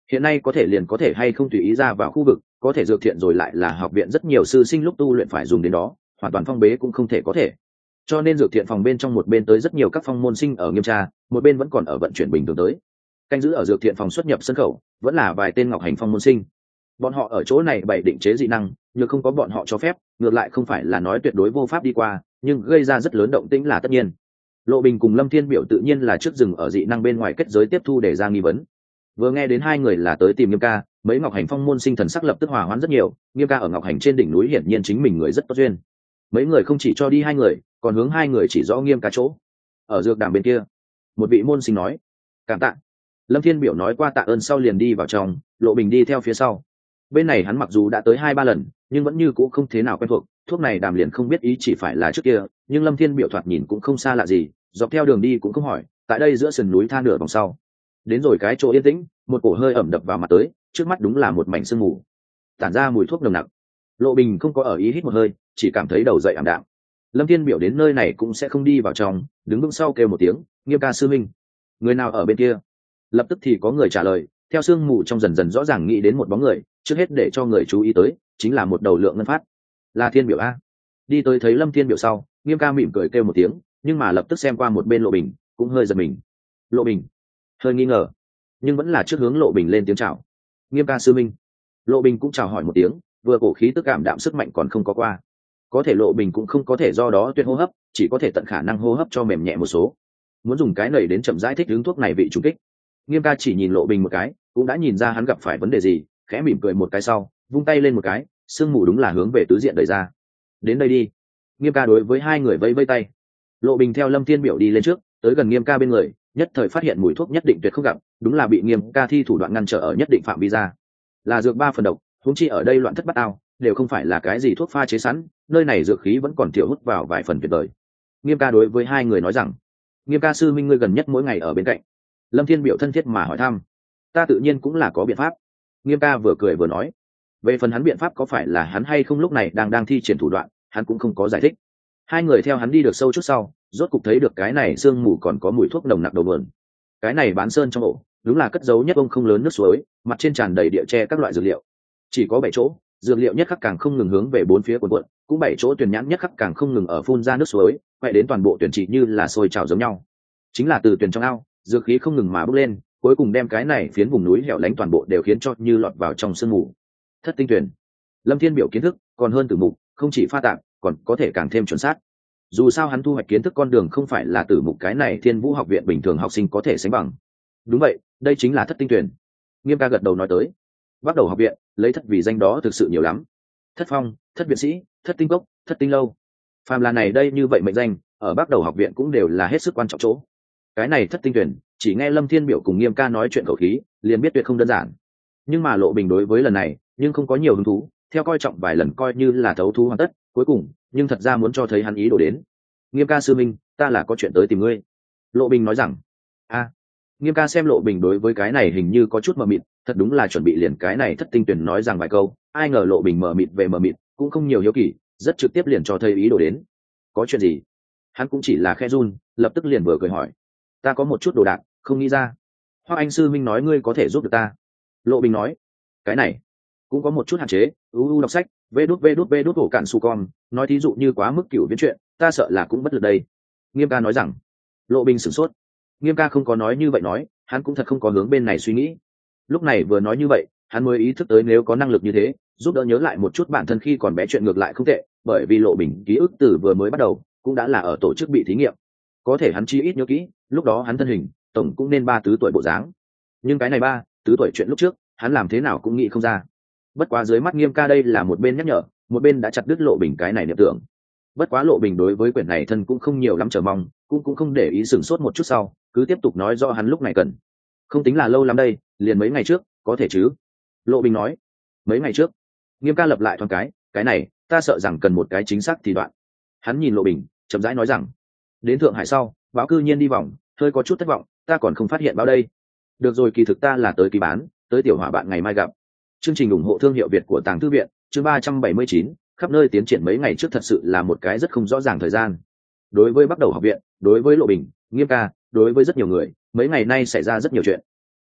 hiện nay có thể liền có thể hay không tùy ý ra vào khu vực, có thể dược thiện rồi lại là học viện rất nhiều sư sinh lúc tu luyện phải dùng đến đó, hoàn toàn phong bế cũng không thể có thể. Cho nên dược thiện phòng bên trong một bên tới rất nhiều các phong môn sinh ở nghiêm tra, một bên vẫn còn ở vận chuyển bình thường tới. Canh giữ ở dược thiện phòng xuất nhập sân khẩu vẫn là vài tên ngọc hành phong môn sinh. Bọn họ ở chỗ này bày định chế dị năng, nhưng không có bọn họ cho phép, ngược lại không phải là nói tuyệt đối vô pháp đi qua, nhưng gây ra rất lớn động tĩnh là tất nhiên. Lộ Bình cùng Lâm Thiên Biểu tự nhiên là trước dừng ở dị năng bên ngoài kết giới tiếp thu để ra nghi vấn. Vừa nghe đến hai người là tới tìm Nghiêm ca, mấy ngọc hành phong môn sinh thần sắc lập tức hòa hoãn rất nhiều. Nghiêm ca ở ngọc hành trên đỉnh núi hiển nhiên chính mình người rất tốt duyên. Mấy người không chỉ cho đi hai người, còn hướng hai người chỉ rõ Nghiêm ca chỗ. Ở dược đàm bên kia, một vị môn sinh nói: "Cảm tạ." Lâm Thiên Biểu nói qua tạ ơn sau liền đi vào trong, Lộ Bình đi theo phía sau. Bên này hắn mặc dù đã tới 2-3 lần, nhưng vẫn như cũ không thế nào quen thuộc, thuốc này đàm liền không biết ý chỉ phải là trước kia, nhưng Lâm Thiên Biểu thoạt nhìn cũng không xa lạ gì, dọc theo đường đi cũng không hỏi, tại đây giữa sườn núi tha nửa vòng sau. Đến rồi cái chỗ yên tĩnh, một cổ hơi ẩm đập vào mặt tới, trước mắt đúng là một mảnh sương mù, tản ra mùi thuốc nồng nặc. Lộ Bình không có ở ý hít một hơi, chỉ cảm thấy đầu dậy ảm đạm. Lâm Thiên Biểu đến nơi này cũng sẽ không đi vào trong, đứng vững sau kêu một tiếng: "Nghiêm ca sư minh." Người nào ở bên kia? Lập tức thì có người trả lời, theo sương mù trong dần dần rõ ràng nghĩ đến một bóng người, trước hết để cho người chú ý tới chính là một đầu lượng ngân phát. Là Thiên Biểu a. Đi tới thấy Lâm Thiên Biểu sau, Nghiêm ca mỉm cười kêu một tiếng, nhưng mà lập tức xem qua một bên Lộ Bình, cũng hơi giật mình. Lộ Bình hơi nghi ngờ, nhưng vẫn là trước hướng Lộ Bình lên tiếng chào: "Nghiêm ca sư minh." Lộ Bình cũng chào hỏi một tiếng, vừa cổ khí tức cảm đạm sức mạnh còn không có qua, có thể Lộ Bình cũng không có thể do đó tuyệt hô hấp, chỉ có thể tận khả năng hô hấp cho mềm nhẹ một số, muốn dùng cái nảy đến chậm giải thích hướng thuốc này vị trùng kích. Nghiêm ca chỉ nhìn Lộ Bình một cái, cũng đã nhìn ra hắn gặp phải vấn đề gì, khẽ mỉm cười một cái sau, vung tay lên một cái, sương mù đúng là hướng về tứ diện đẩy ra. "Đến đây đi." Nghiêm ca đối với hai người vẫy vẫy tay. Lộ Bình theo Lâm Thiên Biểu đi lên trước, tới gần Nghiêm ca bên người, nhất thời phát hiện mùi thuốc nhất định tuyệt không gặp, đúng là bị Nghiêm ca thi thủ đoạn ngăn trở ở nhất định phạm vi ra. Là dược 3 phần độc, huống chi ở đây loạn thất bát ao, đều không phải là cái gì thuốc pha chế sẵn, nơi này dược khí vẫn còn tiểu hút vào vài phần tuyệt vời. Nghiêm ca đối với hai người nói rằng: "Nghiêm ca sư minh ngươi gần nhất mỗi ngày ở bên cạnh." Lâm Thiên Biểu thân thiết mà hỏi thăm. "Ta tự nhiên cũng là có biện pháp." Nghiêm ca vừa cười vừa nói. Về phần hắn biện pháp có phải là hắn hay không lúc này đang thi triển thủ đoạn, hắn cũng không có giải thích. Hai người theo hắn đi được sâu chút sau, rốt cục thấy được cái này sương mù còn có mùi thuốc nồng nặc đầu vườn. Cái này bán sơn trong ổ, đúng là cất giấu nhất ông không lớn nước suối, mặt trên tràn đầy địa tre các loại dược liệu. Chỉ có 7 chỗ, dược liệu nhất khắc càng không ngừng hướng về bốn phía cuộn cuộn, cũng 7 chỗ tuyển nhãn nhất khắc càng không ngừng ở phun ra nước suối, quay đến toàn bộ tuyển chỉ như là sôi trào giống nhau. Chính là từ tuyển trong ao, dược khí không ngừng mà bốc lên, cuối cùng đem cái này phiến vùng núi hẻo lánh toàn bộ đều khiến cho như lọt vào trong sương mù. Thất tinh tuyển. Lâm Thiên Biểu kiến thức còn hơn Tử Mục, không chỉ pha tạp, còn có thể càng thêm chuẩn xác. Dù sao hắn thu hoạch kiến thức con đường không phải là Tử Mục cái này Thiên Vũ học viện bình thường học sinh có thể sánh bằng. Đúng vậy, đây chính là thất tinh tuyển. Nghiêm ca gật đầu nói tới. Bắt đầu học viện, lấy thất vì danh đó thực sự nhiều lắm. Thất phong, thất viện sĩ, thất tinh cốc, thất tinh lâu. Phàm là này đây như vậy mệnh danh, ở bắt đầu học viện cũng đều là hết sức quan trọng chỗ. Cái này thất tinh tuyển, chỉ nghe Lâm Thiên Biểu cùng Nghiêm ca nói chuyện khẩu khí, liền biết tuyệt không đơn giản. Nhưng mà Lộ Bình đối với lần này, nhưng không có nhiều hứng thú, theo coi trọng vài lần coi như là thấu thú hoàn tất, cuối cùng, nhưng thật ra muốn cho thấy hắn ý đồ đến. "Nghiêm ca sư minh, ta là có chuyện tới tìm ngươi." Lộ Bình nói rằng. "A." Nghiêm ca xem Lộ Bình đối với cái này hình như có chút mờ mịt, thật đúng là chuẩn bị liền cái này thất tinh tuyển nói rằng vài câu, ai ngờ Lộ Bình mờ mịt về mờ mịt, cũng không nhiều hiếu kỳ, rất trực tiếp liền cho thấy ý đồ đến. "Có chuyện gì?" Hắn cũng chỉ là khẽ run, lập tức liền vừa cười hỏi: "Ta có một chút đồ đạc, không nghĩ ra." "Hoắc anh sư minh nói ngươi có thể giúp được ta." Lộ Bình nói. "Cái này cũng có một chút hạn chế, đọc sách, vê đút ổ cạn su con, nói thí dụ như quá mức cửu viễn chuyện, ta sợ là cũng bất lực đây." Nghiêm ca nói rằng. Lộ Bình sửng sốt. Nghiêm ca không có nói như vậy nói, hắn cũng thật không có hướng bên này suy nghĩ. Lúc này vừa nói như vậy, hắn mới ý thức tới nếu có năng lực như thế, giúp đỡ nhớ lại một chút bản thân khi còn bé chuyện ngược lại không tệ, bởi vì Lộ Bình ký ức từ vừa mới bắt đầu cũng đã là ở tổ chức bị thí nghiệm. Có thể hắn chi ít nhớ kỹ, lúc đó hắn thân hình tổng cũng nên 3-4 tuổi bộ dáng. Nhưng cái này 3-4 tuổi chuyện lúc trước, hắn làm thế nào cũng nghĩ không ra. Bất quá dưới mắt Nghiêm ca đây là một bên nhắc nhở, một bên đã chặt đứt Lộ Bình cái này niệm tưởng. Bất quá Lộ Bình đối với quyển này thân cũng không nhiều lắm chờ mong, cũng không để ý sửng sốt một chút sau, cứ tiếp tục nói rõ hắn lúc này cần. "Không tính là lâu lắm đây, liền mấy ngày trước, có thể chứ?" Lộ Bình nói. "Mấy ngày trước?" Nghiêm ca lập lại thoáng cái này, ta sợ rằng cần một cái chính xác thì đoạn. Hắn nhìn Lộ Bình, chậm rãi nói rằng: "Đến Thượng Hải sau, báo cư nhiên đi vòng, hơi có chút thất vọng, ta còn không phát hiện báo đây." "Được rồi, kỳ thực ta là tới ký bán, tới tiểu hỏa bạn ngày mai gặp." Chương trình ủng hộ thương hiệu Việt của Tàng Thư viện, chương 379, khắp nơi tiến triển mấy ngày trước thật sự là một cái rất không rõ ràng thời gian. Đối với bắt đầu học viện, đối với Lộ Bình, Nghiêm ca, đối với rất nhiều người, mấy ngày nay xảy ra rất nhiều chuyện.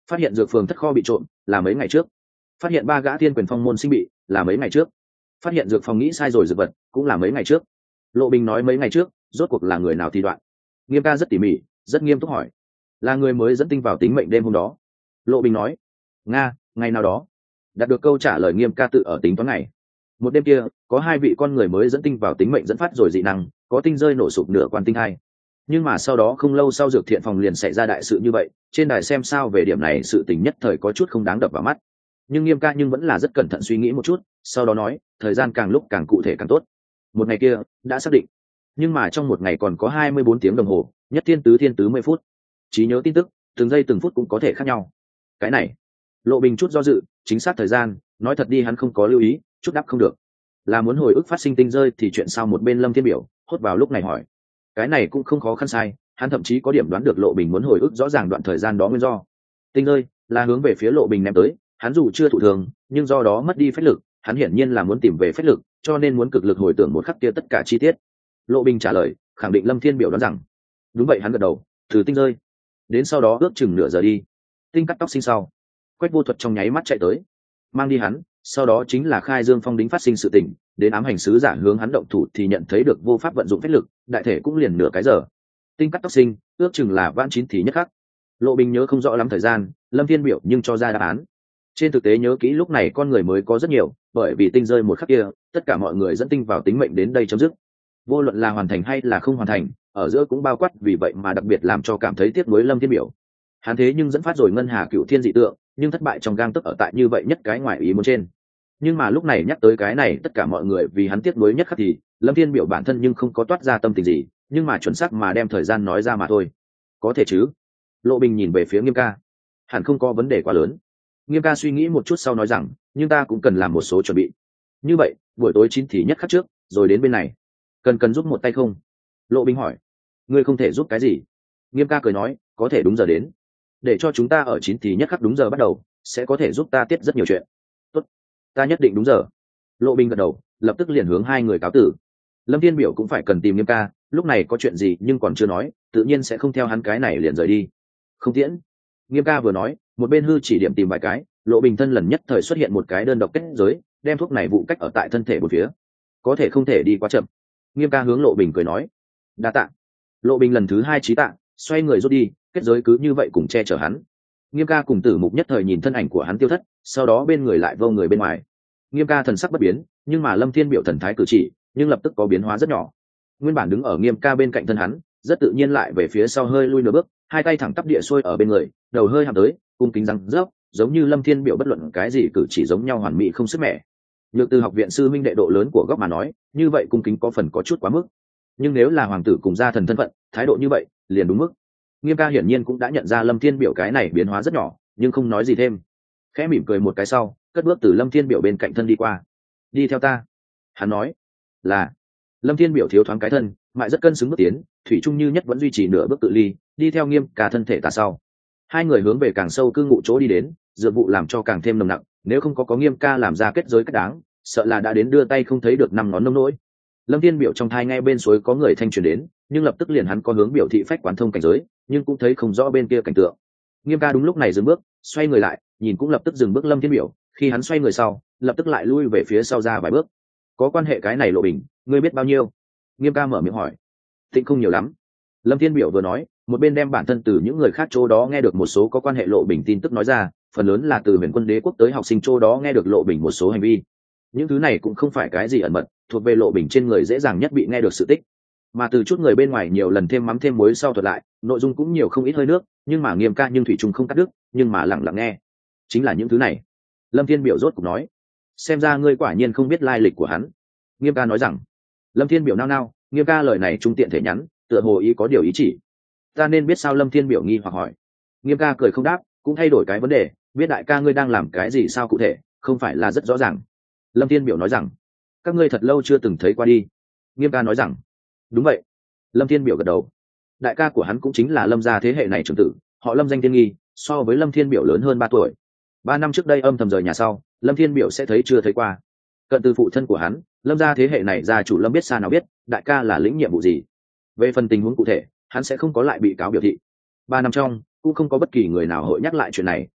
phát hiện dược phường thất kho bị trộm là mấy ngày trước, phát hiện 3 gã thiên quyền phong môn sinh bị là mấy ngày trước, phát hiện dược phòng nghĩ sai rồi dược vật cũng là mấy ngày trước. Lộ Bình nói mấy ngày trước rốt cuộc là người nào thì đoạn. Nghiêm ca rất tỉ mỉ rất nghiêm túc hỏi. Là người mới dẫn tinh vào tính mệnh đêm hôm đó. Lộ Bình nói. Nga, ngày nào đó. Đạt được câu trả lời Nghiêm ca tự ở tính toán ngày. Một đêm kia có 2 vị con người mới dẫn tinh vào tính mệnh dẫn phát rồi dị năng, có tinh rơi nổ sụp nửa quan tinh hai. Nhưng mà sau đó không lâu sau dược thiện phòng liền xảy ra đại sự như vậy, trên đài xem sao về điểm này sự tình nhất thời có chút không đáng đập vào mắt. Nhưng Nghiêm ca nhưng vẫn là rất cẩn thận suy nghĩ một chút, sau đó nói thời gian càng lúc càng cụ thể càng tốt. Một ngày kia đã xác định, nhưng mà trong một ngày còn có 24 tiếng đồng hồ, nhất thiên tứ 10 phút. Trí nhớ tin tức từng giây từng phút cũng có thể khác nhau. Cái này Lộ Bình chút do dự, chính xác thời gian nói thật đi hắn không có lưu ý, chút đáp không được. Là muốn hồi ức phát sinh tinh rơi thì chuyện sao? Một bên Lâm Thiên Biểu hốt vào lúc này hỏi. Cái này cũng không khó khăn sai, hắn thậm chí có điểm đoán được Lộ Bình muốn hồi ức rõ ràng đoạn thời gian đó nguyên do. Tinh rơi là hướng về phía Lộ Bình ném tới, hắn dù chưa thụ thường nhưng do đó mất đi phách lực, hắn hiển nhiên là muốn tìm về phách lực, cho nên muốn cực lực hồi tưởng một khắc kia tất cả chi tiết. Lộ Bình trả lời khẳng định Lâm Thiên Biểu đoán rằng đúng vậy. Hắn gật đầu. Từ tinh rơi đến sau đó ước chừng nửa giờ đi, tinh cắt tóc sinh sau, Quách Vô Thuật trong nháy mắt chạy tới mang đi hắn, sau đó chính là Khai Dương Phong đính phát sinh sự tình, đến ám hành sứ giả hướng hắn động thủ thì nhận thấy được vô pháp vận dụng phách lực, đại thể cũng liền nửa cái giờ. Tinh cắt tóc sinh ước chừng là vãn 9 thì nhất khắc. Lộ Bình nhớ không rõ lắm thời gian, Lâm Thiên Biểu nhưng cho ra đáp án. Trên thực tế nhớ kỹ lúc này con người mới có rất nhiều, bởi vì tinh rơi một khắc kia tất cả mọi người dẫn tinh vào tính mệnh đến đây chấm dứt. Vô luận là hoàn thành hay là không hoàn thành, ở giữa cũng bao quát, vì vậy mà đặc biệt làm cho cảm thấy tiếc nuối Lâm Thiên Biểu. Hắn thế nhưng dẫn phát rồi ngân hà cựu thiên dị tượng, nhưng thất bại trong gang tấc ở tại như vậy nhất cái ngoài ý muốn trên. Nhưng mà lúc này nhắc tới cái này tất cả mọi người vì hắn tiếc nuối nhất khắc thì Lâm Thiên Biểu bản thân nhưng không có toát ra tâm tình gì, nhưng mà chuẩn xác mà đem thời gian nói ra mà thôi. Có thể chứ? Lộ Bình nhìn về phía Nghiêm ca. Hẳn không có vấn đề quá lớn. Nghiêm ca suy nghĩ một chút sau nói rằng, nhưng ta cũng cần làm một số chuẩn bị. Như vậy buổi tối 9 thì nhất khắc trước rồi đến bên này, cần giúp một tay không? Lộ Bình hỏi. Ngươi không thể giúp cái gì? Nghiêm ca cười nói, có thể đúng giờ đến, để cho chúng ta ở 9 thì nhất khắc đúng giờ bắt đầu, sẽ có thể giúp ta tiết rất nhiều chuyện. Tốt, ta nhất định đúng giờ. Lộ Bình gật đầu, lập tức liền hướng 2 người cáo tử. Lâm Thiên Biểu cũng phải cần tìm Nghiêm ca, lúc này có chuyện gì nhưng còn chưa nói, tự nhiên sẽ không theo hắn cái này liền rời đi. Không tiễn. Nghiêm ca vừa nói một bên hư chỉ điểm tìm vài cái. Lộ Bình thân lần nhất thời xuất hiện một cái đơn độc kết giới, đem thuốc này vụ cách ở tại thân thể một phía, có thể không thể đi quá chậm. Nghiêm ca hướng Lộ Bình cười nói. Đa tạ. Lộ Bình lần thứ 2 trí tạ, xoay người rút đi, kết giới cứ như vậy cùng che chở hắn. Nghiêm ca cùng Tử Mục nhất thời nhìn thân ảnh của hắn tiêu thất, sau đó bên người lại vô người bên ngoài. Nghiêm ca thần sắc bất biến, nhưng mà Lâm Thiên Biểu thần thái cử chỉ nhưng lập tức có biến hóa rất nhỏ. Nguyên bản đứng ở Nghiêm ca bên cạnh thân hắn, rất tự nhiên lại về phía sau hơi lui nửa bước, 2 tay thẳng tắp địa xuôi ở bên người, đầu hơi hàm tới, cung kính răng rớp, giống như Lâm Thiên Biểu bất luận cái gì cử chỉ giống nhau hoàn mỹ không sức mẻ. Nhược từ học viện sư minh đệ độ lớn của góc mà nói, như vậy cung kính có phần có chút quá mức. Nhưng nếu là hoàng tử cùng gia thần thân phận, thái độ như vậy liền đúng mức. Nghiêm ca hiển nhiên cũng đã nhận ra Lâm Thiên Biểu cái này biến hóa rất nhỏ, nhưng không nói gì thêm, khẽ mỉm cười một cái sau cất bước từ Lâm Thiên Biểu bên cạnh thân đi qua. Đi theo ta. Hắn nói. Là. Lâm Thiên Biểu thiếu thoáng cái thân, mại rất cân xứng bước tiến, thủy trung như nhất vẫn duy trì nửa bước tự ly, đi theo Nghiêm ca thân thể tà sau. 2 người hướng về càng sâu cư ngụ chỗ đi đến, dược vụ làm cho càng thêm nồng nặng, nếu không có Nghiêm ca làm ra kết giới cách đáng, sợ là đã đến đưa tay không thấy được 5 ngón nông nỗi. Lâm Thiên Biểu trong thai ngay bên suối có người thanh truyền đến, nhưng lập tức liền hắn có hướng biểu thị phách quán thông cảnh giới, nhưng cũng thấy không rõ bên kia cảnh tượng. Nghiêm ca đúng lúc này dừng bước, xoay người lại, nhìn cũng lập tức dừng bước Lâm Thiên Biểu, khi hắn xoay người sau, lập tức lại lui về phía sau ra vài bước. Có quan hệ cái này Lộ Bình, ngươi biết bao nhiêu? Nghiêm ca mở miệng hỏi. Tịnh không nhiều lắm. Lâm Thiên Biểu vừa nói, một bên đem bản thân từ những người khác chỗ đó nghe được một số có quan hệ Lộ Bình tin tức nói ra, phần lớn là từ Huyền Quân Đế quốc tới học sinh chỗ đó nghe được Lộ Bình một số hành vi. Những thứ này cũng không phải cái gì ẩn mật, thuộc về Lộ Bình trên người dễ dàng nhất bị nghe được sự tích, mà từ chút người bên ngoài nhiều lần thêm mắm thêm muối sau thuật lại, nội dung cũng nhiều không ít hơi nước, nhưng mà Nghiêm ca nhưng thủy chung không cắt đứt, nhưng mà lặng lặng nghe. Chính là những thứ này. Lâm Thiên Biểu rốt cục nói. Xem ra ngươi quả nhiên không biết lai lịch của hắn. Nghiêm ca nói rằng. Lâm Thiên Biểu nao nao, Nghiêm ca lời này trung tiện thể nhắn, tựa hồ ý có điều ý chỉ. Ta nên biết sao? Lâm Thiên Biểu nghi hoặc hỏi. Nghiêm ca cười không đáp, cũng thay đổi cái vấn đề, biết đại ca ngươi đang làm cái gì sao cụ thể, không phải là rất rõ ràng. Lâm Thiên Biểu nói rằng. Các ngươi thật lâu chưa từng thấy qua đi. Nghiêm ca nói rằng. Đúng vậy. Lâm Thiên Biểu gật đầu. Đại ca của hắn cũng chính là Lâm gia thế hệ này trưởng tử, họ Lâm danh Thiên Nghi, so với Lâm Thiên Biểu lớn hơn 3 tuổi. 3 năm trước đây âm thầm rời nhà sau, Lâm Thiên Biểu sẽ thấy chưa thấy qua. Cận từ phụ thân của hắn, Lâm gia thế hệ này gia chủ Lâm biết xa nào biết, đại ca là lĩnh nhiệm vụ gì. Về phần tình huống cụ thể, hắn sẽ không có lại bị cáo biểu thị. 3 năm trong, cũng không có bất kỳ người nào hội nhắc lại chuyện này,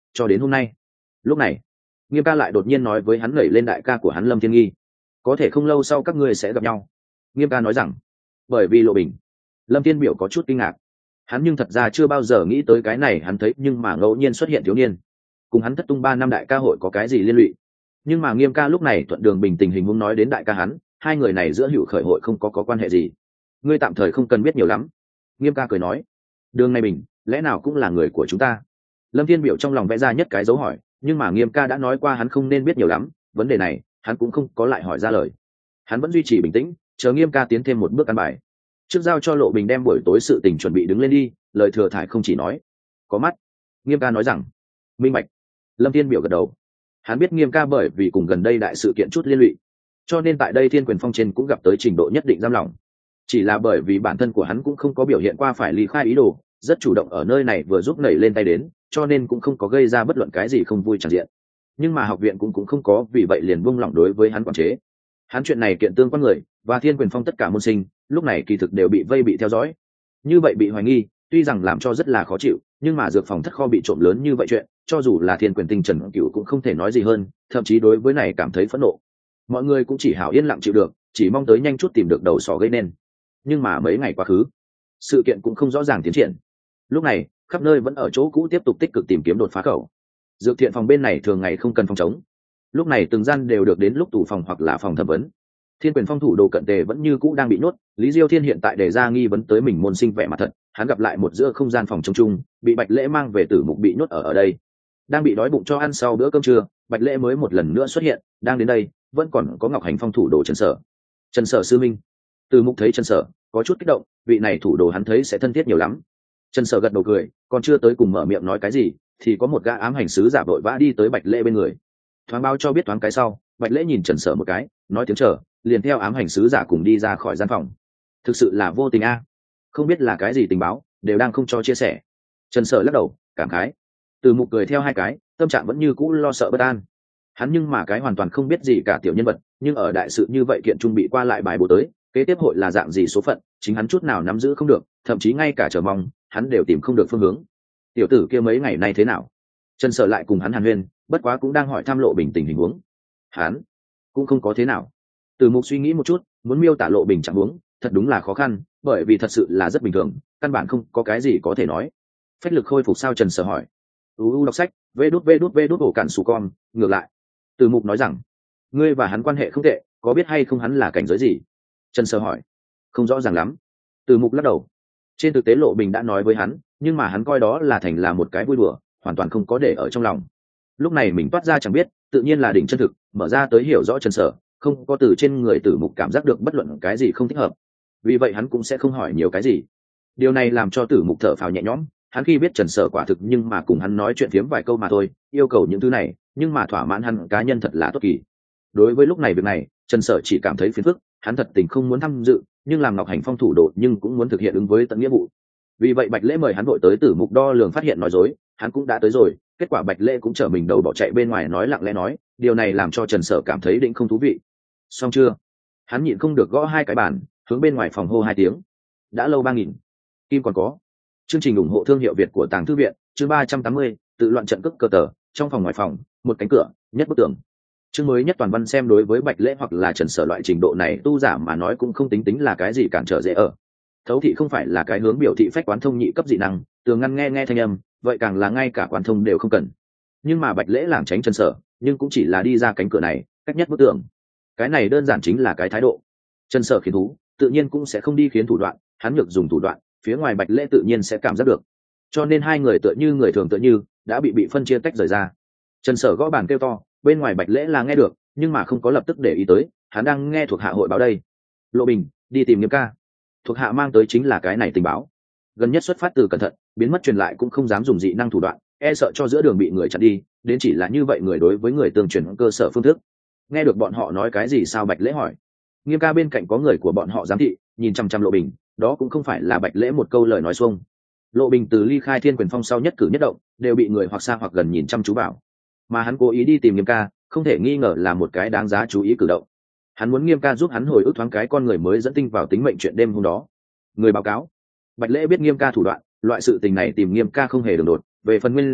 cho đến hôm nay. Lúc này Nghiêm ca lại đột nhiên nói với hắn nảy lên đại ca của hắn Lâm Thiên Nghi, có thể không lâu sau các ngươi sẽ gặp nhau. Nghiêm ca nói rằng bởi vì Lộ Bình. Lâm Thiên Biểu có chút kinh ngạc, hắn nhưng thật ra chưa bao giờ nghĩ tới cái này. Hắn thấy nhưng mà ngẫu nhiên xuất hiện thiếu niên cùng hắn thất tung 3 năm đại ca hội có cái gì liên lụy, nhưng mà Nghiêm ca lúc này thuận đường bình tình hình muốn nói đến đại ca hắn, hai người này giữa hữu khởi hội không có quan hệ gì, ngươi tạm thời không cần biết nhiều lắm. Nghiêm ca cười nói, đường này bình lẽ nào cũng là người của chúng ta? Lâm Thiên Biểu trong lòng vẽ ra nhất cái dấu hỏi, nhưng mà Nghiêm ca đã nói qua hắn không nên biết nhiều lắm, vấn đề này hắn cũng không có lại hỏi ra lời. Hắn vẫn duy trì bình tĩnh, chờ Nghiêm ca tiến thêm một bước căn bài. Trước giao cho Lộ Bình đem buổi tối sự tình chuẩn bị đứng lên đi, lời thừa thải không chỉ nói có mắt. Nghiêm ca nói rằng minh bạch. Lâm Thiên Biểu gật đầu, hắn biết Nghiêm ca bởi vì cùng gần đây đại sự kiện chút liên lụy, cho nên tại đây Thiên Quyền Phong trên cũng gặp tới trình độ nhất định giam lỏng. Chỉ là bởi vì bản thân của hắn cũng không có biểu hiện qua phải ly khai ý đồ, rất chủ động ở nơi này vừa giúp nảy lên tay đến, cho nên cũng không có gây ra bất luận cái gì không vui tràn diện. Nhưng mà học viện cũng không có vì vậy liền buông lỏng đối với hắn quản chế. Hắn chuyện này kiện tương quan người và Thiên Quyền Phong tất cả môn sinh lúc này kỳ thực đều bị vây bị theo dõi, như vậy bị hoài nghi tuy rằng làm cho rất là khó chịu, nhưng mà dược phòng thất kho bị trộm lớn như vậy chuyện, cho dù là Thiên Quyền Tinh Trần Cửu cũng không thể nói gì hơn, thậm chí đối với này cảm thấy phẫn nộ. Mọi người cũng chỉ hảo yên lặng chịu được, chỉ mong tới nhanh chút tìm được đầu sỏ gây nên. Nhưng mà mấy ngày quá khứ, sự kiện cũng không rõ ràng tiến triển. Lúc này khắp nơi vẫn ở chỗ cũ tiếp tục tích cực tìm kiếm đột phá khẩu. Dược thiện phòng bên này thường ngày không cần phòng chống, lúc này từng gian đều được đến lúc tủ phòng hoặc là phòng thẩm vấn. Thiên Quyền Phong thủ đồ cận tề vẫn như cũ đang bị nhốt, Lý Diêu Thiên hiện tại đề ra nghi vấn tới mình môn sinh vẻ mặt thật, hắn gặp lại một giữa không gian phòng chống chung, bị Bạch Lễ mang về Tử Mục bị nhốt ở đây, đang bị đói bụng cho ăn sau bữa cơm trưa. Bạch Lễ mới một lần nữa xuất hiện, đang đến đây vẫn còn có Ngọc Hành Phong thủ đồ Trần Sở sư minh. Tử Mục thấy Trần Sở có chút kích động, vị này thủ đồ hắn thấy sẽ thân thiết nhiều lắm. Trần Sở gật đầu cười, còn chưa tới cùng mở miệng nói cái gì thì có một gã ám hành sứ giả vội vã đi tới Bạch Lễ bên người, thoáng báo cho biết thoáng cái sau, Bạch Lễ nhìn Trần Sở một cái, nói tiếng chờ, liền theo ám hành sứ giả cùng đi ra khỏi gian phòng. Thực sự là vô tình a, không biết là cái gì tình báo đều đang không cho chia sẻ. Trần Sở lắc đầu cảm khái. Từ Mục cười theo hai cái, tâm trạng vẫn như cũ lo sợ bất an. Hắn nhưng mà cái hoàn toàn không biết gì cả tiểu nhân vật, nhưng ở đại sự như vậy kiện trung bị qua lại bài bố tới, kế tiếp hội là dạng gì số phận, chính hắn chút nào nắm giữ không được, thậm chí ngay cả chờ mong hắn đều tìm không được phương hướng. Tiểu tử kia mấy ngày nay thế nào? Trần Sở lại cùng hắn hàn huyên, bất quá cũng đang hỏi thăm Lộ Bình tình hình huống. Hắn cũng không có thế nào. Từ Mục suy nghĩ một chút, muốn miêu tả Lộ Bình trạng huống thật đúng là khó khăn, bởi vì thật sự là rất bình thường, căn bản không có cái gì có thể nói. Phách lực khôi phục sao? Trần Sở hỏi. Đọc sách vê đút ổ cản sù con. Ngược lại, Từ Mục nói rằng ngươi và hắn quan hệ không tệ, có biết hay không hắn là cảnh giới gì? Trần Sở hỏi. Không rõ ràng lắm. Từ Mục lắc đầu. Trên thực tế Lộ Bình đã nói với hắn, nhưng mà hắn coi đó là thành là một cái vui đùa, hoàn toàn không có để ở trong lòng. Lúc này mình toát ra chẳng biết, tự nhiên là đỉnh chân thực, mở ra tới hiểu rõ Trần Sở, không có từ trên người Tử Mục cảm giác được bất luận cái gì không thích hợp, vì vậy hắn cũng sẽ không hỏi nhiều cái gì. Điều này làm cho Tử Mục thở phào nhẹ nhõm, hắn khi biết Trần Sở quả thực nhưng mà cùng hắn nói chuyện phiếm vài câu mà thôi, yêu cầu những thứ này, nhưng mà thỏa mãn hắn cá nhân thật là tốt kỳ. Đối với lúc này việc này, Trần Sở chỉ cảm thấy phiền phức, hắn thật tình không muốn tham dự, nhưng làm Ngọc Hành Phong thủ đồ nhưng cũng muốn thực hiện ứng với tận nghĩa vụ. Vì vậy Bạch Lễ mời hắn vội tới Tử Mục đo lường phát hiện nói dối, hắn cũng đã tới rồi, kết quả Bạch Lễ cũng chở mình đầu bỏ chạy bên ngoài nói lặng lẽ nói, điều này làm cho Trần Sở cảm thấy định không thú vị. Xong chưa? Hắn nhịn không được gõ hai cái bàn, hướng bên ngoài phòng hô hai tiếng. Đã lâu 3000. Kim còn có. Chương trình ủng hộ thương hiệu Việt của Tàng Thư viện, chương 380, tự loạn trận cước cơ tờ, trong phòng ngoài phòng, một cánh cửa, nhất bức tường. Chương mới nhất toàn văn xem đối với Bạch Lễ hoặc là Trần Sở loại trình độ này tu giả mà nói cũng không tính là cái gì cản trở dễ ở. Thấu thị không phải là cái hướng biểu thị phách quán thông nhị cấp dị năng, tường ngăn nghe thanh âm, vậy càng là ngay cả quán thông đều không cần. Nhưng mà Bạch Lễ làm tránh Trần Sở, nhưng cũng chỉ là đi ra cánh cửa này, cách nhất bức tường. Cái này đơn giản chính là cái thái độ. Trần Sở khiến thú, tự nhiên cũng sẽ không đi khiến thủ đoạn, hắn nhược dùng thủ đoạn, phía ngoài Bạch Lễ tự nhiên sẽ cảm giác được. Cho nên hai người tựa như người thường tựa như đã bị phân chia tách rời ra. Trần Sở gõ bàn kêu to, bên ngoài Bạch Lễ là nghe được, nhưng mà không có lập tức để ý tới, hắn đang nghe thuộc hạ hội báo đây. Lộ Bình, đi tìm Nghiêm ca. Thuộc hạ mang tới chính là cái này tình báo. Gần nhất xuất phát từ cẩn thận, biến mất truyền lại cũng không dám dùng dị năng thủ đoạn, e sợ cho giữa đường bị người chặn đi, đến chỉ là như vậy người đối với người tương truyền cơ sở phương thức. Nghe được bọn họ nói cái gì sao? Bạch Lễ hỏi. Nghiêm ca bên cạnh có người của bọn họ giám thị, nhìn chăm chăm Lộ Bình, đó cũng không phải là Bạch Lễ một câu lời nói xuông. Lộ Bình từ ly khai Thiên Quyền Phong sau nhất cử nhất động đều bị người hoặc xa hoặc gần nhìn chăm chú vào, mà hắn cố ý đi tìm Nghiêm ca, không thể nghi ngờ là một cái đáng giá chú ý cử động. Hắn muốn Nghiêm ca giúp hắn hồi ức thoáng cái con người mới dẫn tinh vào tính mệnh chuyện đêm hôm đó. Người báo cáo, Bạch Lễ biết Nghiêm ca thủ đoạn, loại sự tình này tìm Nghiêm ca không hề đường đột, về phần nguyên do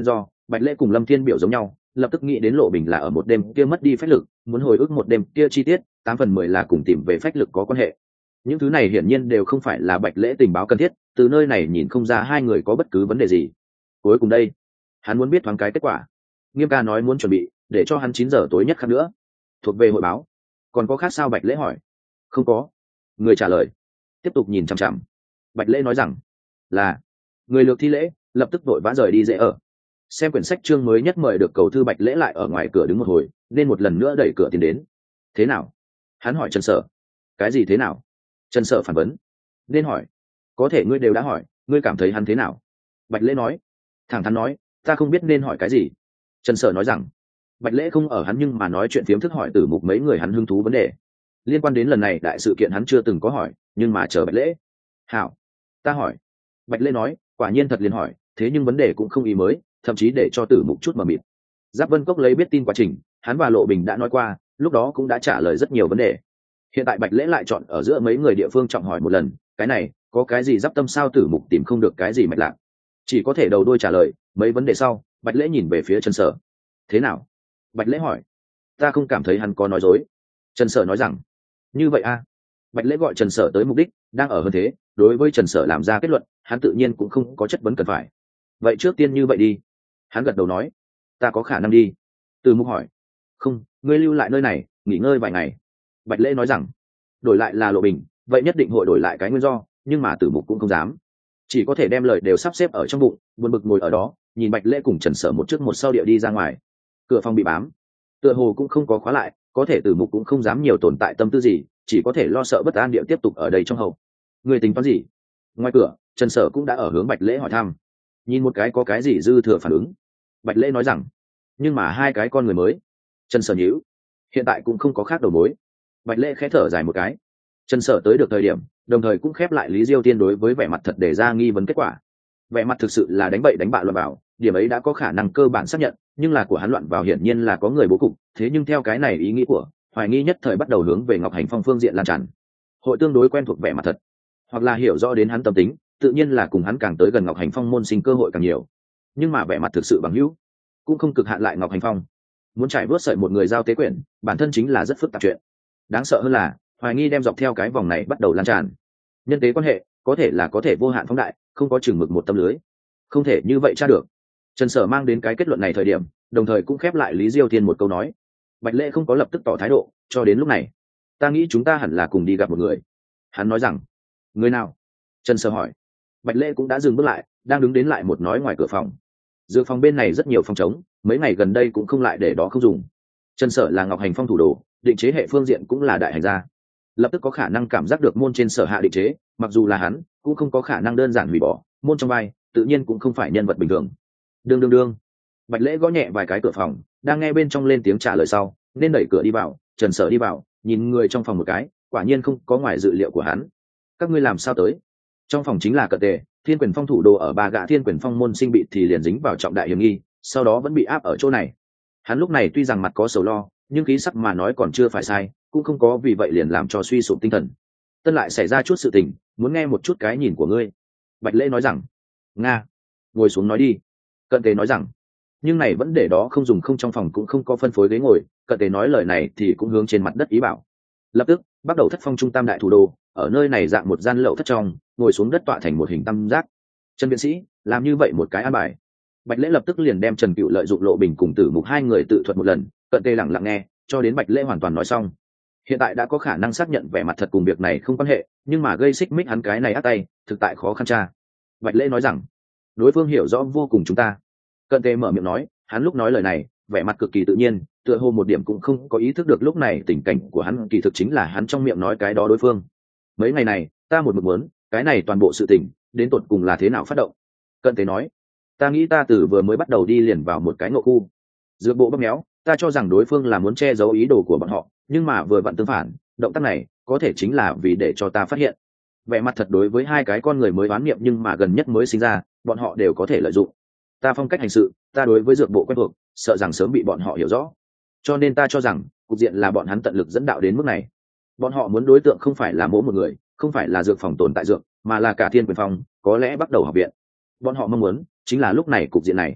Bạch Lễ cùng Lâm Thiên biểu giống nhau, lập tức nghĩ đến Lộ Bình là ở một đêm kia mất đi phách lực, muốn hồi ức một đêm kia chi tiết, 8/10 là cùng tìm về phách lực có quan hệ. Những thứ này hiển nhiên đều không phải là Bạch Lễ tình báo cần thiết, từ nơi này nhìn không ra hai người có bất cứ vấn đề gì. Cuối cùng đây, hắn muốn biết thoáng cái kết quả. Nghiêm ca nói muốn chuẩn bị, để cho hắn 9 giờ tối nhất khác nữa. Thuộc về hội báo. Còn có khác sao? Bạch Lễ hỏi. Không có. Người trả lời. Tiếp tục nhìn chằm chằm. Bạch Lễ nói rằng là người lược thi lễ, lập tức vội vã rời đi dễ ở. Xem quyển sách chương mới nhất mời được cầu thư. Bạch Lễ lại ở ngoài cửa đứng một hồi, nên một lần nữa đẩy cửa tiến đến. Thế nào? Hắn hỏi Trần Sở. Cái gì thế nào? Trần Sở phản vấn. Nên hỏi. Có thể ngươi đều đã hỏi, ngươi cảm thấy hắn thế nào? Bạch Lễ nói. Thẳng thắn nói, ta không biết nên hỏi cái gì. Trần Sở nói rằng Bạch Lễ không ở hắn nhưng mà nói chuyện phiếm thức hỏi Tử Mục mấy người hắn hứng thú vấn đề liên quan đến lần này đại sự kiện hắn chưa từng có hỏi, nhưng mà chờ Bạch Lễ. Hảo, ta hỏi. Bạch Lễ nói, quả nhiên thật liền hỏi, thế nhưng vấn đề cũng không ý mới, thậm chí để cho Tử Mục chút mờ mịt. Giáp Vân Cốc lấy biết tin quá trình, hắn và Lộ Bình đã nói qua, lúc đó cũng đã trả lời rất nhiều vấn đề. Hiện tại Bạch Lễ lại chọn ở giữa mấy người địa phương trọng hỏi một lần, cái này có cái gì giáp tâm sao? Tử Mục tìm không được cái gì mạch lạc, chỉ có thể đầu đuôi trả lời. Mấy vấn đề sau, Bạch Lễ nhìn về phía Trần Sở. Thế nào? Bạch Lễ hỏi. Ta không cảm thấy hắn có nói dối. Trần Sở nói rằng như vậy a. Bạch Lễ gọi Trần Sở tới mục đích đang ở hơn thế, đối với Trần Sở làm ra kết luận, hắn tự nhiên cũng không có chất vấn cần phải. Vậy trước tiên như vậy đi. Hắn gật đầu nói. Ta có khả năng đi. Từ Mục hỏi. Không, ngươi lưu lại nơi này nghỉ ngơi vài ngày. Bạch Lễ nói rằng đổi lại là Lộ Bình, vậy nhất định hội đổi lại cái nguyên do, nhưng mà Tử Mục cũng không dám, chỉ có thể đem lời đều sắp xếp ở trong bụng, buồn bực ngồi ở đó nhìn Bạch Lễ cùng Trần Sở một trước một sau địa đi ra ngoài. Cửa phòng bị bám, tựa hồ cũng không có khóa lại, có thể Tử Mục cũng không dám nhiều tồn tại tâm tư gì, chỉ có thể lo sợ bất an địa tiếp tục ở đây trong hậu. Người tính toán gì? Ngoài cửa Trần Sở cũng đã ở hướng Bạch Lễ hỏi thăm, nhìn một cái có cái gì dư thừa phản ứng. Bạch Lễ nói rằng nhưng mà hai cái con người mới. Trần Sở nhíu, hiện tại cũng không có khác đầu mối. Bạch Lễ khẽ thở dài một cái. Trần Sở tới được thời điểm, đồng thời cũng khép lại Lý Diêu Tiên đối với vẻ mặt thật để ra nghi vấn kết quả. Vẻ mặt thực sự là đánh bậy đánh bạ loạn vào, điểm ấy đã có khả năng cơ bản xác nhận, nhưng là của hắn loạn vào hiển nhiên là có người bố cục, thế nhưng theo cái này ý nghĩ của, hoài nghi nhất thời bắt đầu hướng về Ngọc Hành Phong phương diện lan tràn. Hội tương đối quen thuộc vẻ mặt thật, hoặc là hiểu rõ đến hắn tâm tính, tự nhiên là cùng hắn càng tới gần Ngọc Hành Phong môn sinh cơ hội càng nhiều. Nhưng mà vẻ mặt thực sự bằng hữu, cũng không cực hạn lại Ngọc Hành Phong. Muốn trải vớt sợi một người giao tế quyển, bản thân chính là rất phức tạp chuyện. Đáng sợ hơn là, hoài nghi đem dọc theo cái vòng này bắt đầu lan tràn. Nhân tế quan hệ, có thể là có thể vô hạn phóng đại, không có chừng mực một tấm lưới. Không thể như vậy tra được. Trần Sở mang đến cái kết luận này thời điểm, đồng thời cũng khép lại Lý Diêu Thiên một câu nói. Bạch Lễ không có lập tức tỏ thái độ, cho đến lúc này, ta nghĩ chúng ta hẳn là cùng đi gặp một người. Hắn nói rằng, người nào? Trần Sở hỏi. Bạch Lễ cũng đã dừng bước lại, đang đứng đến lại một nói ngoài cửa phòng. Dược phòng bên này rất nhiều phòng trống, mấy ngày gần đây cũng không lại để đó không dùng. Trần Sở là Ngọc Hành Phong thủ đồ, định chế hệ phương diện cũng là đại hành gia, lập tức có khả năng cảm giác được môn trên Sở hạ định chế, mặc dù là hắn cũng không có khả năng đơn giản hủy bỏ môn trong vai, tự nhiên cũng không phải nhân vật bình thường. Đương. Bạch Lễ gõ nhẹ vài cái cửa phòng, đang nghe bên trong lên tiếng trả lời sau, nên đẩy cửa đi vào. Trần Sở đi vào, nhìn người trong phòng một cái, quả nhiên không có ngoài dự liệu của hắn. Các ngươi làm sao tới? Trong phòng chính là Cận Tề, Thiên Quyền Phong thủ đồ ở ba gã Thiên Quyền Phong môn sinh bị thì liền dính vào trọng đại hiểm nghi, sau đó vẫn bị áp ở chỗ này. Hắn lúc này tuy rằng mặt có sầu lo, nhưng khí sắc mà nói còn chưa phải sai, cũng không có vì vậy liền làm cho suy sụp tinh thần. Tân lại xảy ra chút sự tình, muốn nghe một chút cái nhìn của ngươi. Bạch Lễ nói rằng. Nga, ngồi xuống nói đi. Cận Tề nói rằng. Nhưng này vẫn để đó không dùng, không trong phòng cũng không có phân phối ghế ngồi. Cận Tề nói lời này thì cũng hướng trên mặt đất ý bảo. Lập tức bắt đầu thất phong trung tam đại thủ đô, ở nơi này dạng một gian lậu thất trong, ngồi xuống đất tọa thành một hình tam giác. Trần Viện Sĩ làm như vậy một cái an bài. Bạch Lễ lập tức liền đem Trần Cựu lợi dụng Lộ Bình cùng Tử Mục hai người tự thuật một lần. Cận Tề lặng lặng nghe, cho đến Bạch Lễ hoàn toàn nói xong. Hiện tại đã có khả năng xác nhận vẻ mặt thật cùng việc này không quan hệ, nhưng mà gây xích mích hắn cái này ác tay, thực tại khó khăn tra. Bạch Lễ nói rằng đối phương hiểu rõ vô cùng chúng ta. Cận Tề mở miệng nói, hắn lúc nói lời này vẻ mặt cực kỳ tự nhiên, tựa hồ một điểm cũng không có ý thức được lúc này tình cảnh của hắn kỳ thực chính là hắn trong miệng nói cái đó đối phương. Mấy ngày này ta một mực muốn cái này toàn bộ sự tình đến tột cùng là thế nào phát động. Cận Tề nói, ta nghĩ ta từ vừa mới bắt đầu đi liền vào một cái ngộ khu dược bộ bóp méo, ta cho rằng đối phương là muốn che giấu ý đồ của bọn họ, nhưng mà vừa vặn tương phản, động tác này có thể chính là vì để cho ta phát hiện. Vẻ mặt thật đối với hai cái con người mới oán niệm nhưng mà gần nhất mới sinh ra, bọn họ đều có thể lợi dụng ta phong cách hành sự, ta đối với dược bộ quen thuộc, sợ rằng sớm bị bọn họ hiểu rõ, cho nên ta cho rằng cục diện là bọn hắn tận lực dẫn đạo đến mức này. Bọn họ muốn đối tượng không phải là mỗi một người, không phải là dược phòng tồn tại dược, mà là cả Thiên Quyền Phong, có lẽ bắt đầu học viện. Bọn họ mong muốn chính là lúc này cục diện này.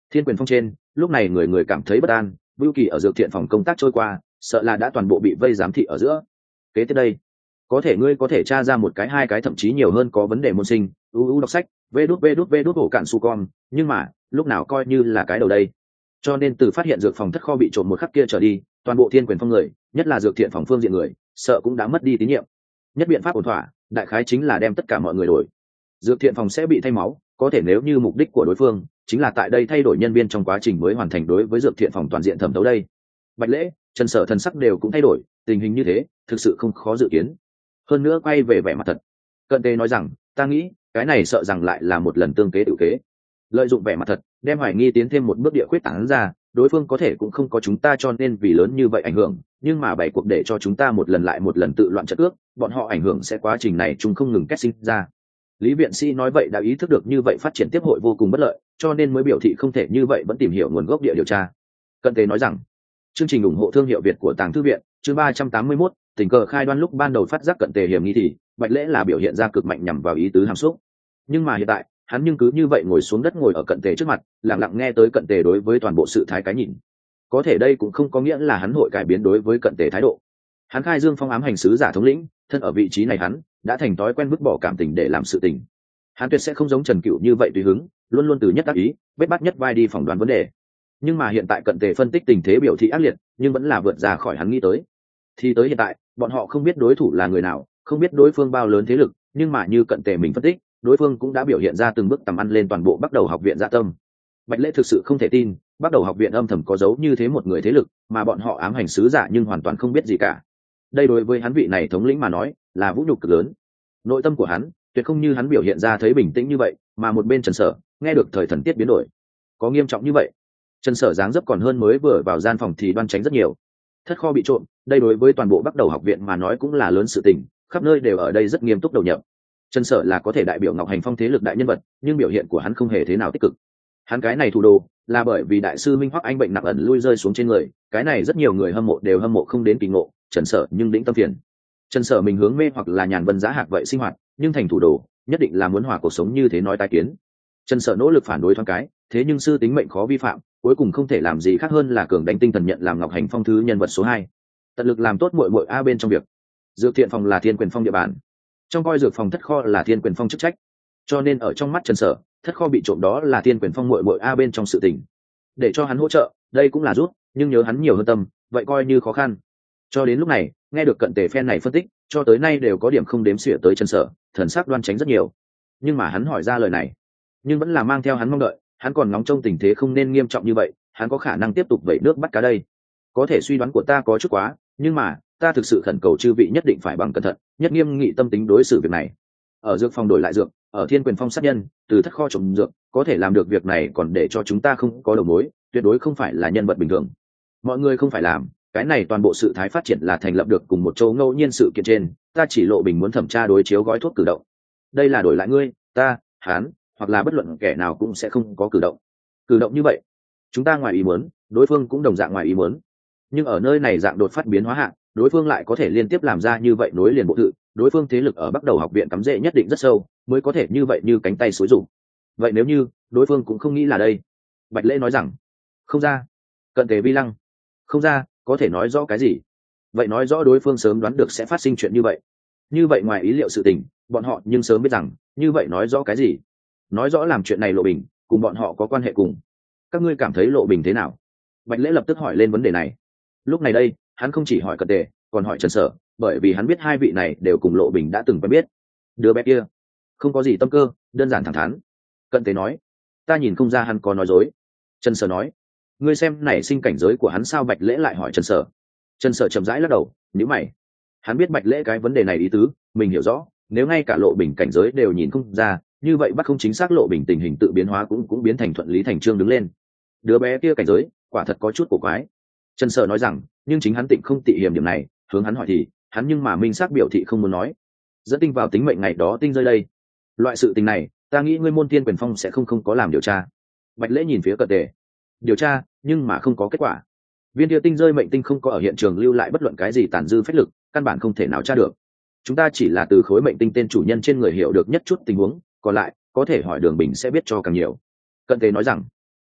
Thiên Quyền Phong trên, lúc này người người cảm thấy bất an, Bưu Kỳ ở dược thiện phòng công tác trôi qua, sợ là đã toàn bộ bị vây giám thị ở giữa. Kế tiếp đây, có thể ngươi có thể tra ra một cái, hai cái, thậm chí nhiều hơn có vấn đề môn sinh, đọc sách, vê đút hổ cạn su con, nhưng mà lúc nào coi như là cái đầu đây. Cho nên từ phát hiện dược phòng thất kho bị trộm một khắc kia trở đi, toàn bộ Thiên Quyền Phong người, nhất là dược thiện phòng phương diện người, sợ cũng đã mất đi tín nhiệm. Nhất biện pháp ổn thỏa, đại khái chính là đem tất cả mọi người đổi. Dược thiện phòng sẽ bị thay máu, có thể nếu như mục đích của đối phương chính là tại đây thay đổi nhân viên trong quá trình mới hoàn thành đối với dược thiện phòng toàn diện thẩm thấu đây. Bạch Lễ, Trần Sở thần sắc đều cũng thay đổi, tình hình như thế thực sự không khó dự kiến. Hơn nữa quay về vẻ mặt thật, Cận Tề nói rằng, ta nghĩ cái này sợ rằng lại là một lần tương kế tự kế, lợi dụng vẻ mặt thật đem hoài nghi tiến thêm một bước địa khuyết tán ra. Đối phương có thể cũng không có chúng ta cho nên vì lớn như vậy ảnh hưởng, nhưng mà bày cuộc để cho chúng ta một lần lại một lần tự loạn trận ước, bọn họ ảnh hưởng sẽ quá trình này chúng không ngừng kết sinh ra. Lý viện sĩ nói vậy đã ý thức được như vậy phát triển tiếp hội vô cùng bất lợi, cho nên mới biểu thị không thể như vậy, vẫn tìm hiểu nguồn gốc địa điều tra. Cận Tề nói rằng, chương trình ủng hộ thương hiệu Việt của Tàng Thư viện, chương 381, tình cờ khai đoan. Lúc ban đầu phát giác Cận Tề hiểm nghi thì Bạch Lễ là biểu hiện ra cực mạnh nhằm vào ý tứ hàm xúc, nhưng mà hiện tại hắn nhưng cứ như vậy ngồi xuống đất, ngồi ở Cận Tề trước mặt, lặng lặng nghe tới Cận Tề đối với toàn bộ sự thái cái nhìn. Có thể đây cũng không có nghĩa là hắn hội cải biến đối với Cận Tề thái độ. Hắn khai dương phong ám hành sứ giả thống lĩnh, thân ở vị trí này hắn đã thành thói quen vứt bỏ cảm tình để làm sự tình. Hắn tuyệt sẽ không giống Trần Cựu như vậy tùy hứng, luôn luôn từ nhất đắc ý, bết bắt nhất vai đi phỏng đoán vấn đề. Nhưng mà hiện tại Cận Tề phân tích tình thế biểu thị ác liệt, nhưng vẫn là vượt ra khỏi hắn nghĩ tới. Thì tới hiện tại, bọn họ không biết đối thủ là người nào, không biết đối phương bao lớn thế lực, nhưng mà như Cận Tề mình phân tích, đối phương cũng đã biểu hiện ra từng bước tầm ăn lên toàn bộ Bắc Đầu học viện dạ tâm. Bạch Lễ thực sự không thể tin, Bắc Đầu học viện âm thầm có giấu như thế một người thế lực, mà bọn họ ám hành sứ giả nhưng hoàn toàn không biết gì cả. Đây đối với hắn vị này thống lĩnh mà nói, là vũ nhục cực lớn. Nội tâm của hắn tuyệt không như hắn biểu hiện ra thấy bình tĩnh như vậy, mà một bên Trần Sở nghe được thời thần tiết biến đổi, có nghiêm trọng như vậy. Trần Sở dáng dấp còn hơn mới vừa vào gian phòng thì đoan tránh rất nhiều. Thất kho bị trộm, đây đối với toàn bộ Bắc Đầu học viện mà nói cũng là lớn sự tình, khắp nơi đều ở đây rất nghiêm túc đầu nhập. Trần Sở là có thể đại biểu Ngọc Hành Phong thế lực đại nhân vật, nhưng biểu hiện của hắn không hề thế nào tích cực. Hắn cái này thủ đồ là bởi vì đại sư Minh Hoắc Anh bệnh nặng ẩn lui rơi xuống trên người, cái này rất nhiều người hâm mộ đều hâm mộ không đến kỳ ngộ, Trần Sở nhưng đĩnh tâm phiền. Trần Sở mình hướng mê hoặc là nhàn vân giá hạc vậy sinh hoạt, nhưng thành thủ đồ nhất định là muốn hòa cuộc sống như thế nói tai kiến. Trần Sở nỗ lực phản đối thoáng cái, thế nhưng sư tính mệnh khó vi phạm, cuối cùng không thể làm gì khác hơn là cường đánh tinh thần nhận làm Ngọc Hành Phong thứ nhân vật số 2. Tận lực làm tốt muội muội a bên trong việc. Dược thiện phòng là Thiên Quyền Phong địa bàn, trong coi dược phòng thất kho là Thiên Quyền Phong chức trách, cho nên ở trong mắt Trần Sở, thất kho bị trộm đó là Thiên Quyền Phong muội muội a bên trong sự tình. Để cho hắn hỗ trợ, đây cũng là rút, nhưng nhớ hắn nhiều hơn tâm, vậy coi như khó khăn. Cho đến lúc này, nghe được Cận Tề phen này phân tích, cho tới nay đều có điểm không đếm xỉa tới Trần Sở, thần sắc đoan tránh rất nhiều. Nhưng mà hắn hỏi ra lời này, nhưng vẫn là mang theo hắn mong đợi, hắn còn ngóng trông tình thế không nên nghiêm trọng như vậy, hắn có khả năng tiếp tục vẩy nước bắt cá đây. Có thể suy đoán của ta có chút quá, nhưng mà ta thực sự khẩn cầu chư vị nhất định phải bằng cẩn thận, nhất nghiêm nghị tâm tính đối xử việc này. Ở dược phòng đổi lại dược, ở Thiên Quyền Phong sát nhân, từ thất kho trộm dược, có thể làm được việc này còn để cho chúng ta không có đầu mối, tuyệt đối không phải là nhân vật bình thường. Mọi người không phải làm, cái này toàn bộ sự thái phát triển là thành lập được cùng một châu ngẫu nhiên sự kiện trên, ta chỉ lộ bình muốn thẩm tra đối chiếu gói thuốc cử động. Đây là đổi lại ngươi, ta, hắn, hoặc là bất luận kẻ nào cũng sẽ không có cử động. Cử động như vậy, chúng ta ngoài ý muốn, đối phương cũng đồng dạng ngoài ý muốn. Nhưng ở nơi này dạng đột phát biến hóa hạng, đối phương lại có thể liên tiếp làm ra như vậy nối liền bộ tự, đối phương thế lực ở Bắc Đầu học viện cắm rễ nhất định rất sâu, mới có thể như vậy như cánh tay xối rụng. Vậy nếu như đối phương cũng không nghĩ là đây, Bạch Lễ nói rằng, không ra. Cận Tề vi lăng, không ra, có thể nói rõ cái gì? Vậy nói rõ đối phương sớm đoán được sẽ phát sinh chuyện như vậy. Như vậy ngoài ý liệu sự tình, bọn họ nhưng sớm biết rằng, như vậy nói rõ cái gì? Nói rõ làm chuyện này Lộ Bình cùng bọn họ có quan hệ cùng. Các ngươi cảm thấy Lộ Bình thế nào? Bạch Lễ lập tức hỏi lên vấn đề này. Lúc này đây, hắn không chỉ hỏi Cận Tề, còn hỏi Trần Sở, bởi vì hắn biết hai vị này đều cùng Lộ Bình đã từng quen biết. Đứa bé kia không có gì tâm cơ, đơn giản thẳng thắn. Cận Tề nói, ta nhìn không ra hắn có nói dối. Trần Sở nói, ngươi xem nảy sinh cảnh giới của hắn sao? Bạch Lễ lại hỏi Trần Sở. Trần Sở chậm rãi lắc đầu, nhíu mày. Hắn biết Bạch Lễ cái vấn đề này ý tứ, mình hiểu rõ, nếu ngay cả Lộ Bình cảnh giới đều nhìn không ra, như vậy bắt không chính xác Lộ Bình tình hình tự biến hóa cũng biến thành thuận lý thành trương đứng lên. Đứa bé kia cảnh giới quả thật có chút cổ quái. Trần Sở nói rằng, nhưng chính hắn tịnh không tị hiểm điểm này, hướng hắn hỏi thì hắn nhưng mà minh xác biểu thị không muốn nói. Dẫn tinh vào tính mệnh ngày đó tinh rơi đây. Loại sự tình này, ta nghĩ ngươi môn Thiên Quyền Phong sẽ không có làm điều tra. Bạch Lễ nhìn phía Cận Tề. Điều tra, nhưng mà không có kết quả. Viên địa tinh rơi mệnh tinh không có ở hiện trường lưu lại bất luận cái gì tàn dư phách lực, căn bản không thể nào tra được. Chúng ta chỉ là từ khối mệnh tinh tên chủ nhân trên người hiểu được nhất chút tình huống, còn lại có thể hỏi Đường Bình sẽ biết cho càng nhiều. Cận Tề nói rằng,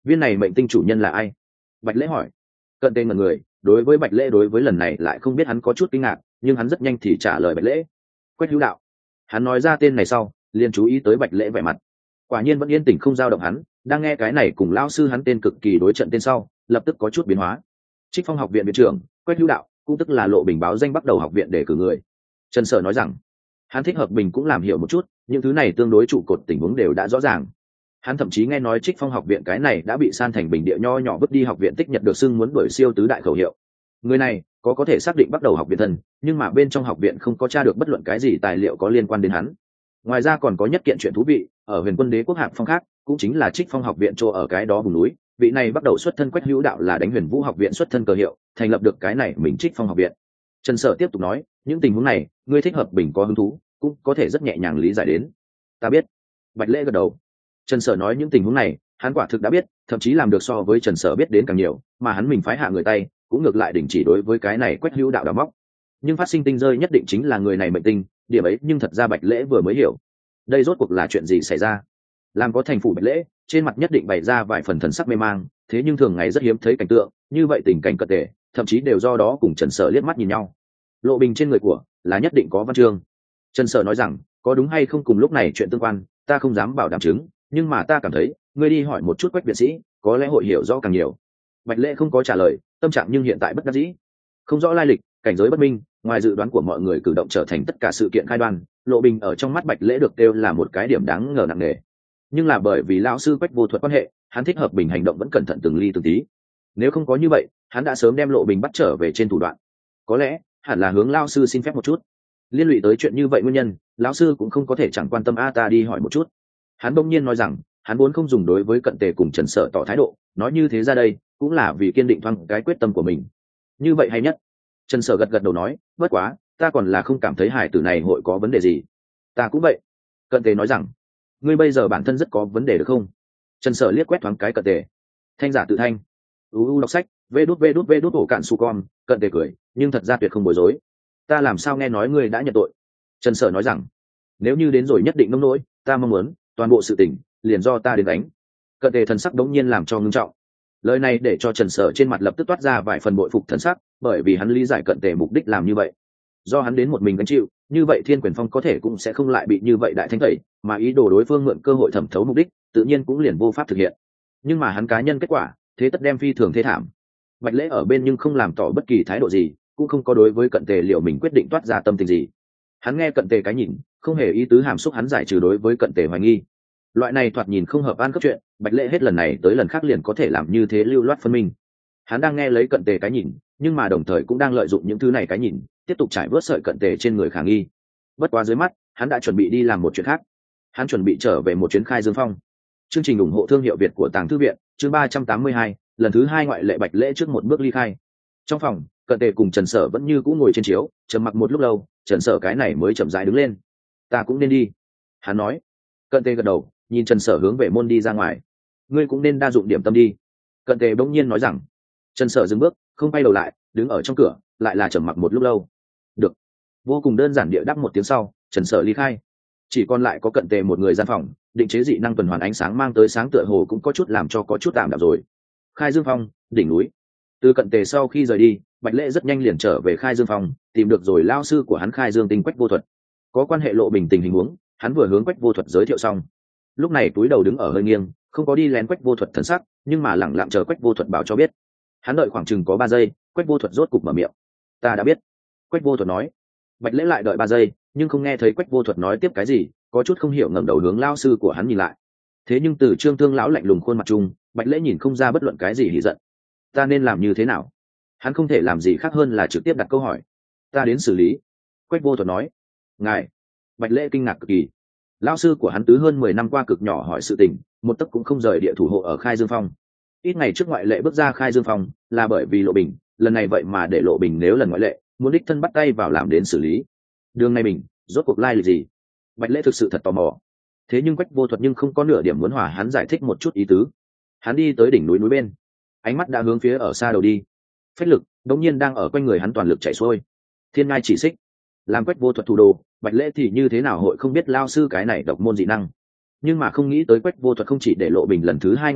viên này mệnh tinh chủ nhân là ai? Bạch lễ hỏi. Cận tề ngẩn người, đối với Bạch lễ đối với lần này lại không biết, hắn có chút kinh ngạc, nhưng hắn rất nhanh thì trả lời Bạch lễ. Quách Hữu Đạo. Hắn nói ra tên này sau, liền chú ý tới Bạch lễ vẻ mặt, quả nhiên vẫn yên tĩnh không dao động. Hắn đang nghe cái này cùng lão sư hắn tên cực kỳ đối trận tên sau, lập tức có chút biến hóa. Trích Phong học viện viện trưởng Quách Hữu Đạo, cũng tức là Lộ Bình báo danh bắt đầu học viện để cử người. Trần Sở nói rằng hắn thích hợp bình cũng làm hiểu một chút, những thứ này tương đối trụ cột tình huống đều đã rõ ràng. Hắn thậm chí nghe nói Trích Phong học viện cái này đã bị san thành bình địa nho nhỏ vứt đi học viện tích nhật được xưng muốn đuổi siêu tứ đại khẩu hiệu. Người này có thể xác định bắt đầu học viện thân, nhưng mà bên trong học viện không có tra được bất luận cái gì tài liệu có liên quan đến hắn. Ngoài ra còn có nhất kiện chuyện thú vị, ở Huyền Quân Đế quốc hạng phong khác, cũng chính là Trích Phong học viện chỗ ở cái đó vùng núi, vị này bắt đầu xuất thân Quách Hữu Đạo là đánh Huyền Vũ học viện xuất thân cờ hiệu, thành lập được cái này mình Trích Phong học viện. Trần Sở tiếp tục nói, những tình huống này, ngươi thích hợp bình có hứng thú, cũng có thể rất nhẹ nhàng lý giải đến. Ta biết. Bạch lễ gật đầu. Trần Sở nói những tình huống này, hắn quả thực đã biết, thậm chí làm được so với Trần Sở biết đến càng nhiều, mà hắn mình phái hạ người tay, cũng ngược lại đình chỉ đối với cái này Quách Hữu Đạo đào móc. Nhưng phát sinh tinh rơi nhất định chính là người này mệnh tinh, điểm ấy nhưng thật ra Bạch lễ vừa mới hiểu. Đây rốt cuộc là chuyện gì xảy ra? Làm có thành phủ Bạch lễ, trên mặt nhất định bày ra vài phần thần sắc mê mang, thế nhưng thường ngày rất hiếm thấy cảnh tượng như vậy, tình cảnh cận tệ, thậm chí đều do đó cùng Trần Sở liếc mắt nhìn nhau. Lộ bình trên người của là nhất định có văn chương. Trần Sở nói rằng, có đúng hay không cùng lúc này chuyện tương quan, ta không dám bảo đảm chứng, nhưng mà ta cảm thấy, ngươi đi hỏi một chút Quách viện sĩ, có lẽ hội hiểu rõ càng nhiều. Bạch lễ không có trả lời, tâm trạng nhưng hiện tại bất đắc dĩ, không rõ lai lịch, cảnh giới bất minh, ngoài dự đoán của mọi người cử động trở thành tất cả sự kiện khai đoan. Lộ bình ở trong mắt Bạch lễ được kêu là một cái điểm đáng ngờ nặng nề, nhưng là bởi vì lão sư Quách vô thuật quan hệ, hắn thích hợp bình hành động vẫn cẩn thận từng ly từng tí. Nếu không có như vậy, hắn đã sớm đem Lộ bình bắt trở về trên thủ đoạn. Có lẽ hẳn là hướng lão sư xin phép một chút, liên lụy tới chuyện như vậy nguyên nhân, lão sư cũng không có thể chẳng quan tâm. Ta đi hỏi một chút. Hắn bỗng nhiên nói rằng, hắn vốn không dùng đối với Cận Tề cùng Trần Sở tỏ thái độ, nói như thế ra đây cũng là vì kiên định thoáng cái quyết tâm của mình. Như vậy hay nhất. Trần Sở gật gật đầu nói, bất quá ta còn là không cảm thấy hải tử này hội có vấn đề gì. Ta cũng vậy. Cận Tề nói rằng, ngươi bây giờ bản thân rất có vấn đề được không? Trần Sở liếc quét thoáng cái Cận Tề. Thanh giả tự thanh. Đọc sách, vê đút ổ cạn su con. Cận Tề cười, nhưng thật ra tuyệt không bối rối. Ta làm sao nghe nói ngươi đã nhận tội? Trần Sở nói rằng, nếu như đến rồi nhất định nông nỗi, ta mong muốn toàn bộ sự tình liền do ta đến đánh. Cận Tề thần sắc đống nhiên làm cho ngưng trọng. Lời này để cho Trần Sở trên mặt lập tức toát ra vài phần bội phục thần sắc, bởi vì hắn lý giải Cận Tề mục đích làm như vậy. Do hắn đến một mình gánh chịu, như vậy Thiên Quyền Phong có thể cũng sẽ không lại bị như vậy đại thanh tẩy, mà ý đồ đối phương mượn cơ hội thẩm thấu mục đích, tự nhiên cũng liền vô pháp thực hiện. Nhưng mà hắn cá nhân kết quả, thế tất đem phi thường thê thảm. Bạch lễ ở bên nhưng không làm tỏ bất kỳ thái độ gì, cũng không có đối với Cận Tề liệu mình quyết định toát ra tâm tình gì. Hắn nghe Cận Tề cái nhìn, không hề ý tứ hàm xúc hắn giải trừ đối với Cận Tề hoài nghi. Loại này thoạt nhìn không hợp an cấp chuyện, Bạch lễ hết lần này tới lần khác liền có thể làm như thế lưu loát phân minh. Hắn đang nghe lấy Cận Tề cái nhìn, nhưng mà đồng thời cũng đang lợi dụng những thứ này cái nhìn, tiếp tục trải vớt sợi Cận Tề trên người khả nghi. Bất quá dưới mắt, hắn đã chuẩn bị đi làm một chuyện khác. Hắn chuẩn bị trở về một chuyến Khai Dương Phong. Chương trình ủng hộ thương hiệu Việt của Tàng Thư viện, chương 382, lần thứ 2 ngoại lệ Bạch lễ trước một bước ly khai. Trong phòng, Cận Tề cùng Trần Sở vẫn như cũ ngồi trên chiếu, trầm mặc một lúc lâu, Trần Sở cái này mới chậm rãi đứng lên. Ta cũng nên đi. Hắn nói. Cận Tề gật đầu, nhìn Trần Sở hướng về môn đi ra ngoài. Ngươi cũng nên đa dụng điểm tâm đi. Cận Tề bỗng nhiên nói rằng. Trần Sở dừng bước, không quay đầu lại, đứng ở trong cửa, lại là trầm mặc một lúc lâu. Được. Vô cùng đơn giản địa đáp một tiếng sau, Trần Sở ly khai. Chỉ còn lại có Cận Tề một người gian phòng, định chế dị năng tuần hoàn ánh sáng mang tới sáng tựa hồ cũng có chút làm cho có chút tạm đạm rồi. Khai Dương Phong, đỉnh núi. Từ Cận Tề sau khi rời đi, Bạch lễ rất nhanh liền trở về Khai Dương Phong, tìm được rồi lao sư của hắn Khai Dương Tinh Quách Vô Thuật. Có quan hệ Lộ bình tình hình huống, hắn vừa hướng Quách Vô Thuật giới thiệu xong, lúc này túi đầu đứng ở hơi nghiêng, không có đi lén Quách Vô Thuật thần sắc, nhưng mà lẳng lặng chờ Quách Vô Thuật bảo cho biết. Hắn đợi khoảng chừng có 3 giây, Quách Vô Thuật rốt cục mở miệng. Ta đã biết. Quách Vô Thuật nói. Bạch lễ lại đợi 3 giây, nhưng không nghe thấy Quách Vô Thuật nói tiếp cái gì, có chút không hiểu ngẩng đầu hướng lao sư của hắn nhìn lại. Thế nhưng từ Trương Thương lão lạnh lùng khuôn mặt chung, Bạch lễ nhìn không ra bất luận cái gì hỉ giận. Ta nên làm như thế nào? Hắn không thể làm gì khác hơn là trực tiếp đặt câu hỏi. Ta đến xử lý. Quách Vô Thuật nói. Ngài. Bạch lễ kinh ngạc cực kỳ. Lão sư của hắn tứ hơn 10 năm qua cực nhỏ hỏi sự tình, một tấc cũng không rời địa thủ hộ ở Khai Dương Phong. Ít ngày trước ngoại lệ bước ra Khai Dương Phong là bởi vì Lộ bình, lần này vậy mà để Lộ bình nếu lần ngoại lệ muốn đích thân bắt tay vào làm đến xử lý. Đường này mình rốt cuộc lai lịch gì? Bạch lễ thực sự thật tò mò. Thế nhưng Quách Vô Thuật nhưng không có nửa điểm muốn hòa hắn giải thích một chút ý tứ. Hắn đi tới đỉnh núi bên, ánh mắt đã hướng phía ở xa đầu đi. Phách lực đống nhiên đang ở quanh người hắn toàn lực chảy xuôi. Thiên ngai chỉ xích, làm Quách Vô Thuật thủ đồ, Bạch lễ thì như thế nào hội không biết lao sư cái này độc môn dị năng. Nhưng mà không nghĩ tới Quách Vô Thuật không chỉ để Lộ bình lần thứ 2 ngoại lệ,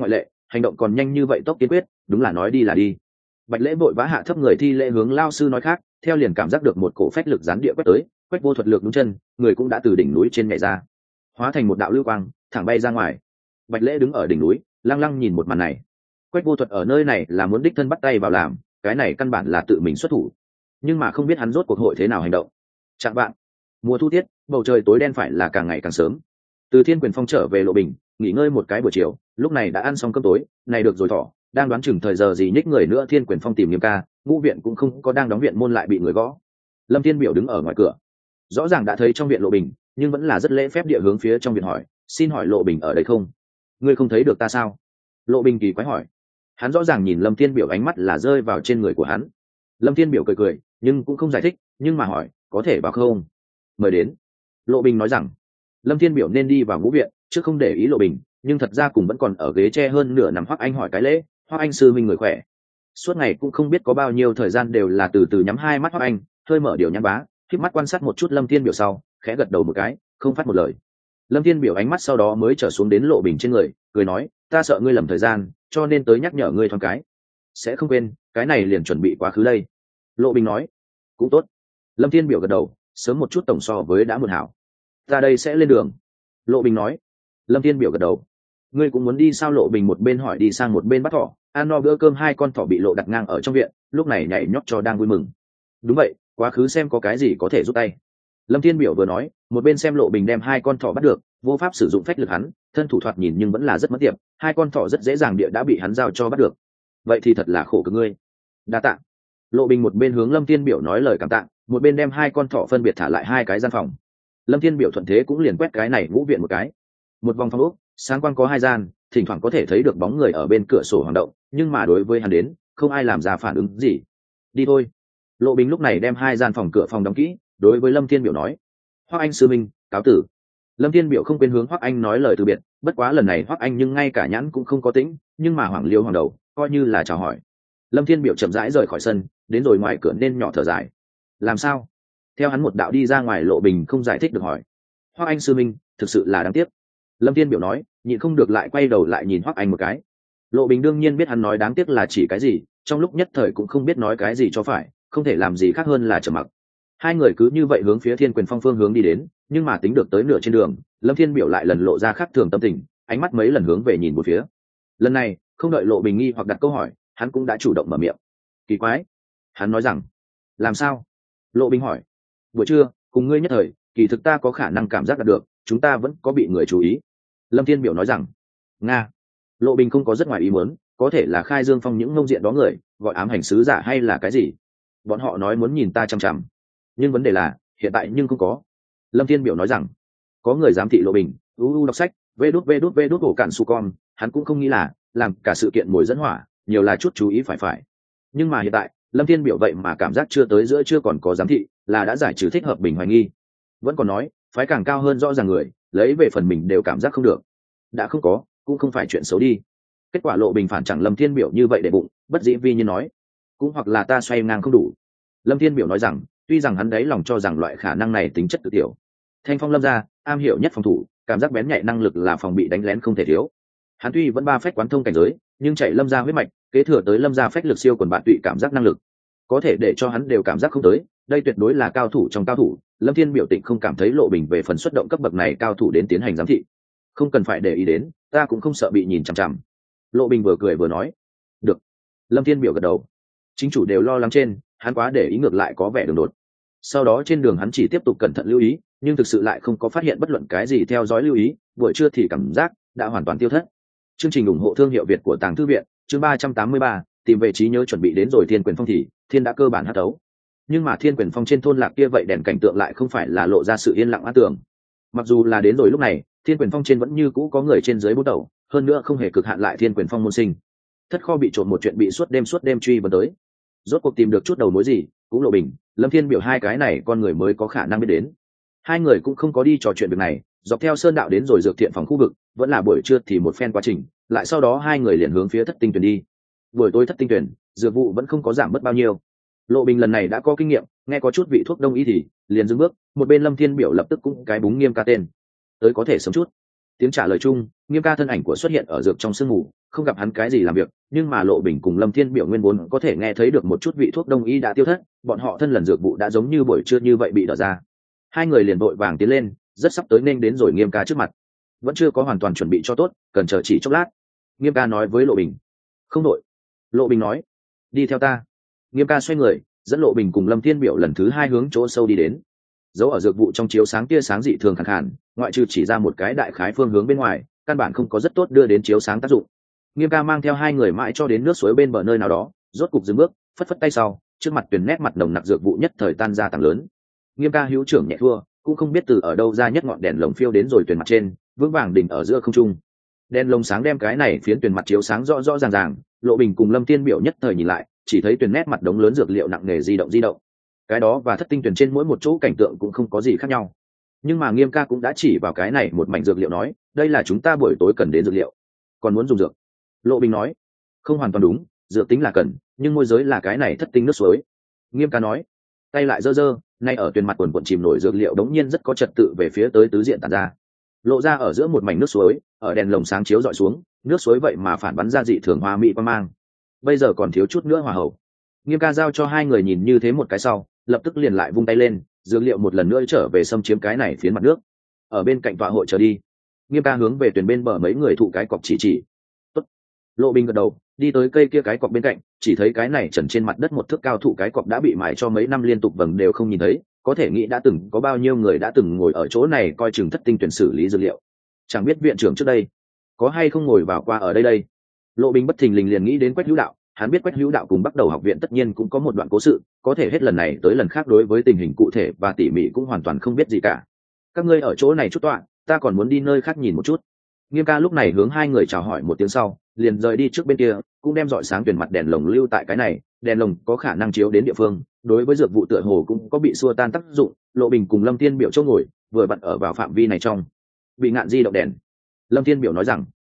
hành động còn nhanh như vậy, tốc kiên quyết, đúng là nói đi là đi. Bạch Lễ vội vã hạ thấp người thi lễ hướng lao sư nói khác, theo liền cảm giác được một cổ phách lực gián địa quét tới, Quách Vô Thuật lược đúng chân, người cũng đã từ đỉnh núi trên nhảy ra, hóa thành một đạo lưu quang, thẳng bay ra ngoài. Bạch Lễ đứng ở đỉnh núi, lăng lăng nhìn một màn này. Quách Vô Thuật ở nơi này là muốn đích thân bắt tay vào làm, cái này căn bản là tự mình xuất thủ, nhưng mà không biết hắn rốt cuộc hội thế nào hành động. Trạng vạng, mùa thu tiết, bầu trời tối đen phải là càng ngày càng sớm. Từ Thiên Quyền Phong trở về Lộ Bình, nghỉ ngơi một cái buổi chiều, lúc này đã ăn xong cơm tối, này được rồi thỏ, đang đoán chừng thời giờ gì nhích người nữa. Thiên Quyền Phong tìm Nghiêm Ca, ngũ viện cũng không có đang đóng viện môn lại bị người gõ. Lâm Thiên Biểu đứng ở ngoài cửa, rõ ràng đã thấy trong viện Lộ Bình, nhưng vẫn là rất lễ phép địa hướng phía trong viện hỏi, xin hỏi Lộ Bình ở đây không? Ngươi không thấy được ta sao? Lộ Bình kỳ quái hỏi. Hắn rõ ràng nhìn Lâm Thiên Biểu ánh mắt là rơi vào trên người của hắn. Lâm Thiên Biểu cười cười, nhưng cũng không giải thích, nhưng mà hỏi, có thể vào không? Mời đến. Lộ Bình nói rằng, Lâm Thiên Biểu nên đi vào ngũ viện, chứ không để ý Lộ Bình, nhưng thật ra cùng vẫn còn ở ghế tre hơn nửa nằm Hoắc Anh hỏi cái lễ. Hoắc Anh sư minh người khỏe. Suốt ngày cũng không biết có bao nhiêu thời gian đều là từ từ nhắm hai mắt Hoắc Anh, hơi mở điều nhăn bá, khép mắt quan sát một chút Lâm Thiên Biểu sau, khẽ gật đầu một cái, không phát một lời. Lâm Thiên Biểu ánh mắt sau đó mới trở xuống đến Lộ Bình trên người, cười nói, ta sợ ngươi lầm thời gian, cho nên tới nhắc nhở ngươi thoáng cái. Sẽ không quên, cái này liền chuẩn bị quá khứ đây. Lộ Bình nói, cũng tốt. Lâm Thiên Biểu gật đầu, sớm một chút tổng so với đã muộn hảo. Ta đây sẽ lên đường. Lộ Bình nói. Lâm Thiên Biểu gật đầu. Ngươi cũng muốn đi sao? Lộ Bình một bên hỏi đi sang một bên bắt thỏ, ăn no bữa cơm. Hai con thỏ bị Lộ đặt ngang ở trong viện, lúc này nhảy nhót cho đang vui mừng. Đúng vậy, quá khứ xem có cái gì có thể giúp tay. Lâm Thiên Biểu vừa nói, một bên xem Lộ Bình đem hai con thỏ bắt được, vô pháp sử dụng phách lực hắn, thân thủ thoạt nhìn nhưng vẫn là rất mất tiệp, hai con thỏ rất dễ dàng địa đã bị hắn giao cho bắt được. Vậy thì thật là khổ cực ngươi. Đa tạ. Lộ Bình một bên hướng Lâm Thiên Biểu nói lời cảm tạ, một bên đem hai con thỏ phân biệt thả lại hai cái gian phòng. Lâm Thiên Biểu thuận thế cũng liền quét cái này ngũ viện một cái. Một vòng phòng ốc, sáng quang có hai gian, thỉnh thoảng có thể thấy được bóng người ở bên cửa sổ hoạt động, nhưng mà đối với hắn đến, không ai làm ra phản ứng gì. Đi thôi. Lộ Bình lúc này đem hai gian phòng cửa phòng đóng kỹ, đối với Lâm Thiên Biểu nói, Hoắc Anh sư minh, cáo tử. Lâm Thiên Biểu không quên hướng Hoắc Anh nói lời từ biệt, bất quá lần này Hoắc Anh nhưng ngay cả nhãn cũng không có tĩnh, nhưng mà Hoàng Liêu hoàng đầu coi như là chào hỏi. Lâm Thiên Biểu chậm rãi rời khỏi sân, đến rồi ngoài cửa nên nhỏ thở dài. Làm sao? Theo hắn một đạo đi ra ngoài. Lộ Bình không giải thích được hỏi, Hoắc Anh sư minh, thực sự là đáng tiếc. Lâm Thiên Biểu nói, nhịn không được lại quay đầu lại nhìn Hoắc Anh một cái. Lộ Bình đương nhiên biết hắn nói đáng tiếc là chỉ cái gì, trong lúc nhất thời cũng không biết nói cái gì cho phải, không thể làm gì khác hơn là trầm mặc. Hai người cứ như vậy hướng phía Thiên Quyền Phong phương hướng đi đến, nhưng mà tính được tới nửa trên đường, Lâm Thiên Biểu lại lần lộ ra khác thường tâm tình, ánh mắt mấy lần hướng về nhìn một phía. Lần này không đợi Lộ Bình nghi hoặc đặt câu hỏi, hắn cũng đã chủ động mở miệng. Kỳ quái. Hắn nói rằng, làm sao? Lộ Bình hỏi. Buổi trưa cùng ngươi nhất thời, kỳ thực ta có khả năng cảm giác được chúng ta vẫn có bị người chú ý. Lâm Thiên Biểu nói rằng. Nga. Lộ Bình không có rất ngoài ý muốn, có thể là Khai Dương Phong những ngông diện đó người gọi ám hành sứ giả hay là cái gì. Bọn họ nói muốn nhìn ta chằm chằm, nhưng vấn đề là hiện tại nhưng không có. Lâm Thiên Biểu nói rằng, có người giám thị Lộ Bình, đọc sách, vê đút ổ cạn su con. Hắn cũng không nghĩ là làm cả sự kiện mồi dẫn hỏa, nhiều là chút chú ý phải. Nhưng mà hiện tại Lâm Thiên Biểu vậy mà cảm giác chưa tới giữa chưa còn có giám thị, là đã giải trừ thích hợp bình hoài nghi. Vẫn còn nói phái càng cao hơn, rõ ràng người lấy về phần mình đều cảm giác không được. Đã không có, cũng không phải chuyện xấu đi. Kết quả Lộ Bình phản chẳng Lâm Thiên Biểu như vậy để bụng, bất dĩ vi như nói, cũng hoặc là ta xoay ngang không đủ. Lâm Thiên Biểu nói rằng, tuy rằng hắn đáy lòng cho rằng loại khả năng này tính chất tự tiểu. Thanh Phong Lâm gia am hiểu nhất phòng thủ, cảm giác bén nhạy năng lực là phòng bị đánh lén không thể thiếu. Hắn tuy vẫn ba phách quán thông cảnh giới, nhưng chạy Lâm gia huyết mạch, kế thừa tới Lâm gia phách lực siêu quần bạn tụy cảm giác năng lực, có thể để cho hắn đều cảm giác không tới. Đây tuyệt đối là cao thủ trong cao thủ. Lâm Thiên Biểu Tịnh không cảm thấy Lộ Bình về phần xuất động cấp bậc này cao thủ đến tiến hành giám thị. Không cần phải để ý đến, ta cũng không sợ bị nhìn chằm chằm. Lộ Bình vừa cười vừa nói. Được. Lâm Thiên Biểu gật đầu. Chính chủ đều lo lắng trên, hắn quá để ý ngược lại có vẻ đường đột. Sau đó trên đường hắn chỉ tiếp tục cẩn thận lưu ý, nhưng thực sự lại không có phát hiện bất luận cái gì theo dõi lưu ý, buổi trưa thì cảm giác đã hoàn toàn tiêu thất. Chương trình ủng hộ thương hiệu Việt của Tàng Thư viện, chương 383, tìm về trí nhớ chuẩn bị đến rồi. Thiên Quyền Phong thì thiên đã cơ bản hát đấu, nhưng mà Thiên Quyền Phong trên thôn lạc kia vậy đèn cảnh tượng lại không phải là lộ ra sự yên lặng an tường. Mặc dù là đến rồi lúc này, Thiên Quyền Phong trên vẫn như cũ có người trên dưới bút đầu, hơn nữa không hề cực hạn lại Thiên Quyền Phong môn sinh. Thất kho bị trộm một chuyện bị suốt đêm truy vấn tới, rốt cuộc tìm được chút đầu mối gì, cũng Lộ Bình, Lâm Thiên Biểu hai cái này con người mới có khả năng biết đến. Hai người cũng không có đi trò chuyện việc này, dọc theo sơn đạo đến rồi dược thiện phòng khu vực, vẫn là buổi trưa thì một phen quá trình, lại sau đó hai người liền hướng phía Thất Tinh Tuyển đi. Buổi tối Thất Tinh Tuyển, dược vụ vẫn không có giảm mất bao nhiêu. Lộ Bình lần này đã có kinh nghiệm, nghe có chút vị thuốc đông y thì liền dừng bước, một bên Lâm Thiên Biểu lập tức cũng cái búng Nghiêm ca tên. Tới có thể sớm chút. Tiếng trả lời chung, Nghiêm ca thân ảnh của xuất hiện ở dược trong sương mù, không gặp hắn cái gì làm việc, nhưng mà Lộ Bình cùng Lâm Thiên Biểu nguyên vốn có thể nghe thấy được một chút vị thuốc đông y đã tiêu thất, bọn họ thân lần dược vụ đã giống như buổi trưa như vậy bị đỡ ra. Hai người liền vội vàng tiến lên, rất sắp tới nên đến rồi Nghiêm ca trước mặt. Vẫn chưa có hoàn toàn chuẩn bị cho tốt, cần chờ chỉ chốc lát. Nghiêm ca nói với Lộ Bình. Không đội. Lộ Bình nói. Đi theo ta. Nghiêm ca xoay người, dẫn Lộ Bình cùng Lâm Thiên Biểu lần thứ hai hướng chỗ sâu đi đến. Dấu ở dược vụ trong chiếu sáng tia sáng dị thường khàn khàn, ngoại trừ chỉ ra một cái đại khái phương hướng bên ngoài, căn bản không có rất tốt đưa đến chiếu sáng tác dụng. Nghiêm ca mang theo hai người mãi cho đến nước suối bên bờ nơi nào đó, rốt cục dừng bước, phất phất tay sau, trước mặt tuyển nét mặt nồng nặc dược vụ nhất thời tan ra tảng lớn. Nghiêm ca hữu trưởng nhẹ thua, cũng không biết từ ở đâu ra nhất ngọn đèn lồng phiêu đến rồi tuyển mặt trên, vững vàng đỉnh ở giữa không trung. Đèn lồng sáng đem cái này phiến tuyển mặt chiếu sáng rõ rõ ràng ràng. Lộ Bình cùng Lâm Thiên Biểu nhất thời nhìn lại, chỉ thấy tuyển nét mặt đống lớn dược liệu nặng nề di động. Cái đó và thất tinh tuyển trên mỗi một chỗ cảnh tượng cũng không có gì khác nhau. Nhưng mà Nghiêm ca cũng đã chỉ vào cái này một mảnh dược liệu nói, đây là chúng ta buổi tối cần đến dược liệu. Còn muốn dùng dược? Lộ Bình nói, không hoàn toàn đúng, dược tính là cần, nhưng môi giới là cái này thất tinh nước suối. Nghiêm ca nói, tay lại dơ, nay ở tuyển mặt quần quần chìm nổi dược liệu đống nhiên rất có trật tự về phía tới tứ diện tản ra, lộ ra ở giữa một mảnh nước suối, ở đèn lồng sáng chiếu dọi xuống, nước suối vậy mà phản bắn ra dị thường hoa mỹ quang mang. Bây giờ còn thiếu chút nữa hòa hậu. Nghiêm ca giao cho hai người nhìn như thế một cái sau, lập tức liền lại vung tay lên, dược liệu một lần nữa trở về xâm chiếm cái này phiến mặt nước. Ở bên cạnh tọa hội trở đi. Nghiêm ca hướng về tuyển bên bờ mấy người thụ cái cọc chỉ. Tốt. Lộ Bình gật đầu, đi tới cây kia cái cọc bên cạnh, chỉ thấy cái này trần trên mặt đất một thước cao thụ cái cọc đã bị mài cho mấy năm liên tục vầng đều không nhìn thấy, có thể nghĩ đã từng có bao nhiêu người đã từng ngồi ở chỗ này coi chừng thất tinh tuyển xử lý dược liệu. Chẳng biết viện trưởng trước đây có hay không ngồi vào qua ở đây. Lộ Bình bất thình lình liền nghĩ đến Quách Hữu Đạo, hắn biết Quách Hữu Đạo cùng bắt đầu học viện tất nhiên cũng có một đoạn cố sự, có thể hết lần này tới lần khác đối với tình hình cụ thể và tỉ mỉ cũng hoàn toàn không biết gì cả. Các ngươi ở chỗ này chút tọa, ta còn muốn đi nơi khác nhìn một chút. Nghiêm ca lúc này hướng hai người chào hỏi một tiếng sau, liền rời đi trước bên kia, cũng đem dọi sáng tuyển mặt đèn lồng lưu tại cái này, đèn lồng có khả năng chiếu đến địa phương, đối với dược vụ tựa hồ cũng có bị xua tan tác dụng. Lộ Bình cùng Lâm Thiên Biểu chỗ ngồi vừa bật ở vào phạm vi này trong bị ngạn di động đèn. Lâm Thiên Biểu nói rằng,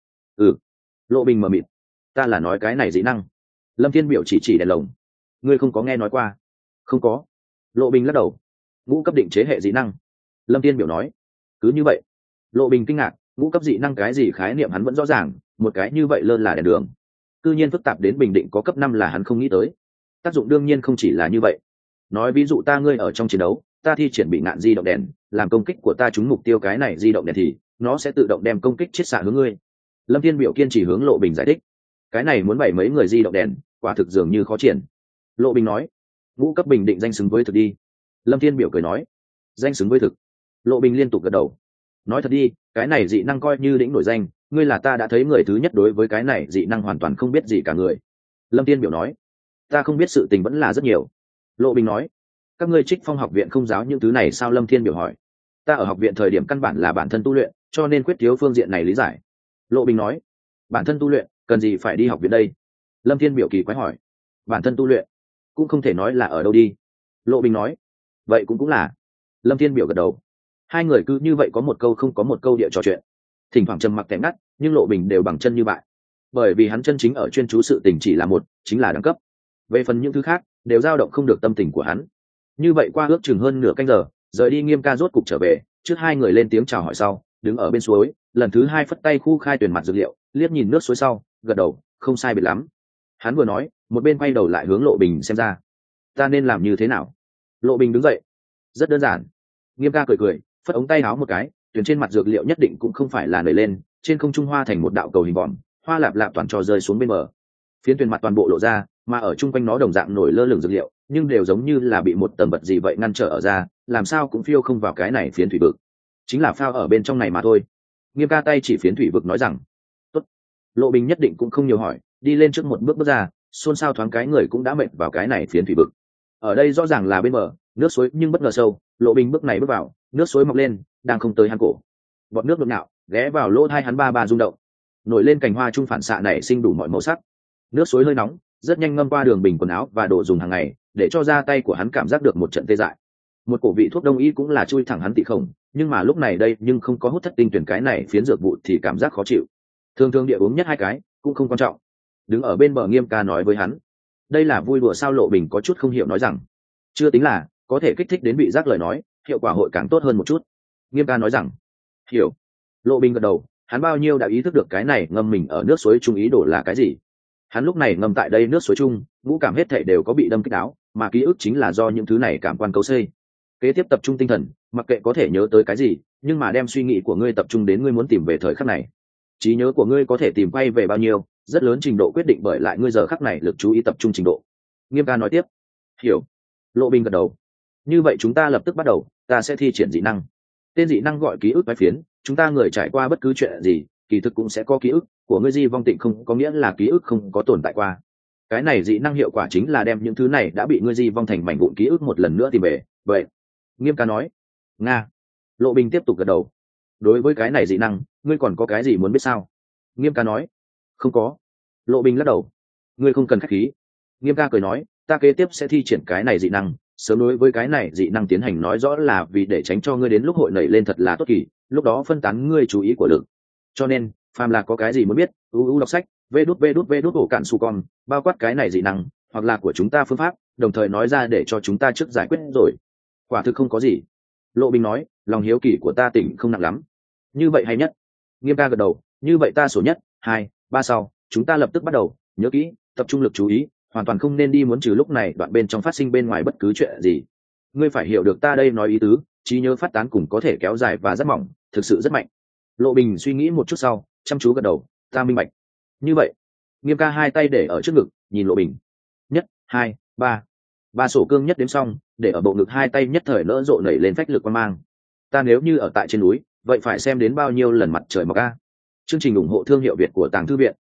Lộ Bình mờ mịt, ta là nói cái này dị năng. Lâm Thiên Biểu chỉ đèn lồng. Ngươi không có nghe nói qua? Không có. Lộ Bình lắc đầu. Ngũ cấp định chế hệ dị năng. Lâm Thiên Biểu nói. Cứ như vậy. Lộ Bình kinh ngạc, ngũ cấp dị năng cái gì khái niệm hắn vẫn rõ ràng, một cái như vậy lơ là đèn đường. Cư nhiên phức tạp đến bình định có cấp 5 là hắn không nghĩ tới. Tác dụng đương nhiên không chỉ là như vậy. Nói ví dụ ngươi ở trong chiến đấu, ta thi triển bị ngạn di động đèn, làm công kích của ta trúng mục tiêu cái này di động đèn thì nó sẽ tự động đem công kích chiết xạ hướng ngươi. Lâm Thiên Biểu kiên trì hướng Lộ Bình giải thích. Cái này muốn bày mấy người di động đèn, quả thực dường như khó triển. Lộ Bình nói, ngũ cấp bình định danh xứng với thực đi. Lâm Thiên Biểu cười nói, danh xứng với thực. Lộ Bình liên tục gật đầu. Nói thật đi, cái này dị năng coi như đỉnh nổi danh, ngươi là ta đã thấy người thứ nhất đối với cái này dị năng hoàn toàn không biết gì cả người. Lâm Thiên Biểu nói, ta không biết sự tình vẫn là rất nhiều. Lộ Bình nói, các ngươi Trích Phong học viện không giáo những thứ này sao? Lâm Thiên Biểu hỏi, ta ở học viện thời điểm căn bản là bản thân tu luyện, cho nên quyết thiếu phương diện này lý giải. Lộ Bình nói, bản thân tu luyện, cần gì phải đi học viện đây? Lâm Thiên Biểu kỳ quái hỏi, bản thân tu luyện cũng không thể nói là ở đâu đi. Lộ Bình nói, vậy cũng là. Lâm Thiên Biểu gật đầu. Hai người cứ như vậy có một câu không có một câu địa trò chuyện, thỉnh thoảng trầm mặc kém ngắt, nhưng Lộ Bình đều bằng chân như bại, bởi vì hắn chân chính ở chuyên chú sự tình chỉ là chính là đẳng cấp. Về phần những thứ khác đều dao động không được tâm tình của hắn. Như vậy qua ước chừng hơn nửa canh giờ, rời đi Nghiêm ca rốt cục trở về, trước hai người lên tiếng chào hỏi sau, đứng ở bên suối, lần thứ hai phất tay khu khai tuyển mặt dược liệu, liếc nhìn nước suối sau, gật đầu, không sai biệt lắm. Hắn vừa nói, một bên quay đầu lại hướng Lộ Bình xem ra. Ta nên làm như thế nào? Lộ Bình đứng dậy. Rất đơn giản. Nghiêm ca cười, phất ống tay áo một cái, tuyển trên mặt dược liệu nhất định cũng không phải là nổi lên, trên không trung hoa thành một đạo cầu hình vòm, hoa lạp lạp toàn trò rơi xuống bên bờ. Phiến tuyển mặt toàn bộ lộ ra, mà ở chung quanh nó đồng dạng nổi lơ lửng dược liệu, nhưng đều giống như là bị một tầng bật gì vậy ngăn trở ở ra, làm sao cũng phiêu không vào cái này phiến thủy vực. Chính là phao ở bên trong này mà thôi. Nghiêm ca tay chỉ phiến thủy vực nói rằng, tốt. Lộ Bình nhất định cũng không nhiều hỏi, đi lên trước một bước ra, xôn xao thoáng cái người cũng đã mệt vào cái này phiến thủy vực. Ở đây rõ ràng là bên bờ nước suối nhưng bất ngờ sâu, Lộ Bình bước này bước vào, nước suối mọc lên, đang không tới hắn cổ. Bọt nước đột nạo ghé vào lỗ tai hắn ba rung động, nổi lên cành hoa trung phản xạ nảy sinh đủ mọi màu sắc. Nước suối hơi nóng, rất nhanh ngâm qua đường bình quần áo và đồ dùng hàng ngày, để cho da tay của hắn cảm giác được một trận tê dại. Một cổ vị thuốc đông y cũng là chui thẳng hắn tị khổng, nhưng mà lúc này đây nhưng không có hút thất tinh tuyển cái này phiến dược vụ thì cảm giác khó chịu. Thường địa uống nhất 2 cái cũng không quan trọng. Đứng ở bên bờ Nghiêm ca nói với hắn, đây là vui đùa sao? Lộ Bình có chút không hiểu nói rằng, chưa tính là có thể kích thích đến vị giác lời nói, hiệu quả hội càng tốt hơn một chút. Nghiêm ca nói rằng, hiểu. Lộ Bình gật đầu, hắn bao nhiêu đã ý thức được cái này ngâm mình ở nước suối chung ý đồ là cái gì. Hắn lúc này ngâm tại đây nước suối chung, ngũ cảm hết thảy đều có bị đâm kích đáo, mà ký ức chính là do những thứ này cảm quan cấu xây. Kế tiếp tập trung tinh thần, mặc kệ có thể nhớ tới cái gì, nhưng mà đem suy nghĩ của ngươi tập trung đến ngươi muốn tìm về thời khắc này. Trí nhớ của ngươi có thể tìm quay về bao nhiêu, rất lớn trình độ quyết định bởi lại ngươi giờ khắc này lực chú ý tập trung trình độ. Nghiêm ca nói tiếp. Hiểu. Lộ Bình gật đầu. Như vậy chúng ta lập tức bắt đầu, ta sẽ thi triển dị năng. Tên dị năng gọi ký ức vái phiến, chúng ta người trải qua bất cứ chuyện gì, kỳ thực cũng sẽ có ký ức của ngươi. Di vong tịnh không có nghĩa là ký ức không có tồn tại qua. Cái này dị năng hiệu quả chính là đem những thứ này đã bị ngươi di vong thành mảnh vụn ký ức một lần nữa tìm về. Vậy, Nghiêm ca nói. Nga. Lộ Bình tiếp tục gật đầu. Đối với cái này dị năng, ngươi còn có cái gì muốn biết sao? Nghiêm ca nói. Không có. Lộ Bình lắc đầu. Ngươi không cần khách khí. Nghiêm ca cười nói, ta kế tiếp sẽ thi triển cái này dị năng, sớm đối với cái này dị năng tiến hành nói rõ là vì để tránh cho ngươi đến lúc hội nảy lên thật là tốt kỳ, lúc đó phân tán ngươi chú ý của lực. Cho nên, phàm là có cái gì muốn biết, đọc sách, vê đút ổ cạn su con, bao quát cái này dị năng, hoặc là của chúng ta phương pháp, đồng thời nói ra để cho chúng ta trước giải quyết rồi. Quả thực không có gì. Lộ Bình nói, lòng hiếu kỳ của ta tỉnh không nặng lắm. Như vậy hay nhất. Nghiêm ca gật đầu, như vậy ta số nhất, 2, 3 sau, chúng ta lập tức bắt đầu, nhớ kỹ, tập trung lực chú ý, hoàn toàn không nên đi muốn trừ lúc này đoạn bên trong phát sinh bên ngoài bất cứ chuyện gì. Ngươi phải hiểu được ta đây nói ý tứ, trí nhớ phát tán cùng có thể kéo dài và rất mỏng, thực sự rất mạnh. Lộ Bình suy nghĩ một chút sau, chăm chú gật đầu, ta minh bạch. Như vậy. Nghiêm ca hai tay để ở trước ngực, nhìn Lộ Bình. 1, 2, 3. Ba sổ cương nhất đếm xong, để ở bộ ngực hai tay nhất thời nỡ rộ nảy lên phách lực quan mang. Ta nếu như ở tại trên núi, vậy phải xem đến bao nhiêu lần mặt trời mọc a. Chương trình ủng hộ thương hiệu Việt của Tàng Thư Viện.